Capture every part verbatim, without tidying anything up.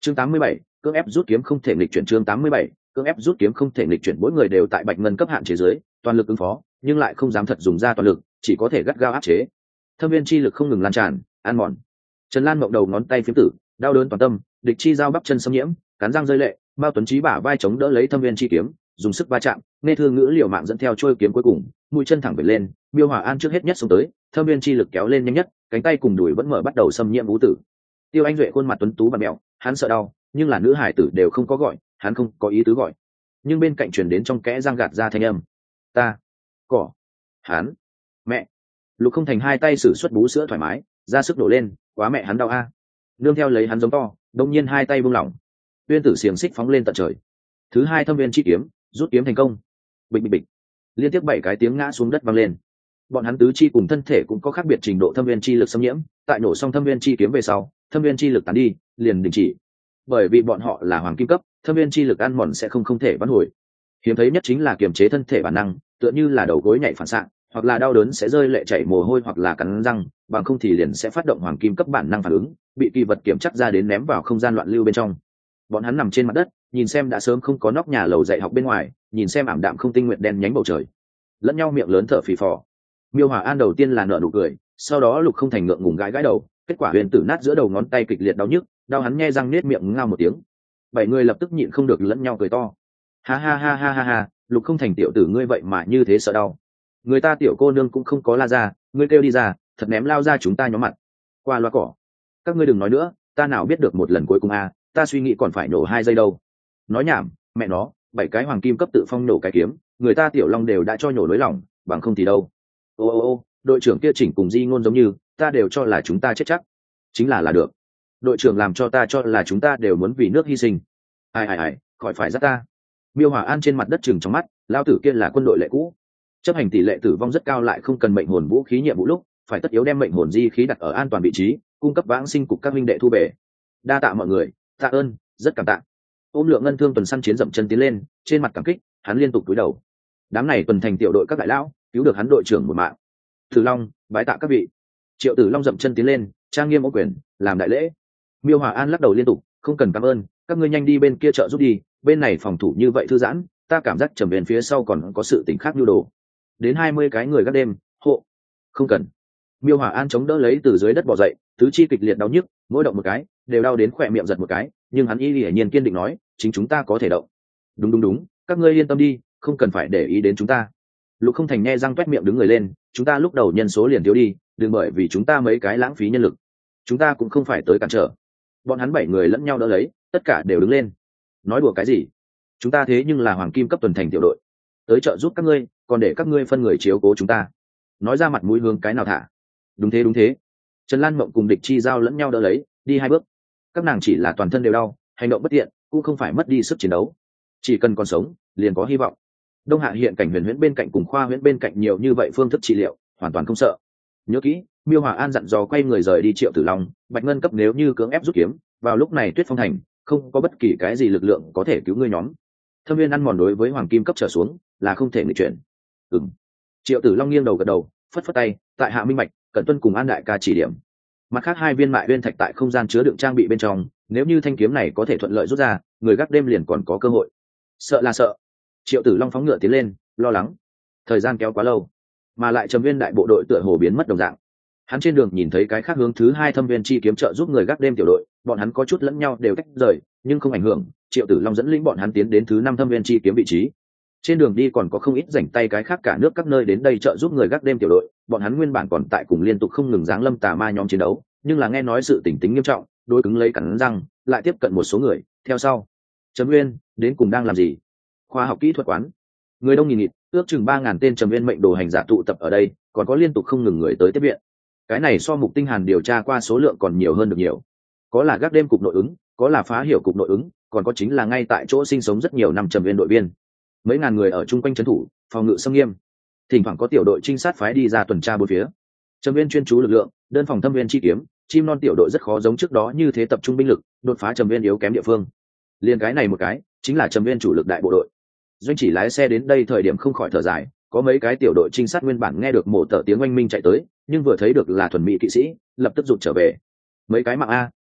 chương tám mươi bảy, cưỡng ép rút kiếm không thể nghịch chuyển. chương tám mươi bảy, cưỡng ép rút kiếm không thể nghịch chuyển. Mỗi người đều tại bạch ngân cấp hạn chế dưới toàn lực ứng phó, nhưng lại không dám thật dùng ra toàn lực, chỉ có thể gắt gao áp chế. Thâm viên chi lực không ngừng lan tràn, ăn mòn. Trần Lan mộng đầu ngón tay phiếm tử, đau đớn toàn tâm, địch chi giao bắp chân xâm nhiễm, cắn răng rơi lệ. Mao Tuấn Chí bả vai chống đỡ lấy thâm viên chi kiếm, dùng sức va chạm, nghe thương ngữ liều mạng dẫn theo trôi kiếm cuối cùng, mũi chân thẳng về lên. Miêu Hỏa An trước hết nhất xuống tới, thâm viên chi lực kéo lên nhanh nhất, cánh tay cùng đùi vẫn mở bắt đầu xâm nhiễm vũ tử. Tiêu Anh Duệ khuôn mặt tuấn tú bặm mẹo, hắn sợ đau, nhưng là nữ hải tử đều không có gọi, hắn không có ý tứ gọi. Nhưng bên cạnh truyền đến trong kẽ răng gạt ra thanh âm, ta, cỏ, hắn, mẹ. Lục Không Thành hai tay sử xuất bú sữa thoải mái, ra sức đổ lên, quá mẹ hắn đau a. Nương theo lấy hắn giống to, đột nhiên hai tay buông lỏng, uyên tử xiềng xích phóng lên tận trời. Thứ hai thâm viên chi kiếm, rút kiếm thành công. Bịch bịch bịch, liên tiếp bảy cái tiếng ngã xuống đất vang lên. Bọn hắn tứ chi cùng thân thể cũng có khác biệt trình độ thâm viên chi lực xâm nhiễm, tại nổ xong thâm viên chi kiếm về sau, thâm viên chi lực tán đi, liền đình chỉ. Bởi vì bọn họ là hoàng kim cấp, thâm viên chi lực ăn mòn sẽ không không thể vãn hồi. Hiếm thấy nhất chính là kiềm chế thân thể bản năng, tựa như là đầu gối nhảy phản xạ, hoặc là đau đớn sẽ rơi lệ chảy mồ hôi, hoặc là cắn răng, bằng không thì liền sẽ phát động hoàng kim cấp bản năng phản ứng, bị kỳ vật kiểm chắc ra đến ném vào không gian loạn lưu bên trong. Bọn hắn nằm trên mặt đất, nhìn xem đã sớm không có nóc nhà lầu dạy học bên ngoài, nhìn xem ảm đạm không tinh nguyện đen nhánh bầu trời, lẫn nhau miệng lớn thở phì phò. Miêu Hỏa An đầu tiên là nở nụ cười, sau đó Lục Không Thành ngượng ngùng gãi gãi đầu, kết quả huyền tử nát giữa đầu ngón tay kịch liệt đau nhức, đau hắn nhe răng nết miệng ngao một tiếng. Bảy người lập tức nhịn không được lẫn nhau cười to. Ha ha ha ha ha ha, Lục Không Thành tiểu tử ngươi vậy mà như thế sợ đau. Người ta tiểu cô nương cũng không có la ra, ngươi kêu đi ra, thật ném lao ra chúng ta nhóm mặt. Qua loa cỏ. Các ngươi đừng nói nữa, ta nào biết được một lần cuối cùng à, ta suy nghĩ còn phải nổ hai giây đâu. Nói nhảm, mẹ nó, bảy cái hoàng kim cấp tự phong nổ cái kiếm, người ta tiểu long đều đã cho nhổ lưới lỏng, bằng không thì đâu. Ô ô ô, đội trưởng kia chỉnh cùng Di Ngôn giống như, ta đều cho là chúng ta chết chắc. Chính là là được. Đội trưởng làm cho ta cho là chúng ta đều muốn vì nước hy sinh. Ai ai ai, khỏi phải dắt ta. Miêu Hỏa An trên mặt đất chừng trong mắt, lao tử kia là quân đội lệ cũ, chấp hành tỷ lệ tử vong rất cao, lại không cần mệnh hồn vũ khí nhiệm vụ lúc phải tất yếu đem mệnh hồn di khí đặt ở an toàn vị trí, cung cấp vãng sinh cục các minh đệ thu bể. Đa tạ mọi người, tạ ơn, rất cảm tạ. Ôm Lượng Ngân Thương tuần săn chiến dậm chân tiến lên, trên mặt cảm kích, hắn liên tục cúi đầu. Đám này tuần thành tiểu đội các đại lão, cứu được hắn đội trưởng một mạng. Tử Long, bái tạ các vị. Triệu Tử Long dậm chân tiến lên, trang nghiêm ô quyền, làm đại lễ. Miêu Hỏa An lắc đầu liên tục, không cần cảm ơn, các ngươi nhanh đi bên kia trợ giúp đi, bên này phòng thủ như vậy thư giãn, ta cảm giác trầm bên phía sau còn có sự tình khác nhu đồ. Đến hai mươi cái người gác đêm, hộ. Không cần. Miêu Hỏa An chống đỡ lấy từ dưới đất bò dậy, tứ chi kịch liệt đau nhức, mỗi động một cái đều đau đến khỏe miệng giật một cái, nhưng hắn y hiển nhiên kiên định nói, chính chúng ta có thể động. Đúng đúng đúng, các ngươi yên tâm đi, không cần phải để ý đến chúng ta. Lục Không Thành nhe răng toét miệng đứng người lên, chúng ta lúc đầu nhân số liền thiếu đi, đừng bởi vì chúng ta mấy cái lãng phí nhân lực. Chúng ta cũng không phải tới cản trở. Bọn hắn bảy người lẫn nhau đỡ lấy, tất cả đều đứng lên. Nói đùa cái gì? Chúng ta thế nhưng là hoàng kim cấp tuần thành tiểu đội, tới trợ giúp các ngươi, còn để các ngươi phân người chiếu cố chúng ta. Nói ra mặt mũi hướng cái nào thả. Đúng thế đúng thế. Trần Lan Mộng cùng địch chi giao lẫn nhau đỡ lấy, đi hai bước. Các nàng chỉ là toàn thân đều đau, hành động bất tiện, cũng không phải mất đi sức chiến đấu. Chỉ cần còn sống, liền có hy vọng. Đông Hạ hiện cảnh huyền huyễn bên cạnh cùng khoa huyễn bên cạnh nhiều như vậy phương thức trị liệu, hoàn toàn không sợ. Nhớ kỹ, Miêu Hỏa An dặn dò quay người rời đi Triệu Tử Long, Bạch Ngân cấp nếu như cưỡng ép rút kiếm, vào lúc này Tuyết Phong thành không có bất kỳ cái gì lực lượng có thể cứu ngươi nhóm. Thâm viên ăn mòn đối với hoàng kim cấp trở xuống là không thể nghịch chuyển. Ừm. Triệu Tử Long nghiêng đầu gật đầu, phất phất tay, tại Hạ Minh Bạch, Cẩn Tuân cùng An đại ca chỉ điểm. Mặt khác hai viên mại viên thạch tại không gian chứa đựng trang bị bên trong, nếu như thanh kiếm này có thể thuận lợi rút ra, người gác đêm liền còn có cơ hội. Sợ là sợ. Triệu Tử Long phóng ngựa tiến lên, lo lắng. Thời gian kéo quá lâu, mà lại Trầm Viên đại bộ đội tựa hồ biến mất đồng dạng. Hắn trên đường nhìn thấy cái khác hướng thứ hai thâm viên chi kiếm trợ giúp người gác đêm tiểu đội, bọn hắn có chút lẫn nhau đều tách rời, nhưng không ảnh hưởng. Triệu Tử Long dẫn lĩnh bọn hắn tiến đến thứ năm thâm viên chi kiếm vị trí. Trên đường đi còn có không ít rảnh tay cái khác cả nước các nơi đến đây trợ giúp người gác đêm tiểu đội, bọn hắn nguyên bản còn tại cùng liên tục không ngừng giáng lâm tà ma nhóm chiến đấu, nhưng là nghe nói sự tình tính nghiêm trọng, đối cứng lấy cắn răng, lại tiếp cận một số người. Theo sau, Trầm Nguyên đến cùng đang làm gì? Khoa học kỹ thuật quán, người đông nghìn nghịt, ước chừng ba ngàn tên Trầm Nguyên mệnh đồ hành giả tụ tập ở đây, còn có liên tục không ngừng người tới tiếp viện. Cái này so Mục Tinh Hàn điều tra qua số lượng còn nhiều hơn được nhiều. Có là gác đêm cục nội ứng, có là phá hiểu cục nội ứng, còn có chính là ngay tại chỗ sinh sống rất nhiều năm Trầm Viên đội viên. Mấy ngàn người ở chung quanh trấn thủ, phòng ngự xâm nghiêm. Thỉnh thoảng có tiểu đội trinh sát phái đi ra tuần tra bốn phía. Trầm Viên chuyên chú lực lượng, đơn phòng thâm viên chi kiếm, chim non tiểu đội rất khó giống trước đó như thế tập trung binh lực, đột phá Trầm Viên yếu kém địa phương. Liên cái này một cái, chính là Trầm Viên chủ lực đại bộ đội. Doanh chỉ lái xe đến đây thời điểm không khỏi thở dài, có mấy cái tiểu đội trinh sát nguyên bản nghe được mổ tở tiếng oanh minh chạy tới, nhưng vừa thấy được là thuần mỹ kỵ sĩ, lập tức rụt trở về. Mấy cái mạng a,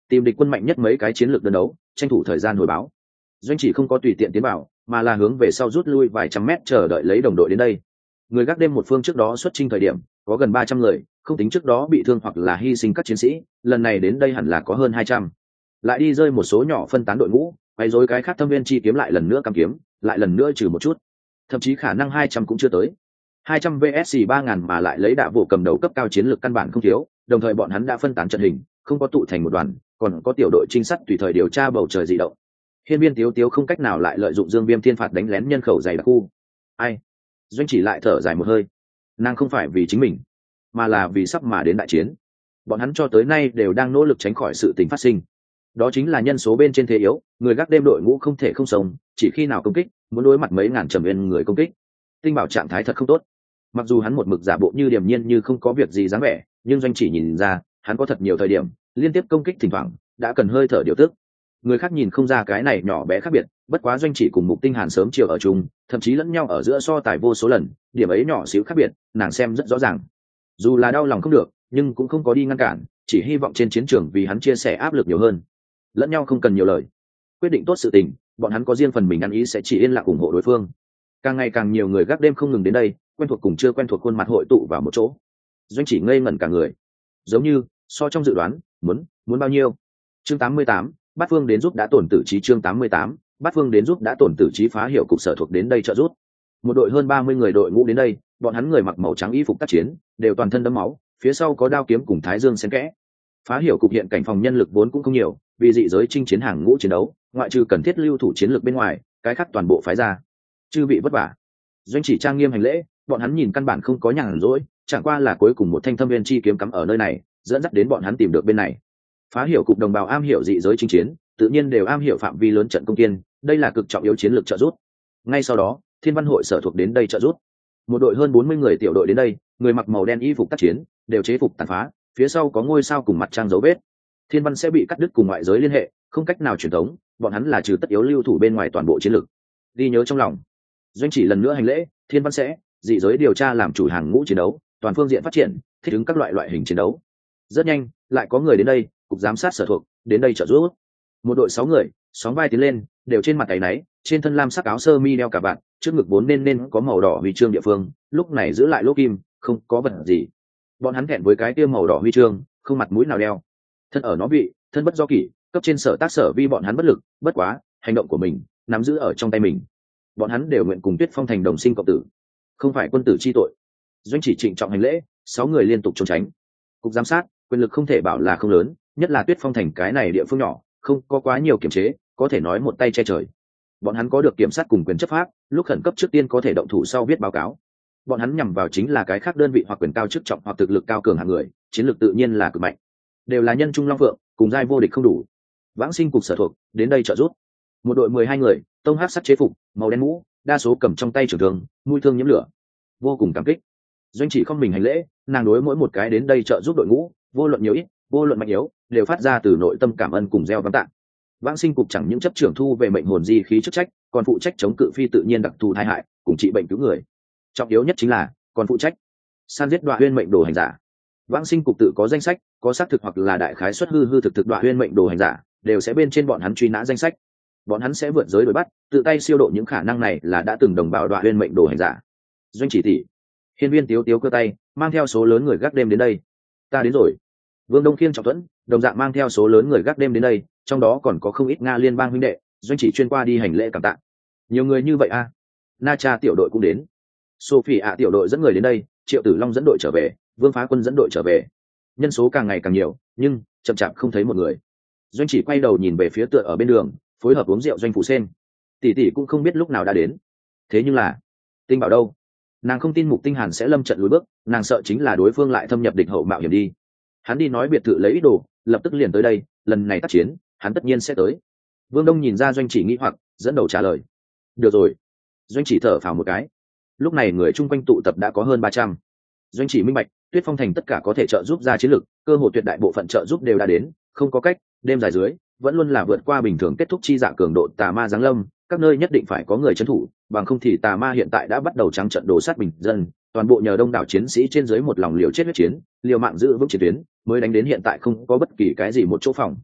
tìm địch quân mạnh nhất mấy cái chiến lược đơn đấu, tranh thủ thời gian hồi báo. Doanh chỉ không có tùy tiện tiến vào, mà là hướng về sau rút lui vài trăm mét chờ đợi lấy đồng đội đến đây. Người gác đêm một phương trước đó xuất chinh thời điểm có gần ba trăm người, không tính trước đó bị thương hoặc là hy sinh các chiến sĩ, lần này đến đây hẳn là có hơn hai trăm. Lại đi rơi một số nhỏ phân tán đội ngũ, quay rối cái khác thâm viên chi kiếm lại lần nữa cầm kiếm, lại lần nữa trừ một chút. Thậm chí khả năng hai trăm cũng chưa tới. hai trăm vs ba nghìn mà lại lấy đạ vụ cầm đầu cấp cao chiến lược căn bản không thiếu, đồng thời bọn hắn đã phân tán trận hình, không có tụ thành một đoàn, còn có tiểu đội trinh sát tùy thời điều tra bầu trời dị động. Hiên Viên Tiếu Tiếu không cách nào lại lợi dụng Dương Viêm Thiên phạt đánh lén nhân khẩu dày đặc khu. Ai? Doanh chỉ lại thở dài một hơi. Nàng không phải vì chính mình, mà là vì sắp mà đến đại chiến. Bọn hắn cho tới nay đều đang nỗ lực tránh khỏi sự tình phát sinh. Đó chính là nhân số bên trên thế yếu, người gác đêm đội ngũ không thể không sống, chỉ khi nào công kích, muốn đối mặt mấy ngàn trầm viên người công kích. Tinh Bảo trạng thái thật không tốt. Mặc dù hắn một mực giả bộ như điềm nhiên như không có việc gì dáng vẻ, nhưng Doanh chỉ nhìn ra, hắn có thật nhiều thời điểm liên tiếp công kích thỉnh thoảng đã cần hơi thở điều tức. Người khác nhìn không ra cái này nhỏ bé khác biệt, bất quá Doanh chỉ cùng Mục Tinh Hàn sớm chiều ở chung, thậm chí lẫn nhau ở giữa so tài vô số lần, điểm ấy nhỏ xíu khác biệt, nàng xem rất rõ ràng. Dù là đau lòng không được, nhưng cũng không có đi ngăn cản, chỉ hy vọng trên chiến trường vì hắn chia sẻ áp lực nhiều hơn. Lẫn nhau không cần nhiều lời, quyết định tốt sự tình, bọn hắn có riêng phần mình ăn ý sẽ chỉ yên lặng ủng hộ đối phương. Càng ngày càng nhiều người gác đêm không ngừng đến đây, quen thuộc cùng chưa quen thuộc khuôn mặt hội tụ vào một chỗ. Doanh chỉ ngây ngẩn cả người, giống như so trong dự đoán, muốn muốn bao nhiêu. Chương tám mươi tám, Bát Phương đến giúp đã tổn tử trí. Chương tám mươi tám, Bát Phương đến giúp đã tổn tử trí. Phá hiểu cục sở thuộc đến đây trợ giúp. Một đội hơn ba mươi người đội ngũ đến đây, bọn hắn người mặc màu trắng y phục tác chiến, đều toàn thân đẫm máu, phía sau có đao kiếm cùng thái dương xen kẽ. Phá hiểu cục hiện cảnh phòng nhân lực vốn cũng không nhiều, vì dị giới chinh chiến hàng ngũ chiến đấu, ngoại trừ cần thiết lưu thủ chiến lược bên ngoài, cái khác toàn bộ phái ra. Chư vị vất vả. Doanh chỉ trang nghiêm hành lễ, bọn hắn nhìn căn bản không có nhàn rỗi, chẳng qua là cuối cùng một thanh thâm viên chi kiếm cắm ở nơi này, dẫn dắt đến bọn hắn tìm được bên này. Phá hiểu cục đồng bào am hiểu dị giới chinh chiến, tự nhiên đều am hiểu phạm vi lớn trận công kiên, đây là cực trọng yếu chiến lược trợ giúp. Ngay sau đó, Thiên Văn hội sở thuộc đến đây trợ giúp. Một đội hơn bốn mươi người tiểu đội đến đây, người mặc màu đen y phục tác chiến, đều chế phục tàn phá, phía sau có ngôi sao cùng mặt trăng dấu vết. Thiên Văn sẽ bị cắt đứt cùng ngoại giới liên hệ, không cách nào truyền thống, bọn hắn là trừ tất yếu lưu thủ bên ngoài toàn bộ chiến lược. Đi nhớ trong lòng. Doanh chỉ lần nữa hành lễ, Thiên Văn sẽ dị giới điều tra làm chủ hàng ngũ chiến đấu, toàn phương diện phát triển, thích ứng các loại loại hình chiến đấu. Rất nhanh, lại có người đến đây, cục giám sát sở thuộc đến đây trợ giúp. Một đội sáu người, sóng vai tiến lên, đều trên mặt áy náy, trên thân lam sắc áo sơ mi đeo cả bạn, trước ngực vốn nên nên có màu đỏ huy chương địa phương, lúc này giữ lại lỗ kim, không có vật gì. Bọn hắn hẹn với cái tiêu màu đỏ huy chương, không mặt mũi nào đeo. Thân ở nó vị, thân bất do kỷ, cấp trên sở tác sở vi bọn hắn bất lực, bất quá, hành động của mình nắm giữ ở trong tay mình. Bọn hắn đều nguyện cùng Tuyết Phong thành đồng sinh cộng tử, không phải quân tử chi tội. Doanh chỉ trịnh trọng hành lễ, sáu người liên tục trốn tránh. Cục giám sát, quyền lực không thể bảo là không lớn, nhất là Tuyết Phong thành cái này địa phương nhỏ, không có quá nhiều kiểm chế, có thể nói một tay che trời. Bọn hắn có được kiểm sát cùng quyền chấp pháp, lúc khẩn cấp trước tiên có thể động thủ sau viết báo cáo. Bọn hắn nhằm vào chính là cái khác đơn vị hoặc quyền cao chức trọng hoặc thực lực cao cường hạng người, chiến lược tự nhiên là cực mạnh, đều là nhân trung long phượng, cùng giai vô địch không đủ. Vãng Sinh cục sở thuộc đến đây trợ giúp. Một đội mười hai người, tông hắc sắt chế phục, màu đen mũ, đa số cầm trong tay trường thương, mũi thương nhiễm lửa, vô cùng cảm kích. Doanh chỉ không mình hành lễ, nàng đối mỗi một cái đến đây trợ giúp đội ngũ, vô luận nhiều ít, vô luận mạnh yếu, đều phát ra từ nội tâm cảm ơn cùng gieo vắng tặng. Vãng Sinh cục chẳng những chấp trưởng thu về mệnh hồn di khí chức trách, còn phụ trách chống cự phi tự nhiên đặc thù tai hại, cùng trị bệnh cứu người. Trọng yếu nhất chính là còn phụ trách san giết Đoạ Huyên mệnh đồ hành giả. Vãng Sinh cục tự có danh sách, có xác thực hoặc là đại khái xuất hư hư thực thực Đoạ Huyên mệnh đồ hành giả, đều sẽ bên trên bọn hắn truy nã danh sách. Bọn hắn sẽ vượt giới đuổi bắt, tự tay siêu độ những khả năng này là đã từng đồng bào Đoạ Huyên mệnh đồ hành giả. Doanh chỉ tỷ, Hiên Viên Tiếu Tiếu cơ tay, mang theo số lớn người gác đêm đến đây. Ta đến rồi. Vương Đông Khiên trọng thuẫn, đồng dạng mang theo số lớn người gác đêm đến đây, trong đó còn có không ít Nga liên bang huynh đệ. Doanh chỉ chuyên qua đi hành lễ cảm tạ. Nhiều người như vậy a. À. Na Cha tiểu đội cũng đến. Sophie ạ tiểu đội dẫn người đến đây, Triệu Tử Long dẫn đội trở về, Vương Phá Quân dẫn đội trở về. Nhân số càng ngày càng nhiều, nhưng chậm chạp không thấy một người. Doanh chỉ quay đầu nhìn về phía tựa ở bên đường, phối hợp uống rượu Doanh Phụ Sen. Tỷ tỷ cũng không biết lúc nào đã đến. Thế nhưng là, Tinh Bảo đâu? Nàng không tin Mục Tinh Hàn sẽ lâm trận lùi bước, nàng sợ chính là đối phương lại thâm nhập địch hậu mạo hiểm đi. Hắn đi nói biệt thự lấy ít đồ, lập tức liền tới đây, lần này tác chiến, hắn tất nhiên sẽ tới. Vương Đông nhìn ra Doanh chỉ nghĩ hoặc, dẫn đầu trả lời. Được rồi. Doanh chỉ thở phào một cái. Lúc này người chung quanh tụ tập đã có hơn ba trăm. Doanh chỉ minh bạch, Tuyết Phong thành tất cả có thể trợ giúp ra chiến lực, cơ hội tuyệt đại bộ phận trợ giúp đều đã đến, không có cách, đêm dài dưới, vẫn luôn là vượt qua bình thường kết thúc chi dạ cường độ tà ma giáng lâm, các nơi nhất định phải có người trấn thủ, bằng không thì tà ma hiện tại đã bắt đầu trắng trận đổ sát bình dân, toàn bộ nhờ đông đảo chiến sĩ trên dưới một lòng liều chết huyết chiến, liều mạng giữ vững chiến tuyến, mới đánh đến hiện tại không có bất kỳ cái gì một chỗ phòng.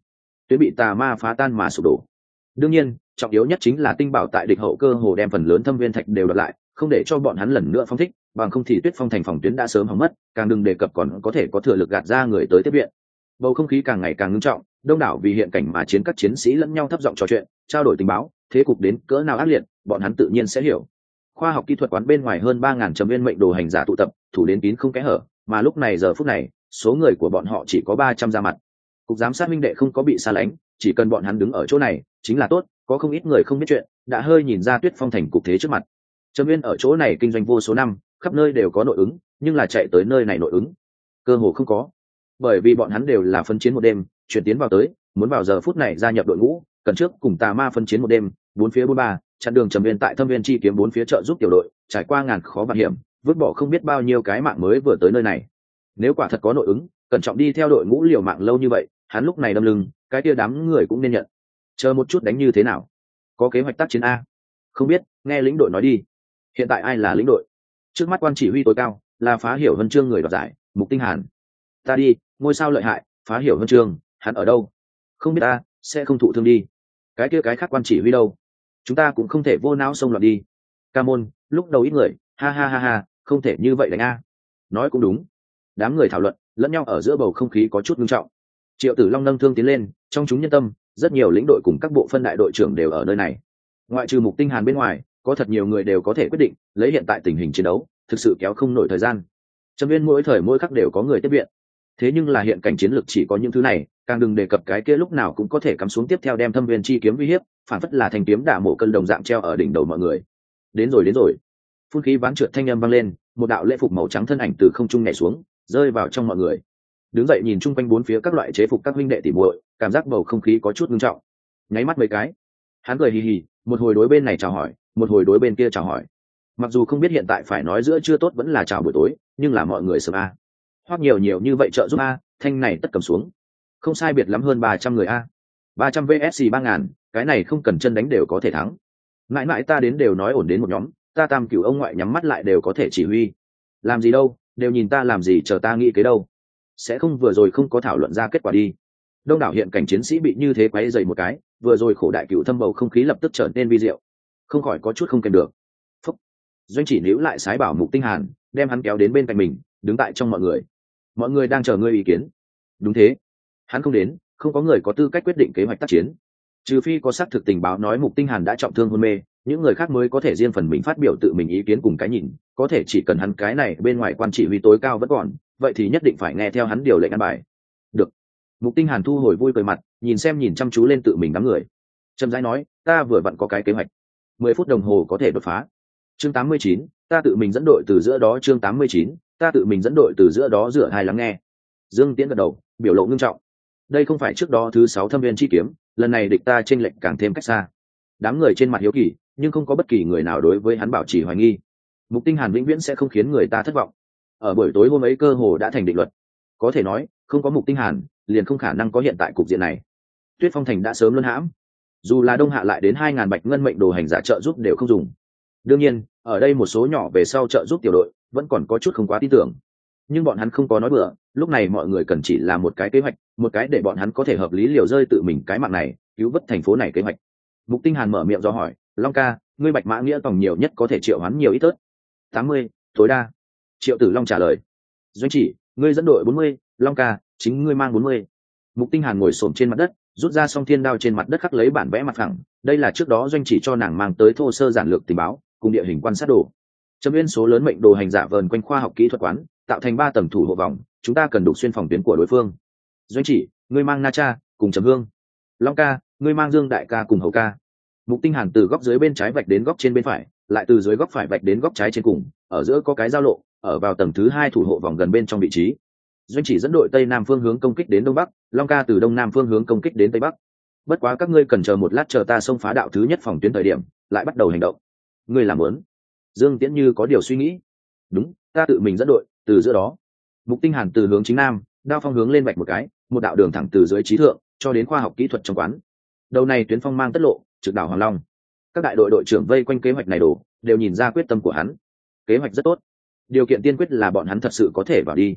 tuyến bị tà ma phá tan mà sụp đổ. Đương nhiên trọng yếu nhất chính là tinh bảo tại địch hậu cơ hồ đem phần lớn thâm viên thạch đều đoạt lại, không để cho bọn hắn lần nữa phóng thích, bằng không thì tuyết phong thành phòng tuyến đã sớm hỏng mất, càng đừng đề cập còn có thể có thừa lực gạt ra người tới tiếp viện. Bầu không khí càng ngày càng ngưng trọng, đông đảo vì hiện cảnh mà chiến các chiến sĩ lẫn nhau thấp giọng trò chuyện, trao đổi tình báo, thế cục đến cỡ nào ác liệt bọn hắn tự nhiên sẽ hiểu. Khoa học kỹ thuật quán bên ngoài hơn ba ngàn trầm viên mệnh đồ hành giả tụ tập, thủ đến kín không kẽ hở, mà lúc này giờ phút này số người của bọn họ chỉ có ba trăm ra mặt. Cục giám sát minh đệ không có bị xa lánh, chỉ cần bọn hắn đứng ở chỗ này chính là tốt, có không ít người không biết chuyện đã hơi nhìn ra tuyết phong thành cục thế trước mặt. Trầm viên ở chỗ này kinh doanh vô số năm, khắp nơi đều có nội ứng, nhưng là chạy tới nơi này nội ứng cơ hồ không có, bởi vì bọn hắn đều là phân chiến một đêm chuyển tiến vào tới, muốn vào giờ phút này gia nhập đội ngũ cần trước cùng tà ma phân chiến một đêm, bốn phía bốn ba chặn đường trầm viên tại thâm viên chi kiếm bốn phía trợ giúp tiểu đội trải qua ngàn khó vạn hiểm, vứt bỏ không biết bao nhiêu cái mạng mới vừa tới nơi này. Nếu quả thật có nội ứng cẩn trọng đi theo đội ngũ liều mạng lâu như vậy, hắn lúc này đâm lưng cái kia đám người cũng nên nhận. Chờ một chút đánh như thế nào, có kế hoạch tác chiến a? Không biết, nghe lĩnh đội nói đi. Hiện tại ai là lĩnh đội? Trước mắt quan chỉ huy tối cao là Phá Hiểu Huân Chương người đoạt giải Mục Tinh Hàn. Ta đi, ngôi sao lợi hại, Phá Hiểu Huân Chương, hắn ở đâu? Không biết ta, sẽ không thụ thương đi. Cái kia cái khác quan chỉ huy đâu? Chúng ta cũng không thể vô não xông loạn đi. Ca môn, lúc đầu ít người, ha ha ha ha, không thể như vậy đánh a. Nói cũng đúng. Đám người thảo luận lẫn nhau ở giữa bầu không khí có chút nghiêm trọng. Triệu Tử Long nâng thương tiến lên, trong chúng nhân tâm rất nhiều lĩnh đội cùng các bộ phân đại đội trưởng đều ở nơi này. Ngoại trừ Mục Tinh Hàn bên ngoài, có thật nhiều người đều có thể quyết định lấy hiện tại tình hình chiến đấu thực sự kéo không nổi thời gian. Trầm viên mỗi thời mỗi khắc đều có người tiếp viện, thế nhưng là hiện cảnh chiến lược chỉ có những thứ này, càng đừng đề cập cái kia lúc nào cũng có thể cắm xuống tiếp theo đem thâm viên chi kiếm uy hiếp, phản phất là thanh kiếm đả mổ cân đồng dạng treo ở đỉnh đầu mọi người. Đến rồi đến rồi, phun khí ván trượt thanh âm vang lên, một đạo lễ phục màu trắng thân ảnh từ không trung nhảy xuống, rơi vào trong mọi người. Đứng dậy nhìn chung quanh bốn phía các loại chế phục các huynh đệ tỉ muội, cảm giác bầu không khí có chút nghiêm trọng. Nháy mắt mấy cái, hắn cười hì hì, một hồi đối bên này chào hỏi, một hồi đối bên kia chào hỏi. Mặc dù không biết hiện tại phải nói giữa trưa tốt vẫn là chào buổi tối, nhưng là mọi người sớm a. Hoặc nhiều nhiều như vậy trợ giúp a, thanh này tất cầm xuống. Không sai biệt lắm hơn ba trăm người a. ba trăm vs ba ngàn, cái này không cần chân đánh đều có thể thắng. Mãi mãi ta đến đều nói ổn đến một nhóm, ta tam cửu ông ngoại nhắm mắt lại đều có thể chỉ huy. Làm gì đâu, đều nhìn ta làm gì chờ ta nghĩ cái đâu. Sẽ không vừa rồi không có thảo luận ra kết quả đi. Đông đảo hiện cảnh chiến sĩ bị như thế quấy dày một cái, vừa rồi khổ đại cửu thâm bầu không khí lập tức trở nên vi diệu, không khỏi có chút không kèm được. Phúc. Doanh chỉ níu lại sái bảo Mục Tinh Hàn, đem hắn kéo đến bên cạnh mình, đứng tại trong mọi người. Mọi người đang chờ ngươi ý kiến. Đúng thế, hắn không đến, không có người có tư cách quyết định kế hoạch tác chiến, trừ phi có xác thực tình báo nói Mục Tinh Hàn đã trọng thương hôn mê, những người khác mới có thể riêng phần mình phát biểu tự mình ý kiến cùng cái nhìn. Có thể chỉ cần hắn cái này bên ngoài quan chỉ huy tối cao vẫn còn, vậy thì nhất định phải nghe theo hắn điều lệnh ăn bài. Được. Mục Tinh Hàn thu hồi vui cười mặt, nhìn xem nhìn chăm chú lên tự mình đám người, chậm rãi nói, ta vừa vặn có cái kế hoạch, mười phút đồng hồ có thể đột phá. Chương tám mươi chín, ta tự mình dẫn đội từ giữa đó. Chương tám mươi chín, ta tự mình dẫn đội từ giữa đó. Rửa hai lắng nghe. Dương Tiễn gật đầu, biểu lộ nghiêm trọng. Đây không phải trước đó thứ sáu thâm viên chi kiếm, lần này địch ta chênh lệch càng thêm cách xa. Đám người trên mặt hiếu kỳ, nhưng không có bất kỳ người nào đối với hắn bảo trì hoài nghi. Mục Tinh Hàn vĩnh viễn sẽ không khiến người ta thất vọng. Ở buổi tối hôm ấy cơ hồ đã thành định luật. Có thể nói, không có Mục Tinh Hàn, liền không khả năng có hiện tại cục diện này. Tuyết Phong thành đã sớm luân hãm, dù là đông hạ lại đến hai ngàn bạch ngân mệnh đồ hành giả trợ giúp đều không dùng. Đương nhiên ở đây một số nhỏ về sau trợ giúp tiểu đội vẫn còn có chút không quá tin tưởng, nhưng bọn hắn không có nói bừa, lúc này mọi người cần chỉ là một cái kế hoạch, một cái để bọn hắn có thể hợp lý liều rơi tự mình cái mạng này, cứu vớt thành phố này kế hoạch. Mục Tinh Hàn mở miệng do hỏi, Long ca, ngươi bạch mã nghĩa tổng nhiều nhất có thể triệu hắn nhiều ít tớt? Tám mươi tối đa. Triệu Tử Long trả lời. Doanh chỉ, ngươi dẫn đội bốn mươi, Long ca, chính ngươi mang bốn mươi. Mục Tinh Hàn ngồi xổm trên mặt đất, rút ra song thiên đao trên mặt đất khắc lấy bản vẽ mặt phẳng, đây là trước đó Doanh chỉ cho nàng mang tới thô sơ giản lược tình báo cùng địa hình quan sát đồ. Chấm nguyên số lớn mệnh đồ hành giả vờn quanh khoa học kỹ thuật quán, tạo thành ba tầng thủ hộ vòng, chúng ta cần đục xuyên phòng tuyến của đối phương. Doanh chỉ, ngươi mang Na Cha cùng Trầm Hương. Long ca, ngươi mang Dương đại ca cùng Hầu ca. Mục Tinh Hàn từ góc dưới bên trái vạch đến góc trên bên phải, lại từ dưới góc phải vạch đến góc trái trên cùng, ở giữa có cái giao lộ, ở vào tầng thứ hai thủ hộ vòng gần bên trong vị trí. Doanh chỉ dẫn đội tây nam phương hướng công kích đến đông bắc, Long ca từ đông nam phương hướng công kích đến tây bắc. Bất quá các ngươi cần chờ một lát, chờ ta xông phá đạo thứ nhất phòng tuyến thời điểm, lại bắt đầu hành động. Ngươi làm muốn? Dương Tiễn như có điều suy nghĩ. Đúng, ta tự mình dẫn đội từ giữa đó. Mục Tinh Hàn từ hướng chính nam, đao phong hướng lên vạch một cái, một đạo đường thẳng từ dưới trí thượng cho đến khoa học kỹ thuật trong quán. Đầu này tuyến phong mang tất lộ, trực đảo Hoàng Long. Các đại đội đội trưởng vây quanh kế hoạch này đổ, đều nhìn ra quyết tâm của hắn. Kế hoạch rất tốt, điều kiện tiên quyết là bọn hắn thật sự có thể vào đi.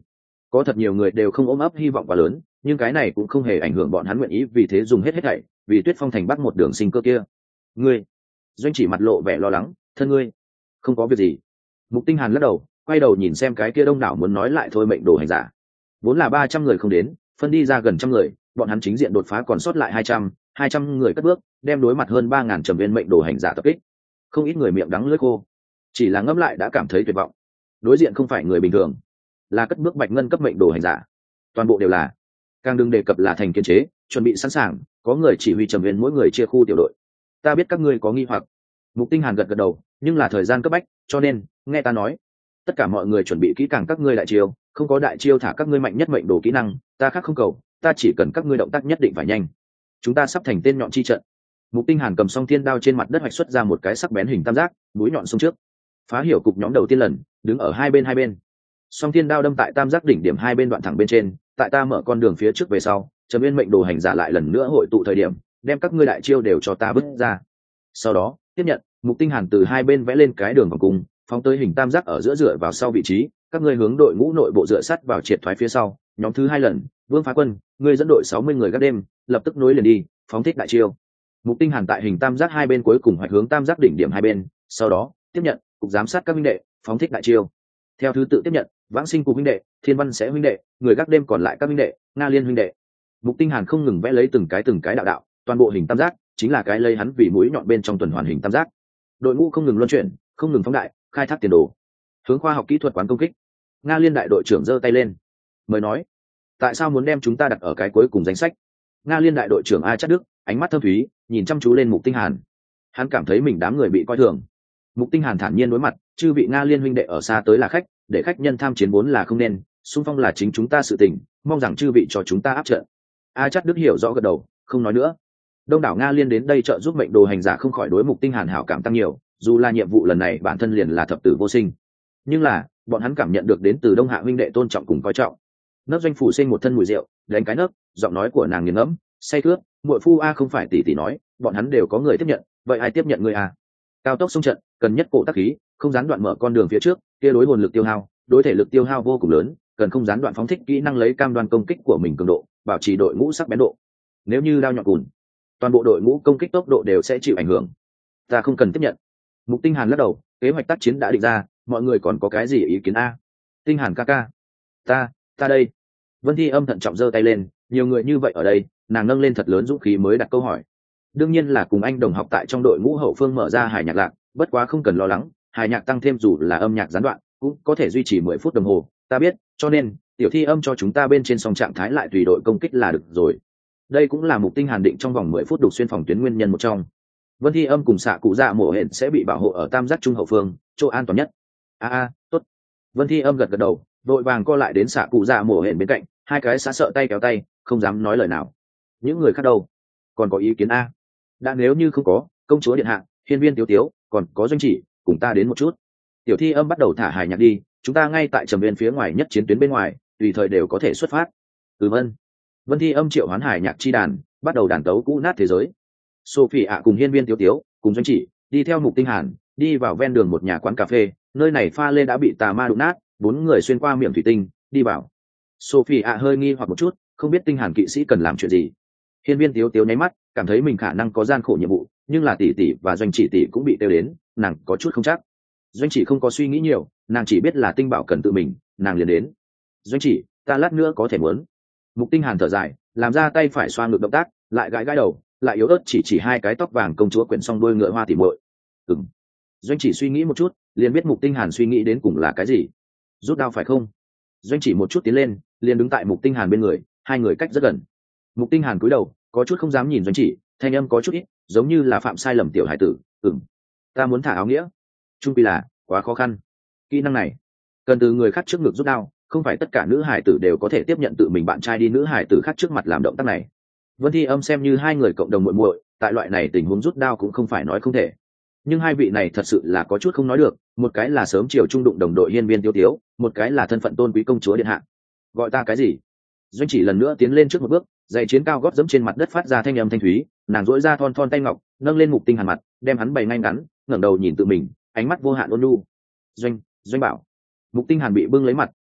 có thật nhiều người đều không ôm ấp hy vọng quá lớn, nhưng cái này cũng không hề ảnh hưởng bọn hắn nguyện ý vì thế dùng hết hết thảy vì Tuyết Phong thành bắt một đường sinh cơ kia. Ngươi, Doanh Chỉ mặt lộ vẻ lo lắng, thân ngươi không có việc gì. Mục Tinh Hàn lắc đầu, quay đầu nhìn xem cái kia đông đảo muốn nói lại thôi mệnh đồ hành giả. Vốn là ba trăm người không đến, phân đi ra gần trăm người, bọn hắn chính diện đột phá còn sót lại hai trăm, hai trăm người cất bước, đem đối mặt hơn ba ngàn trầm viên mệnh đồ hành giả tập kích. Không ít người miệng đắng lưỡi khô, chỉ là ngẫm lại đã cảm thấy tuyệt vọng. Đối diện không phải người bình thường, là cất bước bạch ngân cấp mệnh đồ hành giả, toàn bộ đều là. Càng đừng đề cập là thành kiến chế, chuẩn bị sẵn sàng, có người chỉ huy trầm viên mỗi người chia khu tiểu đội. Ta biết các ngươi có nghi hoặc. Mục Tinh Hàn gật gật đầu, nhưng là thời gian cấp bách, cho nên nghe ta nói, tất cả mọi người chuẩn bị kỹ càng các ngươi đại chiêu, không có đại chiêu thả các ngươi mạnh nhất mệnh đồ kỹ năng, ta khác không cầu, ta chỉ cần các ngươi động tác nhất định phải nhanh. Chúng ta sắp thành tên nhọn chi trận. Mục Tinh Hàn cầm song thiên đao trên mặt đất hoạch xuất ra một cái sắc bén hình tam giác, mũi nhọn xông trước. Phá hiểu cục nhóm đầu tiên lần, đứng ở hai bên hai bên. Song thiên đao đâm tại tam giác đỉnh điểm hai bên đoạn thẳng bên trên, tại ta mở con đường phía trước về sau, trầm viên mệnh đồ hành giả lại lần nữa hội tụ thời điểm, đem các ngươi đại chiêu đều cho ta vứt ra. Sau đó, tiếp nhận, Mục Tinh Hàn từ hai bên vẽ lên cái đường vòng cung, phóng tới hình tam giác ở giữa dựa vào sau vị trí, các ngươi hướng đội ngũ nội bộ dựa sát vào triệt thoái phía sau. Nhóm thứ hai lần, Vương Phá Quân, ngươi dẫn đội sáu mươi người gác đêm, lập tức nối liền đi, phóng thích đại chiêu. Mục Tinh Hàn tại hình tam giác hai bên cuối cùng hoạch hướng tam giác đỉnh điểm hai bên, sau đó tiếp nhận, cục giám sát các huynh đệ, phóng thích đại chiêu. Theo thứ tự tiếp nhận, Vãng Sinh cục huynh đệ, Thiên Văn sẽ huynh đệ, người gác đêm còn lại các huynh đệ, Nga Liên huynh đệ. Mục Tinh Hàn không ngừng vẽ lấy từng cái từng cái đạo đạo, toàn bộ hình tam giác chính là cái lấy hắn vì mũi nhọn bên trong tuần hoàn hình tam giác. Đội ngũ không ngừng luân chuyển, không ngừng phóng đại, khai thác tiền đồ. Hướng khoa học kỹ thuật quán công kích. Nga Liên đại đội trưởng giơ tay lên, mời nói, tại sao muốn đem chúng ta đặt ở cái cuối cùng danh sách? Nga Liên đại đội trưởng A Chất Đức, ánh mắt thâm thúy, nhìn chăm chú lên Mục Tinh Hàn. Hắn cảm thấy mình đám người bị coi thường. Mục Tinh Hàn thản nhiên đối mặt, chư vị Nga Liên huynh đệ ở xa tới là khách, để khách nhân tham chiến vốn là không nên, xung phong là chính chúng ta sự tình, mong rằng chư vị cho chúng ta áp trận. A Chất Đức hiểu rõ gật đầu, không nói nữa. Đông đảo Nga Liên đến đây trợ giúp mệnh đồ hành giả không khỏi đối Mục Tinh Hàn hảo cảm tăng nhiều, dù là nhiệm vụ lần này bản thân liền là thập tử vô sinh, nhưng là bọn hắn cảm nhận được đến từ Đông Hạ huynh đệ tôn trọng cùng coi trọng. Nấc Doanh phủ sinh một thân mùi rượu, đánh cái nấc, giọng nói của nàng nghiền ngẫm, say cướp, muội phu a không phải tỷ tỷ nói, bọn hắn đều có người tiếp nhận, vậy ai tiếp nhận người a? Cao tốc xung trận, cần nhất cổ tác khí, không gián đoạn mở con đường phía trước, kia đối hồn lực tiêu hao, đối thể lực tiêu hao vô cùng lớn, cần không gián đoạn phóng thích kỹ năng lấy cam đoan công kích của mình cường độ, bảo trì đội ngũ sắc bén độ. Nếu như đao nhọn cùn, toàn bộ đội ngũ công kích tốc độ đều sẽ chịu ảnh hưởng. Ta không cần tiếp nhận. Mục Tinh Hàn lắc đầu, kế hoạch tác chiến đã định ra, mọi người còn có cái gì ý kiến a? Tinh Hàn ca ca, ta, ta đây. Vân Thi âm thận trọng giơ tay lên, nhiều người như vậy ở đây, nàng nâng lên thật lớn dũng khí mới đặt câu hỏi. Đương nhiên là cùng anh đồng học tại trong đội ngũ hậu phương mở ra hải nhạc lạc, bất quá không cần lo lắng, hải nhạc tăng thêm dù là âm nhạc gián đoạn, cũng có thể duy trì mười phút đồng hồ, ta biết, cho nên tiểu thi âm cho chúng ta bên trên song trạng thái lại tùy đội công kích là được rồi. Đây cũng là Mục Tinh Hàn định trong vòng mười phút đục xuyên phòng tuyến nguyên nhân một trong. Vân Thi âm cùng xạ cụ dạ mổ hẹn sẽ bị bảo hộ ở tam giác trung hậu phương, chỗ an toàn nhất. A a, tốt. Vân Thi âm gật gật đầu, đội vàng co lại đến xạ cụ dạ mổ hẹn bên cạnh, hai cái xã sợ tay kéo tay, không dám nói lời nào. Những người khác đâu, còn có ý kiến a? Đã nếu như không có, công chúa điện hạ, hiên viên tiếu tiếu, còn có Doanh Chỉ, cùng ta đến một chút. Tiểu Thi âm bắt đầu thả hài nhạc đi, chúng ta ngay tại trầm viên phía ngoài nhất chiến tuyến bên ngoài, tùy thời đều có thể xuất phát. Ừ vân. Vân Thi âm triệu hoán hải nhạc chi đàn, bắt đầu đàn tấu cũ nát thế giới. Sophie ạ cùng hiên viên tiếu tiếu, cùng Doanh Chỉ, đi theo Mục Tinh Hàn, đi vào ven đường một nhà quán cà phê, nơi này pha lê đã bị tà ma đụng nát, bốn người xuyên qua miệng thủy tinh, đi vào. Sophie ạ hơi nghi hoặc một chút, không biết Tinh Hàn kỵ sĩ cần làm chuyện gì. Hiên viên tiếu tiếu nháy mắt, cảm thấy mình khả năng có gian khổ nhiệm vụ, nhưng là tỷ tỷ và Doanh Chỉ tỷ cũng bị tiêu đến, nàng có chút không chắc. Doanh Chỉ không có suy nghĩ nhiều, nàng chỉ biết là Tinh Bảo cần tự mình, nàng liền đến. Doanh Chỉ, ta lát nữa có thể muốn. Mục Tinh Hàn thở dài, làm ra tay phải xoa ngực động tác, lại gãi gãi đầu, lại yếu ớt chỉ chỉ hai cái tóc vàng công chúa quyển xong đuôi ngựa hoa tỉ muội. Ừm. Doanh Chỉ suy nghĩ một chút, liền biết Mục Tinh Hàn suy nghĩ đến cùng là cái gì. Rút đao phải không? Doanh Chỉ một chút tiến lên, liền đứng tại Mục Tinh Hàn bên người, hai người cách rất gần. Mục Tinh Hàn cúi đầu, có chút không dám nhìn Doanh Chỉ, thanh âm có chút ít, giống như là phạm sai lầm tiểu hải tử. Ừm, ta muốn thả áo nghĩa. Trung quy là quá khó khăn. Kỹ năng này cần từ người khác trước ngực rút đao, không phải tất cả nữ hải tử đều có thể tiếp nhận tự mình bạn trai đi nữ hải tử khác trước mặt làm động tác này. Vân Thi âm xem như hai người cộng đồng muội muội, tại loại này tình huống rút đao cũng không phải nói không thể. Nhưng hai vị này thật sự là có chút không nói được, một cái là sớm chiều trung đụng đồng đội hiên viên tiêu tiếu, một cái là thân phận tôn quý công chúa điện hạ. Gọi ta cái gì? Doanh Chỉ lần nữa tiến lên trước một bước, giày chiến cao gót dẫm trên mặt đất phát ra thanh âm thanh thúy, nàng duỗi ra thon thon tay ngọc, nâng lên Mục Tinh Hàn mặt, đem hắn bày ngay ngắn, ngẩng đầu nhìn tự mình, ánh mắt vô hạn ôn nhu. Doanh, Doanh bảo. Mục Tinh Hàn bị bưng lấy mặt,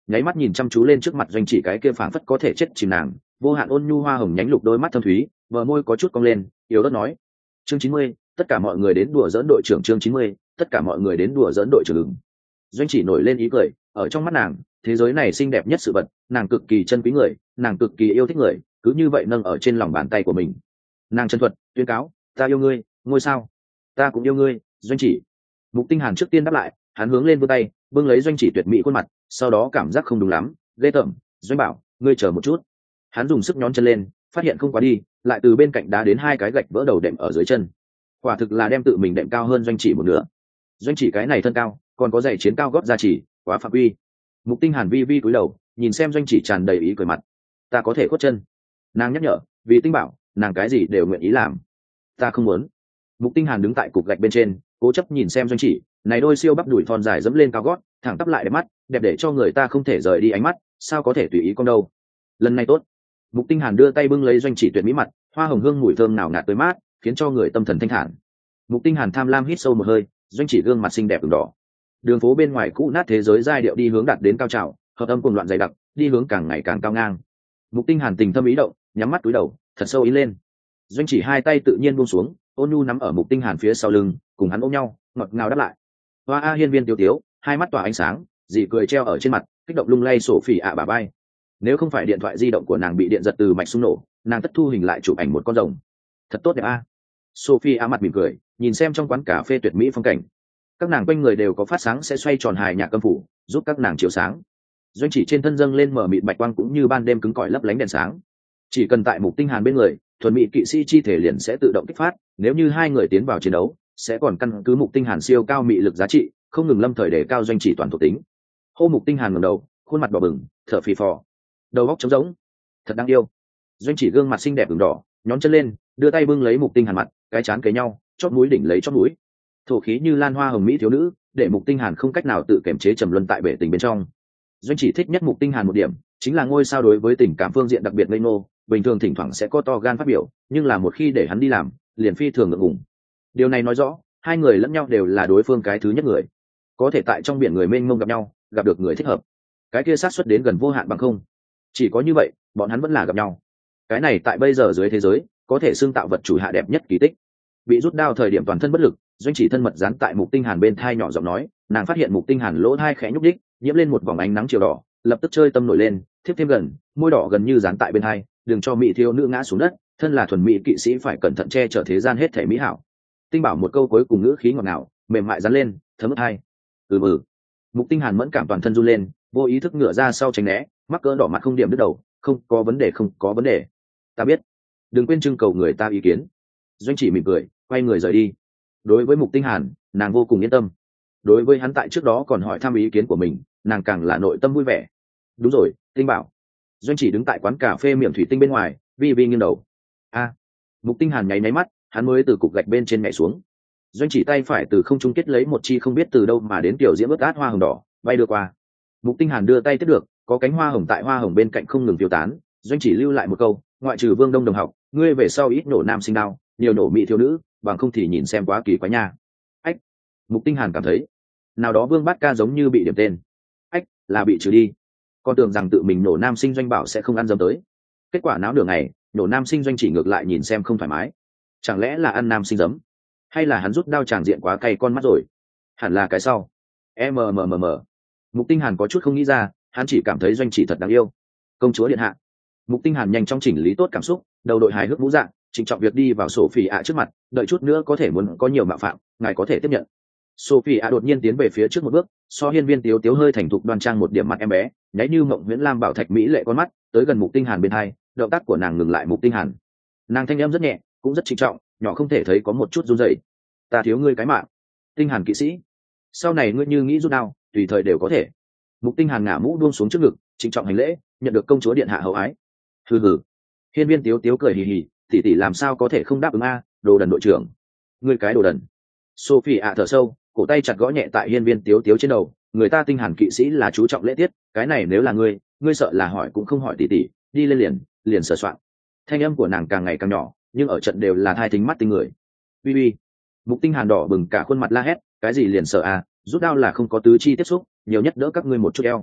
nháy mắt nhìn chăm chú lên trước mặt doanh chỉ cái kia phảng phất có thể chết chìm nàng, vô hạn ôn nhu hoa hồng nhánh lục đôi mắt thâm thúy, bờ môi có chút cong lên, yếu ớt nói: chương chín mươi, tất cả mọi người đến đùa dỡn đội trưởng. Chương chín mươi, tất cả mọi người đến đùa dỡn đội trưởng. Doanh chỉ nổi lên ý cười, ở trong mắt nàng, thế giới này xinh đẹp nhất sự vật, nàng cực kỳ chân quý người, nàng cực kỳ yêu thích người, cứ như vậy nâng ở trên lòng bàn tay của mình. Nàng chân thuật tuyên cáo: ta yêu ngươi, ngôi sao, ta cũng yêu ngươi, Doanh chỉ. Mục Tinh Hàn trước tiên đáp lại, hắn hướng lên vươn tay, bưng lấy Doanh chỉ tuyệt mỹ khuôn mặt, sau đó cảm giác không đúng lắm, ghê tởm. Doanh bảo, ngươi chờ một chút. Hắn dùng sức nhón chân lên, phát hiện không quá đi, lại từ bên cạnh đá đến hai cái gạch vỡ đầu đệm ở dưới chân. Quả thực là đem tự mình đệm cao hơn Doanh chỉ một nửa. Doanh chỉ cái này thân cao, còn có giày chiến cao gót gia chỉ, quá phạm quy. Mục Tinh Hàn vi vi cúi đầu, nhìn xem Doanh chỉ tràn đầy ý cười mặt. Ta có thể khuất chân. Nàng nhắc nhở, vì Tinh bảo, nàng cái gì đều nguyện ý làm. Ta không muốn. Mục Tinh Hàn đứng tại cục gạch bên trên, cố chấp nhìn xem Doanh chỉ, này đôi siêu bắp đùi thon dài dẫm lên cao gót, thẳng tắp lại đẹp mắt, đẹp để cho người ta không thể rời đi ánh mắt, sao có thể tùy ý con đâu. Lần này tốt. Mục Tinh Hàn đưa tay bưng lấy Doanh chỉ tuyệt mỹ mặt, hoa hồng hương mùi thơm nào ngạt tới mát, khiến cho người tâm thần thanh thản. Mục Tinh Hàn tham lam hít sâu một hơi, Doanh chỉ gương mặt xinh đẹp ửng đỏ. Đường phố bên ngoài cũ nát thế giới giai điệu đi hướng đạt đến cao trào, hợp âm cuồng loạn dày đặc, đi hướng càng ngày càng cao ngang. Mục Tinh Hàn tình thâm ý động, nhắm mắt cúi đầu, thật sâu ý lên. Doanh chỉ hai tay tự nhiên buông xuống, ôn nhu nắm ở Mục Tinh Hàn phía sau lưng, cùng hắn ôm nhau, ngọt ngào đáp lại. Hoa A hiên viên tiêu tiếu, hai mắt tỏa ánh sáng, dị cười treo ở trên mặt, kích động lung lay sổ phỉ ạ bà bay. Nếu không phải điện thoại di động của nàng bị điện giật từ mạch xung nổ, nàng tất thu hình lại chụp ảnh một con rồng. Thật tốt đẹp a. Sophie a mặt mỉm cười, nhìn xem trong quán cà phê tuyệt mỹ phong cảnh. Các nàng quanh người đều có phát sáng sẽ xoay tròn hài nhạc âm phủ, giúp các nàng chiếu sáng. Doanh chỉ trên thân dâng lên mở mịt bạch quang cũng như ban đêm cứng cỏi lấp lánh đèn sáng. Chỉ cần tại Mục Tinh Hàn bên người, thuần mỹ kỵ sĩ chi thể liền sẽ tự động kích phát, nếu như hai người tiến vào chiến đấu, sẽ còn căn cứ Mục Tinh Hàn siêu cao mị lực giá trị, không ngừng lâm thời để cao Doanh chỉ toàn thuộc tính. Hô Mục Tinh Hàn ngẩng đầu, khuôn mặt đỏ bừng, thở phì phò, đầu óc trống rỗng, thật đáng yêu. Doanh chỉ gương mặt xinh đẹp ửng đỏ, nhón chân lên, đưa tay bưng lấy Mục Tinh Hàn mặt, cái chán kề nhau, chót mũi đỉnh lấy chót mũi. Thổ khí như lan hoa hồng mỹ thiếu nữ, để Mục Tinh Hàn không cách nào tự kiềm chế trầm luân tại bể tình bên trong. Doanh chỉ thích nhất Mục Tinh Hàn một điểm, chính là ngôi sao đối với tình cảm phương diện đặc biệt ngây ngô, bình thường thỉnh thoảng sẽ có to gan phát biểu, nhưng là một khi để hắn đi làm, liền phi thường ngượng ngùng. Điều này nói rõ, hai người lẫn nhau đều là đối phương cái thứ nhất người. Có thể tại trong biển người mênh mông gặp nhau, gặp được người thích hợp. Cái kia sát suất đến gần vô hạn bằng không. Chỉ có như vậy, bọn hắn vẫn là gặp nhau. Cái này tại bây giờ dưới thế giới, có thể xưng tạo vật chủ hạ đẹp nhất kỳ tích. Bị rút đao thời điểm toàn thân bất lực, Doanh chỉ thân mật dán tại Mục Tinh Hàn bên thai nhỏ giọng nói, nàng phát hiện Mục Tinh Hàn lỗ thai khẽ nhúc đích, nhiễm lên một vòng ánh nắng chiều đỏ, lập tức chơi tâm nổi lên, thiếp thêm gần, môi đỏ gần như dán tại bên hai, đừng cho mỹ thiếu nữ ngã xuống đất, thân là thuần mỹ kỵ sĩ phải cẩn thận che chở thế gian hết thể mỹ hảo. Tinh bảo một câu cuối cùng ngữ khí ngọt ngào, mềm mại dán lên, thấm ướt hai. Ừ ừ. Mục Tinh Hàn mẫn cảm toàn thân run lên, vô ý thức ngửa ra sau tránh né, mắc cỡ đỏ mặt không điểm đứt đầu, không có vấn đề không có vấn đề. Ta biết. Đừng quên trưng cầu người ta ý kiến. Doanh chỉ mỉm cười, quay người rời đi. Đối với Mục Tinh Hàn, nàng vô cùng yên tâm. Đối với hắn tại trước đó còn hỏi thăm ý kiến của mình, nàng càng là nội tâm vui vẻ. Đúng rồi, Tinh bảo. Doanh chỉ đứng tại quán cà phê miệng thủy tinh bên ngoài, vi vi nghiêng đầu. A. Mục Tinh Hàn nháy nháy mắt, hắn mới từ cục gạch bên trên nhảy xuống. Doanh chỉ tay phải từ không trung kết lấy một chi không biết từ đâu mà đến tiểu diễm ướt át hoa hồng đỏ, bay đưa qua. Mục Tinh Hàn đưa tay tiếp được, có cánh hoa hồng tại hoa hồng bên cạnh không ngừng tiêu tán. Doanh chỉ lưu lại một câu, ngoại trừ Vương Đông đồng học, ngươi về sau ít nổ nam sinh đao, nhiều nổ mỹ thiếu nữ, bằng không thì nhìn xem quá kỳ quá nha. Ách. Mục Tinh Hàn cảm thấy, nào đó Vương Bát Ca giống như bị điểm tên. Ách, là bị trừ đi. Con tưởng rằng tự mình nổ nam sinh Doanh bảo sẽ không ăn dấm tới. Kết quả náo nửa ngày, nổ nam sinh Doanh chỉ ngược lại nhìn xem không thoải mái. Chẳng lẽ là ăn nam sinh dấm? Hay là hắn rút đao tràng diện quá cay con mắt rồi? Hẳn là cái sau. mmmmm. Mục Tinh Hàn có chút không nghĩ ra, hắn chỉ cảm thấy Doanh chỉ thật đáng yêu. Công chúa điện hạ. Mục Tinh Hàn nhanh chóng chỉnh lý tốt cảm xúc, đầu đội hài hước vũ dạng, trịnh trọng việc đi vào Sophie ạ trước mặt, đợi chút nữa có thể muốn có nhiều mạo phạm, ngài có thể tiếp nhận. Sophie ạ đột nhiên tiến về phía trước một bước, so hiên viên tiếu tiếu hơi thành thục đoan trang một điểm mặt em bé, nháy như mộng nguyễn lam bảo thạch mỹ lệ con mắt, tới gần Mục Tinh Hàn bên hai, động tác của nàng ngừng lại Mục Tinh Hàn. Nàng thanh âm rất nhẹ, cũng rất trịnh trọng, nhỏ không thể thấy có một chút run rẩy. Ta thiếu ngươi cái mạng, Tinh Hàn kỵ sĩ. Sau này ngươi như nghĩ rút đao, tùy thời đều có thể. Mục Tinh Hàn ngả mũ buông xuống trước ngực, trịnh trọng hành lễ, nhận được công chúa điện hạ hậu ái. Hừ hừ. Hiên viên tiếu tiếu cười hì hì, tỷ tỷ làm sao có thể không đáp ứng a, đồ đần đội trưởng. Ngươi cái đồ đần. Sophie ạ thở sâu, cổ tay chặt gõ nhẹ tại hiên viên tiếu tiếu trên đầu, người ta Tinh Hàn kỵ sĩ là chú trọng lễ tiết, cái này nếu là ngươi, ngươi sợ là hỏi cũng không hỏi tỷ tỷ, đi lên liền, liền sờ soạn. Thanh âm của nàng càng ngày càng nhỏ, nhưng ở trận đều là thai thính mắt tinh người. Uy uy. Mục Tinh Hàn đỏ bừng cả khuôn mặt la hét, cái gì liền sợ à, rút đao là không có tứ chi tiếp xúc, nhiều nhất đỡ các ngươi một chút eo.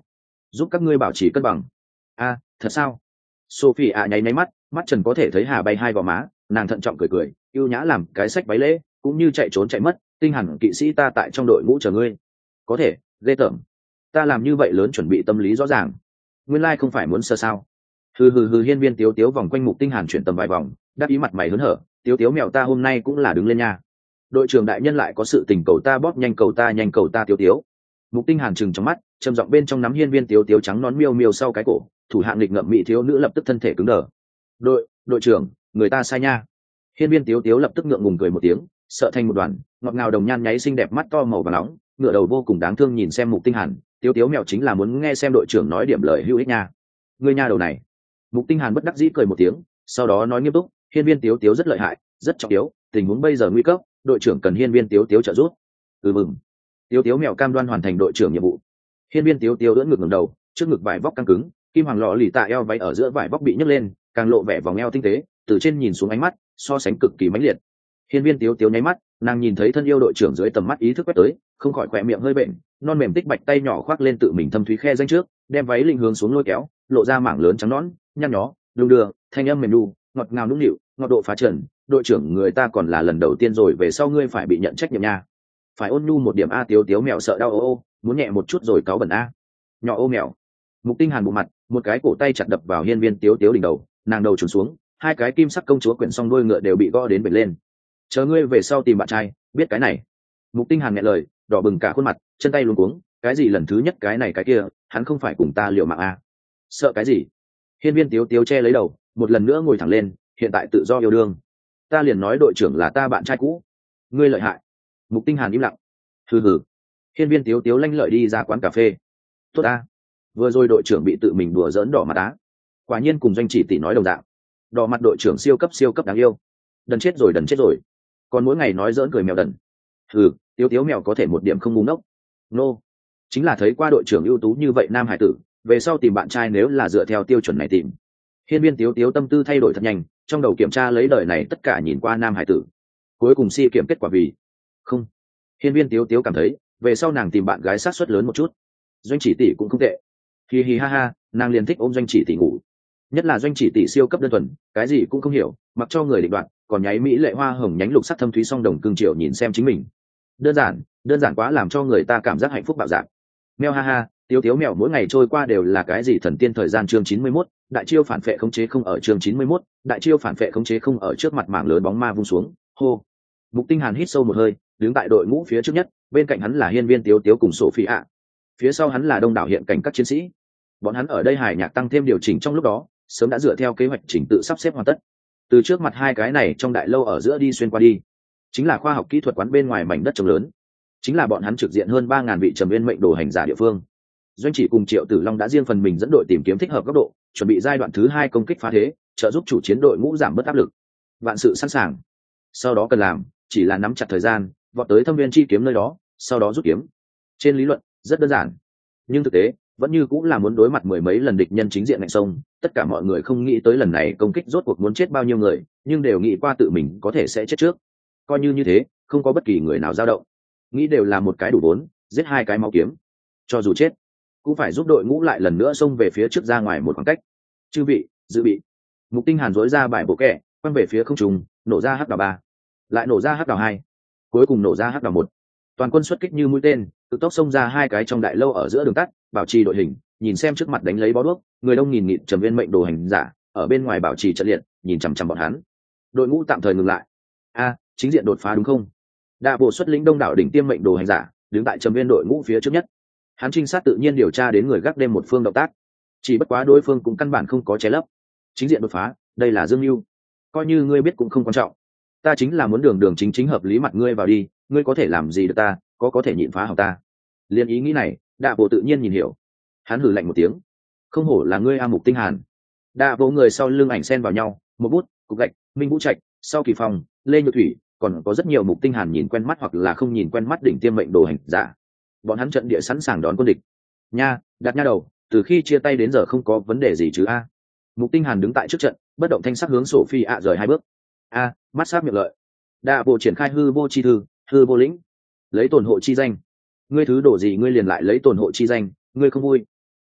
giúp các ngươi bảo trì cân bằng. A, thật sao? Sophie ạ nháy nháy mắt, mắt trần có thể thấy hà bay hai gò má, nàng thận trọng cười cười, yêu nhã làm cái sách váy lễ, cũng như chạy trốn chạy mất, tinh hẳn kỵ sĩ ta tại trong đội ngũ chờ ngươi. Có thể, ghê tởm. Ta làm như vậy lớn chuẩn bị tâm lý rõ ràng. Nguyên lai không phải muốn sơ sao? Hừ hừ hừ, hiên viên tiếu tiếu vòng quanh Mục Tinh Hàn chuyển tầm vài vòng, đáp ý mặt mày hớn hở, tiếu tiếu mèo ta hôm nay cũng là đứng lên nha. Đội trưởng đại nhân lại có sự tình cầu ta bóp nhanh cầu ta nhanh cầu ta tiếu tiếu. Mục Tinh Hàn trừng trong mắt, trầm giọng bên trong nắm hiên viên tiếu tiếu trắng nón miêu miêu sau cái cổ, thủ hạng nghịch ngợm mỹ thiếu nữ lập tức thân thể cứng đờ. Đội, đội trưởng, người ta sai nha. Hiên viên tiếu tiếu lập tức ngượng ngùng cười một tiếng, sợ thành một đoàn, ngọt ngào đồng nhan nháy xinh đẹp mắt to màu vàng nóng, ngựa đầu vô cùng đáng thương nhìn xem Mục Tinh Hàn, tiếu tiếu mèo chính là muốn nghe xem đội trưởng nói điểm lời hữu ích nha. Ngươi nha đầu này. Mục Tinh Hàn bất đắc dĩ cười một tiếng, sau đó nói nghiêm túc, hiên viên tiếu tiếu rất lợi hại, rất trọng yếu, tình huống bây giờ nguy cấp, đội trưởng cần hiên viên tiếu tiếu trợ giúp. Ừ mừng. Tiếu tiếu mèo cam đoan hoàn thành đội trưởng nhiệm vụ. Hiên viên tiếu tiếu ưỡn ngực ngẩng đầu, trước ngực vải vóc căng cứng, kim hoàng lọ lì tạ eo váy ở giữa vải vóc bị nhấc lên, càng lộ vẻ vòng eo tinh tế, từ trên nhìn xuống ánh mắt so sánh cực kỳ mãnh liệt. Hiên viên tiếu tiếu nháy mắt, nàng nhìn thấy thân yêu đội trưởng dưới tầm mắt ý thức quét tới, không khỏi khỏe miệng hơi bệnh, non mềm tích bạch tay nhỏ khoác lên tự mình thâm thúy khe danh trước, đem váy linh hướng xuống lôi kéo, lộ ra mảng lớn trắng nõn, nhăn nhó, đung đưa, thanh âm mềm nu, ngọt ngào nũng nịu, ngọt độ phá trần. Đội trưởng người ta còn là lần đầu tiên rồi, về sau ngươi phải bị nhận trách nhiệm nha. Phải ôn nhu một điểm a. Tiếu tiếu mèo sợ đau ô ô, muốn nhẹ một chút rồi cáu bẩn a. Nhỏ ô mèo. Mục Tinh Hàn bộ mặt, một cái cổ tay chặt đập vào hiên viên tiếu tiếu đỉnh đầu, nàng đầu trùn xuống, hai cái kim sắc công chúa quyển song đuôi ngựa đều bị gõ đến bệt lên. Chờ ngươi về sau tìm bạn trai, biết cái này. Mục Tinh Hàn nghẹn lời, đỏ bừng cả khuôn mặt, chân tay luống cuống, cái gì lần thứ nhất cái này cái kia, hắn không phải cùng ta liều mạng a. Sợ cái gì? Hiên viên tiếu tiếu che lấy đầu, một lần nữa ngồi thẳng lên, hiện tại tự do yêu đương. Ta liền nói đội trưởng là ta bạn trai cũ. Ngươi lợi hại. Mục Tinh Hàn im lặng. Hừ hừ. Hiên viên tiếu tiếu lanh lợi đi ra quán cà phê. Tốt a. Vừa rồi đội trưởng bị tự mình đùa giỡn đỏ mặt á. Quả nhiên cùng doanh chỉ tỷ nói đồng dạng. Đỏ mặt đội trưởng siêu cấp siêu cấp đáng yêu. Đần chết rồi đần chết rồi. Còn mỗi ngày nói giỡn cười mèo đần. Hừ, tiếu tiếu mèo có thể một điểm không ngu ngốc. Nô. Chính là thấy qua đội trưởng ưu tú như vậy nam hải tử, về sau tìm bạn trai nếu là dựa theo tiêu chuẩn này tìm. Hiên viên tiếu tiếu tâm tư thay đổi thật nhanh, trong đầu kiểm tra lấy đời này tất cả nhìn qua nam hải tử, cuối cùng si kiểm kết quả vì không. Hiên viên tiếu tiếu cảm thấy về sau nàng tìm bạn gái sát suất lớn một chút. Doanh chỉ tỷ cũng không tệ. Hi hi ha ha, nàng liền thích ôm doanh chỉ tỷ ngủ, nhất là doanh chỉ tỷ siêu cấp đơn thuần, cái gì cũng không hiểu, mặc cho người định đoạn, còn nháy mỹ lệ hoa hồng nhánh lục sắc thâm thúy song đồng cương triệu nhìn xem chính mình. Đơn giản, đơn giản quá làm cho người ta cảm giác hạnh phúc bạo dạng. Mèo ha ha, tiếu tiếu mèo mỗi ngày trôi qua đều là cái gì thần tiên thời gian. Chương chín mươi mốt, đại chiêu phản phệ khống chế không ở. Chương chín mươi mốt, đại chiêu phản phệ khống chế không ở. Trước mặt mảng lớn bóng ma vung xuống, hô. Mục Tinh Hàn hít sâu một hơi, đứng tại đội ngũ phía trước nhất, bên cạnh hắn là hiên viên tiếu tiếu cùng Sophie ạ, phía sau hắn là đông đảo hiện cảnh các chiến sĩ. Bọn hắn ở đây hài nhạc tăng thêm điều chỉnh trong lúc đó, sớm đã dựa theo kế hoạch chỉnh tự sắp xếp hoàn tất. Từ trước mặt hai cái này trong đại lâu ở giữa đi xuyên qua đi, chính là khoa học kỹ thuật quán bên ngoài mảnh đất trống lớn, chính là bọn hắn trực diện hơn ba ngàn vị trầm nguyên mệnh đồ hành giả địa phương. Doanh chỉ cùng Triệu Tử Long đã riêng phần mình dẫn đội tìm kiếm thích hợp góc độ, chuẩn bị giai đoạn thứ hai công kích phá thế, trợ giúp chủ chiến đội ngũ giảm bớt áp lực. Vạn sự sẵn sàng. Sau đó cần làm chỉ là nắm chặt thời gian, vọt tới thâm viên chi kiếm nơi đó, sau đó rút kiếm. Trên lý luận rất đơn giản, nhưng thực tế vẫn như cũng là muốn đối mặt mười mấy lần địch nhân chính diện ngạnh sông. Tất cả mọi người không nghĩ tới lần này công kích rốt cuộc muốn chết bao nhiêu người, nhưng đều nghĩ qua tự mình có thể sẽ chết trước. Coi như như thế, không có bất kỳ người nào dao động, nghĩ đều là một cái đủ vốn, giết hai cái máu kiếm, cho dù chết cũng phải giúp đội ngũ lại lần nữa xông về phía trước ra ngoài một khoảng cách. Chư vị dự bị. Mục Tinh Hàn dối ra bài bộ kẻ, quăng về phía không trung, nổ ra hắc đào ba, lại nổ ra hắc đào hai, cuối cùng nổ ra hắc đào một. Toàn quân xuất kích như mũi tên, tự tốc xông ra hai cái trong đại lâu ở giữa đường tắt, bảo trì đội hình, nhìn xem trước mặt đánh lấy bó đuốc, người đông nghìn nghịt trầm viên mệnh đồ hành giả ở bên ngoài bảo trì trận liệt, nhìn chằm chằm bọn hắn. Đội ngũ tạm thời ngừng lại. A, chính diện đột phá đúng không? Đạ bộ xuất lĩnh đông đảo đỉnh tiêm mệnh đồ hành giả, đứng tại trầm viên đội ngũ phía trước nhất. Hắn trinh sát tự nhiên điều tra đến người gác đêm một phương động tác, chỉ bất quá đối phương cũng căn bản không có che lấp. Chính diện đột phá, đây là dương mưu, coi như ngươi biết cũng không quan trọng. Ta chính là muốn đường đường chính chính hợp lý mặt ngươi vào đi, ngươi có thể làm gì được ta, có có thể nhịn phá hỏng ta. Liên ý nghĩ này, Đạ bộ tự nhiên nhìn hiểu. Hắn hừ lạnh một tiếng, không hổ là ngươi A Mục Tinh Hàn. Đạ bộ người sau lưng ảnh xen vào nhau, một bút, cục gạch, Minh Vũ Trạch, sau Kỳ Phong, Lê Nhược Thủy, còn có rất nhiều Mục Tinh Hàn nhìn quen mắt hoặc là không nhìn quen mắt đỉnh tiêm mệnh đồ hành giả. Bọn hắn trận địa sẵn sàng đón quân địch. Nha, đặt nha đầu, từ khi chia tay đến giờ không có vấn đề gì chứ a? Mục Tinh Hàn đứng tại trước trận, bất động thanh sắc hướng Sophie ạ rời hai bước. A, mắt sát miệng lợi. Đạ bộ triển khai hư vô chi thư, hư vô lĩnh, lấy tổn hộ chi danh. Ngươi thứ đổ gì ngươi liền lại lấy tổn hộ chi danh, ngươi không vui.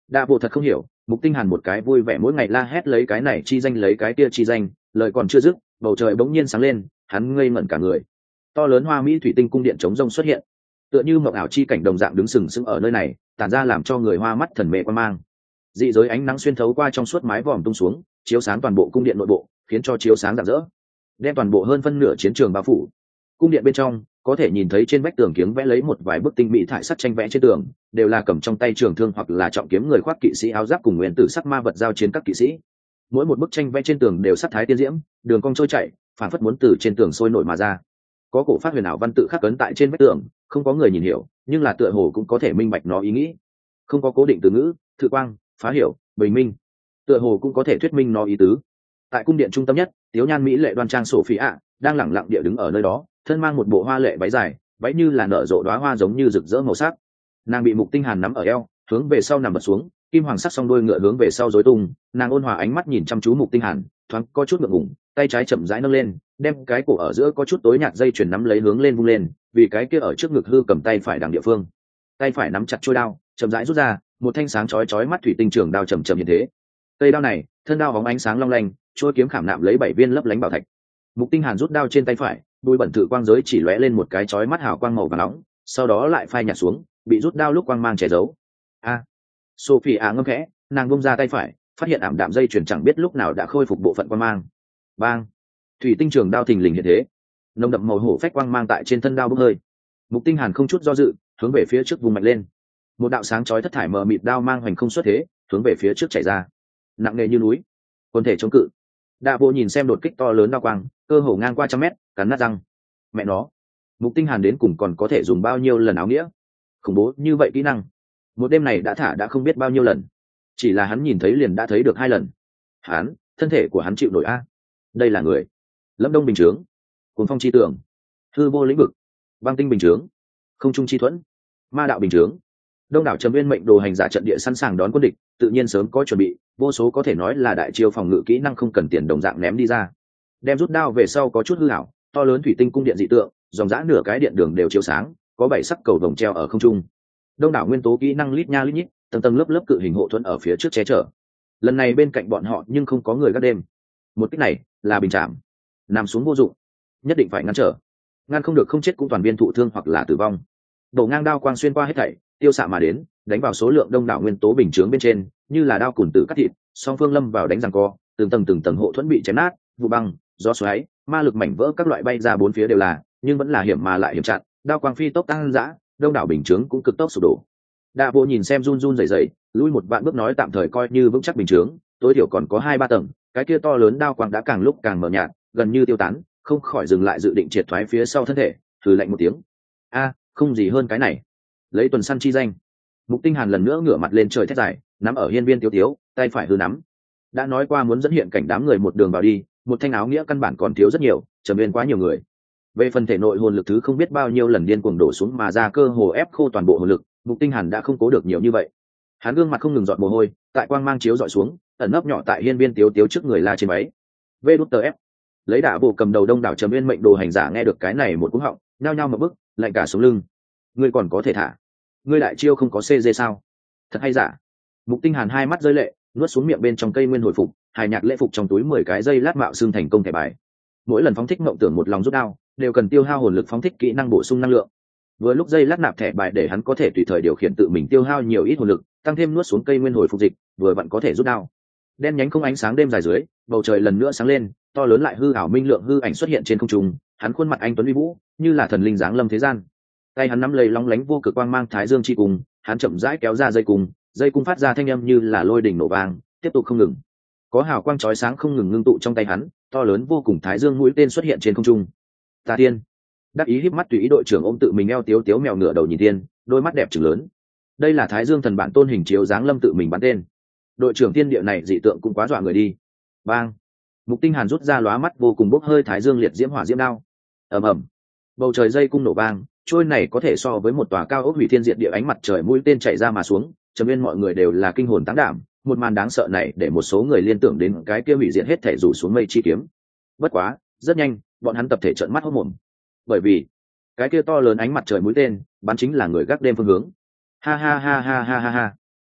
Đạ bộ thật không hiểu, Mục Tinh Hàn một cái vui vẻ mỗi ngày la hét lấy cái này chi danh lấy cái kia chi danh, lời còn chưa dứt, bầu trời bỗng nhiên sáng lên, hắn ngây ngẩn cả người. To lớn hoa mỹ thủy tinh cung điện chống rông xuất hiện, tựa như mộng ảo chi cảnh đồng dạng đứng sừng sững ở nơi này, tản ra làm cho người hoa mắt thần mê quan mang. Dị giới ánh nắng xuyên thấu qua trong suốt mái vòm tung xuống, chiếu sáng toàn bộ cung điện nội bộ, khiến cho chiếu sáng rạng rỡ, đem toàn bộ hơn phân nửa chiến trường bao phủ. Cung điện bên trong có thể nhìn thấy trên vách tường kiếng vẽ lấy một vài bức tinh mỹ thải sắt tranh vẽ trên tường, đều là cầm trong tay trường thương hoặc là trọng kiếm người khoác kỵ sĩ áo giáp cùng nguyên tử sắc ma vật giao chiến các kỵ sĩ. Mỗi một bức tranh vẽ trên tường đều sắc thái tiên diễm, đường cong trôi chảy, phản phất muốn từ trên tường sôi nổi mà ra. Có cổ phát huyền ảo văn tự khắc ấn tại trên vách tường, không có người nhìn hiểu, nhưng là tựa hồ cũng có thể minh bạch nó ý nghĩ. Không có cố định từ ngữ, thự quang, phá hiểu, bình minh, tựa hồ cũng có thể thuyết minh nó ý tứ. Tại cung điện trung tâm nhất, tiếu nhan mỹ lệ đoan trang Sophia đang lẳng lặng địa đứng ở nơi đó, thân mang một bộ hoa lệ váy dài, váy như là nở rộ đóa hoa giống như rực rỡ màu sắc. Nàng bị Mục Tinh Hàn nắm ở eo, hướng về sau nằm bật xuống, kim hoàng sắc song đuôi ngựa hướng về sau rối tung, nàng ôn hòa ánh mắt nhìn chăm chú Mục Tinh Hàn, thoáng có chút ngượng ngùng, tay trái chậm rãi nâng lên, đem cái cổ ở giữa có chút tối nhạt dây chuyền nắm lấy hướng lên vung lên, vì cái kia ở trước ngực hư cầm tay phải đằng địa phương. Tay phải nắm chặt chuôi đao, chậm rãi rút ra, một thanh sáng chói chói mắt thủy tinh trường đao chậm chậm như thế. Cây đao này, thân đao bóng ánh sáng long lanh, chuôi kiếm khảm nạm lấy bảy viên lấp lánh bảo thạch. Mục Tinh Hàn rút đao trên tay phải, bùi bẩn thử quang giới chỉ lóe lên một cái chói mắt hào quang màu vàng nóng, sau đó lại phai nhạt xuống, bị rút đao lúc quang mang che giấu. A, Sophie á ngâm khẽ, nàng buông ra tay phải, phát hiện ảm đạm dây chuyền chẳng biết lúc nào đã khôi phục bộ phận quang mang. Bang, thủy tinh trường đao thình lình hiện thế, nồng đậm màu hổ phách quang mang tại trên thân đao bốc hơi. Mục Tinh Hàn không chút do dự, hướng về phía trước vùng mạnh lên. Một đạo sáng chói thất thải mờ mịt đao mang hoành không xuất thế, hướng về phía trước chảy ra, nặng nề như núi, quân thể chống cự. Đạ Bộ nhìn xem đột kích to lớn đao quang, cơ hồ ngang qua trăm mét, cắn nát răng. Mẹ nó, Mục Tinh Hàn đến cùng còn có thể dùng bao nhiêu lần áo nghĩa? Khủng bố như vậy kỹ năng, một đêm này đã thả đã không biết bao nhiêu lần, chỉ là hắn nhìn thấy liền đã thấy được hai lần. Hắn, thân thể của hắn chịu nổi a? Đây là người. Lâm Đông bình chướng, Cuồng Phong chi tường, hư vô lĩnh vực, băng tinh bình chướng, không trung chi thuẫn, ma đạo bình chướng. Đông đảo Trầm Nguyên mệnh đồ hành giả trận địa sẵn sàng đón quân địch, tự nhiên sớm có chuẩn bị, vô số có thể nói là đại chiêu phòng ngự kỹ năng không cần tiền đồng dạng ném đi ra. Đem rút đao về sau có chút hư ảo, to lớn thủy tinh cung điện dị tượng, dòng dã nửa cái điện đường đều chiếu sáng, có bảy sắc cầu vồng treo ở không trung. Đông đảo nguyên tố kỹ năng lít nha lít nhít, tầng tầng lớp lớp cự hình hộ thuẫn ở phía trước che chở. Lần này bên cạnh bọn họ nhưng không có người gác đêm. Một kích này là bình chạm, nằm xuống vô dụng, nhất định phải ngăn trở. Ngăn không được không chết cũng toàn viên thụ thương hoặc là tử vong. Đổ ngang đao quang xuyên qua hết thảy, tiêu xạ mà đến, đánh vào số lượng đông đảo nguyên tố bình chướng bên trên, như là đao cùn tử cắt thịt, song phương lâm vào đánh giằng co, từng tầng từng tầng hộ thuẫn bị chém nát, vụ băng, gió xoáy, ma lực mảnh vỡ các loại bay ra bốn phía đều là, nhưng vẫn là hiểm mà lại hiểm chặn, đao quang phi tốc tăng dã, đông đảo bình chướng cũng cực tốc sụp đổ. Đạ Bộ nhìn xem run run rẩy rẩy, lùi một vạn bước nói tạm thời coi như vững chắc bình chướng, tối thiểu còn có hai ba tầng, cái kia to lớn đao quang đã càng lúc càng mờ nhạt, gần như tiêu tán, không khỏi dừng lại dự định triệt thoái phía sau thân thể, thử lạnh một tiếng. A, không gì hơn cái này. Lấy tuần săn chi danh. Mục Tinh Hàn lần nữa ngửa mặt lên trời thét dài, nắm ở hiên viên tiếu tiếu, tay phải hư nắm. Đã nói qua muốn dẫn hiện cảnh đám người một đường vào đi, một thanh áo nghĩa căn bản còn thiếu rất nhiều, Trầm Nguyên quá nhiều người. Về phần thể nội hồn lực thứ không biết bao nhiêu lần điên cuồng đổ xuống mà ra cơ hồ ép khô toàn bộ hồn lực, Mục Tinh Hàn đã không cố được nhiều như vậy. Hắn gương mặt không ngừng giọt mồ hôi, tại quang mang chiếu dọi xuống, ẩn nấp nhỏ tại hiên viên tiếu tiếu trước người la trên máy. Vê đút tờ ép. Lấy Đạ Bộ cầm đầu đông đảo Trầm Nguyên mệnh đồ hành giả nghe được cái này một cú họng, nhao nhao một bức, lạnh cả sống lưng. Ngươi còn có thể thả? Ngươi đại chiêu không có xê giê sao? Thật hay giả? Mục Tinh Hàn hai mắt rơi lệ, nuốt xuống miệng bên trong cây nguyên hồi phục, hài nhạc lễ phục trong túi mười cái dây lát mạo xương thành công thẻ bài. Mỗi lần phóng thích mộng tưởng một lòng rút đao, đều cần tiêu hao hồn lực phóng thích kỹ năng bổ sung năng lượng. Vừa lúc dây lát nạp thẻ bài để hắn có thể tùy thời điều khiển tự mình tiêu hao nhiều ít hồn lực, tăng thêm nuốt xuống cây nguyên hồi phục dịch, vừa vặn có thể rút đao. Đen nhánh không ánh sáng đêm dài dưới, bầu trời lần nữa sáng lên, to lớn lại hư ảo minh lượng hư ảnh xuất hiện trên không trung, hắn khuôn mặt anh tuấn uy vũ, như là thần linh giáng lâm thế gian. Tay hắn nắm lấy long lánh vô cực quang mang thái dương chi cùng, hắn chậm rãi kéo ra dây cung, dây cung phát ra thanh âm như là lôi đình nổ vang, tiếp tục không ngừng. Có hào quang chói sáng không ngừng ngưng tụ trong tay hắn, to lớn vô cùng thái dương mũi tên xuất hiện trên không trung. Tà Tiên, đắc ý híp mắt tùy ý đội trưởng ôm tự mình eo tiếu tiếu mèo ngửa đầu nhìn tiên, đôi mắt đẹp trừng lớn. Đây là thái dương thần bản tôn hình chiếu dáng lâm tự mình bắn tên. Đội trưởng tiên địa này dị tượng cũng quá dọa người đi. Bang! Mục Tinh Hàn rút ra lóa mắt vô cùng bốc hơi thái dương liệt diễm hỏa diễm đao. Ầm ầm. Bầu trời dây cung nổ vang, trôi này có thể so với một tòa cao ốc hủy thiên diệt địa ánh mặt trời mũi tên chạy ra mà xuống, Trầm Nguyên mọi người đều là kinh hồn táng đảm, một màn đáng sợ này để một số người liên tưởng đến cái kia hủy diệt hết thể rủ xuống mây chi kiếm. Bất quá, rất nhanh, bọn hắn tập thể trợn mắt hốt mồm. Bởi vì, cái kia to lớn ánh mặt trời mũi tên, bắn chính là người gác đêm phương hướng. Ha ha ha ha ha ha ha.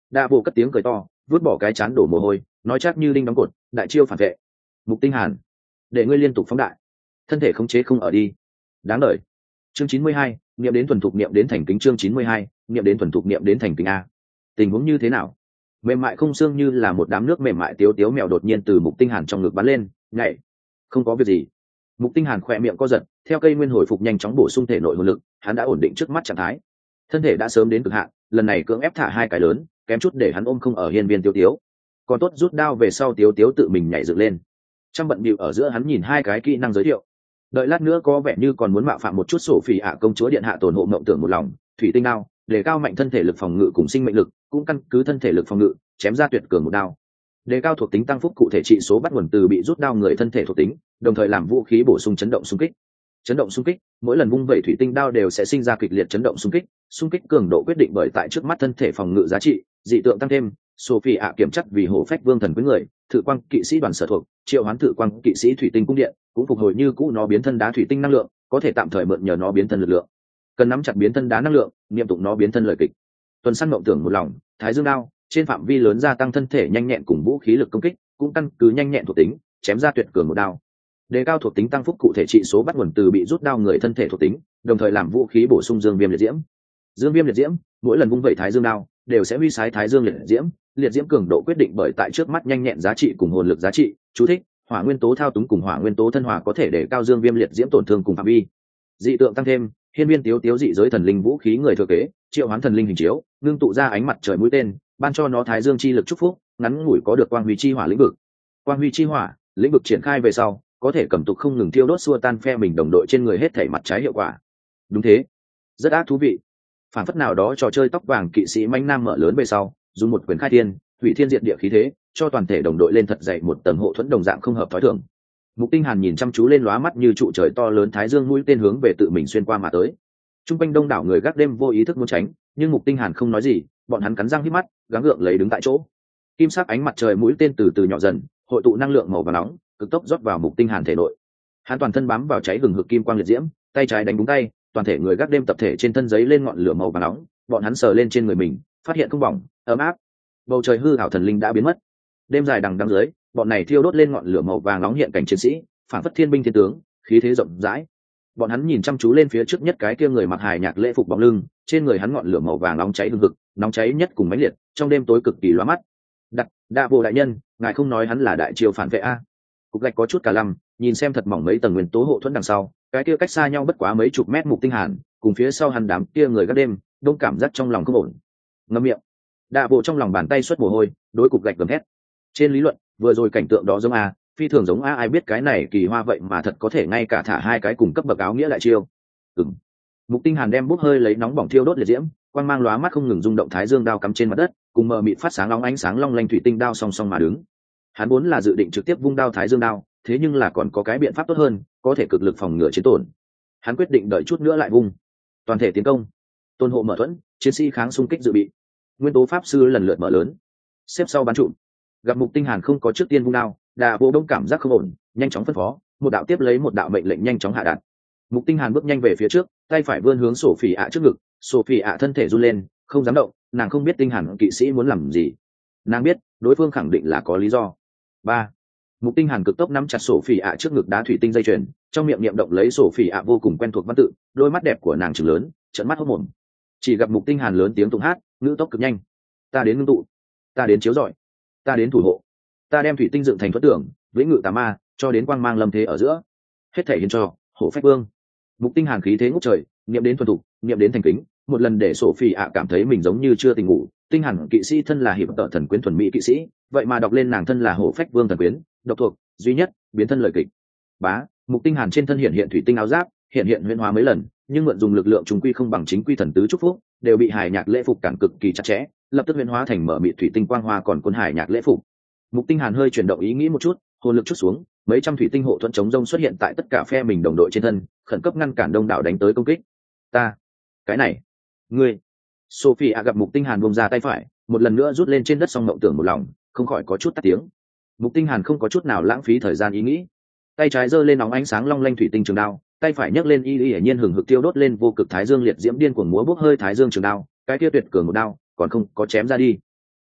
Đa bộ cất tiếng cười to, vứt bỏ cái chán đổ mồ hôi, nói chắc như đinh đóng cột, đại chiêu phản vệ. Mục Tinh Hàn, để ngươi liên tục phóng đại, thân thể khống chế không ở đi. Đáng đời. Chương chín mươi hai, niệm đến thuần thục niệm đến thành kính. Chương chín mươi hai, niệm đến thuần thục niệm đến thành kính a. Tình huống như thế nào? Mềm mại không xương như là một đám nước mềm mại tiếu tiếu mèo đột nhiên từ Mục Tinh Hàn trong ngực bắn lên, nhảy. Không có việc gì. Mục Tinh Hàn khỏe miệng co giật, theo cây nguyên hồi phục nhanh chóng bổ sung thể nội hồn lực, hắn đã ổn định trước mắt trạng thái. Thân thể đã sớm đến cực hạn, lần này cưỡng ép thả hai cái lớn, kém chút để hắn ôm không ở hiên viên tiêu tiếu. Còn tốt rút đao về sau tiếu tiếu tự mình nhảy dựng lên. Trăm bận bịu ở giữa hắn nhìn hai cái kỹ năng giới thiệu. Đợi lát nữa có vẻ như còn muốn mạo phạm một chút sổ phỉ ạ công chúa điện hạ tổn hộ mộng tưởng một lòng, thủy tinh đao, đề cao mạnh thân thể lực phòng ngự cùng sinh mệnh lực, cũng căn cứ thân thể lực phòng ngự, chém ra tuyệt cường một đao. Đề cao thuộc tính tăng phúc cụ thể trị số bắt nguồn từ bị rút đao người thân thể thuộc tính, đồng thời làm vũ khí bổ sung chấn động xung kích. Chấn động xung kích, mỗi lần vung vẩy thủy tinh đao đều sẽ sinh ra kịch liệt chấn động xung kích, xung kích cường độ quyết định bởi tại trước mắt thân thể phòng ngự giá trị, dị tượng tăng thêm. Sophie ạ kiểm chắc vì hổ phách vương thần với người, thử quang kỵ sĩ đoàn sở thuộc, triệu hoán thử quang kỵ sĩ thủy tinh cung điện, cũng phục hồi như cũ nó biến thân đá thủy tinh năng lượng, có thể tạm thời mượn nhờ nó biến thân lực lượng. Cần nắm chặt biến thân đá năng lượng, niệm tụng nó biến thân lời kịch. Tuần săn mộng tưởng một lòng, thái dương đao, trên phạm vi lớn gia tăng thân thể nhanh nhẹn cùng vũ khí lực công kích, cũng căn cứ nhanh nhẹn thuộc tính, chém ra tuyệt cường một đao. Đề cao thuộc tính tăng phúc cụ thể trị số bắt nguồn từ bị rút đao người thân thể thuộc tính, đồng thời làm vũ khí bổ sung dương viêm liệt diễm. Dương viêm liệt diễm, mỗi lần vung vẩy thái dương đao, đều sẽ huy sái thái dương liệt diễm, liệt diễm cường độ quyết định bởi tại trước mắt nhanh nhẹn giá trị cùng hồn lực giá trị. Chú thích: hỏa nguyên tố thao túng cùng hỏa nguyên tố thân hòa có thể để cao dương viêm liệt diễm tổn thương cùng phạm vi. Dị tượng tăng thêm, hiên viên tiếu tiếu dị giới thần linh vũ khí người thừa kế, triệu hoán thần linh hình chiếu, ngưng tụ ra ánh mặt trời mũi tên, ban cho nó thái dương chi lực chúc phúc, ngắn ngủi có được quang huy chi hỏa lĩnh vực. Quang huy chi hỏa lĩnh vực triển khai về sau, có thể cầm tục không ngừng thiêu đốt xua tan phe mình đồng đội trên người hết thảy mặt trái hiệu quả. Đúng thế, rất ác thú vị. Phản phất nào đó trò chơi tóc vàng kỵ sĩ manh nam mở lớn về sau, dùng một quyền khai thiên, hủy thiên diệt địa khí thế, cho toàn thể đồng đội lên thật dày một tầng hộ thuẫn đồng dạng không hợp thói thường. Mục Tinh Hàn nhìn chăm chú lên lóa mắt như trụ trời to lớn thái dương mũi tên hướng về tự mình xuyên qua mà tới. Trung quanh đông đảo người gác đêm vô ý thức muốn tránh, nhưng Mục Tinh Hàn không nói gì, bọn hắn cắn răng hít mắt, gắng gượng lấy đứng tại chỗ. Kim sắc ánh mặt trời mũi tên từ từ nhỏ dần, hội tụ năng lượng màu vàng nóng, cực tốc rót vào Mục Tinh Hàn thể nội. Hắn toàn thân bám vào cháy hừng hực kim quang liệt diễm, tay trái đánh búng tay, toàn thể người gác đêm tập thể trên thân giấy lên ngọn lửa màu vàng nóng, bọn hắn sờ lên trên người mình, phát hiện không bỏng, ấm áp. Bầu trời hư ảo thần linh đã biến mất. Đêm dài đằng đẵng dưới, bọn này thiêu đốt lên ngọn lửa màu vàng nóng hiện cảnh chiến sĩ, phản phất thiên binh thiên tướng, khí thế rộng rãi. Bọn hắn nhìn chăm chú lên phía trước nhất cái kia người mặc hài nhạc lễ phục bóng lưng, trên người hắn ngọn lửa màu vàng nóng cháy hừng hực, nóng cháy nhất cùng mãnh liệt, trong đêm tối cực kỳ lóa mắt. Đặt, Đa Vô đại nhân, ngài không nói hắn là đại triều phản vệ a? Cục gạch có chút cả lăm, nhìn xem thật mỏng mấy tầng nguyên tố hộ thuẫn đằng sau, cái kia cách xa nhau bất quá mấy chục mét Mục Tinh Hàn, cùng phía sau hắn đám kia người gác đêm, đông cảm giác trong lòng không ổn. Ngậm miệng. Đa Vô trong lòng bàn tay xuất mồ hôi, đối cục gạch gầm thét. Trên lý luận, vừa rồi cảnh tượng đó giống a, phi thường giống a, ai biết cái này kỳ hoa vậy mà thật có thể ngay cả thả hai cái cùng cấp bậc áo nghĩa lại chiêu. Ừm. Mục Tinh Hàn đem bút hơi lấy nóng bỏng thiêu đốt liệt diễm, quang mang lóa mắt không ngừng rung động thái dương đao cắm trên mặt đất, cùng mờ mịt phát sáng long ánh sáng long lanh thủy tinh đao song song mà đứng. Hắn vốn là dự định trực tiếp vung đao thái dương đao, thế nhưng là còn có cái biện pháp tốt hơn, có thể cực lực phòng ngừa chiến tổn. Hắn quyết định đợi chút nữa lại vung. Toàn thể tiến công. Tôn hộ mở thuẫn, chiến sĩ kháng xung kích dự bị. Nguyên tố pháp sư lần lượt mở lớn. Xếp sau bắn trụ. Gặp Mục Tinh Hàn không có trước tiên vung đao, Đa Vô đông cảm giác không ổn, nhanh chóng phân phó, một đạo tiếp lấy một đạo mệnh lệnh nhanh chóng hạ đạt. Mục Tinh Hàn bước nhanh về phía trước, tay phải vươn hướng Sophie ạ trước ngực, Sophie ạ thân thể run lên, không dám động, nàng không biết Tinh Hàn kỵ sĩ muốn làm gì. Nàng biết, đối phương khẳng định là có lý do. Ba. Mục Tinh Hàn cực tốc nắm chặt Sophie ạ trước ngực đá thủy tinh dây chuyền, trong miệng niệm động lấy Sophie ạ vô cùng quen thuộc văn tự, đôi mắt đẹp của nàng trừng lớn, trợn mắt hốt mồm. Chỉ gặp Mục Tinh Hàn lớn tiếng tụng hát, ngữ tốc cực nhanh. Ta đến ngưng tụ, ta đến chiếu rọi, ta đến thủ hộ, ta đem thủy tinh dựng thành thuẫn tưởng, vĩnh ngự tà ma, cho đến quang mang lâm thế ở giữa. Hết thể hiến cho Hổ Phách Vương. Mục Tinh Hàn khí thế ngút trời, niệm đến thuần thục, niệm đến thành kính, một lần để Sophie ạ cảm thấy mình giống như chưa tỉnh ngủ. Tinh Hàn kỵ sĩ thân là hiệp tợ thần quyến thuần mỹ kỵ sĩ, vậy mà đọc lên nàng thân là Hổ Phách Vương thần quyến, độc thuộc, duy nhất, biến thân lời kịch. Bá, Mục Tinh Hàn trên thân hiện hiện thủy tinh áo giáp, hiện hiện huyễn hóa mấy lần, nhưng mượn dùng lực lượng trùng quy không bằng chính quy thần tứ chúc phúc, đều bị hải nhạc lễ phục cản cực kỳ chặt chẽ, lập tức huyễn hóa thành mở mịt thủy tinh quang hoa còn quân hải nhạc lễ phục. Mục Tinh Hàn hơi chuyển động ý nghĩ một chút, hồn lực chút xuống, mấy trăm thủy tinh hộ thuẫn chống rông xuất hiện tại tất cả phe mình đồng đội trên thân, khẩn cấp ngăn cản đông đảo đánh tới công kích. Ta, cái này, ngươi. Sophie ạ gặp Mục Tinh Hàn buông ra tay phải, một lần nữa rút lên trên đất song mộng tưởng một lòng, không khỏi có chút tắt tiếng. Mục Tinh Hàn không có chút nào lãng phí thời gian ý nghĩ, tay trái giơ lên nóng ánh sáng long lanh thủy tinh trường đao, tay phải nhấc lên y y hiển nhiên hừng hực tiêu đốt lên vô cực thái dương liệt diễm điên cuồng múa bốc hơi thái dương trường đao, cái kia tuyệt cường một đao, còn không có chém ra đi.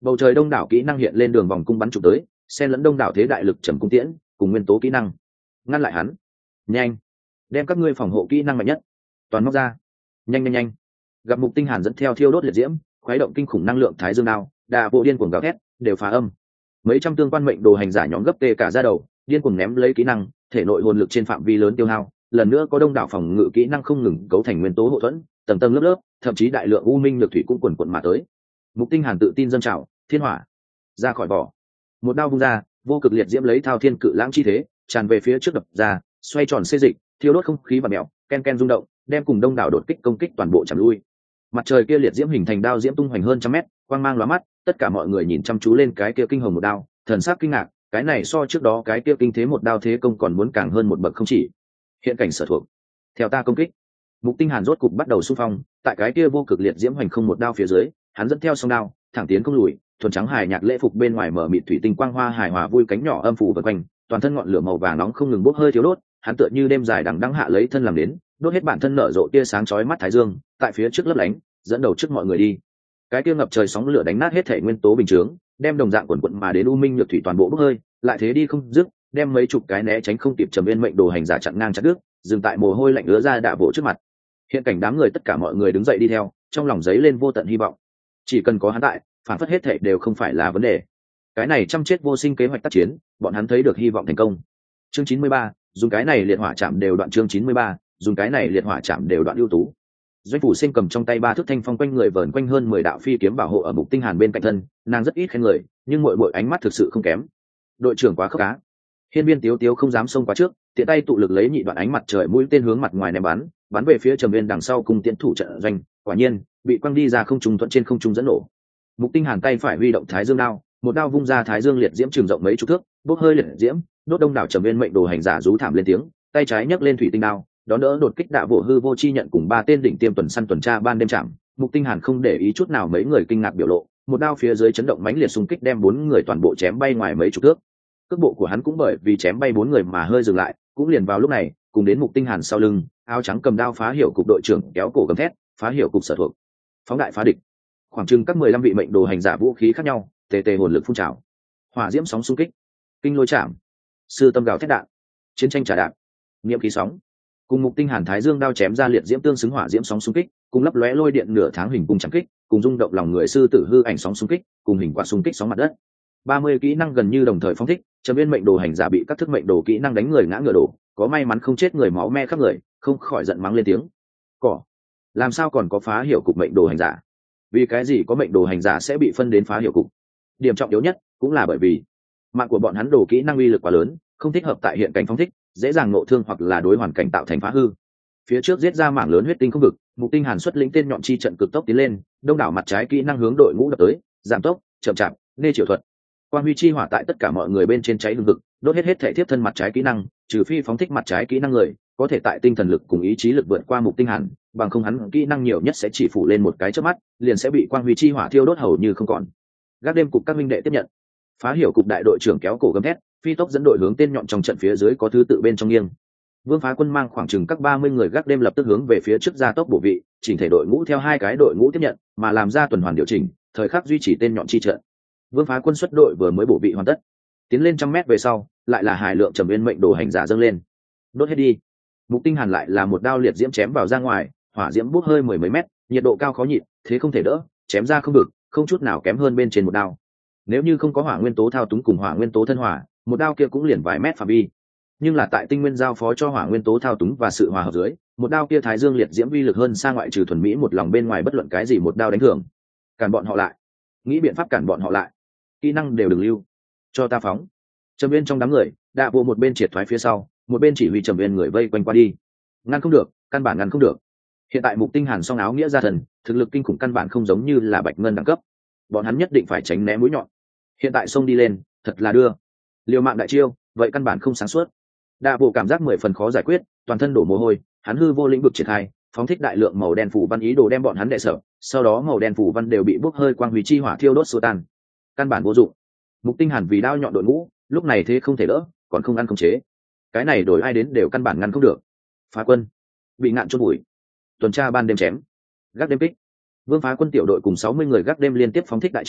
Bầu trời đông đảo kỹ năng hiện lên đường vòng cung bắn chụp tới, xen lẫn đông đảo thế đại lực trầm cung tiễn cùng nguyên tố kỹ năng. Ngăn lại hắn. Nhanh, đem các ngươi phòng hộ kỹ năng mạnh nhất toàn móc ra. Nhanh nhanh nhanh. Gặp Mục Tinh Hàn dẫn theo thiêu đốt liệt diễm, khuấy động kinh khủng năng lượng thái dương đao, đà bộ điên cuồng gào thét, đều phá âm. Mấy trăm tương quan mệnh đồ hành giả nhóm gấp tê cả ra đầu, điên cuồng ném lấy kỹ năng, thể nội hồn lực trên phạm vi lớn tiêu hao, lần nữa có đông đảo phòng ngự kỹ năng không ngừng cấu thành nguyên tố hộ thuẫn, tầng tầng lớp lớp, thậm chí đại lượng u minh lực thủy cũng quần quần mà tới. Mục Tinh Hàn tự tin dâng trào, thiên hỏa ra khỏi vỏ, một đao vung ra, vô cực liệt diễm lấy thao thiên cự lãng chi thế tràn về phía trước đập ra, xoay tròn xê dịch, thiêu đốt không khí và mèo, ken ken rung động, đem cùng đông đảo đột kích công kích toàn bộ chặn lui. Mặt trời kia liệt diễm hình thành đao diễm tung hoành hơn trăm mét, quang mang lóa mắt, tất cả mọi người nhìn chăm chú lên cái kia kinh hồng một đao, thần sắc kinh ngạc, cái này so trước đó cái kia kinh thế một đao thế công còn muốn càng hơn một bậc không chỉ. Hiện cảnh sở thuộc, theo ta công kích. Mục Tinh Hàn rốt cục bắt đầu xung phong, tại cái kia vô cực liệt diễm hoành không một đao phía dưới, hắn dẫn theo song đao, thẳng tiến không lùi, thuần trắng hài nhạc lễ phục bên ngoài mở mịt thủy tinh quang hoa hài hòa vui cánh nhỏ âm phủ vần quanh, toàn thân ngọn lửa màu vàng nóng không ngừng bốc hơi thiếu đốt, hắn tựa như đêm dài đằng đẵng hạ lấy thân làm đến, đốt hết bản thân nở rộ tia sáng chói mắt thái dương, tại phía trước lấp lánh, dẫn đầu trước mọi người đi. Cái kia ngập trời sóng lửa đánh nát hết thể nguyên tố bình chướng, đem đồng dạng quần quần mà đến u minh nhược thủy toàn bộ bốc hơi, lại thế đi không dứt, đem mấy chục cái né tránh không kịp trầm viên mệnh đồ hành giả chặn ngang chặt đứt, dừng tại mồ hôi lạnh ứa ra đạ bộ trước mặt. Hiện cảnh đám người tất cả mọi người đứng dậy đi theo, trong lòng giấy lên vô tận hy vọng. Chỉ cần có hắn tại, phản phất hết thảy đều không phải là vấn đề. Cái này trăm chết vô sinh kế hoạch tác chiến, bọn hắn thấy được hy vọng thành công. Chương chín mươi ba, dùng cái này liệt hỏa chạm đều đoạn chương chín mươi ba, dùng cái này liệt hỏa chạm đều đoạn ưu tú. Doanh phủ sinh cầm trong tay ba thước thanh phong quanh người vờn quanh hơn mười đạo phi kiếm bảo hộ ở Mục Tinh Hàn bên cạnh thân, nàng rất ít khen người, nhưng mỗi mỗi ánh mắt thực sự không kém. Đội trưởng quá khốc cá. Hiên Viên Tiếu Tiếu không dám xông quá trước, tiện tay tụ lực lấy nhị đoạn ánh mặt trời mũi tên hướng mặt ngoài ném bắn, bắn về phía Trầm Viên đằng sau cùng tiến thủ trận doanh, quả nhiên bị quăng đi ra không trung thuận trên không trung dẫn nổ. Mục Tinh Hàn tay phải huy động Thái Dương đao, một đao vung ra Thái Dương liệt diễm trường rộng mấy chục thước, bốc hơi liệt diễm, đốt đông đảo Trầm Viên mệnh đồ hành giả rú thảm lên tiếng, tay trái nhấc lên thủy tinh đao, đón đỡ đột kích đạ bộ hư vô chi nhận cùng ba tên đỉnh tiêm tuần săn tuần tra ban đêm chạm. Mục Tinh Hàn không để ý chút nào mấy người kinh ngạc biểu lộ, một đao phía dưới chấn động mãnh liệt xung kích đem bốn người toàn bộ chém bay ngoài mấy chục thước. Cước bộ của hắn cũng bởi vì chém bay bốn người mà hơi dừng lại, cũng liền vào lúc này, cùng đến Mục Tinh Hàn sau lưng, áo trắng cầm đao phá hiểu cục đội trưởng kéo cổ gầm thét, phá hiểu cục sở thuộc, phóng đại phá địch. Khoảng chừng các mười lăm vị mệnh đồ hành giả vũ khí khác nhau, tề tề hồn lực phun trào, hỏa diễm sóng xung kích, kinh lôi chạm, sư tâm gào thét đạn, chiến tranh trả đạn, niệm khí sóng, cùng Mục Tinh Hàn Thái Dương đao chém ra liệt diễm tương xứng hỏa diễm sóng xung kích, cùng lấp lóe lôi điện nửa tháng hình cung chạm kích, cùng rung động lòng người sư tử hư ảnh sóng xung kích, cùng hình quạt xung kích sóng mặt đất. ba mươi kỹ năng gần như đồng thời phóng thích, Trầm Viên mệnh đồ hành giả bị các thức mệnh đồ kỹ năng đánh người ngã ngựa đổ, có may mắn không chết người máu me khắp người, không khỏi giận mắng lên tiếng. Cỏ, làm sao còn có phá hiểu cục mệnh đồ hành giả? Vì cái gì có mệnh đồ hành giả sẽ bị phân đến phá hiểu cục? Điểm trọng yếu nhất cũng là bởi vì mạng của bọn hắn đồ kỹ năng uy lực quá lớn, không thích hợp tại hiện cảnh phóng thích, dễ dàng ngộ thương hoặc là đối hoàn cảnh tạo thành phá hư. Phía trước giết ra mảng lớn huyết tinh không vực, Mục Tinh Hàn xuất lĩnh tên nhọn chi trận cực tốc tiến lên, đông đảo mặt trái kỹ năng hướng đội ngũ đập tới, giảm tốc, chậm chạp, nê triệu thuật. Quang huy chi hỏa tại tất cả mọi người bên trên cháy hừng hực, đốt hết hết thể tiếp thân mặt trái kỹ năng, trừ phi phóng thích mặt trái kỹ năng người, có thể tại tinh thần lực cùng ý chí lực vượt qua Mục Tinh Hàn, bằng không hắn kỹ năng nhiều nhất sẽ chỉ phủ lên một cái chớp mắt, liền sẽ bị quang huy chi hỏa thiêu đốt hầu như không còn. Gác đêm cục các minh đệ tiếp nhận. Phá hiểu cục đại đội trưởng kéo cổ gầm thét, phi tốc dẫn đội hướng tên nhọn trong trận phía dưới có thứ tự bên trong nghiêng. Vương Phá Quân mang khoảng chừng các ba mươi người gác đêm lập tức hướng về phía trước gia tốc bổ vị, chỉnh thể đội ngũ theo hai cái đội ngũ tiếp nhận, mà làm ra tuần hoàn điều chỉnh, thời khắc duy trì tên nhọn chi trận. Vương Phá Quân xuất đội vừa mới bổ vị hoàn tất, tiến lên trăm mét về sau, lại là hải lượng Trầm Viên mệnh đồ hành giả dâng lên. Đốt hết đi. Mục Tinh Hàn lại là một đao liệt diễm chém vào ra ngoài, hỏa diễm bốc hơi mười mấy mét, nhiệt độ cao khó nhịn, thế không thể đỡ, chém ra không được, không chút nào kém hơn bên trên một đao. Nếu như không có hỏa nguyên tố thao túng cùng hỏa nguyên tố thân hỏa, một đao kia cũng liền vài mét phạm vi. Nhưng là tại tinh nguyên giao phó cho hỏa nguyên tố thao túng và sự hòa hợp dưới, một đao kia Thái Dương liệt diễm uy lực hơn xa ngoại trừ thuần mỹ một lòng bên ngoài bất luận cái gì một đao đánh thường. Cản bọn họ lại, nghĩ biện pháp cản bọn họ lại, kỹ năng đều đừng lưu, cho ta phóng. Trầm Viên trong đám người, đạ bộ một bên triệt thoái phía sau, một bên chỉ huy Trầm Viên người vây quanh qua đi. Ngăn không được, căn bản ngăn không được. Hiện tại Mục Tinh Hàn song áo nghĩa gia thần, thực lực kinh khủng căn bản không giống như là Bạch Ngân đẳng cấp, bọn hắn nhất định phải tránh né mũi nhọn. Hiện tại xông đi lên, thật là đưa liều mạng đại chiêu, vậy căn bản không sáng suốt. Đạ bộ cảm giác mười phần khó giải quyết, toàn thân đổ mồ hôi, hắn hư vô lĩnh vực triển khai, phóng thích đại lượng màu đen phủ văn ý đồ đem bọn hắn đè sợ, sau đó màu đen phủ văn đều bị bốc hơi quang huy chi hỏa thiêu đốt xua tan, căn bản vô dụng. Mục Tinh Hàn vì đao nhọn đội ngũ, lúc này thế không thể đỡ, còn không ăn không chế, cái này đổi ai đến đều căn bản ngăn không được. Phá Quân bị ngạn chôn bụi, tuần tra ban đêm chém, gác đêm kích. Vương Phá Quân tiểu đội cùng sáu mươi người gác đêm liên tiếp phóng thích đại chiêu,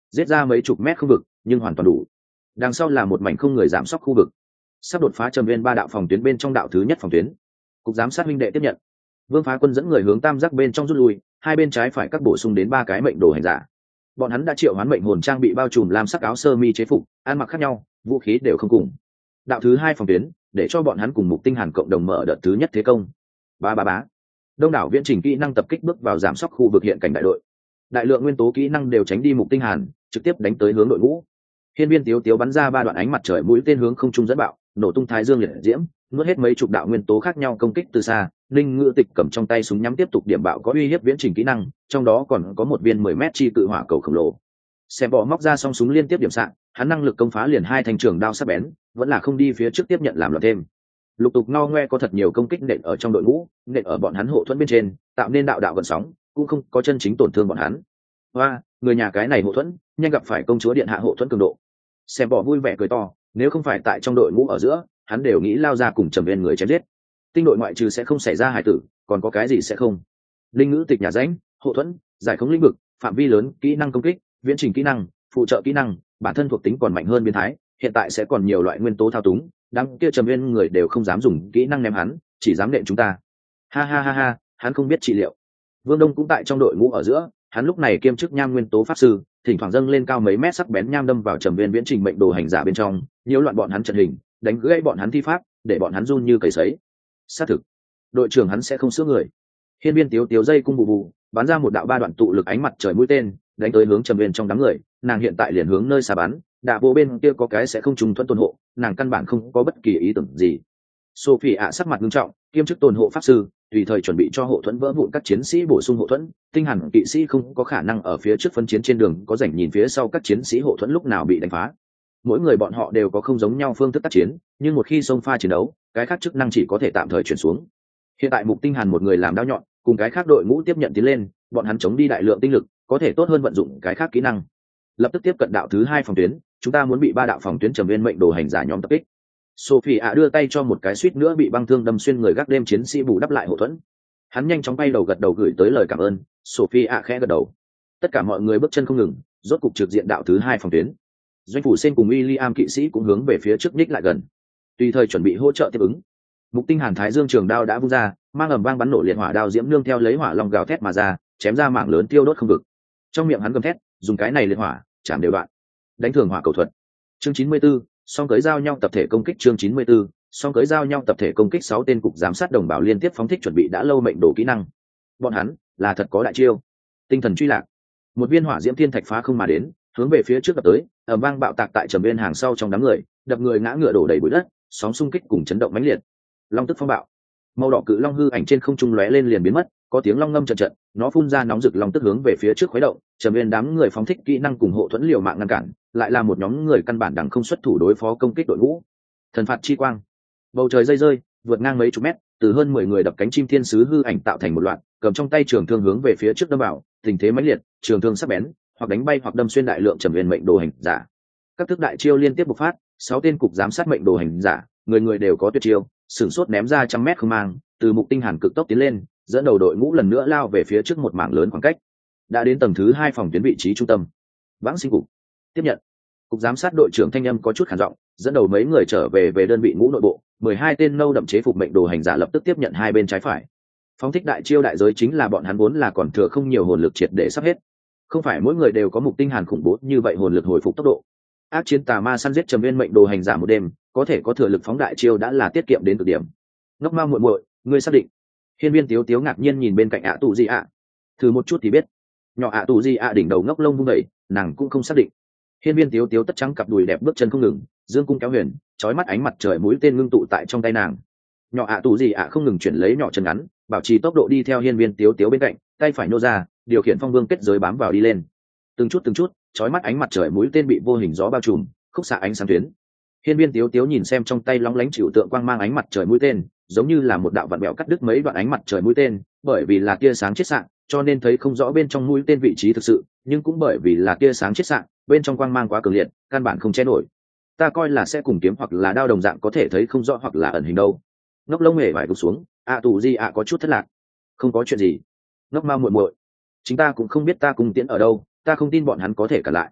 giết ra mấy chục mét khu vực nhưng hoàn toàn đủ. Đằng sau là một mảnh không người giảm sóc khu vực, sắp đột phá trầm viên ba đạo phòng tuyến bên trong đạo thứ nhất phòng tuyến. Cục giám sát huynh đệ tiếp nhận. Vương Phá Quân dẫn người hướng tam giác bên trong rút lui, hai bên trái phải các bổ sung đến ba cái mệnh đồ hành giả. Bọn hắn đã triệu hoán mệnh hồn trang bị bao trùm lam sắc áo sơ mi chế phục, ăn mặc khác nhau, vũ khí đều không cùng. Đạo thứ hai phòng tuyến, để cho bọn hắn cùng Mục Tinh Hàn cộng đồng mở đợt thứ nhất thế công. Ba ba bá. Đông đảo viễn trình kỹ năng tập kích bước vào giảm sóc khu vực hiện cảnh đại đội. Đại lượng nguyên tố kỹ năng đều tránh đi Mục Tinh Hàn, trực tiếp đánh tới hướng đội ngũ. Hiên Viên Tiếu Tiếu bắn ra ba đoạn ánh mặt trời mũi tên hướng không trung dẫn bạo, nổ tung thái dương liệt diễm, nuốt hết mấy chục đạo nguyên tố khác nhau công kích từ xa. Linh Ngữ Tịch cầm trong tay súng nhắm tiếp tục điểm bạo có uy hiếp viễn trình kỹ năng, trong đó còn có một viên mười mét chi cự hỏa cầu khổng lồ. Xem bỏ móc ra song súng liên tiếp điểm xạ, hắn năng lực công phá liền hai thanh trường đao sắc bén, vẫn là không đi phía trước tiếp nhận làm loạn thêm. Lục tục no ngoe có thật nhiều công kích nện ở trong đội ngũ, nện ở bọn hắn hộ thuẫn bên trên, tạo nên đạo đạo gợn sóng, cũng không có chân chính tổn thương bọn hắn. Hoa, người nhà cái này hộ thuẫn, nhanh gặp phải công chúa điện hạ hộ thuẫn cường độ. Xem bỏ vui vẻ cười to, nếu không phải tại trong đội ngũ ở giữa, hắn đều nghĩ lao ra cùng Trầm Viên người chém giết. Tinh đội ngoại trừ sẽ không xảy ra hại tử, còn có cái gì sẽ không? Linh Ngữ Tịch nhà rãnh, hộ thuẫn, giải phóng lĩnh vực, phạm vi lớn, kỹ năng công kích, viễn trình kỹ năng, phụ trợ kỹ năng, bản thân thuộc tính còn mạnh hơn biến thái, hiện tại sẽ còn nhiều loại nguyên tố thao túng, đám kia Trầm Viên người đều không dám dùng kỹ năng ném hắn, chỉ dám nện chúng ta. Ha ha ha ha, hắn không biết trị liệu. Vương Đông cũng tại trong đội ngũ ở giữa, hắn lúc này kiêm chức nham nguyên tố pháp sư, thỉnh thoảng dâng lên cao mấy mét sắc bén nham đâm vào Trầm Viên viễn trình mệnh đồ hành giả bên trong, nhiễu loạn bọn hắn trận hình, đánh gãy bọn hắn thi pháp, để bọn hắn run như cầy sấy. Xác thực, đội trưởng hắn sẽ không sửa người. Hiên Viên Tiếu Tiếu dây cung bù bù, bắn ra một đạo ba đoạn tụ lực ánh mặt trời mũi tên, đánh tới hướng Trầm Viên trong đám người, nàng hiện tại liền hướng nơi xa bắn, đạ vô bên kia có cái sẽ không trùng thuẫn tồn hộ, nàng căn bản không có bất kỳ ý tưởng gì. Sophie ạ sắc mặt nghiêm trọng, kiêm chức tồn hộ pháp sư, tùy thời chuẩn bị cho hộ thuẫn vỡ vụn các chiến sĩ bổ sung hộ thuẫn. Tinh hẳn kỵ sĩ không có khả năng ở phía trước phân chiến trên đường có rảnh nhìn phía sau các chiến sĩ hộ thuẫn lúc nào bị đánh phá. Mỗi người bọn họ đều có không giống nhau phương thức tác chiến, nhưng một khi xông pha chiến đấu, cái khác chức năng chỉ có thể tạm thời chuyển xuống. Hiện tại Mục Tinh Hàn một người làm đao nhọn, cùng cái khác đội ngũ tiếp nhận tiến lên, bọn hắn chống đi đại lượng tinh lực, có thể tốt hơn vận dụng cái khác kỹ năng. Lập tức tiếp cận đạo thứ hai phòng tuyến, chúng ta muốn bị ba đạo phòng tuyến Trầm Viên mệnh đồ hành giả nhóm tập kích. Sophie ạ đưa tay cho một cái suýt nữa bị băng thương đâm xuyên người gác đêm chiến sĩ bù đắp lại hậu thuẫn. Hắn nhanh chóng bay đầu gật đầu gửi tới lời cảm ơn. Sophie ạ khẽ gật đầu. Tất cả mọi người bước chân không ngừng, rốt cục trực diện đạo thứ hai phòng tuyến. Doanh phủ sen cùng William kỵ sĩ cũng hướng về phía trước nhích lại gần, tùy thời chuẩn bị hỗ trợ tiếp ứng. Mục Tinh Hàn thái dương trường đao đã vung ra, mang ầm vang bắn nổ liệt hỏa đao diễm nương theo lấy hỏa long gào thét mà ra, chém ra mảng lớn tiêu đốt không vực. Trong miệng hắn gầm thét, dùng cái này liệt hỏa chạm đều đoạn, đánh thường hỏa cầu thuật. Chương chín mươi 44, song cưới giao nhau tập thể công kích. Chương chín mươi 44, song cưới giao nhau tập thể công kích. Sáu tên cục giám sát đồng bào liên tiếp phóng thích chuẩn bị đã lâu mệnh đồ kỹ năng. Bọn hắn là thật có đại chiêu. Tinh thần truy lạc, một viên hỏa diễm thiên thạch phá không mà đến, hướng về phía trước đập tới, ầm vang bạo tạc tại Trầm Viên hàng sau trong đám người, đập người ngã ngựa đổ đầy bụi đất, sóng xung kích cùng chấn động mãnh liệt. Long tức phong bạo, màu đỏ cự long hư ảnh trên không trung lóe lên liền biến mất, có tiếng long ngâm trận trận, nó phun ra nóng rực long tức hướng về phía trước khuấy động. Trầm Viên đám người phóng thích kỹ năng cùng hộ thuẫn liều mạng ngăn cản, lại là một nhóm người căn bản đẳng không xuất thủ đối phó công kích đội ngũ. Thần phạt chi quang, bầu trời rơi rơi, vượt ngang mấy chục mét, từ hơn mười người đập cánh chim thiên sứ hư ảnh tạo thành một loạt, cầm trong tay trường thương hướng về phía trước đâm vào, tình thế mãnh liệt, trường thương sắc bén, hoặc đánh bay hoặc đâm xuyên đại lượng Trầm Viên mệnh đồ hành giả. Các thức đại chiêu liên tiếp bộc phát, sáu tên cục giám sát mệnh đồ hành giả, người người đều có tuyệt chiêu, sửng sốt ném ra trăm mét không mang, từ Mục Tinh Hàn cực tốc tiến lên, dẫn đầu đội ngũ lần nữa lao về phía trước một mảng lớn khoảng cách, đã đến tầng thứ hai phòng tuyến vị trí trung tâm. Vãng Sinh cục tiếp nhận. Cục giám sát đội trưởng thanh âm có chút khàn giọng, dẫn đầu mấy người trở về về đơn vị ngũ nội bộ. Mười hai tên nâu đậm chế phục mệnh đồ hành giả lập tức tiếp nhận hai bên trái phải. Phóng thích đại chiêu đại giới chính là bọn hắn vốn là còn thừa không nhiều hồn lực triệt để sắp hết. Không phải mỗi người đều có Mục Tinh Hàn khủng bố như vậy hồn lực hồi phục tốc độ. Ác chiến tà ma săn giết Trầm Viên mệnh đồ hành giả một đêm, có thể có thừa lực phóng đại chiêu đã là tiết kiệm đến cực điểm. Ngốc Mao muội muội, ngươi xác định? Hiên Viên Tiếu Tiếu ngạc nhiên nhìn bên cạnh ạ tù gì ạ. Thử một chút thì biết. Nhỏ ạ tù gì ạ đỉnh đầu ngốc lông vung đẩy, nàng cũng không xác định. Hiên Viên Tiếu Tiếu tất trắng cặp đùi đẹp bước chân không ngừng, dương cung kéo huyền, chói mắt ánh mặt trời mũi tên ngưng tụ tại trong tay nàng. Nhỏ ạ tù gì ạ không ngừng chuyển lấy nhỏ chân ngắn, bảo trì tốc độ đi theo Hiên Viên Tiếu Tiếu bên cạnh, tay phải nô ra, điều khiển phong vương kết giới bám vào đi lên. Từng chút từng chút, chói mắt ánh mặt trời mũi tên bị vô hình gió bao trùm, khúc xạ ánh sáng tuyến. Hiên Viên Tiếu Tiếu nhìn xem trong tay lóng lánh chịu tượng quang mang ánh mặt trời mũi tên, giống như là một đạo vặn bẹo cắt đứt mấy đoạn ánh mặt trời mũi tên, bởi vì là tia sáng chiết xạ, cho nên thấy không rõ bên trong mũi tên vị trí thực sự, nhưng cũng bởi vì là tia sáng chiết xạ, bên trong quang mang quá cường liệt, căn bản không che nổi. Ta coi là sẽ cùng kiếm hoặc là đao đồng dạng có thể thấy không rõ hoặc là ẩn hình đâu. Ngốc lông hề vải gục xuống, ạ tù gì ạ có chút thất lạc. Không có chuyện gì. Ngốc Mao muội muội, chính ta cũng không biết ta cùng tiễn ở đâu, ta không tin bọn hắn có thể cả lại.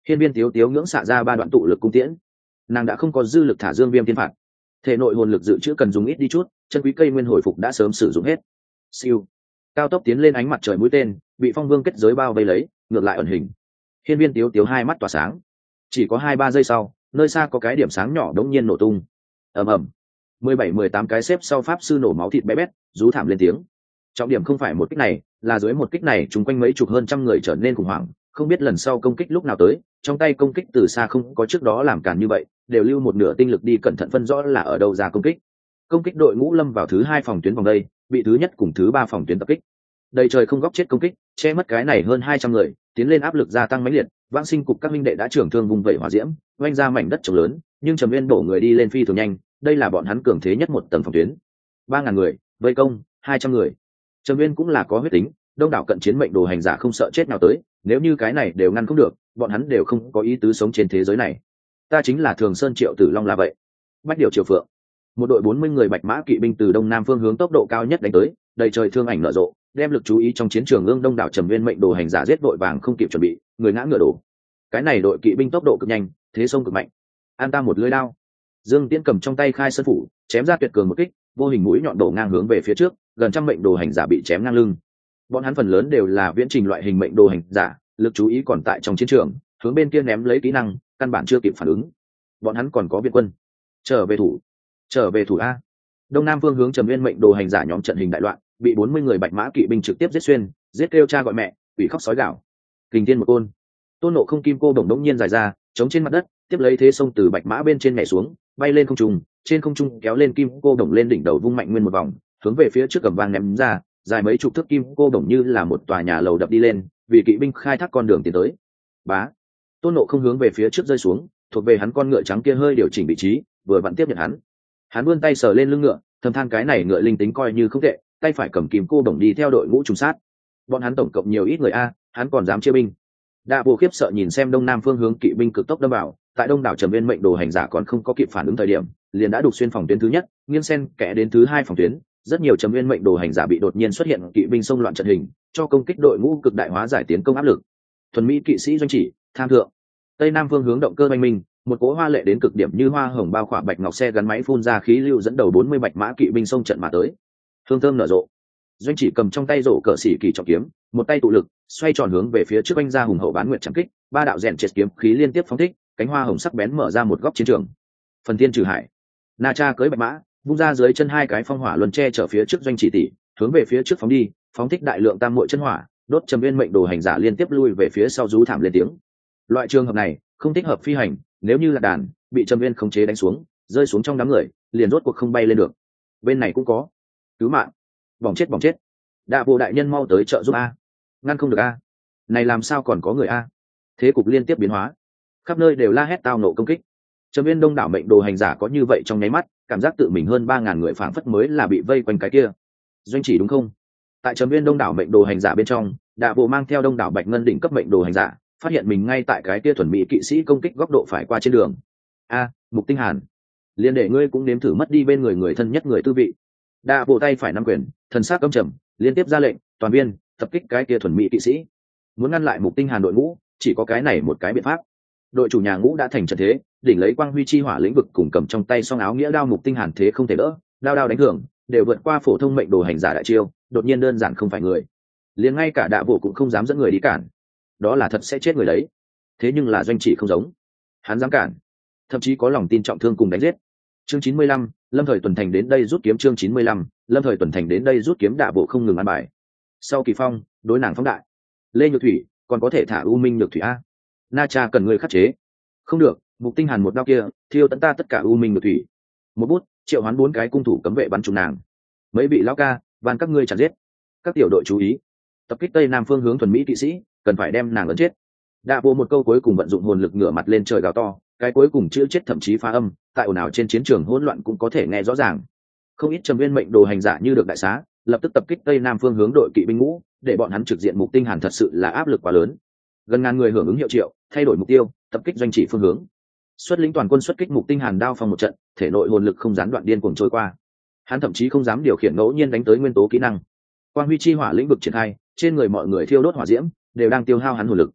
Hiên Viên Tiếu Tiếu ngưỡng xạ ra ba đoạn tụ lực cung tiễn, nàng đã không có dư lực thả dương viêm tiên phạt, thể nội hồn lực dự trữ cần dùng ít đi chút, chân quý cây nguyên hồi phục đã sớm sử dụng hết. Siêu, cao tốc tiến lên ánh mặt trời mũi tên bị phong vương kết giới bao vây lấy, ngược lại ẩn hình. Hiên Viên Tiếu Tiếu hai mắt tỏa sáng, chỉ có hai ba giây sau, nơi xa có cái điểm sáng nhỏ đống nhiên nổ tung. Ầm ầm, mười bảy mười tám cái xếp sau pháp sư nổ máu thịt bé bét, rú thảm lên tiếng. Trọng điểm không phải một kích này, là dưới một kích này chúng quanh mấy chục hơn trăm người trở nên khủng hoảng, không biết lần sau công kích lúc nào tới, trong tay công kích từ xa không có trước đó làm cản như vậy, đều lưu một nửa tinh lực đi cẩn thận phân rõ là ở đâu ra công kích. Công kích đội ngũ lâm vào thứ hai phòng tuyến vòng đây, bị thứ nhất cùng thứ ba phòng tuyến tập kích. Đầy trời không góc chết công kích, che mất cái này hơn hai trăm người, tiến lên áp lực gia tăng mãnh liệt, vãng sinh cục các minh đệ đã trưởng thương vùng vẩy hỏa diễm, oanh ra mảnh đất trồng lớn, nhưng Trầm Nguyên bổ người đi lên phi thường nhanh, đây là bọn hắn cường thế nhất một tầng phòng tuyến. ba ngàn người, vây công, hai trăm người. Trầm Nguyên cũng là có huyết tính, đông đảo cận chiến mệnh đồ hành giả không sợ chết nào tới, nếu như cái này đều ngăn không được, bọn hắn đều không có ý tứ sống trên thế giới này. Ta chính là Thường Sơn Triệu Tử Long là vậy. Bách Điều Triều Phượng, một đội bốn mươi người bạch mã kỵ binh từ đông nam phương hướng tốc độ cao nhất đánh tới, đầy trời thương ảnh nở rộ, đem lực chú ý trong chiến trường ương đông đảo Trầm Nguyên mệnh đồ hành giả giết vội vàng không kịp chuẩn bị, người ngã ngựa đổ. Cái này đội kỵ binh tốc độ cực nhanh, thế sông cực mạnh. An ta một lưỡi đao. Dương Tiễn cầm trong tay khai sơn phủ, chém ra tuyệt cường một kích, vô hình mũi nhọn đổ ngang hướng về phía trước, gần trăm mệnh đồ hành giả bị chém ngang lưng. Bọn hắn phần lớn đều là viễn trình loại hình mệnh đồ hành giả, lực chú ý còn tại trong chiến trường, hướng bên kia ném lấy kỹ năng, căn bản chưa kịp phản ứng. Bọn hắn còn có viện quân. Trở về thủ, trở về thủ a. Đông Nam phương hướng Trầm Nguyên mệnh đồ hành giả nhóm trận hình đại loạn, bị bốn mươi người bạch mã kỵ binh trực tiếp giết xuyên, giết kêu cha gọi mẹ, quỷ khóc sói gào. Kình Thiên một côn. Tôn Nộ Không kim cô đồng đống nhiên dài ra, chống trên mặt đất, tiếp lấy thế sông từ bạch mã bên trên nhảy xuống, bay lên không trung, trên không trung kéo lên kim cô đồng lên đỉnh đầu vung mạnh nguyên một vòng, hướng về phía trước cầm vang ném ra, dài mấy chục thước kim cô đồng như là một tòa nhà lầu đập đi lên, vì kỵ binh khai thác con đường tiến tới. Bá. Tôn Nộ Không hướng về phía trước rơi xuống, thuộc về hắn con ngựa trắng kia hơi điều chỉnh vị trí, vừa vặn tiếp nhận hắn. Hắn vươn tay sờ lên lưng ngựa, thầm than cái này ngựa linh tính coi như không tệ, tay phải cầm kim cô đồng đi theo đội ngũ trùng sát. Bọn hắn tổng cộng nhiều ít người a, hắn còn dám chia binh. Đạ Bộ khiếp sợ nhìn xem đông nam phương hướng kỵ binh cực tốc đâm vào, tại đông đảo Trầm Nguyên mệnh đồ hành giả còn không có kịp phản ứng thời điểm, liền đã đục xuyên phòng tuyến thứ nhất, nghiêng sen kẽ đến thứ hai phòng tuyến, rất nhiều Trầm Nguyên mệnh đồ hành giả bị đột nhiên xuất hiện kỵ binh xông loạn trận hình, cho công kích đội ngũ cực đại hóa giải tiến công áp lực. Thuần Mỹ kỵ sĩ doanh chỉ, tham thượng. Tây nam phương hướng động cơ oanh minh, một cỗ hoa lệ đến cực điểm như hoa hồng bao khỏa bạch ngọc xe gắn máy phun ra khí lưu dẫn đầu bốn mươi bạch mã kỵ binh xông trận mà tới. Hương thơm nở rộ. Doanh chỉ cầm trong tay rổ cờ xỉ kỳ trọng kiếm, một tay tụ lực, xoay tròn hướng về phía trước anh ra hùng hậu bán nguyệt chẳng kích, ba đạo rèn triệt kiếm khí liên tiếp phóng thích, cánh hoa hồng sắc bén mở ra một góc chiến trường. Phần thiên trừ hải. Na Cha cưỡi bạch mã, vung ra dưới chân hai cái phong hỏa luân che chở phía trước doanh chỉ tỷ, hướng về phía trước phóng đi, phóng thích đại lượng tam muội chân hỏa, đốt Trầm Nguyên mệnh đồ hành giả liên tiếp lui về phía sau rú thảm lên tiếng. Loại trường hợp này không thích hợp phi hành, nếu như là đàn bị Trầm Nguyên khống chế đánh xuống, rơi xuống trong đám người, liền rốt cuộc không bay lên được. Bên này cũng có cứu mạng, bỏng chết bỏng chết. Đạ Bộ đại nhân mau tới trợ giúp a. Ngăn không được a. Này làm sao còn có người a? Thế cục liên tiếp biến hóa, khắp nơi đều la hét tao nộ công kích. Trầm Nguyên đông đảo mệnh đồ hành giả có như vậy trong nháy mắt, cảm giác tự mình hơn ba ngàn người phảng phất mới là bị vây quanh cái kia. Doanh chỉ đúng không? Tại Trầm Nguyên đông đảo mệnh đồ hành giả bên trong, Đạ Bộ mang theo đông đảo bạch ngân đỉnh cấp mệnh đồ hành giả, phát hiện mình ngay tại cái kia thuần mỹ kỵ sĩ công kích góc độ phải qua trên đường. A, Mục Tinh Hàn, liền để ngươi cũng nếm thử mất đi bên người người thân nhất người tư vị. Đạ Bộ tay phải nắm quyền, thần sắc căm trầm, liên tiếp ra lệnh, toàn viên tập kích cái kia thuần mỹ kỵ sĩ. Muốn ngăn lại Mục Tinh Hàn đội ngũ, chỉ có cái này một cái biện pháp. Đội chủ nhà ngũ đã thành trận thế, đỉnh lấy quang huy chi hỏa lĩnh vực cùng cầm trong tay song áo nghĩa đao Mục Tinh Hàn thế không thể đỡ, đao đao đánh hưởng, đều vượt qua phổ thông mệnh đồ hành giả đại chiêu, đột nhiên đơn giản không phải người. Liền ngay cả Đạ Bộ cũng không dám dẫn người đi cản. Đó là thật sẽ chết người đấy. Thế nhưng là doanh chỉ không giống, hắn dám cản, thậm chí có lòng tin trọng thương cùng đánh giết. Chương chín mươi lăm, Lâm Thời Tuần Thành đến đây rút kiếm. Chương chín mươi lăm, Lâm Thời Tuần Thành đến đây rút kiếm. Đạ Bộ không ngừng ăn bài. Sau Kỳ Phong, đối nàng phóng đại. Lê Nhược Thủy, còn có thể thả U Minh Nhược Thủy a. Na Cha cần người khắc chế. Không được, Mục Tinh Hàn một đao kia, thiêu tận ta tất cả U Minh Nhược Thủy. Một bút, triệu hoán bốn cái cung thủ cấm vệ bắn trúng nàng. Mấy vị lão ca, van các ngươi chặn giết. Các tiểu đội chú ý, tập kích tây nam phương hướng thuần mỹ kỵ sĩ, cần phải đem nàng ấn chết. Đạ Bộ một câu cuối cùng vận dụng hồn lực ngửa mặt lên trời gào to, cái cuối cùng chữ chết thậm chí phá âm, tại ồn ào trên chiến trường hỗn loạn cũng có thể nghe rõ ràng. Không ít Trầm Nguyên mệnh đồ hành giả như được đại xá, lập tức tập kích tây nam phương hướng đội kỵ binh ngũ, để bọn hắn trực diện Mục Tinh Hàn thật sự là áp lực quá lớn. Gần ngàn người hưởng ứng hiệu triệu, thay đổi mục tiêu, tập kích doanh chỉ phương hướng. Xuất lĩnh toàn quân xuất kích Mục Tinh Hàn đao phong một trận, thể nội hồn lực không gián đoạn điên cuồng trôi qua. Hắn thậm chí không dám điều khiển ngẫu nhiên đánh tới nguyên tố kỹ năng. Quang huy chi hỏa lĩnh vực triển khai, trên người mọi người thiêu đốt hỏa diễm, đều đang tiêu hao hắn hồn lực.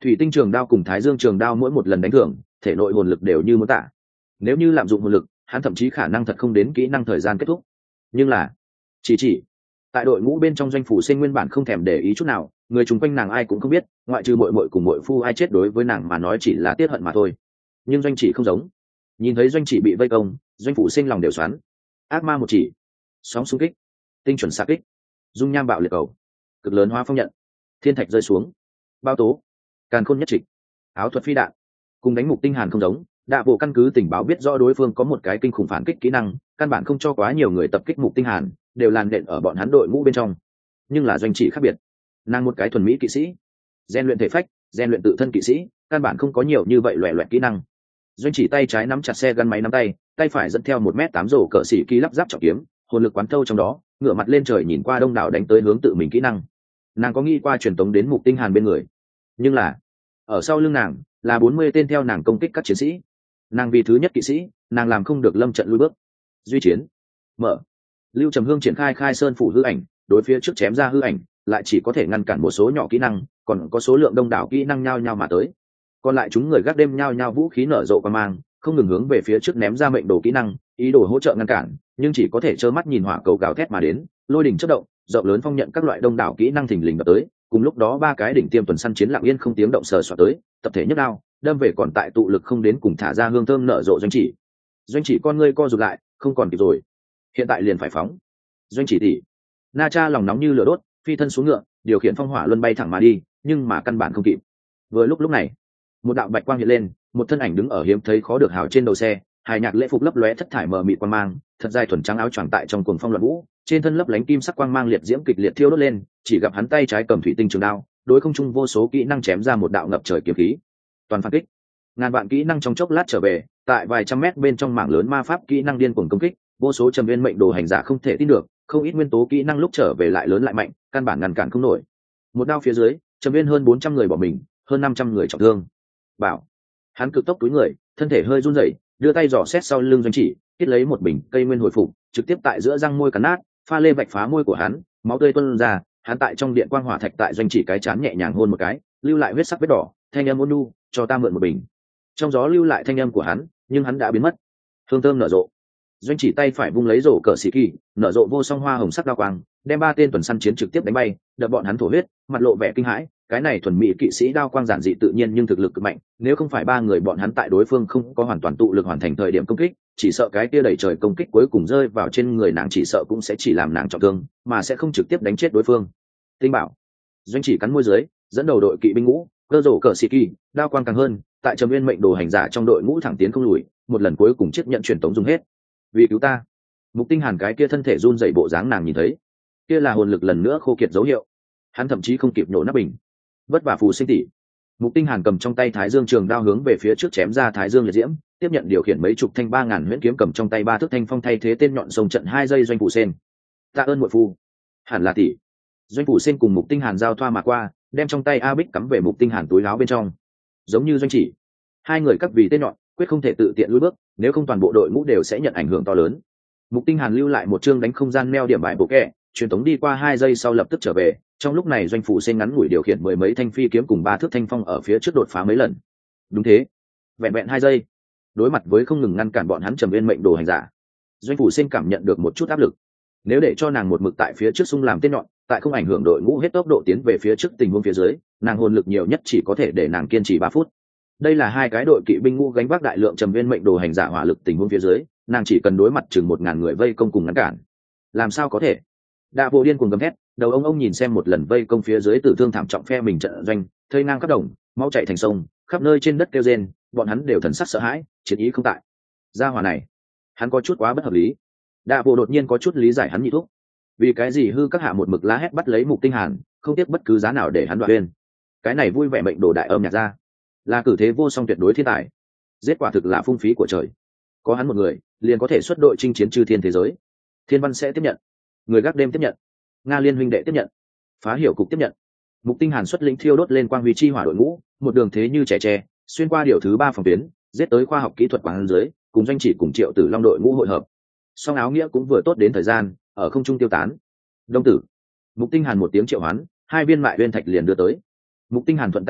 Thủy tinh trường đao cùng thái dương trường đao mỗi một lần đánh thưởng thể nội hồn lực đều như muốn tả. Nếu như lạm dụng hồn lực, hắn thậm chí khả năng thật không đến kỹ năng thời gian kết thúc. Nhưng là chỉ chỉ tại đội ngũ bên trong Doanh Phủ Sinh nguyên bản không thèm để ý chút nào, người chung quanh nàng ai cũng không biết, ngoại trừ muội muội cùng muội phu ai chết đối với nàng mà nói chỉ là tiết hận mà thôi. Nhưng Doanh Chỉ không giống, nhìn thấy Doanh Chỉ bị vây công, Doanh Phủ Sinh lòng đều xoắn. Ác ma một chỉ, sóng xung kích, tinh chuẩn xạ kích, dung nham bạo liệt cầu, cực lớn hóa phong nhận, thiên thạch rơi xuống, bao tố, càn khôn nhất trịch, áo thuật phi đạn, cùng đánh mục tinh hàn không giống. Đạ bộ căn cứ tình báo biết rõ đối phương có một cái kinh khủng phản kích kỹ năng, căn bản không cho quá nhiều người tập kích mục tinh hàn, đều làn đện ở bọn hắn đội ngũ bên trong. Nhưng là Doanh Chỉ khác biệt, nàng một cái thuần mỹ kỵ sĩ, rèn luyện thể phách, rèn luyện tự thân kỵ sĩ, căn bản không có nhiều như vậy loẻ loẹt kỹ năng. Doanh Chỉ tay trái nắm chặt xe gắn máy nắm tay, tay phải dẫn theo một mét tám rổ cỡ xỉ kỳ lắp ráp trọng kiếm, hồn lực quán thâu trong đó, ngửa mặt lên trời nhìn qua đông đảo đánh tới hướng tự mình kỹ năng. Nàng có nghĩ qua truyền tống đến mục tinh hàn bên người, nhưng là ở sau lưng nàng là bốn mươi tên theo nàng công kích các chiến sĩ. Nàng vì thứ nhất kỵ sĩ, nàng làm không được lâm trận lui bước. Duy chiến mở, Lưu Trầm Hương triển khai khai sơn phủ hư ảnh, đối phía trước chém ra hư ảnh, lại chỉ có thể ngăn cản một số nhỏ kỹ năng, còn có số lượng đông đảo kỹ năng nhao nhao mà tới. Còn lại chúng người gác đêm nhao nhao vũ khí nở rộ qua mang, không ngừng hướng về phía trước ném ra mệnh đồ kỹ năng, ý đồ hỗ trợ ngăn cản, nhưng chỉ có thể trơ mắt nhìn hỏa cầu gào thét mà đến, lôi đỉnh chớp động, rộng lớn phong nhận các loại đông đảo kỹ năng thình lình đập tới. Cùng lúc đó ba cái đỉnh tiêm tuần săn chiến lặng yên không tiếng động sờ soạt tới, tập thể nhất đao đâm về còn tại tụ lực không đến cùng thả ra hương thơm nở rộ Doanh Chỉ. Doanh Chỉ con ngươi co rụt lại, không còn kịp rồi, hiện tại liền phải phóng. Doanh Chỉ tỷ. Na Cha lòng nóng như lửa đốt, phi thân xuống ngựa, điều khiển phong hỏa luân bay thẳng mà đi, nhưng mà căn bản không kịp. Vừa lúc lúc này, một đạo bạch quang hiện lên, một thân ảnh đứng ở hiếm thấy khó được hào trên đầu xe, hài nhạc lễ phục lấp lóe thất thải mờ mịt quang mang, thật dài thuần trắng áo choàng tại trong cuồng phong loạn vũ, trên thân lấp lánh kim sắc quang mang liệt diễm kịch liệt thiêu đốt lên, chỉ gặp hắn tay trái cầm thủy tinh trường đao, đối không trung vô số kỹ năng chém ra một đạo ngập trời kiếm khí. Toàn phản kích, ngàn vạn kỹ năng trong chốc lát trở về, tại vài trăm mét bên trong mảng lớn ma pháp kỹ năng điên cuồng công kích, vô số trầm viên mệnh đồ hành giả không thể tin được, không ít nguyên tố kỹ năng lúc trở về lại lớn lại mạnh, căn bản ngăn cản không nổi. Một đao phía dưới, trầm viên hơn bốn trăm người bỏ mình, hơn năm trăm người trọng thương. Bảo, hắn cực tốc túi người, thân thể hơi run rẩy, đưa tay dò xét sau lưng Doanh Chỉ, kết lấy một bình cây nguyên hồi phục, trực tiếp tại giữa răng môi cắn nát, pha lê vạch phá môi của hắn, máu tươi tuôn ra. Hắn tại trong điện quang hỏa thạch tại Doanh Chỉ cái chán nhẹ nhàng hôn một cái, lưu lại huyết sắc vết đỏ, thanh âm ôn nhu, cho ta mượn một bình. Trong gió lưu lại thanh âm của hắn, nhưng hắn đã biến mất. Hương thơm nở rộ, Doanh Chỉ tay phải vung lấy rổ cờ xì kỳ, nở rộ vô song hoa hồng sắc đao quang, đem ba tên tuần săn chiến trực tiếp đánh bay, đập bọn hắn thổ huyết, mặt lộ vẻ kinh hãi. Cái này thuần mỹ kỵ sĩ đao quang giản dị tự nhiên nhưng thực lực cực mạnh, nếu không phải ba người bọn hắn tại đối phương không có hoàn toàn tụ lực hoàn thành thời điểm công kích, chỉ sợ cái kia đẩy trời công kích cuối cùng rơi vào trên người nàng chỉ sợ cũng sẽ chỉ làm nàng trọng thương, mà sẽ không trực tiếp đánh chết đối phương. Tinh bảo, Doanh Chỉ cắn môi dưới, dẫn đầu đội kỵ binh ngũ, cơ rổ cờ xì kỳ, đao quang càng hơn, tại trầm nguyên mệnh đồ hành giả trong đội ngũ thẳng tiến không lùi, một lần cuối cùng chiếc nhận truyền tống dùng hết. Vì cứu ta. Mục Tinh Hàn cái kia thân thể run rẩy bộ dáng nàng nhìn thấy, kia là hồn lực lần nữa khô kiệt dấu hiệu. Hắn thậm chí không kịp nổ nắp bình. Vất vả Phù Sinh tỷ. Mục Tinh Hàn cầm trong tay Thái Dương trường đao hướng về phía trước chém ra Thái Dương liệt diễm, tiếp nhận điều khiển mấy chục thanh ba ngàn huyễn kiếm cầm trong tay ba thước thanh phong thay thế tên nhọn sông trận hai giây Doanh Phủ Sen. Tạ ơn muội phu. Hẳn là tỷ. Doanh Phủ Sen cùng Mục Tinh Hàn giao thoa mà qua, đem trong tay A Bích cắm về Mục Tinh Hàn túi áo bên trong. Giống như Doanh Chỉ, hai người các vì tên nhọn, quyết không thể tự tiện lùi bước, nếu không toàn bộ đội ngũ đều sẽ nhận ảnh hưởng to lớn. Mục Tinh Hàn lưu lại một chương đánh không gian neo điểm bài bộ kẹ, truyền tống đi qua hai giây sau lập tức trở về. Trong lúc này Doanh Phủ Sen ngắn ngủi điều khiển mười mấy thanh phi kiếm cùng ba thước thanh phong ở phía trước đột phá mấy lần. Đúng thế, vẹn vẹn hai giây, đối mặt với không ngừng ngăn cản bọn hắn trầm viên mệnh đồ hành giả, Doanh Phủ Sen cảm nhận được một chút áp lực. Nếu để cho nàng một mực tại phía trước xung làm tên nhọn, tại không ảnh hưởng đội ngũ hết tốc độ tiến về phía trước tình huống phía dưới, nàng hồn lực nhiều nhất chỉ có thể để nàng kiên trì ba phút. Đây là hai cái đội kỵ binh ngũ gánh vác đại lượng trầm viên mệnh đồ hành giả hỏa lực tình huống phía dưới, nàng chỉ cần đối mặt chừng một ngàn người vây công cùng ngăn cản. Làm sao có thể? Đạ Vô điên cuồng gầm thét, đầu ông ông nhìn xem một lần vây công phía dưới tử thương thảm trọng phe mình trận doanh, thây ngang khắp đồng, máu chảy thành sông, khắp nơi trên đất kêu rên, bọn hắn đều thần sắc sợ hãi, chiến ý không tại. Gia hỏa này, hắn có chút quá bất hợp lý. Đạ Vô đột nhiên có chút lý giải hắn nhị thúc. Vì cái gì hư các hạ một mực la hét bắt lấy Mục Tinh Hàn, không tiếc bất cứ giá nào để hắn đoạt uyên. Cái này vui vẻ mệnh đồ đại âm nhạc ra, là cử thế vô song tuyệt đối thiên tài. Giết quả thực là phung phí của trời. Có hắn một người, liền có thể xuất đội chinh chiến chư thiên thế giới. Thiên Văn sẽ tiếp nhận, người gác đêm tiếp nhận, Nga Liên huynh đệ tiếp nhận, Phá Hiểu cục tiếp nhận. Mục Tinh Hàn xuất lĩnh thiêu đốt lên quang huy chi hỏa đội ngũ, một đường thế như trẻ tre, xuyên qua điều thứ ba phòng tuyến, giết tới khoa học kỹ thuật quán dưới, cùng Doanh Chỉ cùng Triệu Tử Long đội ngũ hội hợp. Song áo nghĩa cũng vừa tốt đến thời gian, ở không trung tiêu tán. Đông tử. Mục Tinh Hàn một tiếng triệu hoán, hai viên mại uyên thạch liền đưa tới. Mục Tinh Hàn thuận tay tiếp nhận,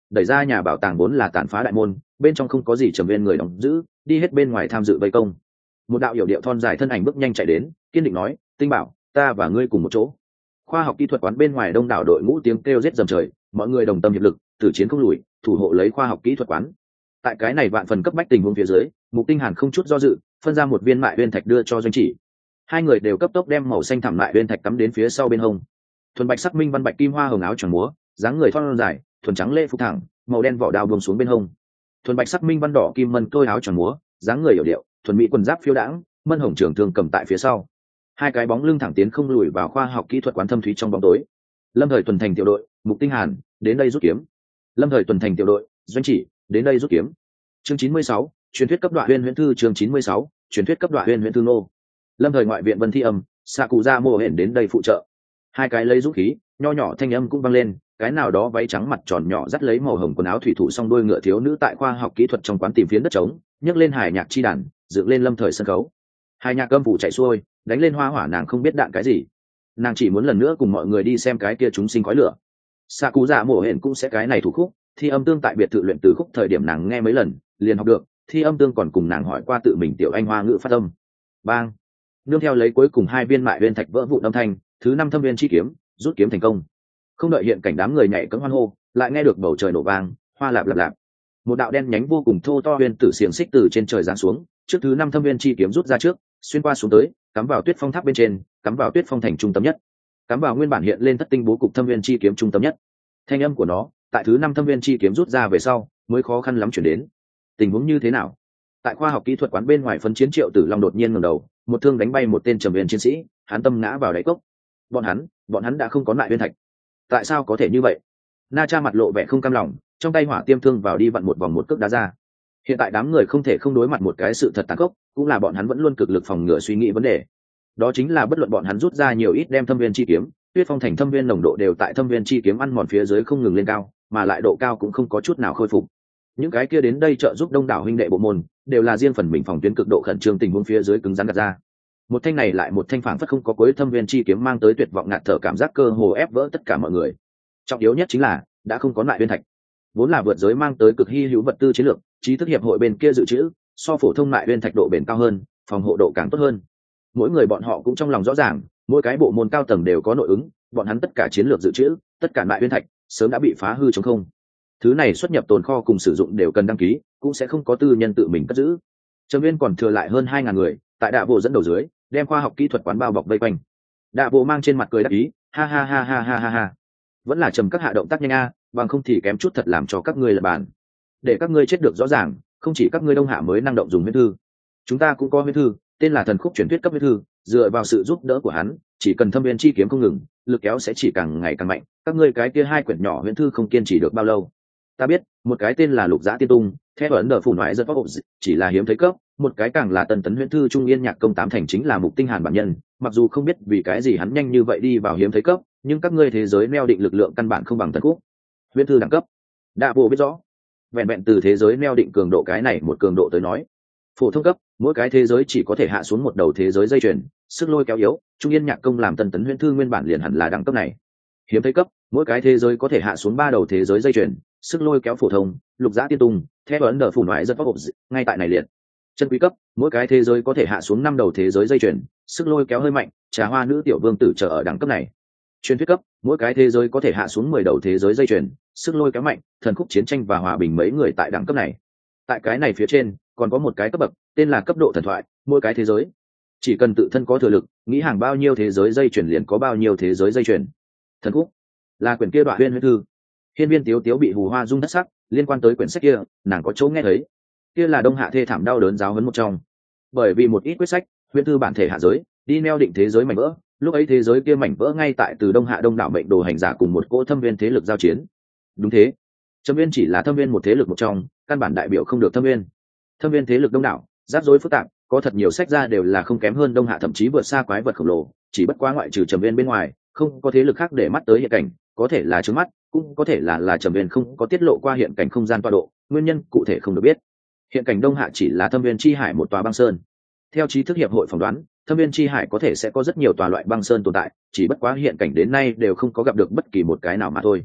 đẩy ra nhà bảo tàng vốn là tàn phá đại môn, bên trong không có gì trầm viên người đóng giữ, đi hết bên ngoài tham dự vây công. Một đạo hiểu điệu thon dài thân ảnh bước nhanh chạy đến, kiên định nói, Tinh Bảo, ta và ngươi cùng một chỗ. Khoa học kỹ thuật quán bên ngoài đông đảo đội ngũ tiếng kêu rết dầm trời, mọi người đồng tâm hiệp lực, tử chiến không lùi, thủ hộ lấy khoa học kỹ thuật quán. Tại cái này vạn phần cấp bách tình huống phía dưới, Mục Tinh Hàn không chút do dự, phân ra một viên mại uyên thạch đưa cho Doanh Chỉ. Hai người đều cấp tốc đem màu xanh thẳm mại uyên thạch cắm đến phía sau bên hông. Thuần bạch sắc minh văn bạch kim hoa hồng áo choàng múa, dáng người thon dài, thuần trắng lễ phục thẳng, màu đen vỏ đao buông xuống bên hông. Thuần bạch sắc minh văn đỏ kim mân tôi áo choàng múa, dáng người hiểu điệu, thuần mỹ quần giáp phiêu đãng, mân hồng trường thương cầm tại phía sau. Hai cái bóng lưng thẳng tiến không lùi vào khoa học kỹ thuật quán thâm thúy trong bóng tối. Lâm thời tuần thành tiểu đội, Mục Tinh Hàn, đến đây rút kiếm. Lâm thời tuần thành tiểu đội, Doanh Chỉ, đến đây rút kiếm. Chương chín mươi sáu, truyền thuyết cấp đoạn huyền huyễn thư. Chương chín mươi sáu, truyền thuyết cấp đoạn huyền huyễn thư nô. Lâm thời ngoại viện Vân Thi Âm, xạ cụ ra mô hển đến đây phụ trợ. Hai cái lấy dũng khí, nho nhỏ thanh âm cũng vang lên, cái nào đó váy trắng mặt tròn nhỏ dắt lấy màu hồng quần áo thủy thủ song đuôi ngựa thiếu nữ tại khoa học kỹ thuật trong quán tìm phiến đất trống, nhấc lên hài nhạc chi đàn, dựng lên lâm thời sân khấu. Hai nhạc âm phủ chạy xuôi, đánh lên hoa hỏa, nàng không biết đạn cái gì, nàng chỉ muốn lần nữa cùng mọi người đi xem cái kia chúng sinh khói lửa. Xạ cụ dạ mổ hển cũng sẽ cái này thủ khúc, Thi Âm Tương tại biệt thự luyện từ khúc thời điểm nàng nghe mấy lần liền học được, Thi Âm Tương còn cùng nàng hỏi qua tự mình tiểu anh hoa ngữ phát âm. Bang, nương theo lấy cuối cùng hai viên mại viên thạch vỡ vụn âm thanh, thứ năm thâm viên chi kiếm rút kiếm thành công. Không đợi hiện cảnh đám người nhảy cẫng hoan hô, lại nghe được bầu trời nổ vang, hoa lạp lạp lạp, một đạo đen nhánh vô cùng thô to huyền tử xiềng xích từ trên trời giáng xuống, trước thứ năm thâm viên chi kiếm rút ra trước, xuyên qua xuống tới, cắm vào tuyết phong tháp bên trên, cắm vào tuyết phong thành trung tâm nhất, cắm vào nguyên bản hiện lên thất tinh bố cục thâm viên chi kiếm trung tâm nhất. Thanh âm của nó tại thứ năm thâm viên chi kiếm rút ra về sau mới khó khăn lắm chuyển đến. Tình huống như thế nào? Tại khoa học kỹ thuật quán bên ngoài phân chiến Triệu Tử Long đột nhiên ngẩng đầu, một thương đánh bay một tên trầm viên chiến sĩ, hắn tâm ngã vào đáy cốc. Bọn hắn, bọn hắn đã không có lại viên thạch. Tại sao có thể như vậy? Na Cha mặt lộ vẻ không cam lòng, trong tay hỏa tiêm thương vào đi vặn một vòng một cước đá ra. Hiện tại đám người không thể không đối mặt một cái sự thật tàn khốc, cũng là bọn hắn vẫn luôn cực lực phòng ngừa suy nghĩ vấn đề. Đó chính là bất luận bọn hắn rút ra nhiều ít đem thâm viên chi kiếm, tuyết phong thành thâm viên nồng độ đều tại thâm viên chi kiếm ăn mòn phía dưới không ngừng lên cao, mà lại độ cao cũng không có chút nào khôi phục. Những cái kia đến đây trợ giúp đông đảo huynh đệ bộ môn, đều là riêng phần mình phòng tuyến cực độ khẩn trương tình huống phía dưới cứng rắn gạt ra. Một thanh này lại một thanh phản phất không có cuối thâm viên chi kiếm mang tới tuyệt vọng ngạt thở cảm giác, cơ hồ ép vỡ tất cả mọi người. Trọng yếu nhất chính là đã không có lại viên thạch, vốn là vượt giới mang tới cực hi hữu vật tư chiến lược, trí thức hiệp hội bên kia dự trữ so phổ thông lại viên thạch độ bền cao hơn, phòng hộ độ càng tốt hơn. Mỗi người bọn họ cũng trong lòng rõ ràng, mỗi cái bộ môn cao tầng đều có nội ứng, bọn hắn tất cả chiến lược dự trữ, tất cả lại viên thạch sớm đã bị phá hư trống không. Thứ này xuất nhập tồn kho cùng sử dụng đều cần đăng ký, cũng sẽ không có tư nhân tự mình cất giữ. Trầm Viên còn thừa lại hơn hai ngàn người, tại Đạ Bộ dẫn đầu dưới, đem khoa học kỹ thuật quán bao bọc vây quanh. Đạ Bộ mang trên mặt cười đắc ý, ha ha ha ha ha ha ha. Vẫn là trầm các hạ động tác nhanh a, bằng không thì kém chút thật làm cho các ngươi là bàn. Để các ngươi chết được rõ ràng, không chỉ các ngươi đông hạ mới năng động dùng huyết thư, chúng ta cũng có huyết thư, tên là thần khúc truyền thuyết cấp huyết thư, dựa vào sự giúp đỡ của hắn, chỉ cần thâm viên chi kiếm không ngừng, lực kéo sẽ chỉ càng ngày càng mạnh, các ngươi cái kia hai quyển nhỏ huyết thư không kiên trì được bao lâu. Ta biết, một cái tên là Lục Giã Tiên Tung, theo ấn đờ phủ ngoại rất pháp chỉ là hiếm thấy cấp, một cái càng là tần tấn huyễn thư trung yên nhạc công tám thành chính là Mục Tinh Hàn bản nhân, mặc dù không biết vì cái gì hắn nhanh như vậy đi vào hiếm thấy cấp, nhưng các ngươi thế giới neo định lực lượng căn bản không bằng thần khúc huyễn thư đẳng cấp. Đạ Bộ biết rõ, vẹn vẹn từ thế giới neo định cường độ cái này một cường độ tới nói, phổ thông cấp mỗi cái thế giới chỉ có thể hạ xuống một đầu thế giới dây chuyền, sức lôi kéo yếu, trung yên nhạc công làm tần tấn huyễn thư nguyên bản liền hẳn là đẳng cấp này. Hiếm thấy cấp mỗi cái thế giới có thể hạ xuống ba đầu thế giới dây chuyền, sức lôi kéo phổ thông, Lục Giã Tiên Tung, theo ấn đờ phủ ngoại rất pháp ngay tại này liệt. Chân quý cấp mỗi cái thế giới có thể hạ xuống năm đầu thế giới dây chuyền, sức lôi kéo hơi mạnh, Trà Hoa Nữ Tiểu Vương tử trở ở đẳng cấp này. Truyền thuyết cấp mỗi cái thế giới có thể hạ xuống mười đầu thế giới dây chuyền, sức lôi kéo mạnh, Thần khúc chiến tranh và hòa bình mấy người tại đẳng cấp này. Tại cái này phía trên còn có một cái cấp bậc, tên là cấp độ thần thoại, mỗi cái thế giới chỉ cần tự thân có thừa lực, nghĩ hàng bao nhiêu thế giới dây chuyền liền có bao nhiêu thế giới dây chuyền. Thần khúc là quyển kia đoạn huyên huyết thư. Hiên Viên Tiếu Tiếu bị hù hoa rung thất sắc, liên quan tới quyển sách kia, nàng có chỗ nghe thấy. Kia là đông hạ thê thảm đau đớn giáo huấn một trong. Bởi vì một ít quyết sách, huyễn thư bản thể hạ giới, đi neo định thế giới mảnh vỡ, lúc ấy thế giới kia mảnh vỡ ngay tại từ đông hạ đông đảo mệnh đồ hành giả cùng một cỗ thâm viên thế lực giao chiến. Đúng thế, Trầm Viên chỉ là thâm viên một thế lực một trong, căn bản đại biểu không được thâm viên. Thâm viên thế lực đông đảo, rắc rối phức tạp, có thật nhiều sách ra đều là không kém hơn đông hạ, thậm chí vượt xa quái vật khổng lồ, chỉ bất quá ngoại trừ Trầm Viên bên ngoài, không có thế lực khác để mắt tới hiện cảnh, có thể là trướng mắt, cũng có thể là là Trầm Viên không có tiết lộ qua hiện cảnh không gian tọa độ, nguyên nhân cụ thể không được biết. Hiện cảnh đông hạ chỉ là thâm viên chi hải một tòa băng sơn. Theo trí thức hiệp hội phỏng đoán, thâm viên chi hải có thể sẽ có rất nhiều tòa loại băng sơn tồn tại, chỉ bất quá hiện cảnh đến nay đều không có gặp được bất kỳ một cái nào mà thôi.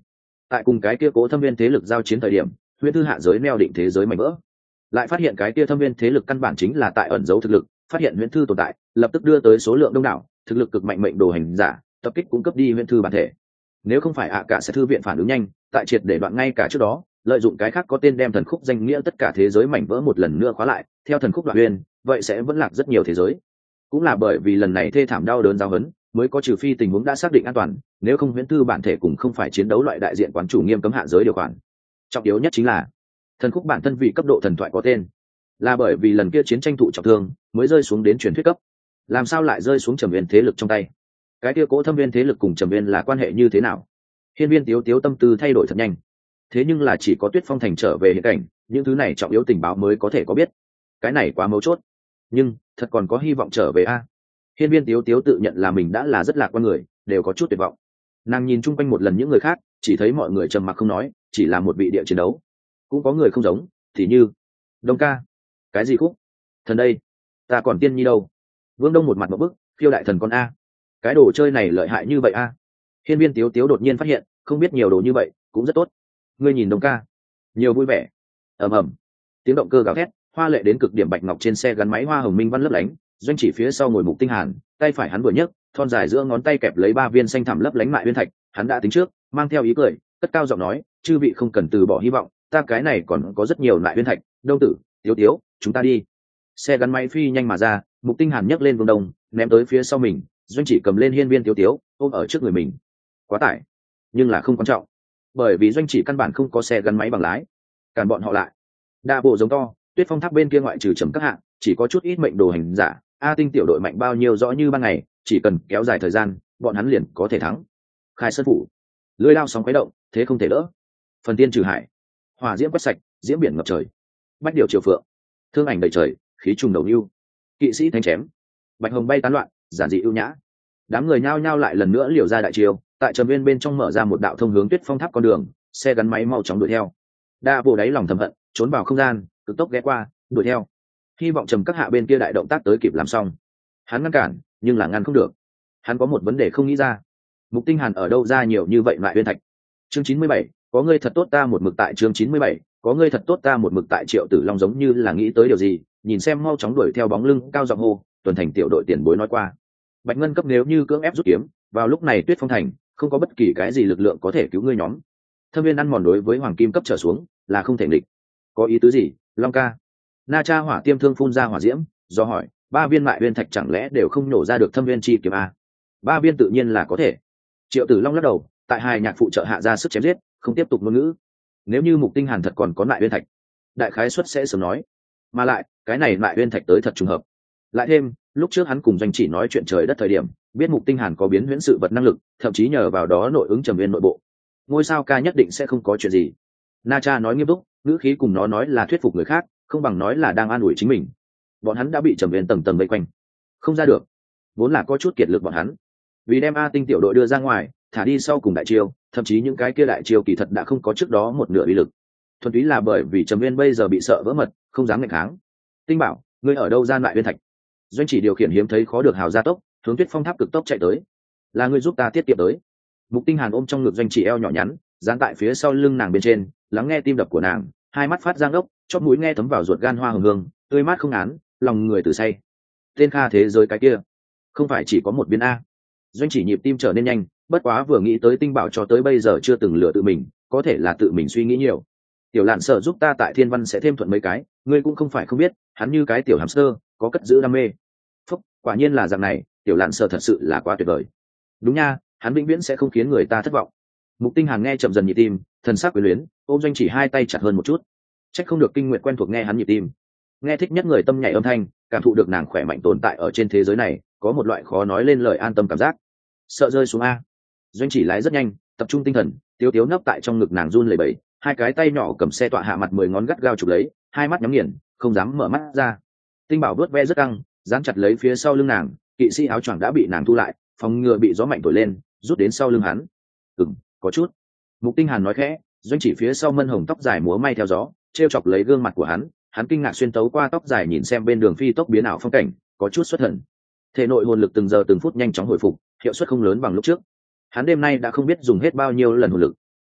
tại cùng cái kia cố thâm viên thế lực giao chiến thời điểm, huyễn thư hạ giới neo định thế giới mảnh vỡ, lại phát hiện cái kia thâm viên thế lực căn bản chính là tại ẩn giấu thực lực, phát hiện huyễn thư tồn tại, lập tức đưa tới số lượng đông đảo thực lực cực mạnh mệnh đồ hành giả tập kích cung cấp đi huyễn thư bản thể. Nếu không phải ạ cả sẽ thư viện phản ứng nhanh, tại triệt để đoạn ngay cả trước đó, lợi dụng cái khác có tên đem thần khúc danh nghĩa tất cả thế giới mảnh vỡ một lần nữa khóa lại theo thần khúc đoạn uyên, vậy sẽ vẫn lạc rất nhiều thế giới. Cũng là bởi vì lần này thê thảm đau đớn giao hấn, mới có trừ phi tình huống đã xác định an toàn, nếu không huyễn thư bản thể cũng không phải chiến đấu loại đại diện quán chủ nghiêm cấm hạ giới điều khoản. Trọng yếu nhất chính là thần khúc bản thân vì cấp độ thần thoại có tên, là bởi vì lần kia chiến tranh thụ trọng thương mới rơi xuống đến truyền thuyết cấp, làm sao lại rơi xuống trầm viên thế lực trong tay? Cái kia cố thâm viên thế lực cùng trầm viên là quan hệ như thế nào? Hiên Viên Tiếu Tiếu tâm tư thay đổi thật nhanh, thế nhưng là chỉ có Tuyết Phong Thành trở về hiện cảnh, những thứ này trọng yếu tình báo mới có thể có biết. Cái này quá mấu chốt, nhưng thật còn có hy vọng trở về a. Hiên Viên Tiếu Tiếu tự nhận là mình đã là rất lạc quan người, đều có chút tuyệt vọng. Nàng nhìn chung quanh một lần những người khác, chỉ thấy mọi người trầm mặc không nói, chỉ là một vị địa chiến đấu. Cũng có người không giống, thì như Đông ca. Cái gì khúc? Thần đây, ta còn tiên nhi đâu? Vương Đông một mặt một bức, phiêu đại thần con a. Cái đồ chơi này lợi hại như vậy a. Hiên Viên Tiếu Tiếu đột nhiên phát hiện, không biết nhiều đồ như vậy, cũng rất tốt. Ngươi nhìn Đông ca, nhiều vui vẻ. Ầm ầm, tiếng động cơ gào thét, hoa lệ đến cực điểm bạch ngọc trên xe gắn máy hoa hồng minh văn lấp lánh, doanh chỉ phía sau ngồi Mục Tinh Hàn, tay phải hắn vừa nhấc, thon dài giữa ngón tay kẹp lấy ba viên xanh thẳm lấp lánh mại uyên thạch, hắn đã tính trước, mang theo ý cười, cất cao giọng nói, chư vị không cần từ bỏ hy vọng, ta cái này còn có rất nhiều mại uyên thạch, Đông tử, Tiếu Tiếu, chúng ta đi. Xe gắn máy phi nhanh mà ra, Mục Tinh Hàn nhấc lên Vương Đông, ném tới phía sau mình, doanh chỉ cầm lên Hiên Viên Tiếu Tiếu, ôm ở trước người mình. Quá tải, nhưng là không quan trọng, bởi vì doanh chỉ căn bản không có xe gắn máy bằng lái, cản bọn họ lại. Đa bộ giống to, Tuyết Phong Tháp bên kia ngoại trừ trầm các hạng, chỉ có chút ít mệnh đồ hành giả, A Tinh tiểu đội mạnh bao nhiêu rõ như ban ngày, chỉ cần kéo dài thời gian, bọn hắn liền có thể thắng. Khai Sơn phủ, lưỡi lao sóng khuấy động, thế không thể đỡ. Phần tiên trừ hải, hỏa diễm quét sạch, diễm biển ngập trời. Bách điều chiều phượng, thương ảnh đầy trời, khí trùng đầu nưu. Kỵ sĩ thánh chém, bạch hồng bay tán loạn, giản dị ưu nhã. Đám người nhao nhao lại lần nữa liều ra đại chiêu, tại trầm viên bên trong mở ra một đạo thông hướng Tuyết Phong Tháp con đường, xe gắn máy mau chóng đuổi theo. Đa bộ đáy lòng thầm hận, trốn vào không gian, cực tốc ghé qua, đuổi theo. Hy vọng trầm các hạ bên kia đại động tác tới kịp làm xong. Hắn ngăn cản, nhưng là ngăn không được. Hắn có một vấn đề không nghĩ ra. Mục Tinh Hàn ở đâu ra nhiều như vậy loại uyên thạch? Chương chín mươi bảy, có ngươi thật tốt ta một mực tại chương chín mươi bảy, có ngươi thật tốt ta một mực tại Triệu Tử Long giống như là nghĩ tới điều gì, nhìn xem mau chóng đuổi theo bóng lưng cao giọng hô, tuần thành tiểu đội tiền bối nói qua. Bạch Ngân cấp nếu như cưỡng ép rút kiếm, vào lúc này Tuyết Phong Thành không có bất kỳ cái gì lực lượng có thể cứu ngươi nhóm. Thâm viên ăn mòn đối với hoàng kim cấp trở xuống là không thể địch. Có ý tứ gì, Long ca? Na Cha hỏa tiêm thương phun ra hỏa diễm, do hỏi, ba viên mại viên thạch chẳng lẽ đều không nổ ra được thâm viên chi kiếm a? Ba viên tự nhiên là có thể. Triệu Tử Long lắc đầu, tại hai nhạc phụ trợ hạ ra sức chém giết, không tiếp tục ngôn ngữ. Nếu như Mục Tinh Hàn thật còn có mại viên thạch, đại khái suất sẽ sớm nói. Mà lại, cái này mại viên thạch tới thật trùng hợp. Lại thêm, lúc trước hắn cùng doanh chỉ nói chuyện trời đất thời điểm, biết Mục Tinh Hàn có biến huyễn sự vật năng lực, thậm chí nhờ vào đó nội ứng trầm viên nội bộ. Ngôi sao ca nhất định sẽ không có chuyện gì. Na Cha nói nghiêm túc, ngữ khí cùng nó nói là thuyết phục người khác, không bằng nói là đang an ủi chính mình. Bọn hắn đã bị trầm viên tầng tầng vây quanh, không ra được, vốn là có chút kiệt lực bọn hắn, vì đem A Tinh tiểu đội đưa ra ngoài, thả đi sau cùng đại chiêu, thậm chí những cái kia đại chiêu kỳ thật đã không có trước đó một nửa uy lực, thuần túy là bởi vì trầm viên bây giờ bị sợ vỡ mật, không dám nghịch kháng. Tinh bảo, ngươi ở đâu gian lại viên thạch? Doanh chỉ điều khiển hiếm thấy khó được hào gia tốc, hướng Tuyết Phong Tháp cực tốc chạy tới. Là ngươi giúp ta tiết kiệm tới. Mục Tinh Hàn ôm trong ngực doanh chỉ eo nhỏ nhắn, dán tại phía sau lưng nàng bên trên, lắng nghe tim đập của nàng, hai mắt phát giang ốc, chóp mũi nghe thấm vào ruột gan hoa hồng hương, tươi mát không án, lòng người tử say. Tên Kha thế giới cái kia, không phải chỉ có một viên a. Doanh chỉ nhịp tim trở nên nhanh, bất quá vừa nghĩ tới Tinh bảo cho tới bây giờ chưa từng lừa tự mình, có thể là tự mình suy nghĩ nhiều. Tiểu Lạn Sở giúp ta tại Thiên Văn sẽ thêm thuận mấy cái, ngươi cũng không phải không biết, hắn như cái tiểu hamster, có cất giữ đam mê. Phúc, quả nhiên là dạng này, Tiểu Lạn Sở thật sự là quá tuyệt vời. Đúng nha, hắn vĩnh viễn sẽ không khiến người ta thất vọng. Mục Tinh Hàn nghe chậm dần nhịp tim, thần sắc quyến luyến, ôm doanh chỉ hai tay chặt hơn một chút. Trách không được Kinh Nguyệt quen thuộc nghe hắn nhịp tim, nghe thích nhất người tâm nhảy âm thanh, cảm thụ được nàng khỏe mạnh tồn tại ở trên thế giới này, có một loại khó nói lên lời an tâm cảm giác. Sợ rơi xuống a. Doanh chỉ lái rất nhanh, tập trung tinh thần, tiếu tiếu nấp tại trong ngực nàng run lẩy bẩy, hai cái tay nhỏ cầm xe tọa hạ mặt mười ngón gắt gao chụp lấy, hai mắt nhắm nghiền, không dám mở mắt ra. Tinh bảo vớt ve rất căng, dán chặt lấy phía sau lưng nàng, kỵ sĩ áo choàng đã bị nàng thu lại, phòng ngừa bị gió mạnh thổi lên, rút đến sau lưng hắn. Ừm, có chút. Mục Tinh Hàn nói khẽ, doanh chỉ phía sau mân hồng tóc dài múa may theo gió, treo chọc lấy gương mặt của hắn, hắn kinh ngạc xuyên tấu qua tóc dài nhìn xem bên đường phi tốc biến ảo phong cảnh, có chút xuất thần. Thể nội hồn lực từng giờ từng phút nhanh chóng hồi phục, hiệu suất không lớn bằng lúc trước. Hắn đêm nay đã không biết dùng hết bao nhiêu lần hồn lực.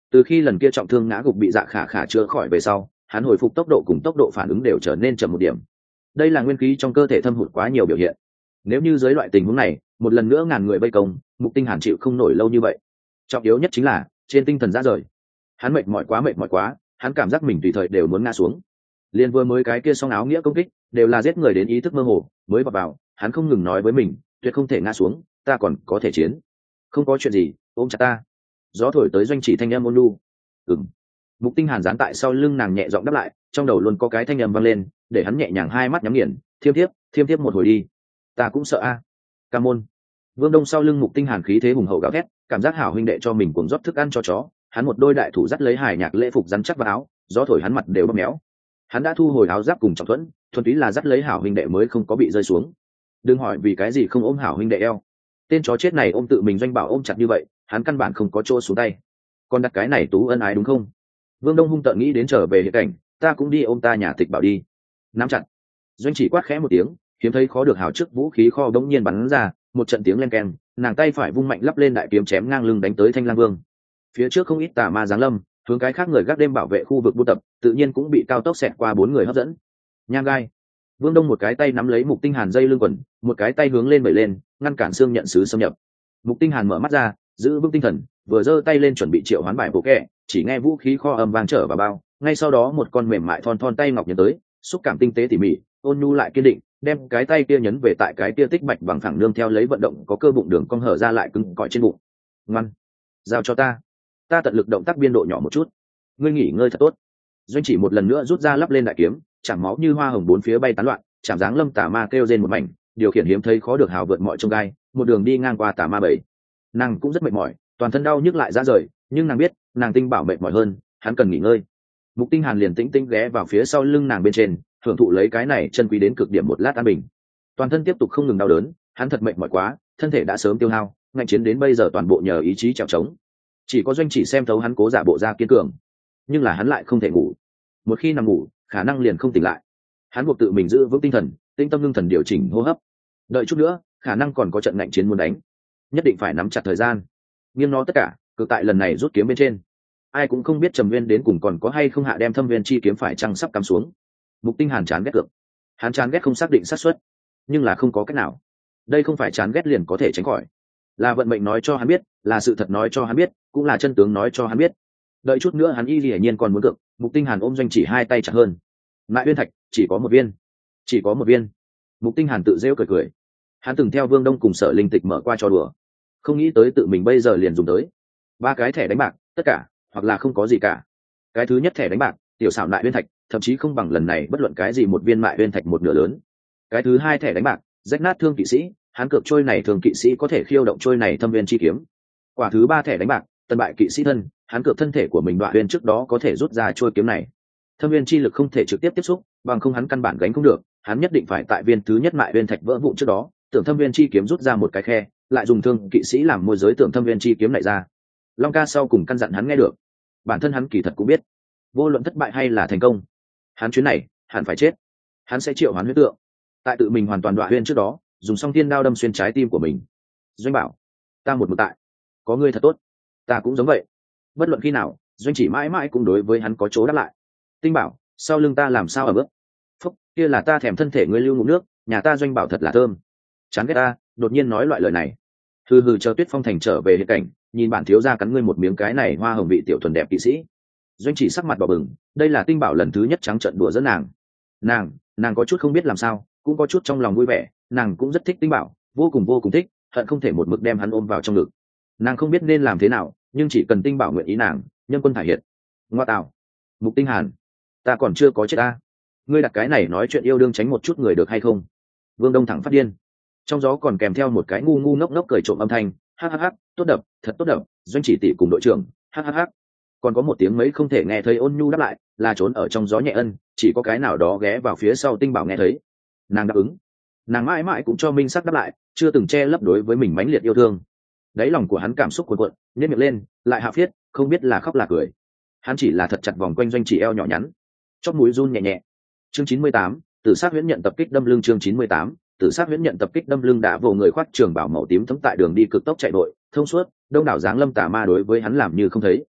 Từ khi lần kia trọng thương ngã gục bị Dạ Khả Khả chữa khỏi về sau, hắn hồi phục tốc độ cùng tốc độ phản ứng đều trở nên chậm một điểm. Đây là nguyên khí trong cơ thể thâm hụt quá nhiều biểu hiện. Nếu như dưới loại tình huống này, một lần nữa ngàn người vây công, Mục Tinh Hàn chịu không nổi lâu như vậy. Trọng yếu nhất chính là trên tinh thần ra rời. Hắn mệt mỏi quá mệt mỏi quá, hắn cảm giác mình tùy thời đều muốn ngã xuống. Liên vừa mới cái kia song áo nghĩa công kích, đều là giết người đến ý thức mơ hồ, mới vào vào, hắn không ngừng nói với mình, tuyệt không thể ngã xuống, ta còn có thể chiến. Không có chuyện gì, ôm chặt ta. Gió thổi tới Doanh Chỉ thanh âm ôn nhu. Ừm. Mục Tinh Hàn dán tại sau lưng nàng nhẹ giọng đáp lại, trong đầu luôn có cái thanh âm vang lên, để hắn nhẹ nhàng hai mắt nhắm nghiền, thiêm thiếp, thiêm thiếp một hồi đi. Ta cũng sợ a. À. Ca môn. Vương Đông sau lưng Mục Tinh Hàn khí thế hùng hậu gào thét, cảm giác hảo huynh đệ cho mình cuồng rót thức ăn cho chó, hắn một đôi đại thủ dắt lấy Hải Nhạc lễ phục rắn chắc vào áo, gió thổi hắn mặt đều bóp méo. Hắn đã thu hồi áo giáp cùng trọng thuẫn, thuần túy là dắt lấy hảo huynh đệ mới không có bị rơi xuống. Đừng hỏi vì cái gì không ôm hảo huynh đệ eo. Tên chó chết này ôm tự mình Doanh Bảo ôm chặt như vậy, hắn căn bản không có chỗ xuống tay. Còn đặt cái này tú ân ái đúng không? Vương Đông hung tợn nghĩ đến trở về hiện cảnh, ta cũng đi ôm ta nhà Tịch Bảo đi. Nắm chặt. Doanh Chỉ quát khẽ một tiếng, hiếm thấy khó được hảo trước vũ khí kho đống nhiên bắn ra, một trận tiếng len keng, nàng tay phải vung mạnh lắp lên đại kiếm chém ngang lưng đánh tới Thanh Lang Vương. Phía trước không ít tà ma giáng lâm, hướng cái khác người gác đêm bảo vệ khu vực buôn tập, tự nhiên cũng bị cao tốc xẹt qua bốn người hấp dẫn. Nhang gai. Vương Đông một cái tay nắm lấy Mục Tinh Hàn dây lưng quần, một cái tay hướng lên bẩy lên, ngăn cản xương nhận sứ xâm nhập. Mục Tinh Hàn mở mắt ra, giữ vững tinh thần, vừa giơ tay lên chuẩn bị triệu hoán bài bộ kẹ, chỉ nghe vũ khí kho âm vang trở vào bao, ngay sau đó một con mềm mại thon thon tay ngọc nhấn tới, xúc cảm tinh tế tỉ mỉ, ôn nhu lại kiên định, đem cái tay kia nhấn về tại cái kia tích mạch bằng phẳng nương theo lấy vận động có cơ bụng đường cong hở ra lại cứng cỏi trên bụng. Ngoan, giao cho ta, ta tận lực động tác biên độ nhỏ một chút, ngươi nghỉ ngơi thật tốt. Doanh Chỉ một lần nữa rút ra lắp lên đại kiếm, chạm máu như hoa hồng bốn phía bay tán loạn, chạm dáng lâm tà ma kêu rên một mảnh, điều khiển hiếm thấy khó được hào vượt mọi trông gai, một đường đi ngang qua tà ma bảy. Nàng cũng rất mệt mỏi, toàn thân đau nhức lại ra rời, nhưng nàng biết, nàng Tinh Bảo mệt mỏi hơn, hắn cần nghỉ ngơi. Mục Tinh Hàn liền tĩnh tĩnh ghé vào phía sau lưng nàng bên trên, hưởng thụ lấy cái này chân quý đến cực điểm một lát an bình. Toàn thân tiếp tục không ngừng đau đớn, hắn thật mệt mỏi quá, thân thể đã sớm tiêu hao, ngạnh chiến đến bây giờ toàn bộ nhờ ý chí trèo trống. Chỉ có Doanh Chỉ xem thấu hắn cố giả bộ ra kiên cường, nhưng là hắn lại không thể ngủ. Một khi nằm ngủ, khả năng liền không tỉnh lại. Hắn buộc tự mình giữ vững tinh thần, tinh tâm ngưng thần điều chỉnh hô hấp. Đợi chút nữa, khả năng còn có trận ngạnh chiến muốn đánh, nhất định phải nắm chặt thời gian. Nghiêng nó tất cả, cực tại lần này rút kiếm bên trên. Ai cũng không biết Trầm Nguyên đến cùng còn có hay không hạ đem Thâm Viên chi kiếm phải chăng sắp cắm xuống. Mục Tinh Hàn chán ghét cược, hắn chán ghét không xác định xác suất, nhưng là không có cách nào. Đây không phải chán ghét liền có thể tránh khỏi, là vận mệnh nói cho hắn biết, là sự thật nói cho hắn biết, cũng là chân tướng nói cho hắn biết. Đợi chút nữa hắn y hiển nhiên còn muốn cược. Mục Tinh Hàn ôm Doanh Chỉ hai tay chặt hơn. Mại Uyên Thạch chỉ có một viên, chỉ có một viên. Mục Tinh Hàn tự rêu cười cười. Hắn từng theo Vương Đông cùng Sở Linh Tịch mở qua trò đùa, không nghĩ tới tự mình bây giờ liền dùng tới. Ba cái thẻ đánh bạc, tất cả, hoặc là không có gì cả. Cái thứ nhất thẻ đánh bạc, tiểu xảo Mại Uyên Thạch, thậm chí không bằng lần này bất luận cái gì một viên Mại Uyên Thạch một nửa lớn. Cái thứ hai thẻ đánh bạc, rách nát Thương Kỵ Sĩ, hắn cược trôi này Thương Kỵ Sĩ có thể khiêu động trôi này Thâm Viên chi kiếm. Quả thứ ba thẻ đánh bạc, Tân bại Kỵ Sĩ thân, hắn cược thân thể của mình Đoạn Uyên trước đó có thể rút ra trôi kiếm này. Thâm Viên chi lực không thể trực tiếp tiếp xúc, bằng không hắn căn bản gánh không được, hắn nhất định phải tại viên thứ nhất Mại Uyên Thạch vỡ vụn trước đó, tưởng Thâm Viên chi kiếm rút ra một cái khe, lại dùng Thương Kỵ Sĩ làm môi giới tưởng Thâm Viên chi kiếm lại ra. Long ca sau cùng căn dặn hắn nghe được, bản thân hắn kỳ thật cũng biết, vô luận thất bại hay là thành công, hắn chuyến này hẳn phải chết. Hắn sẽ triệu hoán huyết tượng, tại tự mình hoàn toàn Đoạn Uyên trước đó, dùng song thiên đao đâm xuyên trái tim của mình. Doanh bảo, ta một mực tại, có ngươi thật tốt, ta cũng giống vậy. Bất luận khi nào, Doanh Chỉ mãi mãi cũng đối với hắn có chỗ đáp lại. Tinh bảo, sau lưng ta làm sao ở bước? Phúc, kia là ta thèm thân thể ngươi lưu ngụm nước, nhà ta Doanh bảo thật là thơm. Chán ghét ta, đột nhiên nói loại lời này. Hừ hừ, chờ Tuyết Phong thành trở về hiện cảnh, nhìn bản thiếu gia cắn ngươi một miếng cái này hoa hồng vị tiểu thuần đẹp kỵ sĩ. Doanh Chỉ sắc mặt đỏ bừng, đây là Tinh bảo lần thứ nhất trắng trợn đùa giỡn nàng. Nàng, nàng có chút không biết làm sao, cũng có chút trong lòng vui vẻ, nàng cũng rất thích Tinh bảo, vô cùng vô cùng thích, hận không thể một mực đem hắn ôm vào trong ngực. Nàng không biết nên làm thế nào, nhưng chỉ cần Tinh bảo nguyện ý nàng, nhân quân thải hiện. Ngoa tạo, Mục Tinh Hàn, ta còn chưa có chết ta, ngươi đặt cái này nói chuyện yêu đương tránh một chút người được hay không? Vương Đông thẳng phát điên, trong gió còn kèm theo một cái ngu ngu ngốc ngốc cười trộm âm thanh, hắc hắc hắc, tốt đập, thật tốt đập. Doanh Chỉ tỷ cùng đội trưởng, hắc hắc hắc. Còn có một tiếng mấy không thể nghe thấy ôn nhu đáp lại, là trốn ở trong gió nhẹ ân, chỉ có cái nào đó ghé vào phía sau Tinh bảo nghe thấy. Nàng đáp ứng, nàng mãi mãi cũng cho minh sắc đáp lại, chưa từng che lấp đối với mình mãnh liệt yêu thương. Đáy lòng của hắn cảm xúc cuộn cuộn, nhếch miệng lên, lại hạ phiết, không biết là khóc là cười. Hắn chỉ là thật chặt vòng quanh Doanh Chỉ eo nhỏ nhắn, chóp mũi run nhẹ nhẹ. Chương chín mươi tám, Tử Sát Huyễn nhận tập kích đâm lưng. Chương chín mươi tám, Tử Sát Huyễn nhận tập kích đâm lưng. Đã vô người khoác trường bảo màu tím thấm tại đường đi cực tốc chạy đội thông suốt, đông đảo dáng lâm tà ma đối với hắn làm như không thấy.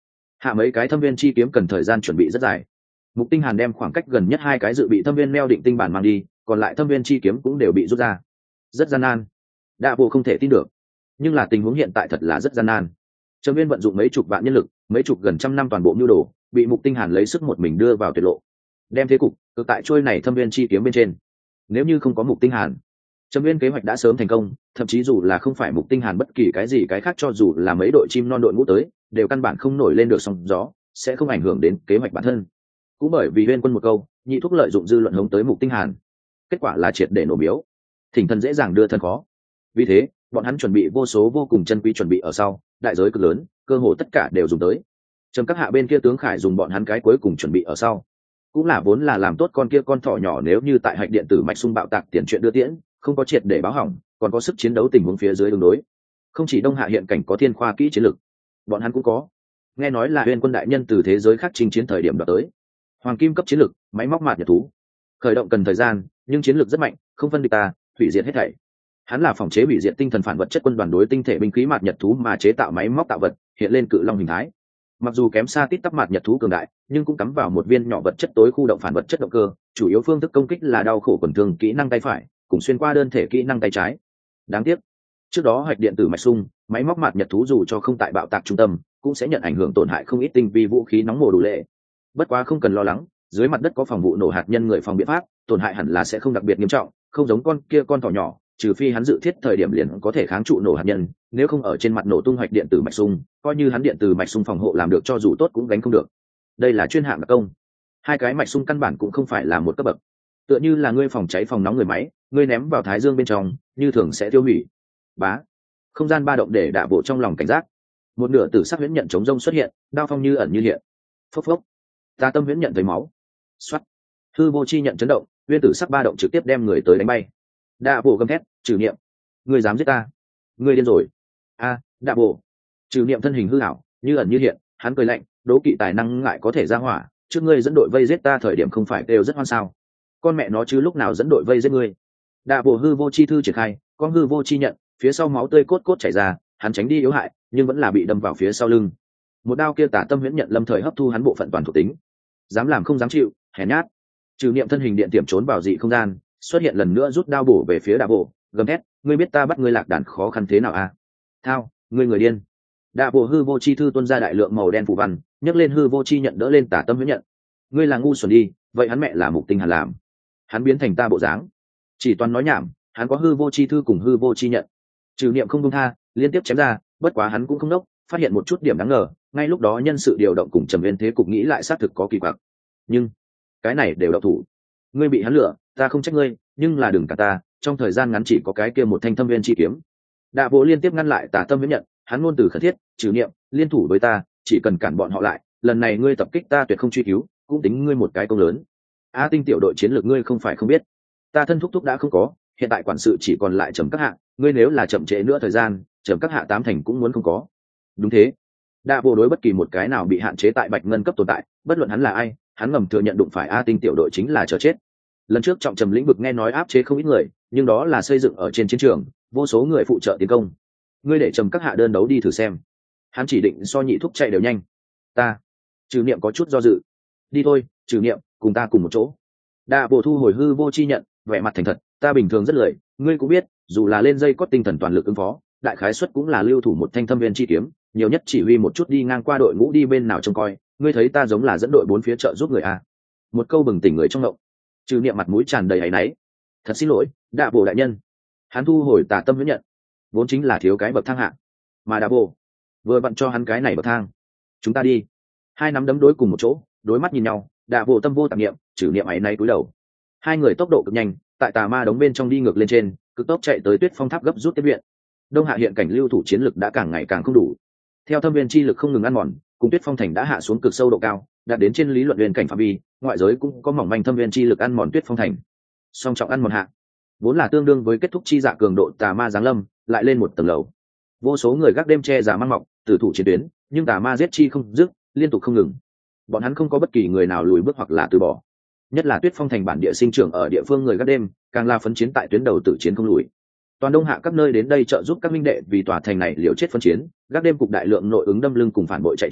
hạ mấy cái thâm viên chi kiếm cần thời gian chuẩn bị rất dài. Mục Tinh Hàn đem khoảng cách gần nhất hai cái dự bị thâm viên neo định tinh bản mang đi, còn lại thâm viên chi kiếm cũng đều bị rút ra. Rất gian nan. Đạ Bộ không thể tin được, nhưng là tình huống hiện tại thật là rất gian nan. Trầm Viên vận dụng mấy chục vạn nhân lực, mấy chục gần trăm năm toàn bộ nhu đồ, bị Mục Tinh Hàn lấy sức một mình đưa vào tuyệt lộ. Đem thế cục cực tại trôi này thâm viên chi kiếm bên trên. Nếu như không có Mục Tinh Hàn, Trầm Viên kế hoạch đã sớm thành công, thậm chí dù là không phải Mục Tinh Hàn bất kỳ cái gì cái khác, cho dù là mấy đội chim non đội ngũ tới, đều căn bản không nổi lên được sóng gió, sẽ không ảnh hưởng đến kế hoạch bản thân. Cũng bởi vì Uyên Quân một câu, nhị thúc lợi dụng dư luận hống tới Mục Tinh Hàn, kết quả là triệt để nổ miếu. Thỉnh thần dễ dàng đưa thần khó. Vì thế, bọn hắn chuẩn bị vô số vô cùng chân quý chuẩn bị ở sau, đại giới cực lớn, cơ hồ tất cả đều dùng tới. Trầm các hạ bên kia tướng Khải dùng bọn hắn cái cuối cùng chuẩn bị ở sau, cũng là vốn là làm tốt con kia con thỏ nhỏ, nếu như tại hạch điện tử mạch sung bạo tạc tiền chuyện đưa tiễn, không có triệt để báo hỏng, còn có sức chiến đấu tình huống phía dưới ứng đối. Không chỉ Đông Hạ hiện cảnh có thiên khoa kỹ chiến lực, bọn hắn cũng có. Nghe nói là Uyên Quân đại nhân từ thế giới khác chinh chiến thời điểm đoạt tới hoàng kim cấp chiến lực, máy móc mạt nhật thú. Khởi động cần thời gian, nhưng chiến lược rất mạnh, không phân địch ta, hủy diệt hết thảy. Hắn là phòng chế hủy diệt tinh thần phản vật chất quân đoàn đối tinh thể binh khí mạt nhật thú mà chế tạo máy móc tạo vật, hiện lên cự long hình thái. Mặc dù kém xa tít tắp mạt nhật thú cường đại, nhưng cũng cắm vào một viên nhỏ vật chất tối khu động phản vật chất động cơ, chủ yếu phương thức công kích là đau khổ quần thương kỹ năng tay phải, cùng xuyên qua đơn thể kỹ năng tay trái. Đáng tiếc, trước đó hạch điện tử mạch sung, máy móc mạt nhật thú dù cho không tại bạo tạc trung tâm, cũng sẽ nhận ảnh hưởng tổn hại không ít tinh vi vũ khí nóng mồ đủ lệ. Bất quá không cần lo lắng, dưới mặt đất có phòng vụ nổ hạt nhân người phòng biện pháp, tổn hại hẳn là sẽ không đặc biệt nghiêm trọng, không giống con kia con thỏ nhỏ, trừ phi hắn dự thiết thời điểm liền có thể kháng trụ nổ hạt nhân, nếu không ở trên mặt nổ tung hoạch điện tử mạch sung, coi như hắn điện tử mạch sung phòng hộ làm được cho dù tốt cũng gánh không được. Đây là chuyên hạng đặc công. Hai cái mạch sung căn bản cũng không phải là một cấp bậc. Tựa như là ngươi phòng cháy phòng nóng người máy, ngươi ném vào thái dương bên trong, như thường sẽ tiêu hủy. Bá. Không gian ba động để Đạ Bộ trong lòng cảnh giác. Một nửa tử sắc huyễn nhận chống rông xuất hiện, đao phong như ẩn như hiện. Phốc phốc. Tà tâm huyễn nhận thấy máu. Xoát. Hư vô chi nhận chấn động, nguyên tử sắc ba động trực tiếp đem người tới đánh bay. Đạ Bộ gầm thét, trừ niệm, ngươi dám giết ta, ngươi điên rồi. A, à, Đạ Bộ. Trừ niệm thân hình hư ảo, như ẩn như hiện, hắn cười lạnh, đố kỵ tài năng ngại có thể ra hỏa, trước ngươi dẫn đội vây giết ta thời điểm không phải đều rất hoan sao? Con mẹ nó chứ lúc nào dẫn đội vây giết ngươi? Đạ Bộ hư vô chi thư triển khai, con hư vô chi nhận, phía sau máu tươi cốt cốt chảy ra, hắn tránh đi yếu hại, nhưng vẫn là bị đâm vào phía sau lưng. Một đao kia tả tâm huyễn nhận lâm thời hấp thu hắn bộ phận toàn thuộc tính. Dám làm không dám chịu, hèn nhát. Trừ niệm thân hình điện tiềm trốn vào dị không gian, xuất hiện lần nữa rút đao bổ về phía Đạ Bộ, gầm thét, ngươi biết ta bắt ngươi lạc đàn khó khăn thế nào à? Thao, ngươi người điên. Đạ Bộ hư vô chi thư tuôn ra đại lượng màu đen phù văn, nhấc lên hư vô chi nhận đỡ lên tả tâm huyễn nhận. Ngươi là ngu xuẩn đi, vậy hắn mẹ là Mục Tinh Hàn làm. Hắn biến thành ta bộ dáng. Chỉ toàn nói nhảm, hắn có hư vô chi thư cùng hư vô chi nhận. Trừ niệm không buông tha, liên tiếp chém ra, bất quá hắn cũng không đốc, phát hiện một chút điểm đáng ngờ, ngay lúc đó nhân sự điều động cùng Trầm Viên thế cục nghĩ lại xác thực có kỳ quặc. Nhưng cái này đều đậu thủ. Ngươi bị hắn lừa, ta không trách ngươi, nhưng là đừng cả ta, trong thời gian ngắn chỉ có cái kia một thanh thâm viên chi kiếm. Đạ Bộ liên tiếp ngăn lại Tả Tâm huyễn nhận, hắn ngôn từ khẩn thiết, trừ niệm, liên thủ với ta, chỉ cần cản bọn họ lại, lần này ngươi tập kích ta tuyệt không truy cứu, cũng tính ngươi một cái công lớn. A Tinh tiểu đội chiến lược ngươi không phải không biết, ta thân thúc thúc đã không có, hiện tại quản sự chỉ còn lại Trầm các hạ, ngươi nếu là chậm trễ nữa thời gian, Trầm các hạ tám thành cũng muốn không có. Đúng thế. Đạ Bộ đối bất kỳ một cái nào bị hạn chế tại bạch ngân cấp tồn tại, bất luận hắn là ai, hắn ngầm thừa nhận đụng phải A Tinh tiểu đội chính là chờ chết. Lần trước trọng trầm lĩnh vực nghe nói áp chế không ít người, nhưng đó là xây dựng ở trên chiến trường, vô số người phụ trợ tiến công. Ngươi để Trầm các hạ đơn đấu đi thử xem. Hắn chỉ định so nhị thúc chạy đều nhanh. Ta. Trừ niệm có chút do dự. Đi thôi, Trừ niệm, cùng ta cùng một chỗ. Đạ Bộ thu hồi hư vô chi nhận, vẻ mặt thành thật, ta bình thường rất lười, ngươi cũng biết, dù là lên dây có tinh thần toàn lực ứng phó, đại khái suất cũng là lưu thủ một thanh thâm viên chi kiếm, nhiều nhất chỉ huy một chút đi ngang qua đội ngũ đi bên nào trông coi, ngươi thấy ta giống là dẫn đội bốn phía trợ giúp người à? Một câu bừng tỉnh người trong ngộng. Trừ niệm mặt mũi tràn đầy áy náy. Thật xin lỗi, Đạ Bộ đại nhân. Hắn thu hồi Tà Tâm huyễn nhận, vốn chính là thiếu cái bậc thang hạ, mà Đạ Bộ vừa vặn cho hắn cái này bậc thang. Chúng ta đi. Hai nắm đấm đối cùng một chỗ, đối mắt nhìn nhau, Đạ Bộ tâm vô tạp niệm, Trừ niệm áy náy cúi đầu. Hai người tốc độ cực nhanh, tại tà ma đống bên trong đi ngược lên trên, cực tốc chạy tới Tuyết Phong tháp gấp rút tiếp viện. Đông Hạ hiện cảnh lưu thủ chiến lực đã càng ngày càng không đủ. Theo thâm viên chi lực không ngừng ăn mòn, cùng Tuyết Phong thành đã hạ xuống cực sâu độ cao, đạt đến trên lý luận huyền cảnh phạm vi, ngoại giới cũng có mỏng manh thâm viên chi lực ăn mòn Tuyết Phong thành. Song trọng ăn mòn hạ, vốn là tương đương với kết thúc chi dạ cường độ tà ma giáng lâm, lại lên một tầng lầu. Vô số người gác đêm che giả mang mọc, tử thủ chiến tuyến, nhưng tà ma giết chi không dứt, liên tục không ngừng. Bọn hắn không có bất kỳ người nào lùi bước hoặc là từ bỏ. Nhất là Tuyết Phong thành bản địa sinh trưởng ở địa phương người gác đêm, càng là phấn chiến tại tuyến đầu tử chiến không lùi. Toàn Đông Hạ các nơi đến đây trợ giúp các minh đệ vì tòa thành này liều chết phân chiến, gác đêm cục đại lượng nội ứng đâm lưng cùng phản bội chạy trốn,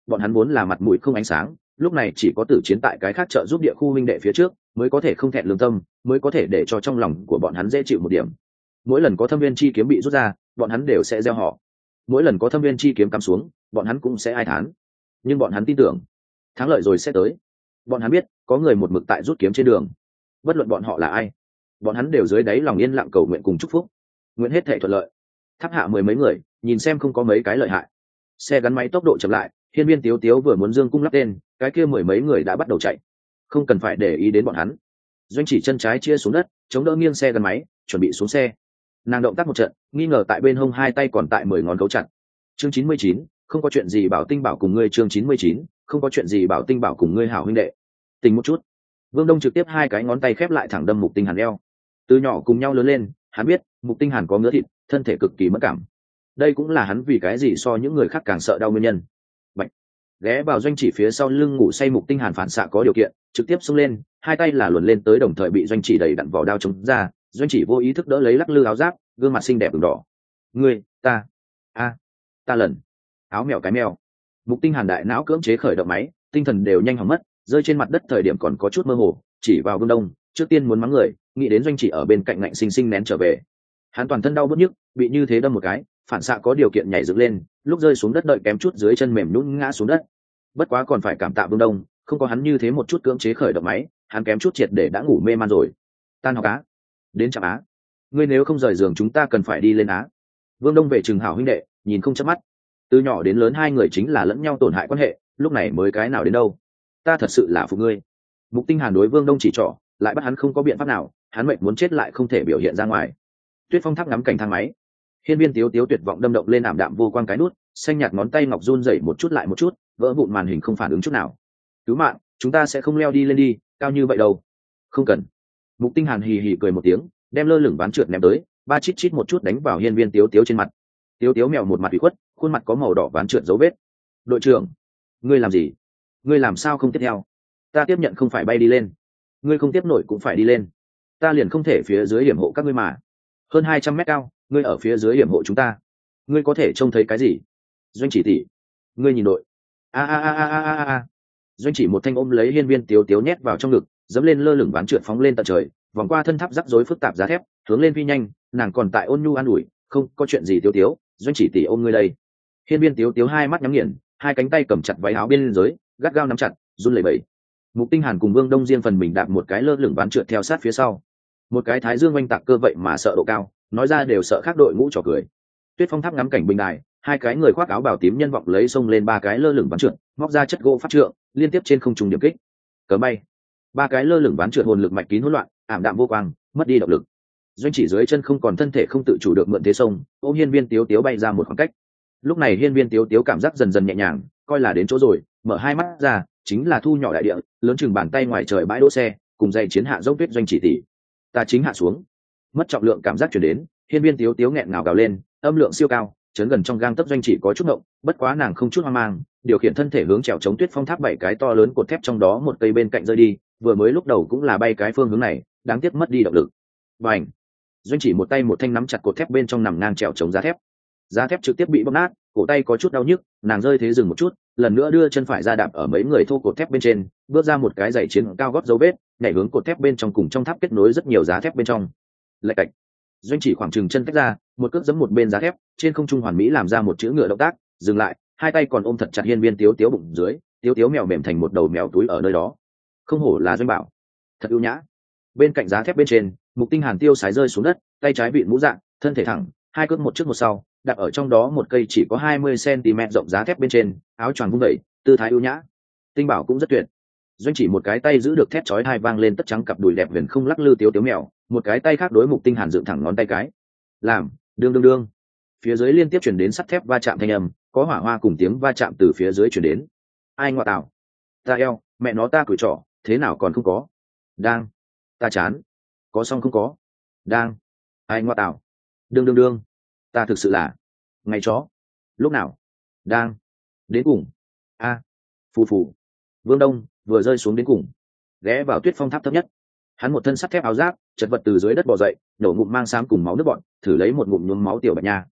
bọn hắn vốn là mặt mũi không ánh sáng, lúc này chỉ có tử chiến tại cái khác trợ giúp địa khu huynh đệ phía trước mới có thể không thẹn lương tâm, mới có thể để cho trong lòng của bọn hắn dễ chịu một điểm. Mỗi lần có thâm viên chi kiếm bị rút ra, bọn hắn đều sẽ gieo họ. Mỗi lần có thâm viên chi kiếm cắm xuống, bọn hắn cũng sẽ ai thán. Nhưng bọn hắn tin tưởng thắng lợi rồi sẽ tới. Bọn hắn biết có người một mực tại rút kiếm trên đường, bất luận bọn họ là ai, bọn hắn đều dưới đáy lòng yên lặng cầu nguyện cùng chúc phúc, nguyện hết thể thuận lợi. Tháp hạ mười mấy người nhìn xem không có mấy cái lợi hại, xe gắn máy tốc độ chậm lại. Hiên Viên Tiếu Tiếu vừa muốn dương cung lắp tên, cái kia mười mấy người đã bắt đầu chạy. Không cần phải để ý đến bọn hắn. Doanh Chỉ chân trái chia xuống đất, chống đỡ nghiêng xe gắn máy, chuẩn bị xuống xe. Nàng động tác một trận, nghi ngờ tại bên hông hai tay còn tại mười ngón cấu chặt. Chương chín mươi chín, không có chuyện gì bảo Tinh Bảo cùng ngươi. Chương chín mươi chín, không có chuyện gì bảo Tinh Bảo cùng ngươi hảo huynh đệ. Tình một chút. Vương Đông trực tiếp hai cái ngón tay khép lại thẳng đâm Mục Tinh Hàn eo. Từ nhỏ cùng nhau lớn lên, hắn biết Mục Tinh Hàn có ngứa thịt, thân thể cực kỳ mất cảm. Đây cũng là hắn vì cái gì so những người khác càng sợ đau nguyên nhân. Bạch. Ghé vào Doanh Chỉ phía sau lưng ngủ say Mục Tinh Hàn phản xạ có điều kiện, trực tiếp xông lên, hai tay là luồn lên tới, đồng thời bị Doanh Chỉ đẩy đặn vỏ đao chống ra. Doanh Chỉ vô ý thức đỡ lấy lắc lư áo giáp, gương mặt xinh đẹp ửng đỏ. Ngươi, ta, a, ta lần, áo mèo cái mèo. Mục Tinh Hàn đại não cưỡng chế khởi động máy, tinh thần đều nhanh hỏng mất, rơi trên mặt đất thời điểm còn có chút mơ hồ, chỉ vào Vương Đông, trước tiên muốn mắng người, nghĩ đến Doanh Chỉ ở bên cạnh ngạnh sinh sinh nén trở về. Hắn toàn thân đau bứt nhức, bị như thế đâm một cái, phản xạ có điều kiện nhảy dựng lên, lúc rơi xuống đất đợi kém chút dưới chân mềm nhũn ngã xuống đất. Bất quá còn phải cảm tạ Vương Đông, không có hắn như thế một chút cưỡng chế khởi động máy, hắn kém chút triệt để đã ngủ mê man rồi. Tan học á, đến chạm á, ngươi nếu không rời giường chúng ta cần phải đi lên á. Vương Đông về trường hảo huynh đệ, nhìn không chớp mắt. Từ nhỏ đến lớn hai người chính là lẫn nhau tổn hại quan hệ, lúc này mới cái nào đến đâu. Ta thật sự là phục ngươi. Mục Tinh Hàn đối Vương Đông chỉ trỏ, lại bắt hắn không có biện pháp nào, hắn mệnh muốn chết lại không thể biểu hiện ra ngoài. Tuyết Phong tháp ngắm cảnh thang máy. Hiên Viên Tiếu Tiếu tuyệt vọng đâm động lên ảm đạm vô quang cái nút, xanh nhạt ngón tay ngọc run rẩy một chút lại một chút, vỡ vụn màn hình không phản ứng chút nào. Cứu mạng, chúng ta sẽ không leo đi lên đi, cao như vậy đâu. Không cần. Mục Tinh Hàn hì hì cười một tiếng, đem lơ lửng ván trượt ném tới, ba chít chít một chút đánh vào Hiên Viên Tiếu Tiếu trên mặt. Tiếu Tiếu mèo một mặt ủy khuất, khuôn mặt có màu đỏ ván trượt dấu vết. Đội trưởng, ngươi làm gì? Ngươi làm sao không tiếp theo? Ta tiếp nhận không phải bay đi lên. Ngươi không tiếp nổi cũng phải đi lên. Ta liền không thể phía dưới hiểm hộ các ngươi mà. Hơn hai trăm mét cao, ngươi ở phía dưới hiểm hộ chúng ta. Ngươi có thể trông thấy cái gì? Doanh Chỉ tỷ, ngươi nhìn đội. A a a a a a. Doanh Chỉ một thanh ôm lấy Hiên Viên Tiếu Tiếu nhét vào trong ngực, dẫm lên lơ lửng ván trượt phóng lên tận trời, vòng qua thân tháp rắc rối phức tạp giá thép, hướng lên phi nhanh. Nàng còn tại ôn nhu an ủi, không có chuyện gì Tiếu Tiếu, Doanh Chỉ tỷ ôm ngươi đây. Hiên Viên Tiếu Tiếu hai mắt nhắm nghiền, hai cánh tay cầm chặt váy áo bên dưới, gắt gao nắm chặt, run lẩy bẩy. Mục Tinh Hàn cùng Vương Đông riêng phần mình đạp một cái lơ lửng ván trượt theo sát phía sau. Một cái thái dương oanh tạc cơ vậy mà sợ độ cao, nói ra đều sợ khác đội ngũ trò cười. Tuyết Phong tháp ngắm cảnh bình đài, hai cái người khoác áo bào tím nhân vọng lấy xông lên ba cái lơ lửng ván trượt, móc ra chất gỗ phát trượng, liên tiếp trên không trung điểm kích. Cờ bay. Ba cái lơ lửng ván trượt hồn lực mạch kín hỗn loạn, ảm đạm vô quang, mất đi động lực. Doanh Chỉ dưới chân không còn thân thể không tự chủ được mượn thế sông, ôm Hiên Viên Tiếu Tiếu bay ra một khoảng cách. Lúc này Hiên Viên Tiếu Tiếu cảm giác dần dần nhẹ nhàng, coi là đến chỗ rồi, mở hai mắt ra, chính là thu nhỏ đại địa, lớn chừng bàn tay ngoài trời bãi đỗ xe, cùng dây chiến hạ dốc tuyết. Doanh Chỉ tỷ, ta chính hạ xuống. Mất trọng lượng cảm giác truyền đến, Hiên Viên Tiếu Tiếu nghẹn ngào gào lên, âm lượng siêu cao, chấn gần trong gang tấc. Doanh Chỉ có chút ngộng, bất quá nàng không chút hoang mang, điều khiển thân thể hướng trèo chống Tuyết Phong tháp bảy cái to lớn cột thép trong đó một cây bên cạnh rơi đi, vừa mới lúc đầu cũng là bay cái phương hướng này, đáng tiếc mất đi động lực. Bành! Doanh Chỉ một tay một thanh nắm chặt cột thép bên trong nằm ngang trèo chống giá thép. Giá thép trực tiếp bị bóp nát, cổ tay có chút đau nhức, nàng rơi thế dừng một chút, lần nữa đưa chân phải ra đạp ở mấy người thô cột thép bên trên, bước ra một cái giày chiến cao gót dấu vết, nhảy hướng cột thép bên trong cùng trong tháp kết nối rất nhiều giá thép bên trong. Lạch cạch. Doanh Chỉ khoảng chừng chân tách ra, một cước giẫm một bên giá thép, trên không trung hoàn mỹ làm ra một chữ ngựa động tác, dừng lại, hai tay còn ôm thật chặt Hiên Viên Tiếu Tiếu bụng dưới, Tiếu Tiếu mèo mềm thành một đầu mèo túi ở nơi đó. Không hổ là Doanh Bảo, thật ưu nhã. Bên cạnh giá thép bên trên, Mục Tinh Hàn tiêu sái rơi xuống đất, tay trái vịn mũ dạng, thân thể thẳng, hai cước một trước một sau, đặt ở trong đó một cây chỉ có hai mươi xăng-ti-mét rộng giá thép bên trên, áo choàng vung vẩy, tư thái ưu nhã. Tinh Bảo cũng rất tuyệt. Doanh Chỉ một cái tay giữ được thét chói tai vang lên tất trắng cặp đùi đẹp huyền không lắc lư Tiếu Tiếu mèo, một cái tay khác đối Mục Tinh Hàn dựng thẳng ngón tay cái. Làm, đương đương đương. Phía dưới liên tiếp truyền đến sắt thép va chạm thanh âm, có hỏa hoa cùng tiếng va chạm từ phía dưới truyền đến. Ai ngoại tảo? Ta eo, mẹ nó ta cùi trỏ, thế nào còn không có? Đang. Ta chán. Có xong không có? Đang. Ai ngoại tảo? Đương đương đương. Ta thực sự là ngày chó. Lúc nào? Đang. Đến cùng. A. À. Phù phù. Vương Đông vừa rơi xuống đến cùng, ghé vào Tuyết Phong tháp thấp nhất. Hắn một thân sắt thép áo giáp, chật vật từ dưới đất bò dậy, nổ ngụm mang xám cùng máu nước bọn, thử lấy một ngụm nhuốm máu tiểu bạch nha.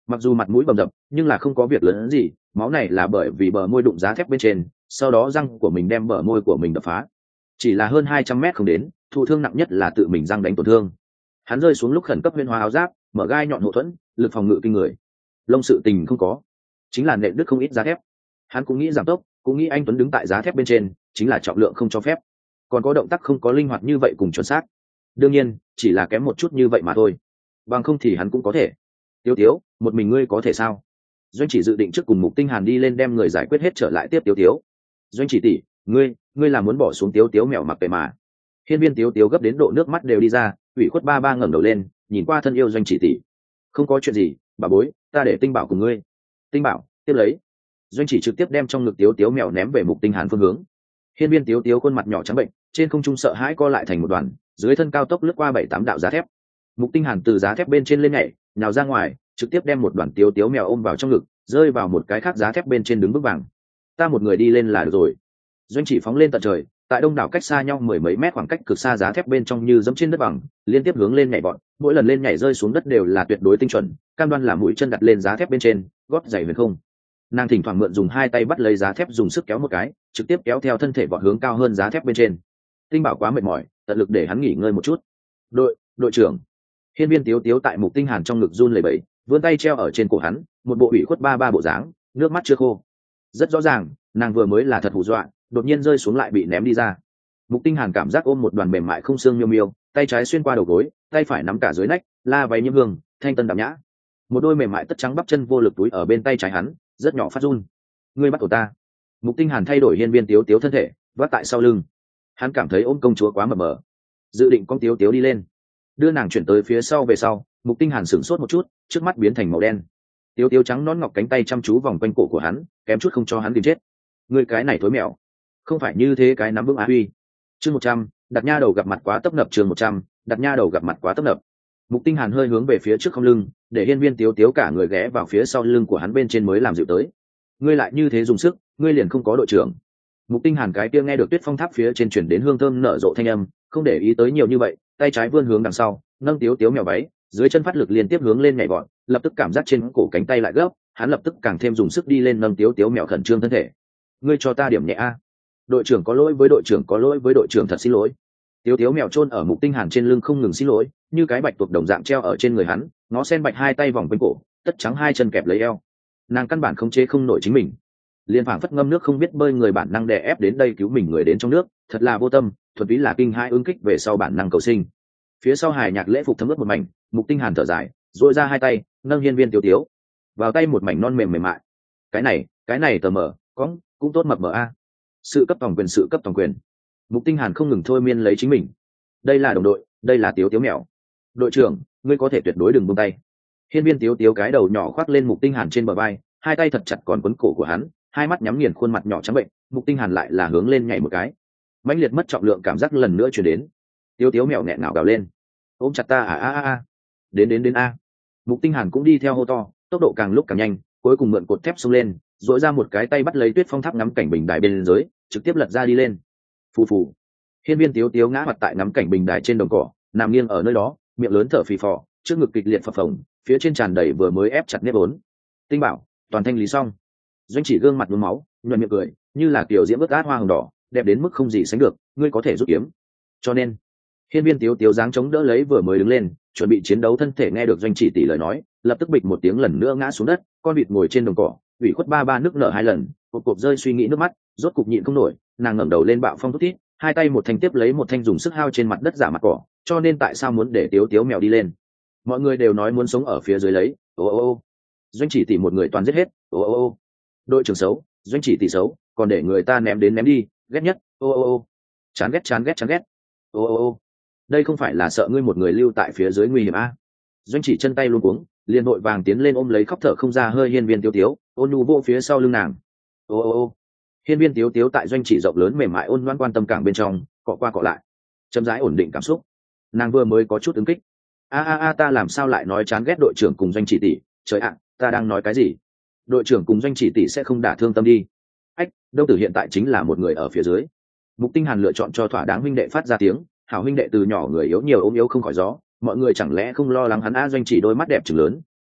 mặc dù mặt mũi bầm dập nhưng là không có việc lớn gì, máu này là bởi vì bờ môi đụng giá thép bên trên, sau đó răng của mình đem bờ môi của mình đập phá. Chỉ là hơn hai trăm mét không đến, thụ thương nặng nhất là tự mình răng đánh tổn thương. Hắn rơi xuống lúc khẩn cấp huyễn hóa áo giáp, mở gai nhọn hộ thuẫn, lực phòng ngự kinh người. Lông sự tình không có, chính là nện đứt không ít giá thép. Hắn cũng nghĩ giảm tốc, cũng nghĩ anh Tuấn đứng tại giá thép bên trên, chính là trọng lượng không cho phép, còn có động tác không có linh hoạt như vậy cùng chuẩn xác. Đương nhiên, chỉ là kém một chút như vậy mà thôi. Bằng không thì hắn cũng có thể. Tiêu Tiếu, một mình ngươi có thể sao? Doanh Chỉ dự định trước cùng Mục Tinh Hàn đi lên đem người giải quyết hết trở lại tiếp Tiêu Tiếu. Doanh Chỉ tỷ, ngươi, ngươi là muốn bỏ xuống Tiêu Tiếu mèo mặc kệ mà. Hiên Viên Tiêu Tiếu gấp đến độ nước mắt đều đi ra, ủy khuất ba ba ngẩng đầu lên, nhìn qua thân yêu Doanh Chỉ tỷ. Không có chuyện gì, bà bối, ta để Tinh Bảo cùng ngươi. Tinh Bảo, tiếp lấy. Doanh Chỉ trực tiếp đem trong ngực Tiêu Tiếu mèo ném về Mục Tinh Hàn phương hướng. Hiên Viên Tiêu Tiếu khuôn mặt nhỏ trắng bệnh, trên không trung sợ hãi co lại thành một đoàn, dưới thân cao tốc lướt qua bảy tám đạo giá thép. Mục Tinh Hàn từ giá thép bên trên lên nhảy, nhào ra ngoài, trực tiếp đem một đoàn Tiêu Tiếu mèo ôm vào trong ngực, rơi vào một cái khác giá thép bên trên đứng vững vàng. Ta một người đi lên là được rồi. Doanh Chỉ phóng lên tận trời, tại đông đảo cách xa nhau mười mấy mét khoảng cách cực xa giá thép bên trong như dẫm trên đất bằng, liên tiếp hướng lên nhảy vọt, mỗi lần lên nhảy rơi xuống đất đều là tuyệt đối tinh chuẩn, cam đoan là mũi chân đặt lên giá thép bên trên, gót giày huyền không. Nàng thỉnh thoảng mượn dùng hai tay bắt lấy giá thép dùng sức kéo một cái, trực tiếp kéo theo thân thể vọt hướng cao hơn giá thép bên trên. Tinh Bảo quá mệt mỏi, tận lực để hắn nghỉ ngơi một chút. Đội, đội trưởng. Hiên Viên Tiếu Tiếu tại Mục Tinh Hàn trong ngực run lẩy bẩy, vươn tay treo ở trên cổ hắn, một bộ ủy khuất ba ba bộ dáng, nước mắt chưa khô. Rất rõ ràng, nàng vừa mới là thật hù dọa, đột nhiên rơi xuống lại bị ném đi ra. Mục Tinh Hàn cảm giác ôm một đoàn mềm mại không xương miêu miêu, tay trái xuyên qua đầu gối, tay phải nắm cả dưới nách, la váy nhiễm hương, thanh tân đạm nhã. Một đôi mềm mại tất trắng bắp chân vô lực túi ở bên tay trái hắn, rất nhỏ phát run. Ngươi bắt tổ ta. Mục Tinh Hàn thay đổi Hiên Viên Tiếu Tiếu thân thể, vác tại sau lưng. Hắn cảm thấy ôm công chúa quá mập mờ, dự định con Tiếu Tiếu đi lên, đưa nàng chuyển tới phía sau về sau. Mục Tinh Hàn sửng sốt một chút, trước mắt biến thành màu đen. Tiếu Tiếu trắng nón ngọc cánh tay chăm chú vòng quanh cổ của hắn, kém chút không cho hắn tìm chết. Ngươi cái này thối mèo, không phải như thế cái nắm vững á uy. Chương một trăm, đặt nha đầu gặp mặt quá tấp nập. Chương một trăm, đặt nha đầu gặp mặt quá tấp nập. Mục Tinh Hàn hơi hướng về phía trước không lưng, để Hiên Viên Tiếu Tiếu cả người ghé vào phía sau lưng của hắn bên trên mới làm dịu tới. Ngươi lại như thế dùng sức, ngươi liền không có đội trưởng. Mục Tinh Hàn cái kia nghe được Tuyết Phong Tháp phía trên truyền đến hương thơm nở rộ thanh âm, không để ý tới nhiều như vậy, tay trái vươn hướng đằng sau, nâng Tiếu Tiếu mèo váy, dưới chân phát lực liên tiếp hướng lên nhảy vọt, lập tức cảm giác trên cổ cánh tay lại gấp, hắn lập tức càng thêm dùng sức đi lên nâng Tiếu Tiếu mèo khẩn trương thân thể. Ngươi cho ta điểm nhẹ a. Đội trưởng có lỗi với đội trưởng, có lỗi với đội trưởng, thật xin lỗi. Tiếu Tiếu mèo chôn ở Mục Tinh Hàn trên lưng không ngừng xin lỗi, như cái bạch tuộc đồng dạng treo ở trên người hắn, ngó sen bạch hai tay vòng quanh cổ, tất trắng hai chân kẹp lấy eo. Nàng căn bản không chế không nổi chính mình, liên phảng phất ngâm nước không biết bơi người bản năng đè ép đến đây cứu mình người đến trong nước, thật là vô tâm, thuần túy là kinh hai ứng kích về sau bản năng cầu sinh. Phía sau hài nhạc lễ phục thấm ướt một mảnh, Mục Tinh Hàn thở dài, duỗi ra hai tay, nâng Hiên Viên Tiếu Tiếu vào tay, một mảnh non mềm mềm mại. Cái này, cái này tờ mở, có cũng tốt mập mờ a. Sự cấp tổng quyền, sự cấp tổng quyền. Mục Tinh Hàn không ngừng thôi miên lấy chính mình. Đây là đồng đội, đây là Tiếu Tiếu mèo. Đội trưởng, ngươi có thể tuyệt đối đừng buông tay. Hiên Viên Tiếu Tiếu cái đầu nhỏ khoác lên Mục Tinh Hàn trên bờ vai, hai tay thật chặt còn quấn cổ của hắn, hai mắt nhắm nghiền, khuôn mặt nhỏ trắng bệnh. Mục Tinh Hàn lại là hướng lên nhảy một cái, mãnh liệt mất trọng lượng cảm giác lần nữa truyền đến. Tiếu Tiếu mèo nghẹn ngào gào lên, ôm chặt ta à a a a. Đến đến đến a. Mục Tinh Hàn cũng đi theo hô to, tốc độ càng lúc càng nhanh, cuối cùng mượn cột thép xông lên, duỗi ra một cái tay bắt lấy Tuyết Phong Tháp ngắm cảnh bình đài bên dưới, trực tiếp lật ra đi lên. Phù phù. Hiên Viên Tiếu Tiếu ngã mặt tại ngắm cảnh bình đài trên đồng cỏ, nằm nghiêng ở nơi đó, miệng lớn thở phì phò, trước ngực kịch liệt phập phồng, phía trên tràn đầy vừa mới ép chặt nếp vốn. Tinh Bảo, toàn thanh lý xong. Doanh Chỉ gương mặt nhuốm máu, nhuận miệng cười, như là kiểu diễm ướt át hoa hồng đỏ, đẹp đến mức không gì sánh được, ngươi có thể rút kiếm. Cho nên, Hiên Viên Tiếu Tiếu dáng chống đỡ lấy vừa mới đứng lên, chuẩn bị chiến đấu thân thể, nghe được Doanh Chỉ tỷ lời nói, lập tức bịch một tiếng lần nữa ngã xuống đất, con vịt ngồi trên đồng cỏ, ủy khuất ba ba nước nở hai lần, cột cột rơi suy nghĩ nước mắt, rốt cục nhịn không nổi, nàng ngẩng đầu lên bạo phong thút thít, hai tay một thanh tiếp lấy một thanh dùng sức hao trên mặt đất giả mặt cỏ. Cho nên tại sao muốn để Tiếu Tiếu mèo đi lên? Mọi người đều nói muốn sống ở phía dưới lấy. Ô ô ô. Doanh Chỉ tỷ một người toàn giết hết. Ô ô ô. Đội trưởng xấu, Doanh Chỉ tỷ xấu, còn để người ta ném đến ném đi, ghét nhất. Ô ô ô. Chán ghét chán ghét chán ghét. Ô ô ô. Đây không phải là sợ ngươi một người lưu tại phía dưới nguy hiểm a? Doanh Chỉ chân tay luống cuống, liền vội vàng tiến lên ôm lấy khóc thở không ra hơi Hiên Viên Tiếu Tiếu, ôn nhu vô phía sau lưng nàng. Ô ô ô. Hiên Viên Tiếu Tiếu tại Doanh Chỉ rộng lớn mềm mại ôn loan quan tâm cảng bên trong, cọ qua cọ lại, chậm rãi ổn định cảm xúc. Nàng vừa mới có chút ứng kích. A a a, ta làm sao lại nói chán ghét đội trưởng cùng Doanh Chỉ tỷ, trời ạ, ta đang nói cái gì? Đội trưởng cùng Doanh Chỉ tỷ sẽ không đả thương tâm đi. Ách, Đông Tử hiện tại chính là một người ở phía dưới. Mục Tinh Hàn lựa chọn cho thỏa đáng huynh đệ phát ra tiếng, hảo huynh đệ từ nhỏ người yếu nhiều ốm yếu không khỏi gió, mọi người chẳng lẽ không lo lắng hắn a? Doanh Chỉ đôi mắt đẹp trừng lớn,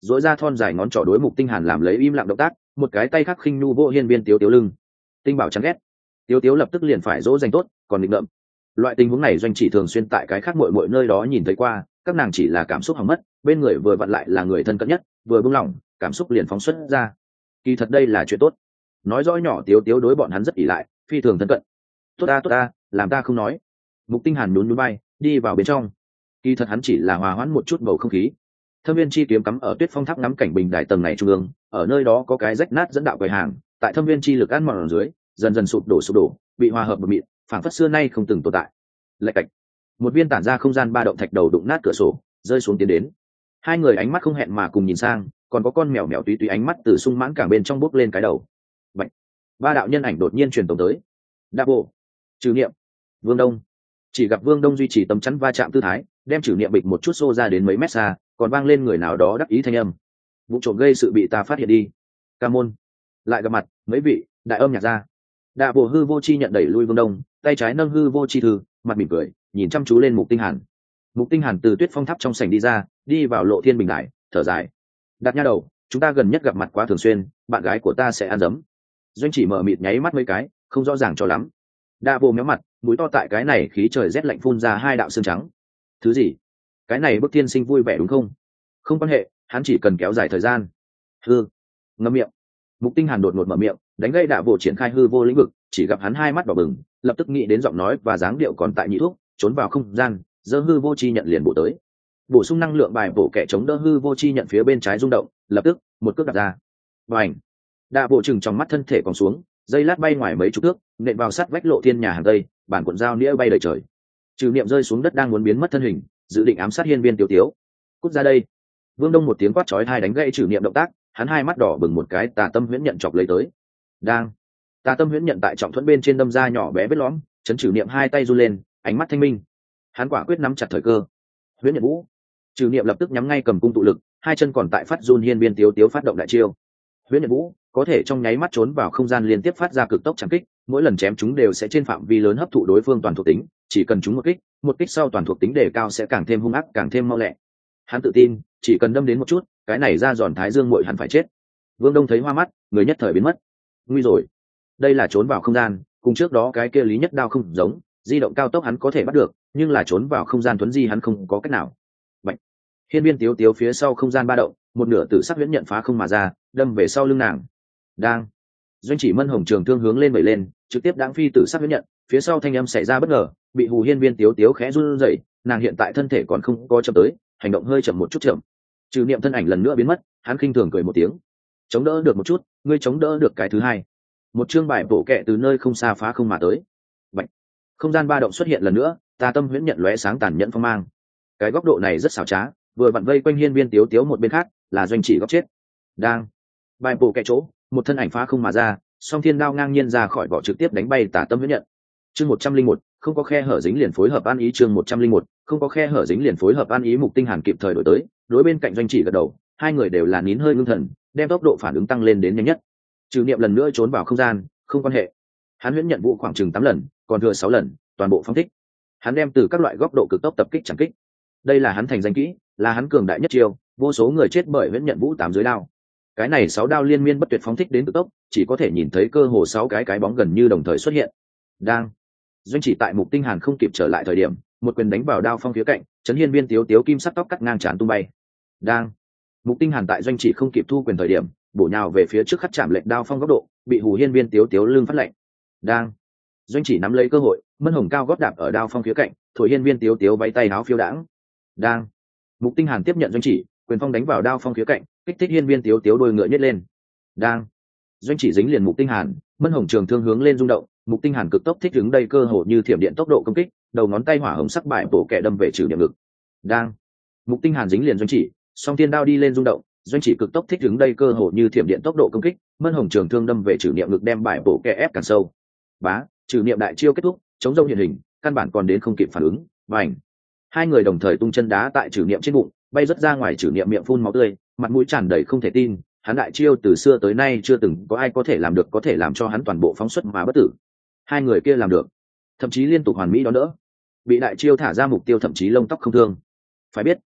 dỗi ra thon dài ngón trỏ đối Mục Tinh Hàn làm lấy im lặng động tác, một cái tay khác khinh nhu vô hiên viên tiếu tiếu lưng. Tinh Bảo chán ghét, tiếu tiếu lập tức liền phải dỗ dành tốt, còn định ngậm. Loại tình huống này Doanh Chỉ thường xuyên tại cái khác muội muội nơi đó nhìn thấy qua, các nàng chỉ là cảm xúc hỏng mất, bên người vừa vặn lại là người thân cận nhất, vừa buông lỏng, cảm xúc liền phóng xuất ra. Kỳ thật đây là chuyện tốt, nói rõ nhỏ tiếu tiếu đối bọn hắn rất ỷ lại, phi thường thân cận. Tốt ta tốt ta, làm ta không nói. Mục Tinh Hàn nhún nhún vai, đi vào bên trong. Kỳ thật hắn chỉ là hòa hoãn một chút bầu không khí. Thâm viên chi kiếm cắm ở Tuyết Phong tháp ngắm cảnh bình đài tầng này trung ương, ở nơi đó có cái rách nát dẫn đạo quầy hàng, tại thâm viên chi lực ăn mòn ở dưới, dần dần sụp đổ sụp đổ, bị hòa hợp bờ mịn, phảng phất xưa nay không từng tồn tại. Lạch cạch, một viên tản ra không gian ba động thạch đầu đụng nát cửa sổ, rơi xuống tiến đến. Hai người ánh mắt không hẹn mà cùng nhìn sang, còn có con mèo mèo túy túy ánh mắt từ sung mãn cảng bên trong bốc lên cái đầu. Bạch, ba đạo nhân ảnh đột nhiên truyền tổng tới. Đa bộ, Trừ Niệm, Vương Đông. Chỉ gặp Vương Đông duy trì tấm chắn va chạm tư thái, đem Trừ Niệm bịch một chút xô ra đến mấy mét xa, còn vang lên người nào đó đắc ý thanh âm. Vụ trộm gây sự bị ta phát hiện đi. Ca môn, lại gặp mặt, mấy vị, đại âm nhạc ra. Đạ bộ hư vô chi nhận đẩy lui Vương Đông, tay trái nâng hư vô chi thư, mặt mỉm cười, nhìn chăm chú lên Mục Tinh Hàn. Mục Tinh Hàn từ Tuyết Phong tháp trong sảnh đi ra, đi vào Lộ Thiên bình đại, thở dài. Đặt nha đầu, chúng ta gần nhất gặp mặt quá thường xuyên, bạn gái của ta sẽ ăn dấm. Doanh Chỉ mở mịt nháy mắt mấy cái, không rõ ràng cho lắm. Đạ bộ méo mặt, mũi to tại cái này khí trời rét lạnh phun ra hai đạo xương trắng. Thứ gì? Cái này bức tiên sinh vui vẻ đúng không? Không quan hệ, hắn chỉ cần kéo dài thời gian. Hư, ngậm miệng. Mục Tinh Hàn đột ngột mở miệng, đánh gây Đạ bộ triển khai hư vô lĩnh vực, chỉ gặp hắn hai mắt đỏ bừng, lập tức nghĩ đến giọng nói và dáng điệu còn tại nhị thuốc, trốn vào không gian, giơ hư vô chi nhận liền bổ tới. Bổ sung năng lượng bài bổ kẻ chống đỡ hư vô chi nhận phía bên trái rung động, lập tức một cước đặt ra. Bành! Đạ bộ chừng trong mắt thân thể còn xuống, dây lát bay ngoài mấy chục thước, nện vào sát vách Lộ Thiên nhà hàng tây, bản cuộn dao nĩa bay đầy trời. Trừ Niệm rơi xuống đất đang muốn biến mất thân hình, dự định ám sát hiên viên Tiếu Tiếu. Cút ra đây! Vương Đông một tiếng quát chói tai đánh gãy Trừ Niệm động tác, hắn hai mắt đỏ bừng một cái tà tâm huyễn nhận chọc lấy tới. Đang! Tà tâm huyễn nhận tại trọng thuẫn bên trên đâm ra nhỏ bé vết lõm, chấn Trừ Niệm hai tay run lên, ánh mắt thanh minh. Hắn quả quyết nắm chặt thời cơ. Huyễn nhận vũ! Trừ Niệm lập tức nhắm ngay cầm cung tụ lực, hai chân còn tại phát run hiên viên Tiếu Tiếu phát động đại chiêu. Huyễn nhận vũ có thể trong nháy mắt trốn vào không gian liên tiếp phát ra cực tốc chạm kích, mỗi lần chém chúng đều sẽ trên phạm vi lớn hấp thụ đối phương toàn thuộc tính, chỉ cần chúng một kích, một kích sau toàn thuộc tính đề cao sẽ càng thêm hung ác, càng thêm mau lẹ. Hắn tự tin, chỉ cần đâm đến một chút, cái này ra giòn thái dương muội hắn phải chết. Vương Đông thấy hoa mắt, người nhất thời biến mất. Nguy rồi, đây là trốn vào không gian, cùng trước đó cái kia Lý Nhất Đao không giống, di động cao tốc hắn có thể bắt được, nhưng là trốn vào không gian thuấn di hắn không có cách nào. Bạch. Hiên viên Tiếu Tiếu phía sau không gian ba động, một nửa tử sắc huyễn nhận phá không mà ra, đâm về sau lưng nàng. Đang. Doanh Chỉ mân hồng trường thương hướng lên vẩy lên, trực tiếp đáng phi tử sắc huyễn nhận, phía sau thanh âm xảy ra bất ngờ, bị hù hiên viên Tiếu Tiếu khẽ run rẩy, nàng hiện tại thân thể còn không có chậm tới, hành động hơi chậm một chút chậm. Trừ Niệm thân ảnh lần nữa biến mất, hắn khinh thường cười một tiếng. Chống đỡ được một chút, ngươi chống đỡ được cái thứ hai. Một chương bài bổ kẹ từ nơi không xa phá không mà tới. Bạch. Không gian ba động xuất hiện lần nữa, tà tâm huyễn nhận lóe sáng tàn nhẫn phong mang. Cái góc độ này rất xảo trá, vừa vặn vây quanh hiên viên Tiếu Tiếu một bên khác, là Doanh Chỉ góc chết. Đang. Bài bổ kẹ chỗ, một thân ảnh phá không mà ra, song thiên đao ngang nhiên ra khỏi vỏ trực tiếp đánh bay tà tâm huyễn nhận. Chương một trăm linh một, không có khe hở dính liền phối hợp an ý. Chương một trăm linh một, không có khe hở dính liền phối hợp an ý. Mục Tinh Hàn kịp thời đổi tới, đối bên cạnh Doanh Chỉ gật đầu, hai người đều là nín hơi ngưng thần, đem tốc độ phản ứng tăng lên đến nhanh nhất. Trừ Niệm lần nữa trốn vào không gian, không quan hệ. Hắn huyễn nhận vũ khoảng chừng tám lần, còn thừa sáu lần, toàn bộ phóng thích. Hắn đem từ các loại góc độ cực tốc tập kích chẳng kích. Đây là hắn thành danh kỹ, là hắn cường đại nhất chiêu, vô số người chết bởi huyễn nhận vũ tám dưới đao. Cái này sáu đao liên miên bất tuyệt phóng thích đến cực tốc, chỉ có thể nhìn thấy cơ hồ sáu cái cái bóng gần như đồng thời xuất hiện. Đang. Doanh Chỉ tại Mục Tinh Hàn không kịp trở lại thời điểm, một quyền đánh vào đao phong phía cạnh, chấn hiên viên Tiếu Tiếu kim sắc tóc cắt ngang trán tung bay. Đang. Mục Tinh Hàn tại Doanh Chỉ không kịp thu quyền thời điểm, bổ nhào về phía trước khắc chạm lệnh đao phong góc độ, bị hù hiên viên Tiếu Tiếu lưng phát lệnh. Đang. Doanh Chỉ nắm lấy cơ hội, mân hồng cao gót đạp ở đao phong phía cạnh, thổi hiên viên Tiếu Tiếu váy tay áo phiêu đãng. Đang. Mục Tinh Hàn tiếp nhận Doanh Chỉ, quyền phong đánh vào đao phong phía cạnh, kích thích hiên viên Tiếu Tiếu đôi ngựa nhếch lên. Đang. Doanh Chỉ dính liền Mục Tinh Hàn, mân hồng trường thương hướng lên rung động, Mục Tinh Hàn cực tốc thích ứng đây cơ hồ như thiểm điện tốc độ công kích, đầu ngón tay hỏa hồng sắc bại bổ kẻ đâm về Trừ Niệm ngực. Đang. Mục Tinh Hàn dính liền Doanh Chỉ, song thiên đao đi lên rung động, Doanh Chỉ cực tốc thích ứng đây cơ hồ như thiểm điện tốc độ công kích, mân hồng trường thương đâm về Trừ Niệm ngực đem bại bổ kẻ ép càng sâu. Bá, Trừ Niệm đại chiêu kết thúc, chống rông hiện hình, căn bản còn đến không kịp phản ứng, bành. Hai người đồng thời tung chân đá tại Trừ Niệm trên bụng, bay rất ra ngoài. Trừ Niệm miệng phun máu tươi, mặt mũi tràn đầy không thể tin, hắn đại chiêu từ xưa tới nay chưa từng có ai có thể làm được, có thể làm cho hắn toàn bộ phóng xuất mà bất tử. Hai người kia làm được, thậm chí liên tục hoàn mỹ đó đỡ, bị đại chiêu thả ra mục tiêu thậm chí lông tóc không thương. Phải biết,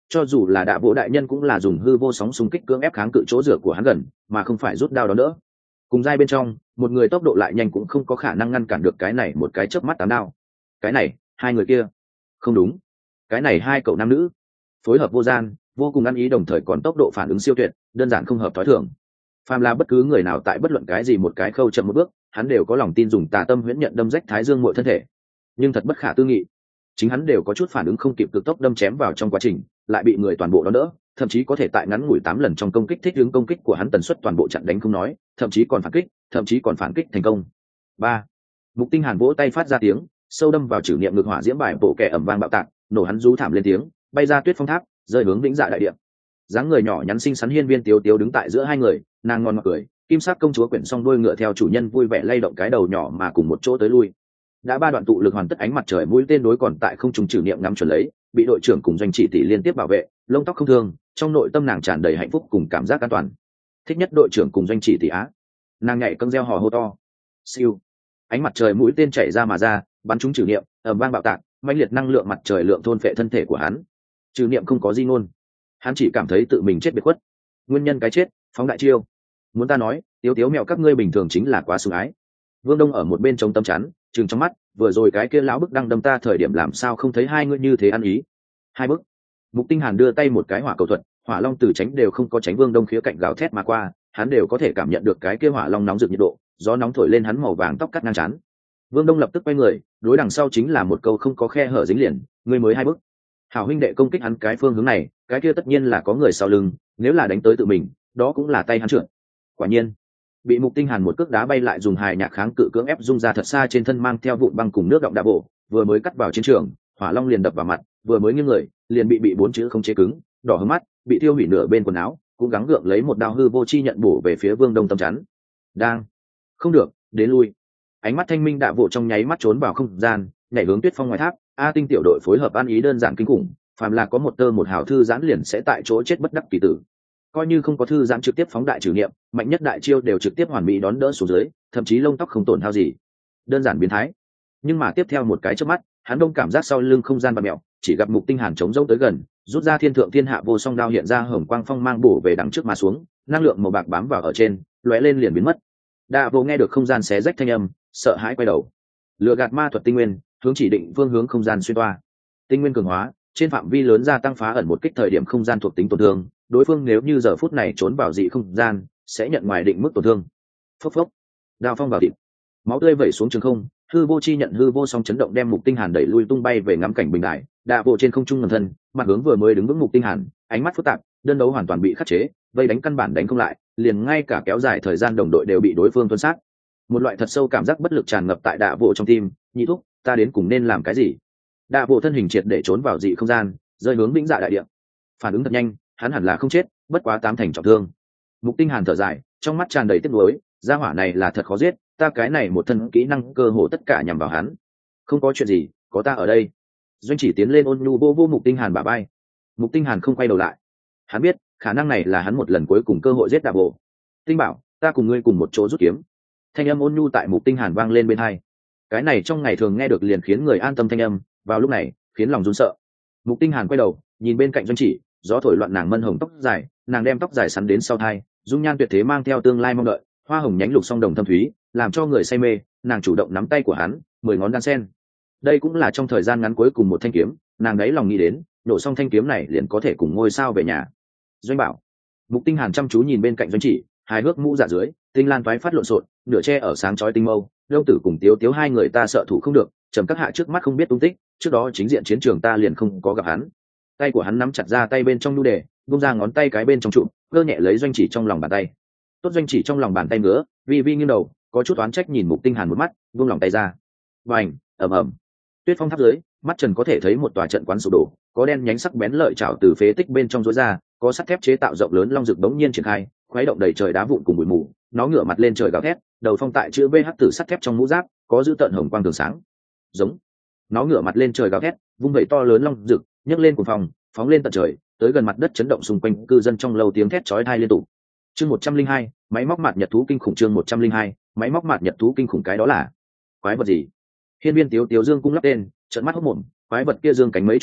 cho dù là đạ bộ đại nhân cũng là dùng hư vô sóng xung kích cưỡng ép kháng cự chỗ dựa của hắn gần mà không phải rút đao đó nữa. Cùng giai bên trong một người tốc độ lại nhanh cũng không có khả năng ngăn cản được cái này một cái chớp mắt tám đao. Cái này hai người kia không đúng, cái này hai cậu nam nữ phối hợp vô gian vô cùng ăn ý, đồng thời còn tốc độ phản ứng siêu tuyệt, đơn giản không hợp thói thường. Phàm là bất cứ người nào tại bất luận cái gì một cái khâu chậm một bước, hắn đều có lòng tin dùng tà tâm huyễn nhận đâm rách thái dương mọi thân thể. Nhưng thật bất khả tư nghị, chính hắn đều có chút phản ứng không kịp, cực tốc đâm chém vào trong quá trình lại bị người toàn bộ đón đỡ, thậm chí có thể tại ngắn ngủi tám lần trong công kích thích ứng công kích của hắn tần suất toàn bộ chặn đánh không nói, thậm chí còn phản kích, thậm chí còn phản kích thành công. Ba, Mục Tinh Hàn vỗ tay phát ra tiếng, sâu đâm vào chử niệm ngực hỏa diễm bài bộ kẻ ầm vang bạo tạc, nổ hắn rú thảm lên tiếng, bay ra tuyết phong tháp, rơi hướng vĩnh dạ đại địa. Dáng người nhỏ nhắn xinh xắn hiên viên tiếu tiếu đứng tại giữa hai người, nàng ngon ngọt cười, kim sắc công chúa quyển song đuôi ngựa theo chủ nhân vui vẻ lay động cái đầu nhỏ mà cùng một chỗ tới lui. Đã ba đoạn tụ lực hoàn tất, ánh mặt trời mũi tên đối còn tại không trùng trừ niệm ngắm chuẩn lấy, bị đội trưởng cùng doanh chỉ tỷ liên tiếp bảo vệ, lông tóc không thương, trong nội tâm nàng tràn đầy hạnh phúc cùng cảm giác an toàn. Thích nhất đội trưởng cùng doanh chỉ tỷ á. Nàng nhảy câng reo hò hô to. Siêu. Ánh mặt trời mũi tên chạy ra mà ra, bắn trúng trừ niệm, ầm vang bạo tạc, mãnh liệt năng lượng mặt trời lượng thôn phệ thân thể của hắn. Trừ niệm không có gì ngôn, hắn chỉ cảm thấy tự mình chết biệt khuất. Nguyên nhân cái chết, phóng đại chiêu. Muốn ta nói, tiếu tiếu mẹo các ngươi bình thường chính là quá sủng ái. Vương Đông ở một bên chống tâm chắn, trừng trong mắt, vừa rồi cái kia lão bức đang đâm ta thời điểm làm sao không thấy hai ngươi như thế ăn ý. Hai bức. Mục Tinh Hàn đưa tay một cái hỏa cầu thuật, hỏa long từ tránh đều không có tránh Vương Đông khía cạnh gào thét mà qua, hắn đều có thể cảm nhận được cái kia hỏa long nóng rực nhiệt độ, gió nóng thổi lên hắn màu vàng tóc cắt ngang chán. Vương Đông lập tức quay người, đối đằng sau chính là một câu không có khe hở dính liền, ngươi mới hai bức. Hảo huynh đệ công kích hắn cái phương hướng này, cái kia tất nhiên là có người sau lưng, nếu là đánh tới tự mình, đó cũng là tay hắn trượt. Quả nhiên, bị Mục Tinh Hàn một cước đá bay lại, dùng hài nhạc kháng cự cưỡng ép dung ra thật xa trên thân mang theo vụn băng cùng nước động đạ bộ, vừa mới cắt vào chiến trường, hỏa long liền đập vào mặt, vừa mới nghiêng người, liền bị bị bốn chữ không chế cứng, đỏ hứng mắt, bị tiêu hủy nửa bên quần áo, cũng gắng gượng lấy một đao hư vô chi nhận bổ về phía Vương Đông tâm chắn. Đang, không được, đến lui. Ánh mắt thanh minh đạ bộ trong nháy mắt trốn vào không gian, nhảy hướng Tuyết Phong ngoài tháp. A Tinh tiểu đội phối hợp ăn ý đơn giản kinh khủng, phàm là có một tơ một hào thư giãn liền sẽ tại chỗ chết bất đắc kỳ tử. Coi như không có thư giãn trực tiếp phóng đại trừ niệm, mạnh nhất đại chiêu đều trực tiếp hoàn mỹ đón đỡ xuống dưới, thậm chí lông tóc không tổn hao gì. Đơn giản biến thái. Nhưng mà tiếp theo một cái chớp mắt, hắn đông cảm giác sau lưng không gian bạt mèo, chỉ gặp Mục Tinh Hàn chống rỗng tới gần, rút ra thiên thượng thiên hạ vô song đao hiện ra hồng quang phong mang bổ về đằng trước mà xuống, năng lượng màu bạc bám vào ở trên, lóe lên liền biến mất. Đạ vô nghe được không gian xé rách thanh âm, sợ hãi quay đầu. Lựa gạt ma thuật tinh nguyên, hướng chỉ định phương hướng không gian xuyên toa. Tinh nguyên cường hóa, trên phạm vi lớn gia tăng phá ẩn một kích thời điểm không gian thuộc tính tổn thương, đối phương nếu như giờ phút này trốn vào dị không gian, sẽ nhận ngoài định mức tổn thương. Phốc phốc, đao phong vào thịt, máu tươi vẩy xuống trường không, hư vô chi nhận hư vô song chấn động đem Mục Tinh Hàn đẩy lui tung bay về ngắm cảnh bình đại. Đạ bộ trên không trung ngầm thân, mặt hướng vừa mới đứng vững Mục Tinh Hàn, ánh mắt phức tạp, đơn đấu hoàn toàn bị khắc chế, vây đánh căn bản đánh không lại, liền ngay cả kéo dài thời gian đồng đội đều bị đối phương tuân sát. Một loại thật sâu cảm giác bất lực tràn ngập tại Đạ bộ trong tim, nhị thúc, ta đến cùng nên làm cái gì? Đạ bộ thân hình triệt để trốn vào dị không gian, rơi hướng vĩnh dạ đại địa. Phản ứng thật nhanh, hắn hẳn là không chết, bất quá tám thành trọng thương. Mục Tinh Hàn thở dài, trong mắt tràn đầy tiếc nuối, gia hỏa này là thật khó giết, ta cái này một thân kỹ năng cơ hồ tất cả nhằm vào hắn. Không có chuyện gì, có ta ở đây. Doanh chỉ tiến lên ôn nhu vô vô Mục Tinh Hàn bả vai. Mục Tinh Hàn không quay đầu lại. Hắn biết, khả năng này là hắn một lần cuối cùng cơ hội giết Đạ bộ. Tinh bảo, ta cùng ngươi cùng một chỗ rút kiếm. Thanh âm ôn nhu tại Mục Tinh Hàn vang lên bên tai. Cái này trong ngày thường nghe được liền khiến người an tâm thanh âm, vào lúc này, khiến lòng run sợ. Mục Tinh Hàn quay đầu, nhìn bên cạnh Doanh chỉ, gió thổi loạn nàng mân hồng tóc dài, nàng đem tóc dài sắn đến sau thai, dung nhan tuyệt thế mang theo tương lai mong đợi, hoa hồng nhánh lục song đồng thâm thúy, làm cho người say mê. Nàng chủ động nắm tay của hắn, mười ngón đan sen. Đây cũng là trong thời gian ngắn cuối cùng một thanh kiếm, nàng đấy lòng nghĩ đến, nổ xong thanh kiếm này liền có thể cùng ngôi sao về nhà. Doanh bảo. Mục Tinh Hàn chăm chú nhìn bên cạnh Doanh chỉ, hài hước mũ dạ dưới, tinh lan toái phát lộn xộn, nửa che ở sáng chói tinh mâu. Đông tử cùng tiếu tiếu hai người ta sợ thủ không được, trầm các hạ trước mắt không biết tung tích, trước đó chính diện chiến trường ta liền không có gặp hắn. Tay của hắn nắm chặt ra tay bên trong nhu đề, bung ra ngón tay cái bên trong trụ, cơ nhẹ lấy Doanh chỉ trong lòng bàn tay. Tốt Doanh chỉ trong lòng bàn tay ngứa, vi vi nghiêng đầu, có chút oán trách nhìn Mục Tinh Hàn một mắt, buông lòng tay ra. Bành, ầm ầm. Tuyết phong tháp dưới, mắt trần có thể thấy một tòa trận quán sụp đổ, có đen nhánh sắc bén lợi chảo từ phế tích bên trong rối ra, có sắt thép chế tạo rộng lớn long rực đống nhiên triển khai, khuấy động đầy trời đá vụn cùng bụi mù, nó ngửa mặt lên trời gào thét, đầu phong tại chữ V H từ sắt thép trong mũ giáp, có dữ tợn hồng quang tường sáng. Giống. Nó ngửa mặt lên trời gào thét, vung vẩy to lớn long rực, nhấc lên cuồng phong, phóng lên tận trời, tới gần mặt đất chấn động xung quanh cư dân trong lâu tiếng thét chói tai liên tục. Chương một trăm linh hai, máy móc mạt nhật thú kinh khủng. Chương một trăm linh hai, máy móc mạt nhật thú kinh khủng. Cái đó là quái vật gì? Hiên viên tiếu tiếu dương cung lắp tên, trợn mắt hốt mồm, quái vật kia dương cánh mấy chục mét,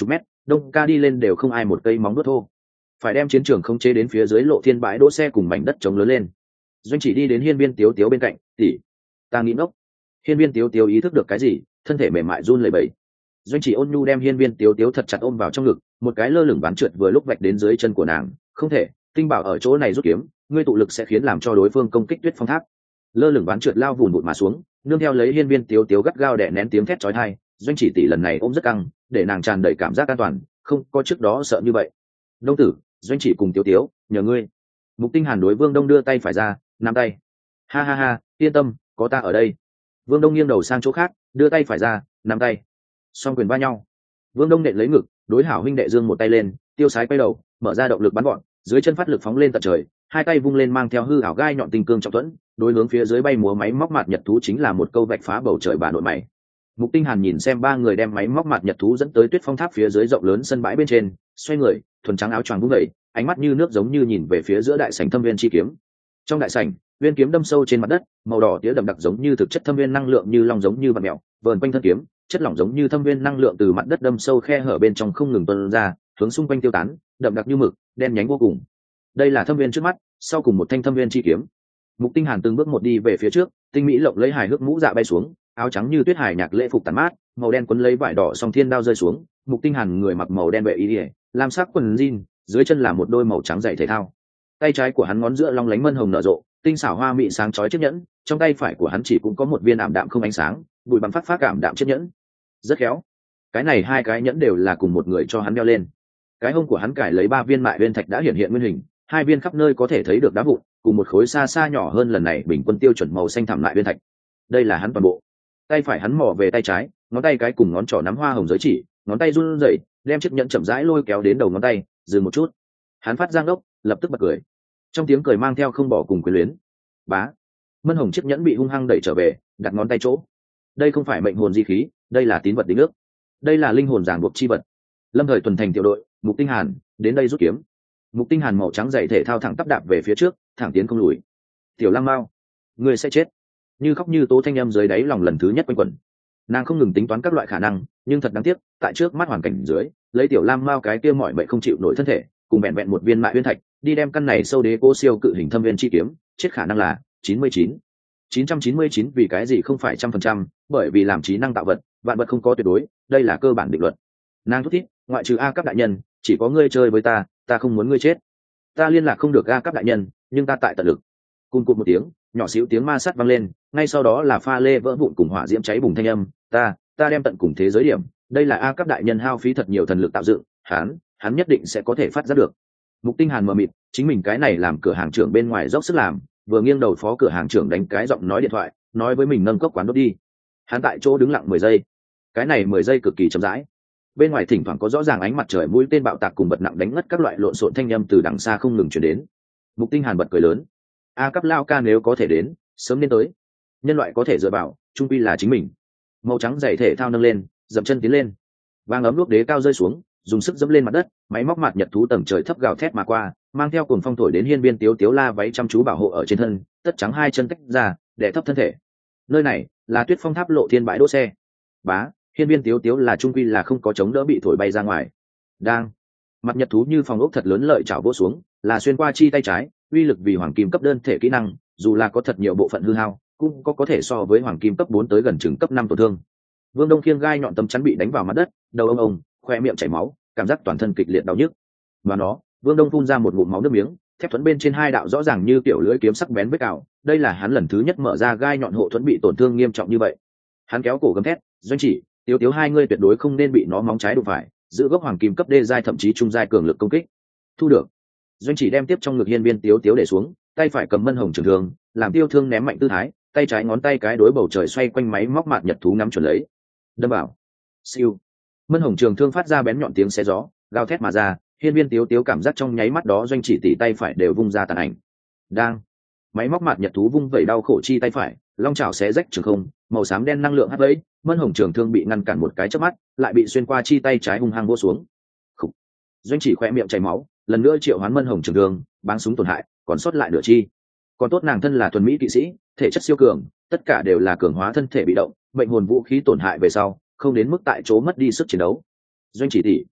đông ca đi lên đều không ai một cây móng đốt thô, phải đem chiến trường khống chế đến phía dưới lộ thiên bãi đỗ xe cùng mảnh đất trống lớn lên. Doanh chỉ đi đến hiên viên tiếu tiếu bên cạnh, tỷ, ta nghĩ ngốc. Hiên viên tiếu tiếu ý thức được cái gì, thân thể mềm mại run lẩy bẩy. Doanh chỉ ôn nhu đem hiên viên tiếu tiếu thật chặt ôm vào trong ngực, một cái lơ lửng ván trượt vừa lúc vạch đến dưới chân của nàng. Không thể, tinh bảo ở chỗ này rút kiếm, ngươi tụ lực sẽ khiến làm cho đối phương công kích tuyết phong tháp. Lơ lửng ván trượt lao vùn vụt mà xuống, nương theo lấy hiên viên tiếu tiếu gắt gao đè nén tiếng thét chói tai. Doanh chỉ tỷ lần này ôm rất căng, để nàng tràn đầy cảm giác an toàn, không có trước đó sợ như vậy. Đông tử, Doanh chỉ cùng tiếu tiếu, nhờ ngươi. Mục Tinh Hàn đối Vương Đông đưa tay phải ra, nắm tay. Ha ha ha, yên tâm, có ta ở đây. Vương Đông nghiêng đầu sang chỗ khác, đưa tay phải ra, nắm tay. Song quyền va nhau. Vương Đông nện lấy ngực, đối hảo huynh đệ giương một tay lên, tiêu sái quay đầu, mở ra động lực bắn gọn, dưới chân phát lực phóng lên tận trời, hai tay vung lên mang theo hư ảo gai nhọn tinh cương trọng thuẫn, đối hướng phía dưới bay múa máy móc mạt nhật thú chính là một câu vạch phá bầu trời bà nội mày. Mục Tinh Hàn nhìn xem ba người đem máy móc mạt nhật thú dẫn tới tuyết phong tháp phía dưới rộng lớn sân bãi bên trên, xoay người, thuần trắng áo choàng vung dậy, ánh mắt như nước giống như nhìn về phía giữa đại sảnh thâm viên chi kiếm. Trong đại sảnh, viên kiếm đâm sâu trên mặt đất, màu đỏ tía đậm đặc giống như thực chất thâm viên năng lượng như long giống như vặn mèo, vờn quanh thân kiếm, chất lỏng giống như thâm viên năng lượng từ mặt đất đâm sâu khe hở bên trong không ngừng tuôn ra, hướng xung quanh tiêu tán, đậm đặc như mực, đen nhánh vô cùng. Đây là thâm viên trước mắt, sau cùng một thanh thâm viên chi kiếm. Mục Tinh Hàn từng bước một đi về phía trước, tinh mỹ lộng lấy hài hước mũ dạ bay xuống, áo trắng như tuyết hải nhạc lễ phục tàn mát, màu đen quấn lấy vải đỏ song thiên đao rơi xuống. Mục Tinh Hàn người mặc màu đen vệ y, lam sắc quần jean, dưới chân là một đôi màu trắng giày thể thao. Tay trái của hắn ngón giữa long lánh mân hồng nở rộ, tinh xảo hoa mị sáng chói chiếc nhẫn, trong tay phải của hắn chỉ cũng có một viên ảm đạm không ánh sáng, bụi bặm phát phát cảm đạm chiếc nhẫn. Rất khéo. Cái này hai cái nhẫn đều là cùng một người cho hắn đeo lên. Cái hông của hắn cài lấy ba viên mại viên thạch đã hiện hiện nguyên hình, hai viên khắp nơi có thể thấy được đá vụn, cùng một khối xa xa nhỏ hơn lần này bình quân tiêu chuẩn màu xanh thẳm lại viên thạch. Đây là hắn toàn bộ. Tay phải hắn mò về tay trái, ngón tay cái cùng ngón trỏ nắm hoa hồng giới chỉ, ngón tay run rẩy, đem chiếc nhẫn chậm rãi lôi kéo đến đầu ngón tay, dừng một chút. Hắn phát giang đốc, lập tức bật cười. Trong tiếng cười mang theo không bỏ cùng quyến luyến. Bá. Mân hồng chiếc nhẫn bị hung hăng đẩy trở về, đặt ngón tay chỗ. Đây không phải mệnh hồn di khí, đây là tín vật đính ước. Đây là linh hồn ràng buộc chi vật. Lâm thời tuần thành tiểu đội, Mục Tinh Hàn, đến đây rút kiếm. Mục Tinh Hàn màu trắng dày thể thao thẳng tắp đạp về phía trước, thẳng tiến không lùi. Tiểu Lam Mao, ngươi sẽ chết. Như khóc như tố thanh âm dưới đáy lòng lần thứ nhất quanh quẩn. Nàng không ngừng tính toán các loại khả năng, nhưng thật đáng tiếc, tại trước mắt hoàn cảnh dưới, lấy Tiểu Lam Mao cái kia mỏi mệt không chịu nổi thân thể, cùng vẹn vẹn một viên mại viên thạch, đi đem căn này sâu đế cô siêu cự hình thâm viên chi kiếm, chết khả năng là chín mươi chín. chín trăm chín mươi chín vì cái gì không phải trăm phần trăm, bởi vì làm trí năng tạo vật, vạn vật không có tuyệt đối, đây là cơ bản định luật. Nàng thúc thiết, ngoại trừ A cấp đại nhân, chỉ có ngươi chơi với ta, ta không muốn ngươi chết. Ta liên lạc không được A cấp đại nhân, nhưng ta tại tận lực. Cùng cụt một tiếng, nhỏ xíu tiếng ma sắt vang lên, ngay sau đó là pha lê vỡ vụn cùng hỏa diễm cháy bùng thanh âm, ta, ta đem tận cùng thế giới điểm, đây là A cấp đại nhân hao phí thật nhiều thần lực tạo dựng, hắn, hắn nhất định sẽ có thể phát ra được. Mục Tinh Hàn mờ mịt, chính mình cái này làm cửa hàng trưởng bên ngoài dốc sức làm, vừa nghiêng đầu phó cửa hàng trưởng đánh cái giọng nói điện thoại, nói với mình nâng cốc quán đốt đi. Hắn tại chỗ đứng lặng mười giây. Cái này mười giây cực kỳ chậm rãi. Bên ngoài thỉnh thoảng có rõ ràng ánh mặt trời mũi tên bạo tạc cùng vật nặng đánh ngất các loại lộn xộn thanh âm từ đằng xa không ngừng truyền đến. Mục Tinh Hàn bật cười lớn. A cấp lao ca nếu có thể đến, sớm nên tới. Nhân loại có thể dựa vào, trung quy là chính mình. Màu trắng giày thể thao nâng lên, dậm chân tiến lên. Vàng ấm luốc đế cao rơi xuống, dùng sức dẫm lên mặt đất, máy móc mạt nhật thú tầng trời thấp gào thét mà qua, mang theo cuồng phong thổi đến hiên viên tiếu tiếu la váy chăm chú bảo hộ ở trên thân, tất trắng hai chân tách ra, để thấp thân thể. Nơi này là tuyết phong tháp lộ thiên bãi đỗ xe. Bá, hiên viên tiếu tiếu là trung quy là không có chống đỡ bị thổi bay ra ngoài. Đang, mặt nhật thú như phòng ốc thật lớn lợi chảo vỗ xuống, là xuyên qua chi tay trái, uy lực vì hoàng kim cấp đơn thể kỹ năng, dù là có thật nhiều bộ phận hư hao, cũng có có thể so với hoàng kim cấp bốn tới gần chừng cấp năm tổn thương. Vương Đông khiêng gai nhọn tấm chắn bị đánh vào mặt đất, đầu ông ông, khoe miệng chảy máu, cảm giác toàn thân kịch liệt đau nhức. Và nó, Vương Đông phun ra một ngụm máu nước miếng, thép thuẫn bên trên hai đạo rõ ràng như kiểu lưỡi kiếm sắc bén vết cào, đây là hắn lần thứ nhất mở ra gai nhọn hộ thuẫn bị tổn thương nghiêm trọng như vậy. Hắn kéo cổ gầm thét, Doanh chỉ, Tiếu Tiếu hai ngươi tuyệt đối không nên bị nó móng trái đụng phải, giữ gốc hoàng kim cấp đê giai thậm chí trung giai cường lực công kích. Thu được. Doanh chỉ đem tiếp trong ngực hiên viên Tiếu Tiếu để xuống, tay phải cầm mân hồng trường thương, làm tiêu thương ném mạnh tư thái, tay trái ngón tay cái đối bầu trời xoay quanh máy móc mạt nhật thú ngắm chuẩn lấy. Đâm vào. Siêu. Mân hồng trường thương phát ra bén nhọn tiếng xé gió, gào thét mà ra, hiên viên Tiếu Tiếu cảm giác trong nháy mắt đó Doanh chỉ tỉ tay phải đều vung ra tàn ảnh. Đang. Máy móc mạt nhật thú vung vẩy đau khổ chi tay phải, long chảo xé rách trường không, màu xám đen năng lượng hất lấy, mân hồng trường thương bị ngăn cản một cái chớp mắt, lại bị xuyên qua chi tay trái hung hăng vỗ xuống. Khủ. Doanh chỉ khỏe miệng chảy máu, lần nữa triệu hoán mân hồng trường thương, báng súng tổn hại, còn sót lại nửa chi. Còn tốt nàng thân là thuần mỹ kỵ sĩ, thể chất siêu cường, tất cả đều là cường hóa thân thể bị động, mệnh hồn vũ khí tổn hại về sau, không đến mức tại chỗ mất đi sức chiến đấu. Doanh chỉ tỷ.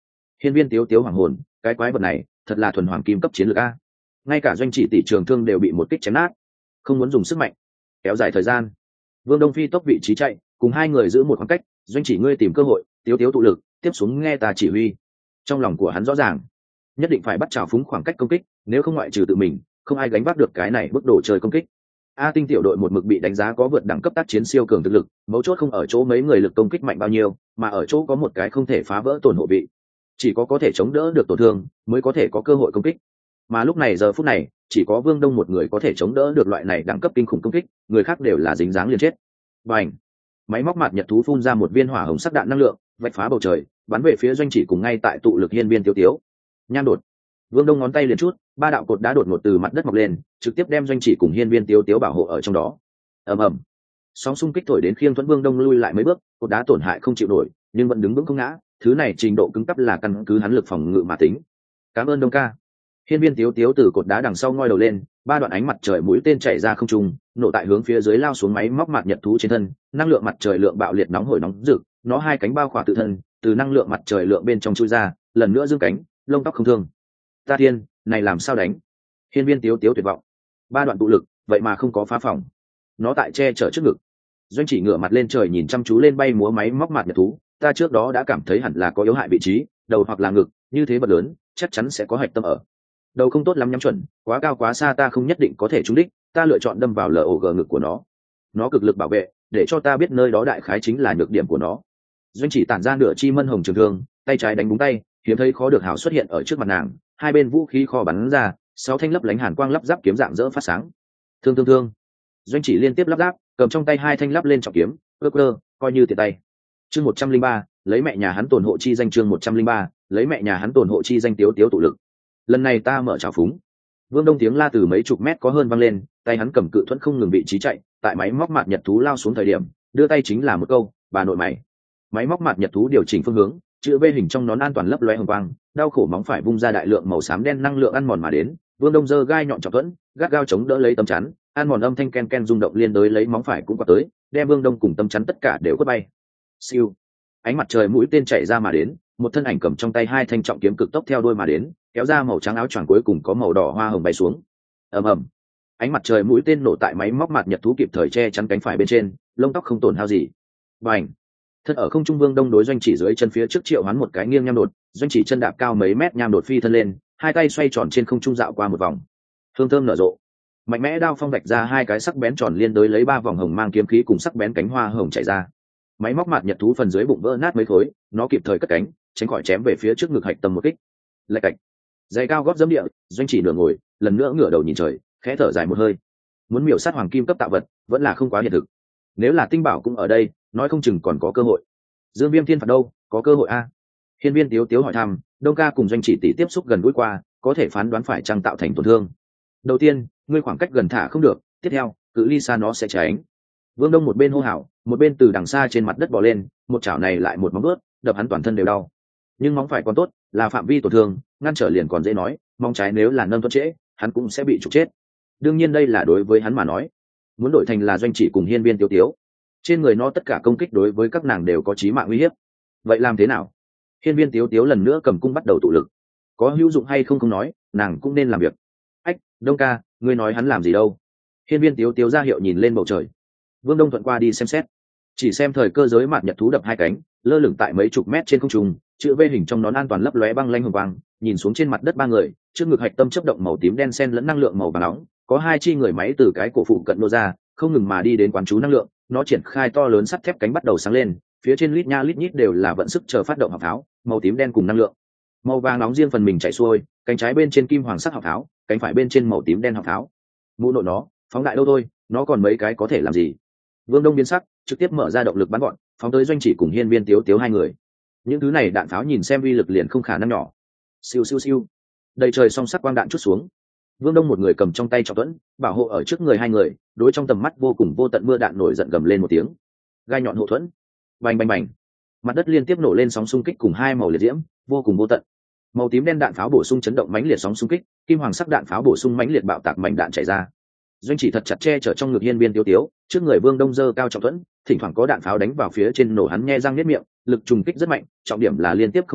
Hiên Viên Tiếu Tiếu hoàng hồn, cái quái vật này thật là thuần hoàng kim cấp chiến lược a. Ngay cả doanh chỉ tỷ trường thương đều bị một kích chém nát. Không muốn dùng sức mạnh, kéo dài thời gian. Vương Đông phi tốc vị trí chạy, cùng hai người giữ một khoảng cách, doanh chỉ ngươi tìm cơ hội, Tiếu Tiếu tụ lực, tiếp xuống nghe ta chỉ huy. Trong lòng của hắn rõ ràng, nhất định phải bắt trào phúng khoảng cách công kích, nếu không ngoại trừ tự mình, không ai gánh vác được cái này bức độ trời công kích. A Tinh tiểu đội một mực bị đánh giá có vượt đẳng cấp tác chiến siêu cường thực lực, mấu chốt không ở chỗ mấy người lực công kích mạnh bao nhiêu, mà ở chỗ có một cái không thể phá vỡ tổn hộ vị. Chỉ có có thể chống đỡ được tổn thương, mới có thể có cơ hội công kích. Mà lúc này giờ phút này, chỉ có Vương Đông một người có thể chống đỡ được loại này đẳng cấp kinh khủng công kích, người khác đều là dính dáng liền chết. Bành! Máy móc mạt nhật thú phun ra một viên hỏa hồng sắc đạn năng lượng, vạch phá bầu trời, bắn về phía doanh chỉ cùng ngay tại tụ lực Hiên Viên Tiếu Tiếu. Nham đột. Vương Đông ngón tay liền chút, ba đạo cột đá đột ngột từ mặt đất mọc lên, trực tiếp đem doanh chỉ cùng Hiên Viên Tiếu Tiếu bảo hộ ở trong đó. Ầm ầm. Sóng xung kích thổi đến khiêng Thuẫn Vương Đông lui lại mấy bước, cột đá tổn hại không chịu nổi, nhưng vẫn đứng vững không ngã, thứ này trình độ cứng cáp là căn cứ hắn lực phòng ngự mà tính. Cảm ơn Đông ca. Hiên Viên Tiếu Tiếu từ cột đá đằng sau ngoi đầu lên, ba đoạn ánh mặt trời mũi tên chạy ra không trung, nổ tại hướng phía dưới lao xuống máy móc mạt nhật thú trên thân, năng lượng mặt trời lượng bạo liệt nóng hổi nóng rực, nó hai cánh bao khỏa tự thân, từ năng lượng mặt trời lượng bên trong chui ra, lần nữa dương cánh, lông tóc không thương. Ta thiên, này làm sao đánh? Hiên Viên Tiếu Tiếu tuyệt vọng. Ba đoạn tụ lực, vậy mà không có phá phòng. Nó tại che chở trước ngực. Doanh chỉ ngửa mặt lên trời nhìn chăm chú lên bay múa máy móc mạt nhật thú, ta trước đó đã cảm thấy hẳn là có yếu hại vị trí, đầu hoặc là ngực, như thế bật lớn, chắc chắn sẽ có hạch tâm ở. Đầu không tốt lắm nhắm chuẩn, quá cao quá xa ta không nhất định có thể trúng đích, ta lựa chọn đâm vào lờ ổ gờ ngực của nó. Nó cực lực bảo vệ, để cho ta biết nơi đó đại khái chính là nhược điểm của nó. Doanh chỉ tản ra nửa chi mân hồng trường thương, tay trái đánh búng tay, hiếm thấy khó được hào xuất hiện ở trước mặt nàng, hai bên vũ khí kho bắn ra, sáu thanh lấp lánh hàn quang lắp ráp kiếm dạng dỡ phát sáng. Thương thương thương. Doanh chỉ liên tiếp lắp ráp, cầm trong tay hai thanh lắp lên trọng kiếm, cơ cơ, coi như tiện tay. Chương một trăm linh ba, lấy mẹ nhà hắn tổn hộ chi danh chương một trăm linh ba, lấy mẹ nhà hắn tổn hộ chi danh Tiếu Tiếu tụ lực. Lần này ta mở trào phúng. Vương Đông tiếng la từ mấy chục mét có hơn vang lên, tay hắn cầm cự thuẫn không ngừng vị trí chạy, tại máy móc mạt nhật thú lao xuống thời điểm, đưa tay chính là một câu, bà nội mày. Máy móc mạt nhật thú điều chỉnh phương hướng, chữ V hình trong nón an toàn lấp loé hồng quang, đau khổ móng phải vung ra đại lượng màu xám đen năng lượng ăn mòn mà đến. Vương Đông giơ gai nhọn trọng thuẫn, gắt gao chống đỡ lấy tấm chắn, ăn mòn âm thanh ken ken rung động liên đối lấy móng phải cũng qua tới, đem Vương Đông cùng tấm chắn tất cả đều quất bay. Siêu. Ánh mặt trời mũi tên chạy ra mà đến, một thân ảnh cầm trong tay hai thanh trọng kiếm cực tốc theo đuôi mà đến, kéo ra màu trắng áo choàng cuối cùng có màu đỏ hoa hồng bay xuống. Ầm ầm. Ánh mặt trời mũi tên nổ tại máy móc mạt nhật thú kịp thời che chắn cánh phải bên trên, lông tóc không tổn hao gì. Bành. Thân ở không trung Vương Đông đối doanh chỉ dưới chân phía trước triệu hoán một cái nghiêng nham đột, doanh chỉ chân đạp cao mấy mét nham đột phi thân lên, hai tay xoay tròn trên không trung dạo qua một vòng. Hương thơm nở rộ. Mạnh mẽ đao phong vạch ra hai cái sắc bén tròn liên đối lấy ba vòng hồng mang kiếm khí cùng sắc bén cánh hoa hồng chạy ra. Máy móc mạt nhật thú phần dưới bụng vỡ nát mấy khối, nó kịp thời cất cánh, tránh khỏi chém về phía trước ngực hạch tâm một kích. Lạch cạch. Giày cao gót dẫm địa, doanh chỉ nửa ngồi, lần nữa ngửa đầu nhìn trời, khẽ thở dài một hơi. Muốn miểu sát hoàng kim cấp tạo vật, vẫn là không quá hiện thực. Nếu là tinh bảo cũng ở đây, nói không chừng còn có cơ hội. Dương Viêm Thiên phạt đâu, có cơ hội a? Hiên Viên Tiếu Tiếu hỏi thăm, Đông ca cùng doanh chỉ tỷ tiếp xúc gần gũi qua, có thể phán đoán phải chăng tạo thành tổn thương. Đầu tiên, ngươi khoảng cách gần thả không được, tiếp theo, cự ly xa nó sẽ tránh. Vương Đông một bên hô hào, một bên từ đằng xa trên mặt đất bò lên, một chảo này lại một móng vuốt, đập hắn toàn thân đều đau. Nhưng móng phải còn tốt, là phạm vi tổn thương, ngăn trở liền còn dễ nói, móng trái nếu là nâng tuất trễ, hắn cũng sẽ bị trục chết. Đương nhiên đây là đối với hắn mà nói. Muốn đổi thành là doanh chỉ cùng Hiên Viên Tiếu Tiếu, trên người nó tất cả công kích đối với các nàng đều có chí mạng uy hiếp. Vậy làm thế nào? Hiên Viên Tiếu Tiếu lần nữa cầm cung bắt đầu tụ lực. Có hữu dụng hay không không nói, nàng cũng nên làm việc. Ách, Đông ca, ngươi nói hắn làm gì đâu? Hiên Viên Tiếu Tiếu ra hiệu nhìn lên bầu trời. Vương Đông thuận qua đi xem xét, chỉ xem thời cơ giới mạt nhật thú đập hai cánh, lơ lửng tại mấy chục mét trên không trung, chữ V hình trong nón an toàn lấp lóe băng lanh hồng quang, nhìn xuống trên mặt đất ba người, trước ngực hạch tâm chớp động màu tím đen xen lẫn năng lượng màu vàng nóng, có hai chi người máy từ cái cổ phụ cận nô ra, không ngừng mà đi đến quán chú năng lượng, nó triển khai to lớn sắt thép cánh bắt đầu sáng lên, phía trên lít nha lít nhít đều là vận sức chờ phát động hỏa pháo, màu tím đen cùng năng lượng, màu vàng nóng riêng phần mình chạy xuôi, cánh trái bên trên kim hoàng sắc hỏa pháo, cánh phải bên trên màu tím đen hỏa pháo. Mũ nội nó, phóng đại đâu thôi, nó còn mấy cái có thể làm gì? Vương Đông biến sắc, trực tiếp mở ra động lực bắn gọn, phóng tới doanh chỉ cùng Hiên Viên Tiếu Tiếu hai người. Những thứ này đạn pháo nhìn xem uy lực liền không khả năng nhỏ. Siêu siêu siêu. Đầy trời song sắc quang đạn chút xuống. Vương Đông một người cầm trong tay trọng thuẫn, bảo hộ ở trước người hai người, đối trong tầm mắt vô cùng vô tận mưa đạn nổi giận gầm lên một tiếng. Gai nhọn hộ thuẫn. Bành bành bành. Mặt đất liên tiếp nổ lên sóng xung kích cùng hai màu liệt diễm, vô cùng vô tận. Màu tím đen đạn pháo bổ sung chấn động mãnh liệt sóng xung kích, kim hoàng sắc đạn pháo bổ sung mãnh liệt bạo tạc mảnh đạn chảy ra. Doanh chỉ thật chặt che chở trong ngực Hiên Viên Tiếu Tiếu, trước người Vương Đông dơ cao trọng thuẫn, thỉnh thoảng có đạn pháo đánh vào phía trên nổ hắn nhe răng niết miệng, lực trùng kích rất mạnh, trọng điểm là liên tiếp không ngừng,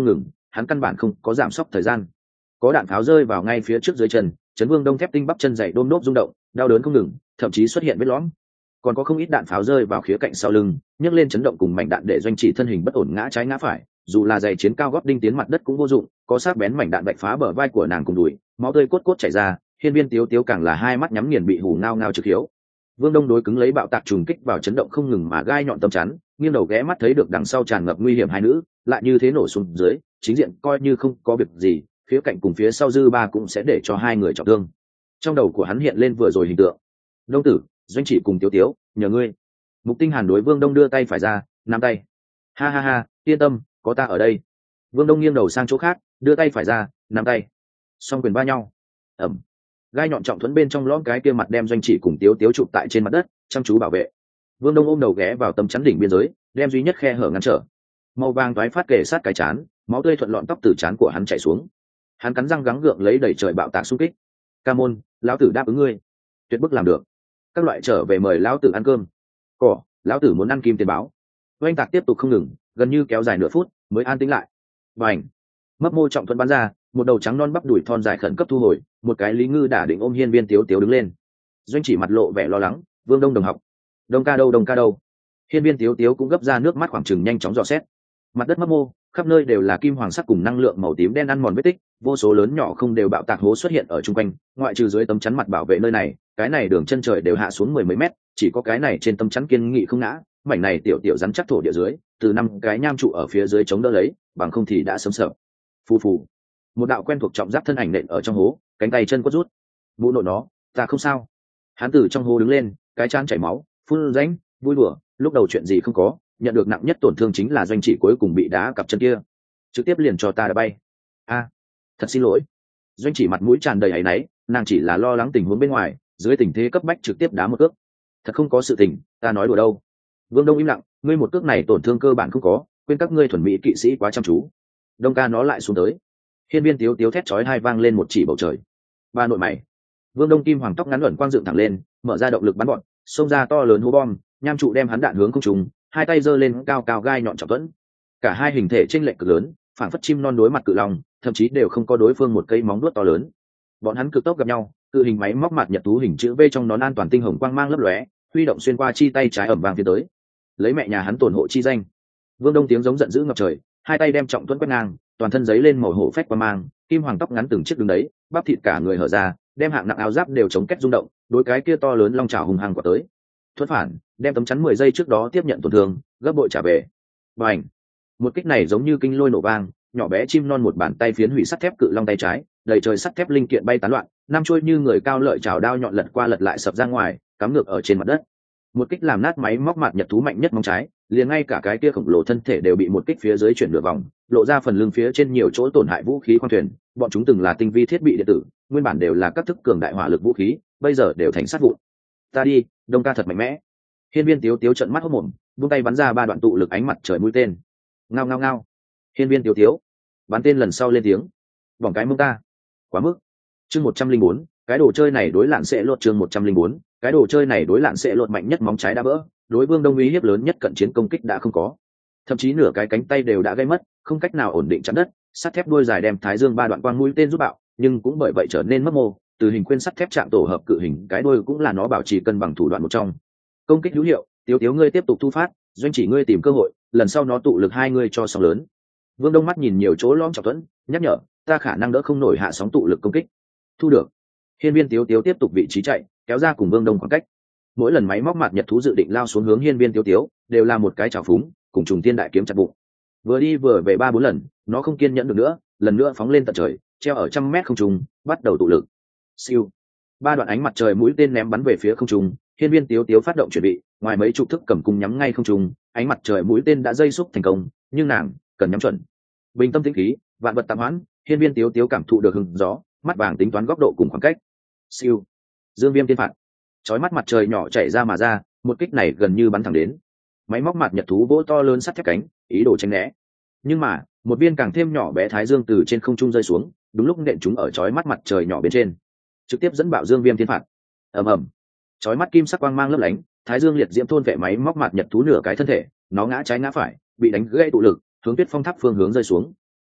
hắn căn bản không có giảm sốc thời gian. Có đạn pháo rơi vào ngay phía trước dưới chân, Trấn Vương Đông thép tinh bắp chân dày đôm đốp rung động, đau đớn không ngừng, thậm chí xuất hiện vết lõm. Còn có không ít đạn pháo rơi vào khía cạnh sau lưng, nhấc lên chấn động cùng mảnh đạn để Doanh Chỉ thân hình bất ổn ngã trái ngã phải, dù là giày chiến cao gót đinh tiến mặt đất cũng vô dụng, có sắc bén mảnh đạn vạch phá bờ vai của nàng cùng đùi, máu tươi cốt cốt chảy ra, Hiên Viên Tiếu Tiếu càng là hai mắt nhắm nghiền bị hù ngao ngao trực hiếu. Vương Đông đối cứng lấy bạo tạc trùng kích vào chấn động không ngừng mà gai nhọn tâm chắn, nghiêng đầu ghé mắt thấy được đằng sau tràn ngập nguy hiểm hai nữ, lại như thế nổ xuống dưới, chính diện coi như không có việc gì, phía cạnh cùng phía sau dư ba cũng sẽ để cho hai người trọng thương. Trong đầu của hắn hiện lên vừa rồi hình tượng. Đông tử, Doanh Chỉ cùng Tiếu Tiếu, nhờ ngươi. Mục Tinh Hàn đối Vương Đông đưa tay phải ra, nắm tay. Ha ha ha, yên tâm, có ta ở đây. Vương Đông nghiêng đầu sang chỗ khác, đưa tay phải ra, nắm tay. Song quyền va nhau. Ầm. Gai nhọn trọng thuẫn bên trong lõm cái kia mặt đem Doanh Chỉ cùng Tiếu Tiếu chụp tại trên mặt đất, chăm chú bảo vệ. Vương Đông ôm đầu ghé vào tấm chắn đỉnh biên giới, đem duy nhất khe hở ngăn trở. Màu vàng toái phát kề sát cái chán, máu tươi thuận lọn tóc từ chán của hắn chảy xuống. Hắn cắn răng gắng gượng lấy đẩy trời bạo tạc xung kích. Ca môn, lão tử đáp ứng ngươi, tuyệt bức làm được. Các loại trở về mời lão tử ăn cơm. Cỏ, lão tử muốn ăn kim tiền báo. Oanh tạc tiếp tục không ngừng, gần như kéo dài nửa phút mới an tĩnh lại. Bành, mấp mô trọng thuẫn bắn ra, một đầu trắng non bắp đùi thon dài khẩn cấp thu hồi, một cái Lý Ngư đã định ôm Hiên Viên Tiếu Tiếu đứng lên. Doanh Chỉ mặt lộ vẻ lo lắng, Vương Đông đồng học, Đông ca đâu, Đông ca đâu? Hiên Viên Tiếu Tiếu cũng gấp ra nước mắt khoảng chừng nhanh chóng dò xét. Mặt đất mấp mô, khắp nơi đều là kim hoàng sắc cùng năng lượng màu tím đen ăn mòn vết tích, vô số lớn nhỏ không đều bạo tạc hố xuất hiện ở chung quanh, ngoại trừ dưới tấm chắn mặt bảo vệ nơi này, cái này đường chân trời đều hạ xuống mười mấy mét, chỉ có cái này trên tấm chắn kiên nghị không ngã, mảnh này tiểu tiểu rắn chắc thổ địa dưới, từ năm cái nham trụ ở phía dưới chống đỡ lấy, bằng không thì đã sớm sợ. Phù phù. Một đạo quen thuộc trọng giáp thân ảnh nện ở trong hố, cánh tay chân quất rút. Mụ nội nó, ta không sao. Hắn từ trong hố đứng lên, cái trán chảy máu, phun rãnh, vui đùa, lúc đầu chuyện gì không có, nhận được nặng nhất tổn thương chính là Doanh Chỉ cuối cùng bị đá cặp chân kia, trực tiếp liền cho ta đã bay. A, thật xin lỗi. Doanh Chỉ mặt mũi tràn đầy áy náy, nàng chỉ là lo lắng tình huống bên ngoài, dưới tình thế cấp bách trực tiếp đá một cước. Thật không có sự tình, ta nói đùa đâu. Vương Đông im lặng, ngươi một cước này tổn thương cơ bản không có, quên các ngươi thuần mỹ kỵ sĩ quá chăm chú. Đông ca nó lại xuống tới. Hiên Viên Tiếu Tiếu thét chói hai vang lên một chỉ bầu trời. Ba nội mày. Vương Đông kim hoàng tóc ngắn luẩn quang dựng thẳng lên, mở ra động lực bắn bọn, xông ra to lớn hố bom, nham trụ đem hắn đạn hướng không trùng, hai tay giơ lên cao cao gai nhọn trọng thuẫn. Cả hai hình thể chênh lệch cực lớn, phản phất chim non đối mặt cự long, thậm chí đều không có đối phương một cây móng vuốt to lớn. Bọn hắn cực tốc gặp nhau, cự hình máy móc mặt nhật thú hình chữ V trong nón an toàn tinh hồng quang mang lấp lóe, huy động xuyên qua chi tay trái ẩm vàng phía tới. Lấy mẹ nhà hắn tổn hộ chi danh. Vương Đông tiếng giống giận dữ ngập trời, hai tay đem trọng thuẫn quét ngang, toàn thân giấy lên màu hổ phách quang mang, kim hoàng tóc ngắn từng chiếc đứng đấy, bắp thịt cả người hở ra, đem hạng nặng áo giáp đều chống kết rung động, đối cái kia to lớn long trào hùng hăng quả tới. Thuẫn phản, đem tấm chắn mười giây trước đó tiếp nhận tổn thương, gấp bội trả về. Bành! Một kích này giống như kinh lôi nổ vang, nhỏ bé chim non một bàn tay phiến hủy sắt thép cự long tay trái, đầy trời sắt thép linh kiện bay tán loạn, năm chuôi như người cao lợi chảo đao nhọn lật qua lật lại sập ra ngoài, cắm ngược ở trên mặt đất. Một kích làm nát máy móc mặt nhật thú mạnh nhất móng trái, liền ngay cả cái kia khổng lồ thân thể đều bị một kích phía dưới chuyển nửa vòng, lộ ra phần lưng phía trên nhiều chỗ tổn hại vũ khí khoang thuyền. Bọn chúng từng là tinh vi thiết bị điện tử, nguyên bản đều là các thức cường đại hỏa lực vũ khí, bây giờ đều thành sát vụn. Ta đi, Đông ca thật mạnh mẽ. Hiên Viên Tiếu Tiếu trợn mắt hốt mồm, buông tay bắn ra ba đoạn tụ lực ánh mặt trời mũi tên. Ngao ngao ngao. Hiên Viên Tiếu Tiếu bắn tên lần sau lên tiếng. Vòng cái mông ta. Quá mức. Chương một trăm linh bốn, cái đồ chơi này đối lạn sẽ lột chương một trăm linh bốn, cái đồ chơi này đối lạn sẽ lột mạnh nhất móng trái đã vỡ, đối Vương Đông uy hiếp lớn nhất cận chiến công kích đã không có. Thậm chí nửa cái cánh tay đều đã gây mất, không cách nào ổn định chắn đất, sắt thép đuôi dài đem Thái Dương ba đoạn quang mũi tên giúp bạo, nhưng cũng bởi vậy trở nên mất mô, từ hình khuyên sắt thép trạng tổ hợp cự hình, cái đuôi cũng là nó bảo trì cân bằng thủ đoạn một trong. Công kích hữu hiệu, Tiếu Tiếu ngươi tiếp tục thu phát, Doanh Chỉ ngươi tìm cơ hội, lần sau nó tụ lực hai ngươi cho sóng lớn. Vương Đông mắt nhìn nhiều chỗ lõm trọng thuẫn, nhắc nhở, ta khả năng đỡ không nổi hạ sóng tụ lực công kích. Thu được. Hiên Viên Tiếu Tiếu tiếp tục vị trí chạy, kéo ra cùng Vương Đông khoảng cách. Mỗi lần máy móc mặt nhật thú dự định lao xuống hướng Hiên Viên Tiếu Tiếu, đều là một cái chảo phúng, cùng trùng tiên đại kiếm chặt bụng. Vừa đi vừa về ba bốn lần, nó không kiên nhẫn được nữa, lần nữa phóng lên tận trời, treo ở trăm mét không trung, bắt đầu tụ lực. Siêu. Ba đoạn ánh mặt trời mũi tên ném bắn về phía không trung, Hiên Viên Tiếu Tiếu phát động chuẩn bị, ngoài mấy chục thức cầm cung nhắm ngay không trung, ánh mặt trời mũi tên đã dây xúc thành công, nhưng nàng cần nhắm chuẩn. Bình tâm tĩnh khí, vạn vật tạm hoãn, Hiên Viên Tiếu Tiếu cảm thụ được hứng gió, mắt vàng tính toán góc độ cùng khoảng cách. Siêu. Dương viêm tiên phạt. Chói mắt mặt trời nhỏ chảy ra mà ra, một kích này gần như bắn thẳng đến. Máy móc mặt nhật thú vỗ to lớn sắt thép cánh, ý đồ tránh né. Nhưng mà, một viên càng thêm nhỏ bé thái dương từ trên không trung rơi xuống, đúng lúc nện chúng ở chói mắt mặt trời nhỏ bên trên, trực tiếp dẫn bạo dương viêm thiên phạt. Ầm ầm. Chói mắt kim sắc quang mang lấp lánh, thái dương liệt diễm thôn vệ máy móc mặt nhật thú nửa cái thân thể, nó ngã trái ngã phải, bị đánh gãy tụ lực, hướng Tuyết Phong tháp phương hướng rơi xuống.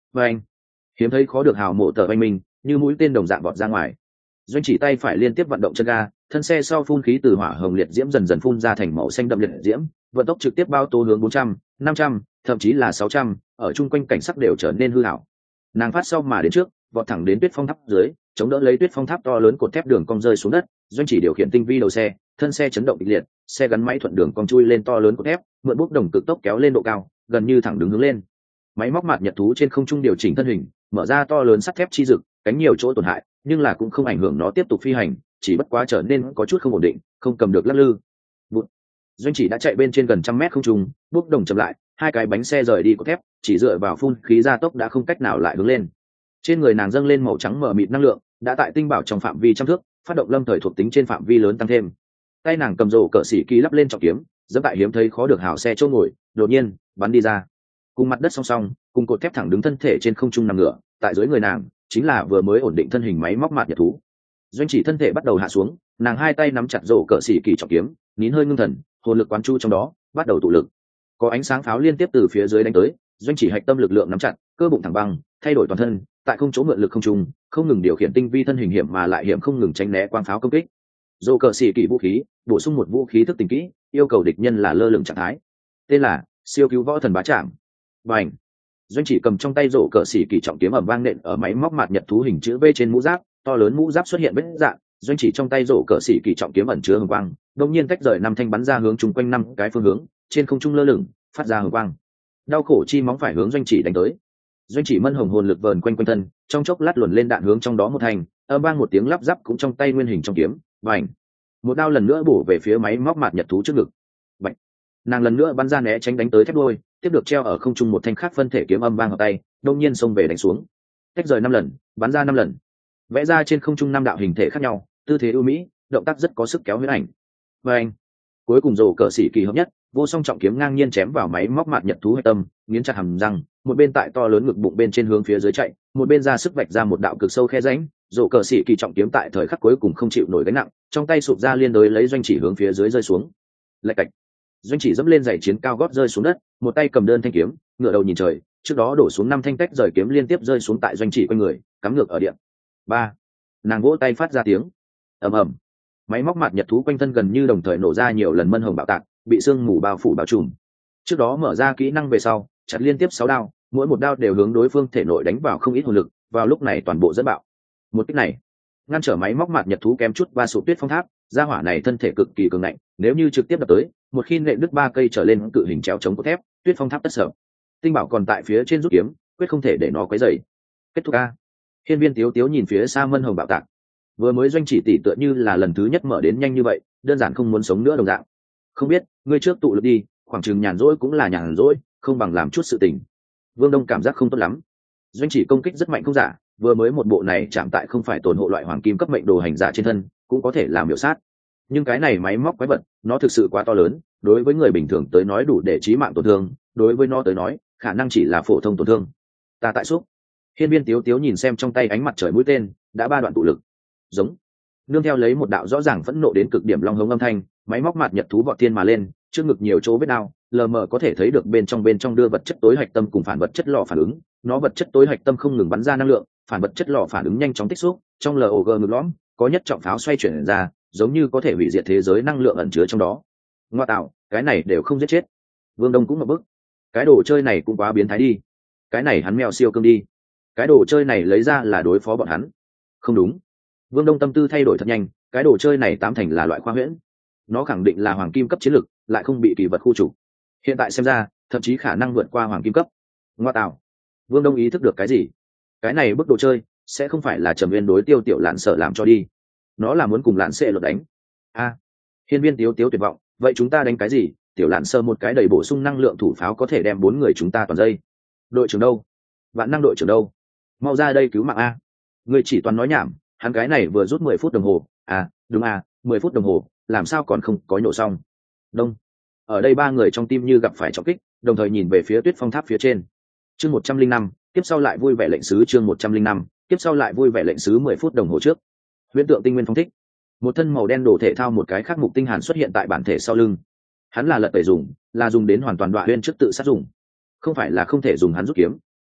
và anh hiếm thấy khó được hào mộ tờ anh minh như mũi tên đồng dạng vọt ra ngoài. Doanh chỉ tay phải liên tiếp vận động chân ga, thân xe sau phun khí từ hỏa hồng liệt diễm dần dần phun ra thành màu xanh đậm liệt diễm, vận tốc trực tiếp bao tố hướng bốn trăm, năm trăm, thậm chí là sáu trăm, ở chung quanh cảnh sắc đều trở nên hư ảo. Nàng phát sau mà đến trước, vọt thẳng đến tuyết phong tháp dưới, chống đỡ lấy tuyết phong tháp to lớn cột thép đường cong rơi xuống đất. Doanh chỉ điều khiển tinh vi đầu xe, thân xe chấn động kịch liệt, xe gắn máy thuận đường cong chui lên to lớn cột thép, mượn bốc đồng cực tốc kéo lên độ cao, gần như thẳng đứng hướng lên. Máy móc mạt nhật thú trên không trung điều chỉnh thân hình, mở ra to lớn sắt thép chi rực, cánh nhiều chỗ tổn hại, nhưng là cũng không ảnh hưởng nó tiếp tục phi hành, chỉ bất quá trở nên có chút không ổn định, không cầm được lắc lư. Bụt. Doanh chỉ đã chạy bên trên gần trăm mét không trung, bốc đồng chậm lại, hai cái bánh xe rời đi cột thép, chỉ dựa vào phun khí gia tốc đã không cách nào lại hướng lên. Trên người nàng dâng lên màu trắng mờ mịt năng lượng, đã tại tinh bảo trong phạm vi trăm thước, phát động lâm thời thuộc tính trên phạm vi lớn tăng thêm. Tay nàng cầm rổ cỡ xỉ kỳ lắp lên trọng kiếm, dẫm tại hiếm thấy khó được hảo xe chỗ ngồi, đột nhiên bắn đi ra. Cùng mặt đất song song, cùng cột thép thẳng đứng thân thể trên không trung nằm ngửa, tại dưới người nàng chính là vừa mới ổn định thân hình máy móc mạt nhật thú. Doanh chỉ thân thể bắt đầu hạ xuống, nàng hai tay nắm chặt rổ cỡ xỉ kỳ trọng kiếm, nín hơi ngưng thần, hồn lực quán chu trong đó, bắt đầu tụ lực. Có ánh sáng pháo liên tiếp từ phía dưới đánh tới, Doanh chỉ hạch tâm lực lượng nắm chặt, cơ bụng thẳng băng, thay đổi toàn thân, tại không chỗ mượn lực không trung, không ngừng điều khiển tinh vi thân hình hiểm mà lại hiểm không ngừng tránh né quang pháo công kích. Rổ cỡ xỉ kỳ vũ khí, bổ sung một vũ khí thức tình kỹ, yêu cầu địch nhân là lơ lửng trạng thái. Tên là siêu cứu võ thần bá trảm. Bành. Doanh chỉ cầm trong tay rổ cỡ xỉ kỳ trọng kiếm ầm vang nện ở máy móc mạt nhật thú hình chữ V trên mũ giáp, to lớn mũ giáp xuất hiện vết rạn. Doanh chỉ trong tay rổ cỡ xỉ kỳ trọng kiếm ẩn chứa hồng quang, đột nhiên tách rời năm thanh bắn ra hướng chung quanh năm cái phương hướng, trên không trung lơ lửng, phát ra hồng quang. Đau khổ chi móng phải hướng Doanh chỉ đánh tới. Doanh chỉ mân hồng hồn lực vờn quanh quanh thân, trong chốc lát luồn lên đạn hướng trong đó một thành, âm vang một tiếng lắp ráp cũng trong tay nguyên hình trong kiếm, bành. Một đao lần nữa bổ về phía máy móc mạt nhật thú trước ngực. Bành. Nàng lần nữa bắn ra né tránh đánh tới thép đôi, tiếp được treo ở không trung một thanh khác phân thể kiếm âm vang ở tay, đông nhiên xông về đánh xuống. Tách rời năm lần, bắn ra năm lần, vẽ ra trên không trung năm đạo hình thể khác nhau, tư thế ưu mỹ, động tác rất có sức kéo huyết ảnh. Và anh, cuối cùng rổ cỡ xỉ kỳ hợp nhất, vô song trọng kiếm ngang nhiên chém vào máy móc mạt nhật thú hệ tâm, nghiến chặt hàm răng, một bên tại to lớn ngực bụng bên trên hướng phía dưới chạy, một bên ra sức vạch ra một đạo cực sâu khe rãnh. Rổ cỡ xỉ kỳ trọng kiếm tại thời khắc cuối cùng không chịu nổi gánh nặng, trong tay sụp ra liên đối lấy Doanh chỉ hướng phía dưới rơi xuống. Lạch cạch. Doanh chỉ dẫm lên giày chiến cao gót rơi xuống đất, một tay cầm đơn thanh kiếm, ngửa đầu nhìn trời, trước đó đổ xuống năm thanh tách rời kiếm liên tiếp rơi xuống tại Doanh chỉ quanh người, cắm ngược ở điện. Ba. Nàng vỗ tay phát ra tiếng ầm ầm. Máy móc mạt nhật thú quanh thân gần như đồng thời nổ ra nhiều lần mân hồng bạo tạc, bị sương mù bao phủ bao trùm. Trước đó mở ra kỹ năng về sau, chặt liên tiếp sáu đao, mỗi một đao đều hướng đối phương thể nội đánh vào không ít hồn lực, vào lúc này toàn bộ dẫn bạo. Một kích này ngăn trở máy móc mạt nhật thú kém chút ba sụp tuyết phong tháp, gia hỏa này thân thể cực kỳ cường ngạnh, nếu như trực tiếp đập tới, một khi nện đứt ba cây trở lên cự hình treo chống cốt thép, tuyết phong tháp tất sợ. Tinh bảo còn tại phía trên rút kiếm, quyết không thể để nó quấy rầy. Kết thúc a. Hiên Viên Tiếu Tiếu nhìn phía xa mân hồng bạo tạc, vừa mới Doanh chỉ tỷ tựa như là lần thứ nhất mở đến nhanh như vậy, đơn giản không muốn sống nữa đồng dạng. Không biết, ngươi trước tụ lực đi, khoảng chừng nhàn rỗi cũng là nhàn rỗi, không bằng làm chút sự tình. Vương Đông cảm giác không tốt lắm. Doanh chỉ công kích rất mạnh không giả, vừa mới một bộ này chạm tại không phải tổn hộ loại hoàng kim cấp mệnh đồ hành giả trên thân, cũng có thể làm miểu sát. Nhưng cái này máy móc quái vật, nó thực sự quá to lớn, đối với người bình thường tới nói đủ để chí mạng tổn thương, đối với nó tới nói, khả năng chỉ là phổ thông tổn thương. Ta tại xúc. Hiên Viên Tiếu Tiếu nhìn xem trong tay ánh mặt trời mũi tên, đã ba đoạn tụ lực. Giống. Nương theo lấy một đạo rõ ràng phẫn nộ đến cực điểm long hống âm thanh, máy móc mạt nhật thú vọt thiên mà lên, trước ngực nhiều chỗ vết đao, lờ mờ có thể thấy được bên trong bên trong đưa vật chất tối hạch tâm cùng phản vật chất lò phản ứng, nó vật chất tối hạch tâm không ngừng bắn ra năng lượng, phản vật chất lò phản ứng nhanh chóng tích xúc, trong lờ ô gờ ngực lõm, có nhất trọng pháo xoay chuyển ra, giống như có thể hủy diệt thế giới năng lượng ẩn chứa trong đó. Ngoa tạo, cái này đều không giết chết. Vương Đông cũng một bức. Cái đồ chơi này cũng quá biến thái đi. Cái này hắn mèo siêu cương đi. Cái đồ chơi này lấy ra là đối phó bọn hắn. Không đúng. Vương Đông tâm tư thay đổi thật nhanh, cái đồ chơi này tám thành là loại khoa huyễn. Nó khẳng định là hoàng kim cấp chiến lực, lại không bị kỳ vật khu trục. Hiện tại xem ra, thậm chí khả năng vượt qua hoàng kim cấp. Ngoa tạo. Vương Đông ý thức được cái gì? Cái này bức đồ chơi sẽ không phải là Trầm Uyên đối Tiêu Tiểu Lạn sợ làm cho đi. Nó là muốn cùng Lạn Sệ luật đánh. A. À, Hiên Viên Tiếu Tiếu tuyệt vọng, vậy chúng ta đánh cái gì? Tiểu Lạn sơ một cái đầy bổ sung năng lượng thủ pháo có thể đem bốn người chúng ta toàn dây. Đội trưởng đâu? Vạn năng đội trưởng đâu? Mau ra đây cứu mạng a. Người chỉ toàn nói nhảm, hắn cái này vừa rút mười phút đồng hồ. À, đúng à, mười phút đồng hồ, làm sao còn không có nhổ xong? Đông. Ở đây ba người trong tim như gặp phải trọng kích, đồng thời nhìn về phía Tuyết Phong Tháp phía trên. Chương một trăm linh năm, tiếp sau lại vui vẻ lệnh sứ chương một trăm linh năm, tiếp sau lại vui vẻ lệnh sứ mười phút đồng hồ trước. Huyễn tượng tinh nguyên phong thích. Một thân màu đen đồ thể thao một cái khác mục tinh hàn xuất hiện tại bản thể sau lưng. Hắn là lật tẩy dùng, là dùng đến hoàn toàn đoạn huyên trước tự sát dùng, không phải là không thể dùng hắn rút kiếm.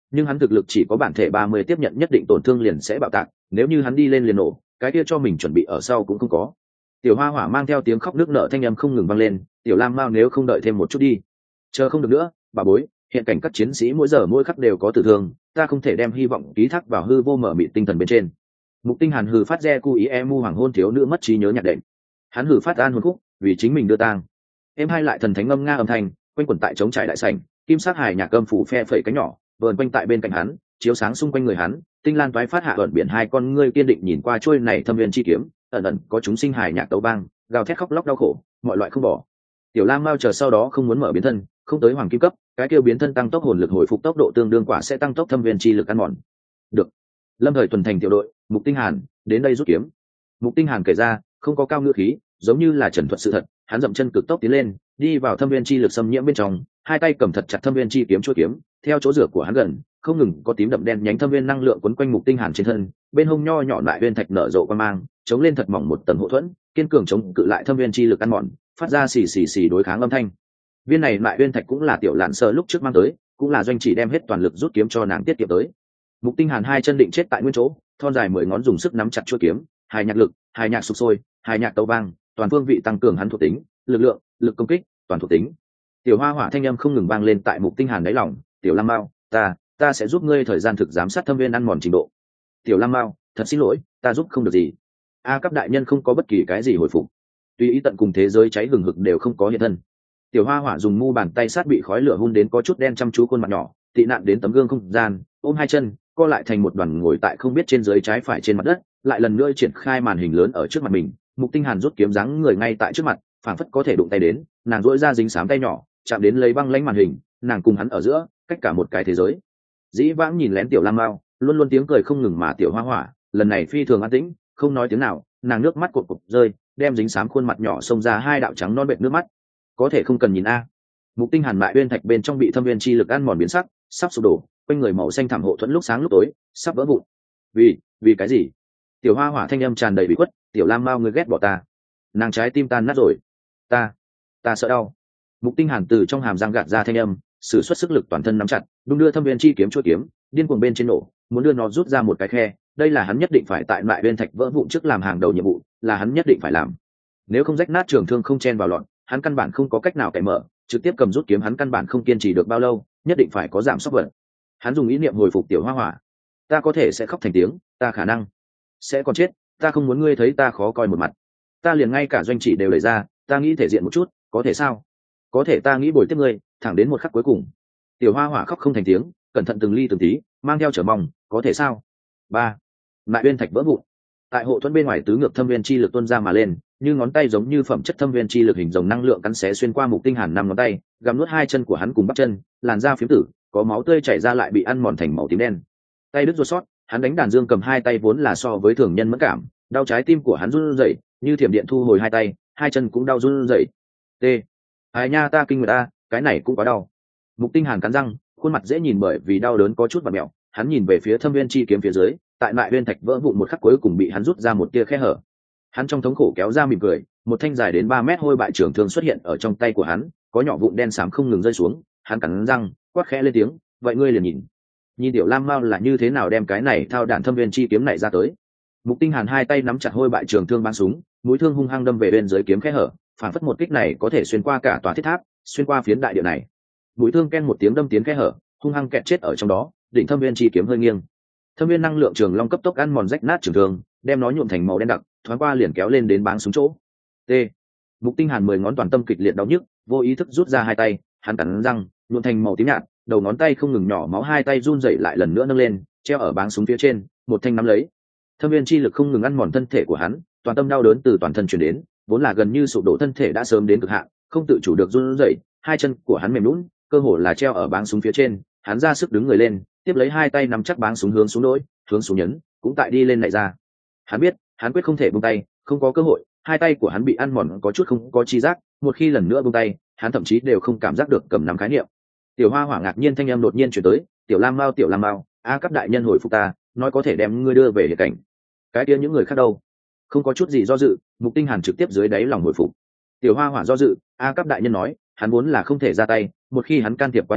nhưng hắn thực lực chỉ có bản thể ba mươi, tiếp nhận nhất định tổn thương liền sẽ bạo tạc, nếu như hắn đi lên liền nổ, cái kia cho mình chuẩn bị ở sau cũng không có. Tiểu Hoa Hỏa mang theo tiếng khóc nước nở thanh âm không ngừng vang lên, Tiểu Lam Mao nếu không đợi thêm một chút đi, chờ không được nữa, bà bối, hiện cảnh các chiến sĩ mỗi giờ mỗi khắc đều có tử thương, ta không thể đem hy vọng ký thác vào hư vô mở mịt tinh thần bên trên. Mục Tinh Hàn hừ phát re cu ý em mu hoàng hôn thiếu nữ mất trí nhớ nhạc đệm, hắn hừ phát an hồn khúc, vì chính mình đưa tang. Em hai lại thần thánh ngâm nga âm thanh, quanh quẩn tại trống trải đại sảnh, kim sắc hài nhạc âm phủ phe phẩy cánh nhỏ, vờn quanh tại bên cạnh hắn, chiếu sáng xung quanh người hắn, tinh lan toái phát hạ ẩn biển hai con ngươi kiên định nhìn qua trôi này thâm viên chi kiếm, ẩn ẩn có chúng sinh hài nhạc tấu vang, gào thét khóc lóc đau khổ, mọi loại không bỏ. Tiểu Lam Mao chờ sau đó không muốn mở biến thân, không tới hoàng kim cấp, cái kêu biến thân tăng tốc hồn lực hồi phục tốc độ tương đương quả sẽ tăng tốc thâm viên chi lực ăn mòn. Được. Lâm thời tuần thành tiểu đội, Mục Tinh Hàn, đến đây rút kiếm. Mục Tinh Hàn kể ra, không có cao ngữ khí, giống như là trần thuật sự thật, hắn dậm chân cực tốc tiến lên, đi vào thâm viên chi lực xâm nhiễm bên trong, hai tay cầm thật chặt thâm viên chi kiếm chuôi kiếm, theo chỗ rửa của hắn gần, không ngừng có tím đậm đen nhánh thâm viên năng lượng quấn quanh Mục Tinh Hàn trên thân, bên hông nho nhỏ lại viên thạch nở rộ quang mang, chống lên thật mỏng một tầng hộ thuẫn, kiên cường chống cự lại thâm viên chi lực ăn mòn, phát ra xì xì xì đối kháng âm thanh. Viên này lại viên thạch cũng là tiểu lạn sơ lúc trước mang tới, cũng là doanh chỉ đem hết toàn lực rút kiếm cho nàng tiết kiệm tới. Mục Tinh Hàn hai chân định chết tại nguyên chỗ, thon dài mười ngón dùng sức nắm chặt chuôi kiếm, hài nhạc lực, hài nhạc sục sôi, hài nhạc tấu vang, toàn phương vị tăng cường hắn thuộc tính, lực lượng, lực công kích, toàn thuộc tính. Tiểu Hoa Hỏa thanh âm không ngừng vang lên tại Mục Tinh Hàn đáy lòng, "Tiểu Lam Mao, ta, ta sẽ giúp ngươi thời gian thực giám sát thâm viên ăn mòn trình độ." "Tiểu Lam Mao, thật xin lỗi, ta giúp không được gì." A cấp đại nhân không có bất kỳ cái gì hồi phục, tùy ý tận cùng thế giới cháy hừng hực đều không có hiện thân. Tiểu Hoa Hỏa dùng mu bàn tay sát bị khói lửa hun đến có chút đen chăm chú khuôn mặt nhỏ, tị nạn đến tấm gương không gian, ôm hai chân, co lại thành một đoàn ngồi tại không biết trên dưới trái phải trên mặt đất, lại lần nữa triển khai màn hình lớn ở trước mặt mình. Mục Tinh Hàn rút kiếm dáng người ngay tại trước mặt, phảng phất có thể đụng tay đến, nàng duỗi ra dính sám tay nhỏ, chạm đến lấy băng lãnh màn hình, nàng cùng hắn ở giữa, cách cả một cái thế giới. Dĩ vãng nhìn lén Tiểu Lam Mao, luôn luôn tiếng cười không ngừng mà Tiểu Hoa Hỏa, lần này phi thường an tĩnh, không nói tiếng nào, nàng nước mắt cột cột rơi, đem dính sám khuôn mặt nhỏ xông ra hai đạo trắng non bệt nước mắt. Có thể không cần nhìn a. Mục Tinh Hàn mại uyên thạch bên trong bị thâm viên chi lực ăn mòn biến sắc, sắp sụp đổ, quanh người màu xanh thảm hộ thuẫn lúc sáng lúc tối, sắp vỡ vụn. Vì, vì cái gì? Tiểu Hoa Hỏa thanh âm tràn đầy bị khuất, Tiểu Lam Mao ngươi ghét bỏ ta. Nàng trái tim tan nát rồi. Ta, ta sợ đau. Mục Tinh Hàn từ trong hàm răng gạt ra thanh âm, sử xuất sức lực toàn thân nắm chặt, đung đưa thâm viên chi kiếm chuôi kiếm, điên cuồng bên trên nổ, muốn đưa nó rút ra một cái khe, đây là hắn nhất định phải tại loại uyên thạch vỡ vụn trước làm hàng đầu nhiệm vụ, là hắn nhất định phải làm. Nếu không rách nát trường thương không chen vào lọn, hắn căn bản không có cách nào cải mở, trực tiếp cầm rút kiếm hắn căn bản không kiên trì được bao lâu, nhất định phải có giảm sốc vận. Hắn dùng ý niệm hồi phục Tiểu Hoa Hỏa. Ta có thể sẽ khóc thành tiếng, ta khả năng sẽ còn chết, ta không muốn ngươi thấy ta khó coi một mặt. Ta liền ngay cả doanh chỉ đều đẩy ra, ta nghĩ thể diện một chút, có thể sao? Có thể ta nghĩ bồi tiếp ngươi, thẳng đến một khắc cuối cùng. Tiểu Hoa Hỏa khóc không thành tiếng, cẩn thận từng ly từng tí, mang theo trở mong, có thể sao? Ba. Lại uyên thạch vỡ vụn. Tại hộ thuẫn bên ngoài tứ ngược thâm viên chi lực tuôn ra mà lên, như ngón tay giống như phẩm chất thâm viên chi lực hình rồng năng lượng cắn xé xuyên qua Mục Tinh Hàn năm ngón tay, gặm nuốt hai chân của hắn cùng bắp chân, làn da phiếm tử, có máu tươi chảy ra lại bị ăn mòn thành màu tím đen. Tay đứt ruột sót, hắn đánh đàn dương cầm hai tay vốn là so với thường nhân mẫn cảm, đau trái tim của hắn run rẩy, như thiểm điện thu hồi hai tay, hai chân cũng đau run rẩy. T. Ai nha ta kinh người ta, cái này cũng quá đau. Mục Tinh Hàn cắn răng, khuôn mặt dễ nhìn bởi vì đau đớn có chút vặn mèo, hắn nhìn về phía thâm viên chi kiếm phía dưới, tại mại uyên thạch vỡ vụn một khắc cuối cùng bị hắn rút ra một tia khe hở. Hắn trong thống khổ kéo ra mỉm cười, một thanh dài đến ba mét hôi bại trường thương xuất hiện ở trong tay của hắn, có nhỏ vụn đen xám không ngừng rơi xuống, hắn cắn răng, quát khẽ lên tiếng, vậy ngươi liền nhìn, nhìn Tiểu Lam Mao là như thế nào đem cái này thao đạn thâm viên chi kiếm này ra tới. Mục Tinh Hàn hai tay nắm chặt hôi bại trường thương bắn súng, mũi thương hung hăng đâm về bên dưới kiếm khe hở, phản phất một kích này có thể xuyên qua cả tòa thiết tháp, xuyên qua phiến đại địa này. Mũi thương ken một tiếng đâm tiến khe hở, hung hăng kẹt chết ở trong đó, đỉnh thâm viên chi kiếm hơi nghiêng. Thâm viên năng lượng trường long cấp tốc ăn mòn rách nát trường thương, đem nó nhuộm thành màu đen đặc, thoáng qua liền kéo lên đến báng súng chỗ. T. Mục Tinh Hàn mười ngón toàn tâm kịch liệt đau nhức, vô ý thức rút ra hai tay, hắn cắn răng, nhuộm thành màu tím nhạt, đầu ngón tay không ngừng nhỏ máu, hai tay run rẩy lại lần nữa nâng lên, treo ở báng súng phía trên, một thanh nắm lấy. Thâm viên chi lực không ngừng ăn mòn thân thể của hắn, toàn tâm đau đớn từ toàn thân truyền đến, vốn là gần như sụp đổ thân thể đã sớm đến cực hạn, không tự chủ được run rẩy, hai chân của hắn mềm nhũn, cơ hồ là treo ở báng súng phía trên, hắn ra sức đứng người lên, tiếp lấy hai tay nắm chắc báng súng hướng xuống đôi, hướng xuống nhấn, cũng tại đi lên lại ra. Hắn biết, hắn quyết không thể buông tay, không có cơ hội, hai tay của hắn bị ăn mòn có chút không có chi giác, một khi lần nữa buông tay, hắn thậm chí đều không cảm giác được cầm nắm khái niệm. Tiểu Hoa Hỏa ngạc nhiên thanh âm đột nhiên truyền tới, "Tiểu Lam Mao, Tiểu Lam Mao, a cấp đại nhân hồi phục ta, nói có thể đem ngươi đưa về hiện cảnh." Cái kia những người khác đâu? Không có chút gì do dự, Mục Tinh Hàn trực tiếp dưới đáy lòng hồi phục. Tiểu Hoa Hỏa do dự, a cấp đại nhân nói, hắn muốn là không thể ra tay, một khi hắn can thiệp quá nhiều,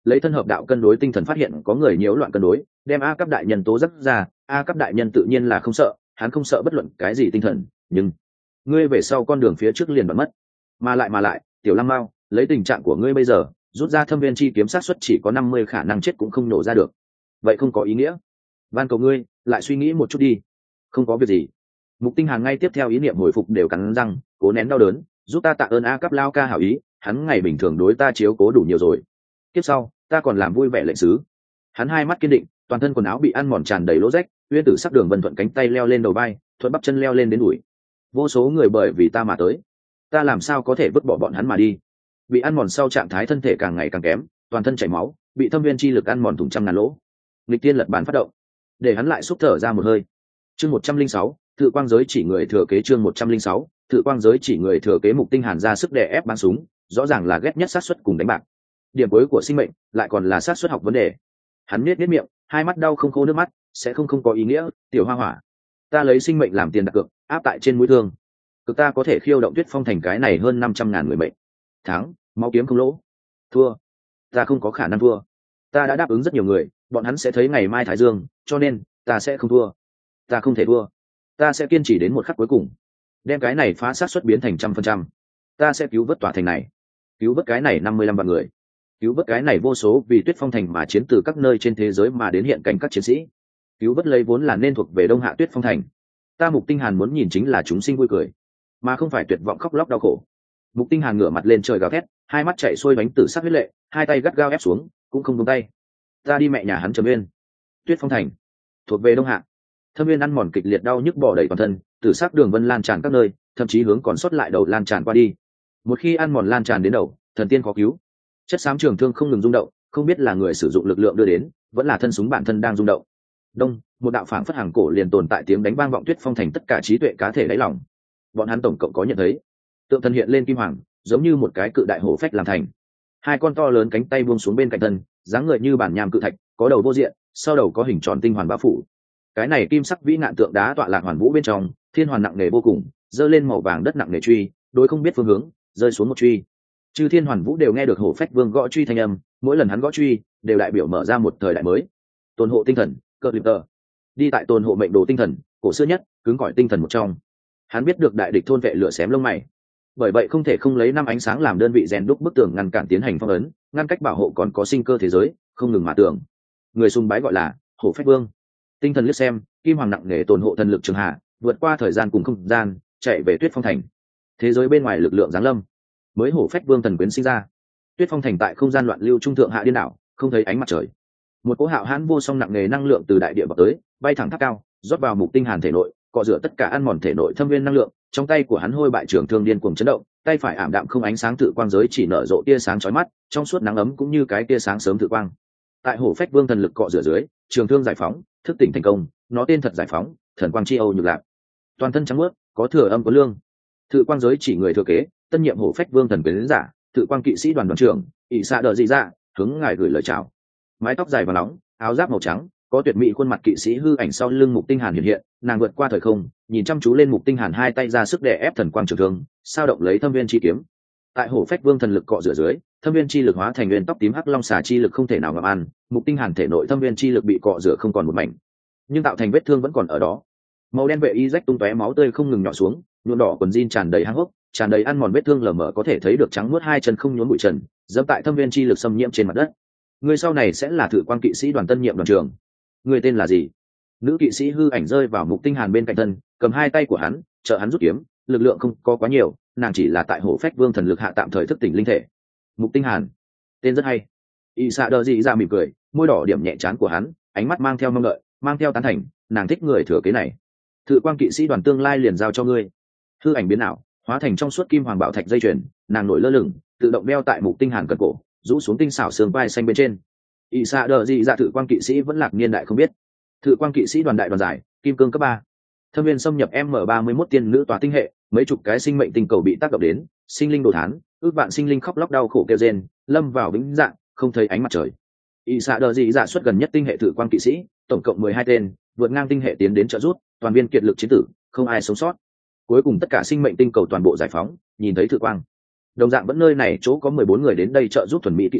lấy thân hợp đạo cân đối tinh thần phát hiện có người nhiễu loạn cân đối, đem a cấp đại nhân tố dắt ra. A cấp đại nhân tự nhiên là không sợ, hắn không sợ bất luận cái gì tinh thần, nhưng ngươi về sau con đường phía trước liền bật mất. Mà lại mà lại, tiểu Lăng Mao, lấy tình trạng của ngươi bây giờ, rút ra thâm viên chi kiếm sát suất chỉ có năm mươi khả năng chết cũng không nổ ra được. Vậy không có ý nghĩa. Van cầu ngươi, lại suy nghĩ một chút đi. Không có việc gì. Mục Tinh Hàn ngay tiếp theo ý niệm hồi phục đều cắn răng, cố nén đau đớn, giúp ta tạ ơn a cấp lao ca hảo ý, hắn ngày bình thường đối ta chiếu cố đủ nhiều rồi. Tiếp sau, ta còn làm vui vẻ lệnh sứ. Hắn hai mắt kiên định, toàn thân quần áo bị ăn mòn tràn đầy lỗ rách, uyên tử sắc đường vân thuận cánh tay leo lên đầu vai, thuận bắp chân leo lên đến đùi. Vô số người bởi vì ta mà tới, ta làm sao có thể vứt bỏ bọn hắn mà đi. Bị ăn mòn sau trạng thái thân thể càng ngày càng kém, toàn thân chảy máu, bị thâm viên chi lực ăn mòn thủng trăm ngàn lỗ. Nghịch tiên lật bàn phát động, để hắn lại xúc thở ra một hơi. Chương một trăm linh sáu, Thự Quang giới chỉ người thừa kế. Chương một trăm linh sáu, Thự Quang giới chỉ người thừa kế. Mục Tinh Hàn ra sức đè ép bắn súng, rõ ràng là ghét nhất sát suất cùng đánh bạc. Điểm cuối của sinh mệnh lại còn là sát suất học vấn đề. Hắn nhếch nhếch miệng, hai mắt đau không khô nước mắt, sẽ không không có ý nghĩa. Tiểu Hoa Hỏa, ta lấy sinh mệnh làm tiền đặt cược, áp tại trên mũi thương. Cực ta có thể khiêu động Tuyết Phong thành cái này hơn năm trăm ngàn người mệnh. Thắng, máu kiếm không lỗ. Thua, ta không có khả năng thua. Ta đã đáp ứng rất nhiều người, bọn hắn sẽ thấy ngày mai thái dương, cho nên ta sẽ không thua. Ta không thể thua. Ta sẽ kiên trì đến một khắc cuối cùng, đem cái này phá sát suất biến thành trăm phần trăm. Ta sẽ cứu vớt tòa thành này, cứu vớt cái này năm mươi lăm vạn người, cứu vớt cái này vô số vì Tuyết Phong thành mà chiến từ các nơi trên thế giới mà đến hiện cảnh các chiến sĩ, cứu vớt lấy vốn là nên thuộc về Đông Hạ Tuyết Phong thành. Ta Mục Tinh Hàn muốn nhìn chính là chúng sinh vui cười, mà không phải tuyệt vọng khóc lóc đau khổ. Mục Tinh Hàn ngửa mặt lên trời gào thét, hai mắt chảy xuôi bánh tử sắc huyết lệ, hai tay gắt gao ép xuống, cũng không buông tay. Ta đi mẹ nhà hắn Trầm Uyên. Tuyết Phong thành thuộc về Đông Hạ. Thâm viên ăn mòn kịch liệt đau nhức bò đầy toàn thân, tử sắc đường vân lan tràn các nơi, thậm chí hướng còn sót lại đầu lan tràn qua đi. Một khi ăn mòn lan tràn đến đầu, thần tiên khó cứu. Chất xám trường thương không ngừng rung động, không biết là người sử dụng lực lượng đưa đến, vẫn là thân súng bản thân đang rung động. Đông, một đạo phảng phất hàng cổ liền tồn tại tiếng đánh vang vọng Tuyết Phong thành tất cả trí tuệ cá thể đáy lòng. Bọn hắn tổng cộng có nhận thấy, tượng thần hiện lên kim hoàng, giống như một cái cự đại hổ phách làm thành. Hai con to lớn cánh tay buông xuống bên cạnh thân, dáng người như bản nham cự thạch, có đầu vô diện, sau đầu có hình tròn tinh hoàn bao phủ. Cái này kim sắc vĩ nạn tượng đá tọa lạc hoàn vũ bên trong, thiên hoàn nặng nề vô cùng, giơ lên màu vàng đất nặng nề truy, đối không biết phương hướng, rơi xuống một truy. Chư thiên hoàn vũ đều nghe được hổ phách vương gõ truy thanh âm, mỗi lần hắn gõ truy, đều đại biểu mở ra một thời đại mới. Tôn hộ tinh thần, cờ liệp tờ, đi tại tôn hộ mệnh đồ tinh thần, cổ xưa nhất, cứng cỏi tinh thần một trong. Hắn biết được đại địch thôn vệ lửa xém lông mày, bởi vậy không thể không lấy năm ánh sáng làm đơn vị rèn đúc bức tường ngăn cản tiến hành phong ấn, ngăn cách bảo hộ còn có sinh cơ thế giới, không ngừng mà tưởng. Người sùng bái gọi là hổ phách vương. Tinh thần liếc xem, kim hoàng nặng nề tồn hộ thần lực trường hạ, vượt qua thời gian cùng không gian, chạy về Tuyết Phong thành. Thế giới bên ngoài lực lượng giáng lâm, mới hổ phách vương thần quyến sinh ra. Tuyết Phong thành tại không gian loạn lưu trung thượng hạ điên đảo, không thấy ánh mặt trời. Một cỗ hạo hãn vô song nặng nề năng lượng từ đại địa vào tới, bay thẳng tháp cao, rót vào Mục Tinh Hàn thể nội, cọ rửa tất cả ăn mòn thể nội thâm viên năng lượng. Trong tay của hắn hôi bại trường thương điên cuồng chấn động, tay phải ảm đạm không ánh sáng tự quang giới chỉ nở rộ tia sáng chói mắt, trong suốt nắng ấm cũng như cái tia sáng sớm tự quang. Tại hổ phách vương thần lực cọ rửa dưới, trường thương giải phóng, thức tỉnh thành công, nó tên thật giải phóng, thần quang chi âu nhược lạc. Toàn thân trắng muốt, có thừa âm có lương. Tự quang giới chỉ người thừa kế, tân nhiệm hổ phách vương thần quyến giả, tự quang kỵ sĩ đoàn đoàn trưởng, ỷ xạ đờ dị dạ, hướng ngài gửi lời chào. Mái tóc dài và nóng, áo giáp màu trắng, có tuyệt mỹ khuôn mặt kỵ sĩ hư ảnh sau lưng Mục Tinh Hàn hiện hiện, nàng vượt qua thời không, nhìn chăm chú lên Mục Tinh Hàn, hai tay ra sức đè ép thần quang trường thương, sao động lấy thâm viên chi kiếm. Tại hổ phách vương thần lực cọ rửa dưới, thâm viên chi lực hóa thành nguyên tóc tím hắc long xà chi lực không thể nào ngậm ăn, Mục Tinh Hàn thể nội thâm viên chi lực bị cọ rửa không còn một mảnh, nhưng tạo thành vết thương vẫn còn ở đó. Màu đen vệ y rách tung tóe máu tươi không ngừng nhỏ xuống, nhuộm đỏ quần jean tràn đầy hang hốc, tràn đầy ăn mòn vết thương lờ mờ có thể thấy được trắng muốt hai chân không nhốn bụi trần, dẫm tại thâm viên chi lực xâm nhiễm trên mặt đất. Người sau này sẽ là Thự Quang kỵ sĩ đoàn tân nhiệm đoàn trưởng. Người tên là gì? Nữ kỵ sĩ hư ảnh rơi vào Mục Tinh Hàn bên cạnh thân, cầm hai tay của hắn, trợ hắn rút kiếm, lực lượng không có quá nhiều, nàng chỉ là tại hổ phách vương thần lực hạ tạm thời thức tỉnh linh thể. Mục Tinh Hàn, tên rất hay. Y Sa đờ dị ra mỉm cười, môi đỏ điểm nhẹ trán của hắn, ánh mắt mang theo mong đợi, mang theo tán thành, nàng thích người thừa kế này. Thự Quang kỵ sĩ đoàn tương lai liền giao cho ngươi. Hư ảnh biến ảo, hóa thành trong suốt kim hoàng bảo thạch dây chuyền, nàng nổi lơ lửng, tự động đeo tại Mục Tinh Hàn cận cổ, rũ xuống tinh xảo xương vai xanh bên trên. Y Sa đờ dị ra Thự Quang kỵ sĩ vẫn lạc niên đại không biết. Thự Quang kỵ sĩ đoàn đại đoàn giải, kim cương cấp ba. Thâm viên xâm nhập M ba mươi mốt tiên nữ tòa tinh hệ, mấy chục cái sinh mệnh tinh cầu bị tác động đến, sinh linh đồ thán, ước vạn sinh linh khóc lóc đau khổ kêu rên, lâm vào vĩnh dạng, không thấy ánh mặt trời. Y Sa đờ dị dạ xuất gần nhất tinh hệ Thự Quang kỵ sĩ, tổng cộng mười hai tên, vượt ngang tinh hệ tiến đến trợ giúp, toàn viên kiệt lực chiến tử, không ai sống sót. Cuối cùng tất cả sinh mệnh tinh cầu toàn bộ giải phóng, nhìn thấy Thự Quang. Đồng dạng vẫn nơi này chỗ có mười bốn người đến đây trợ giúp thuần mỹ kỵ sĩ,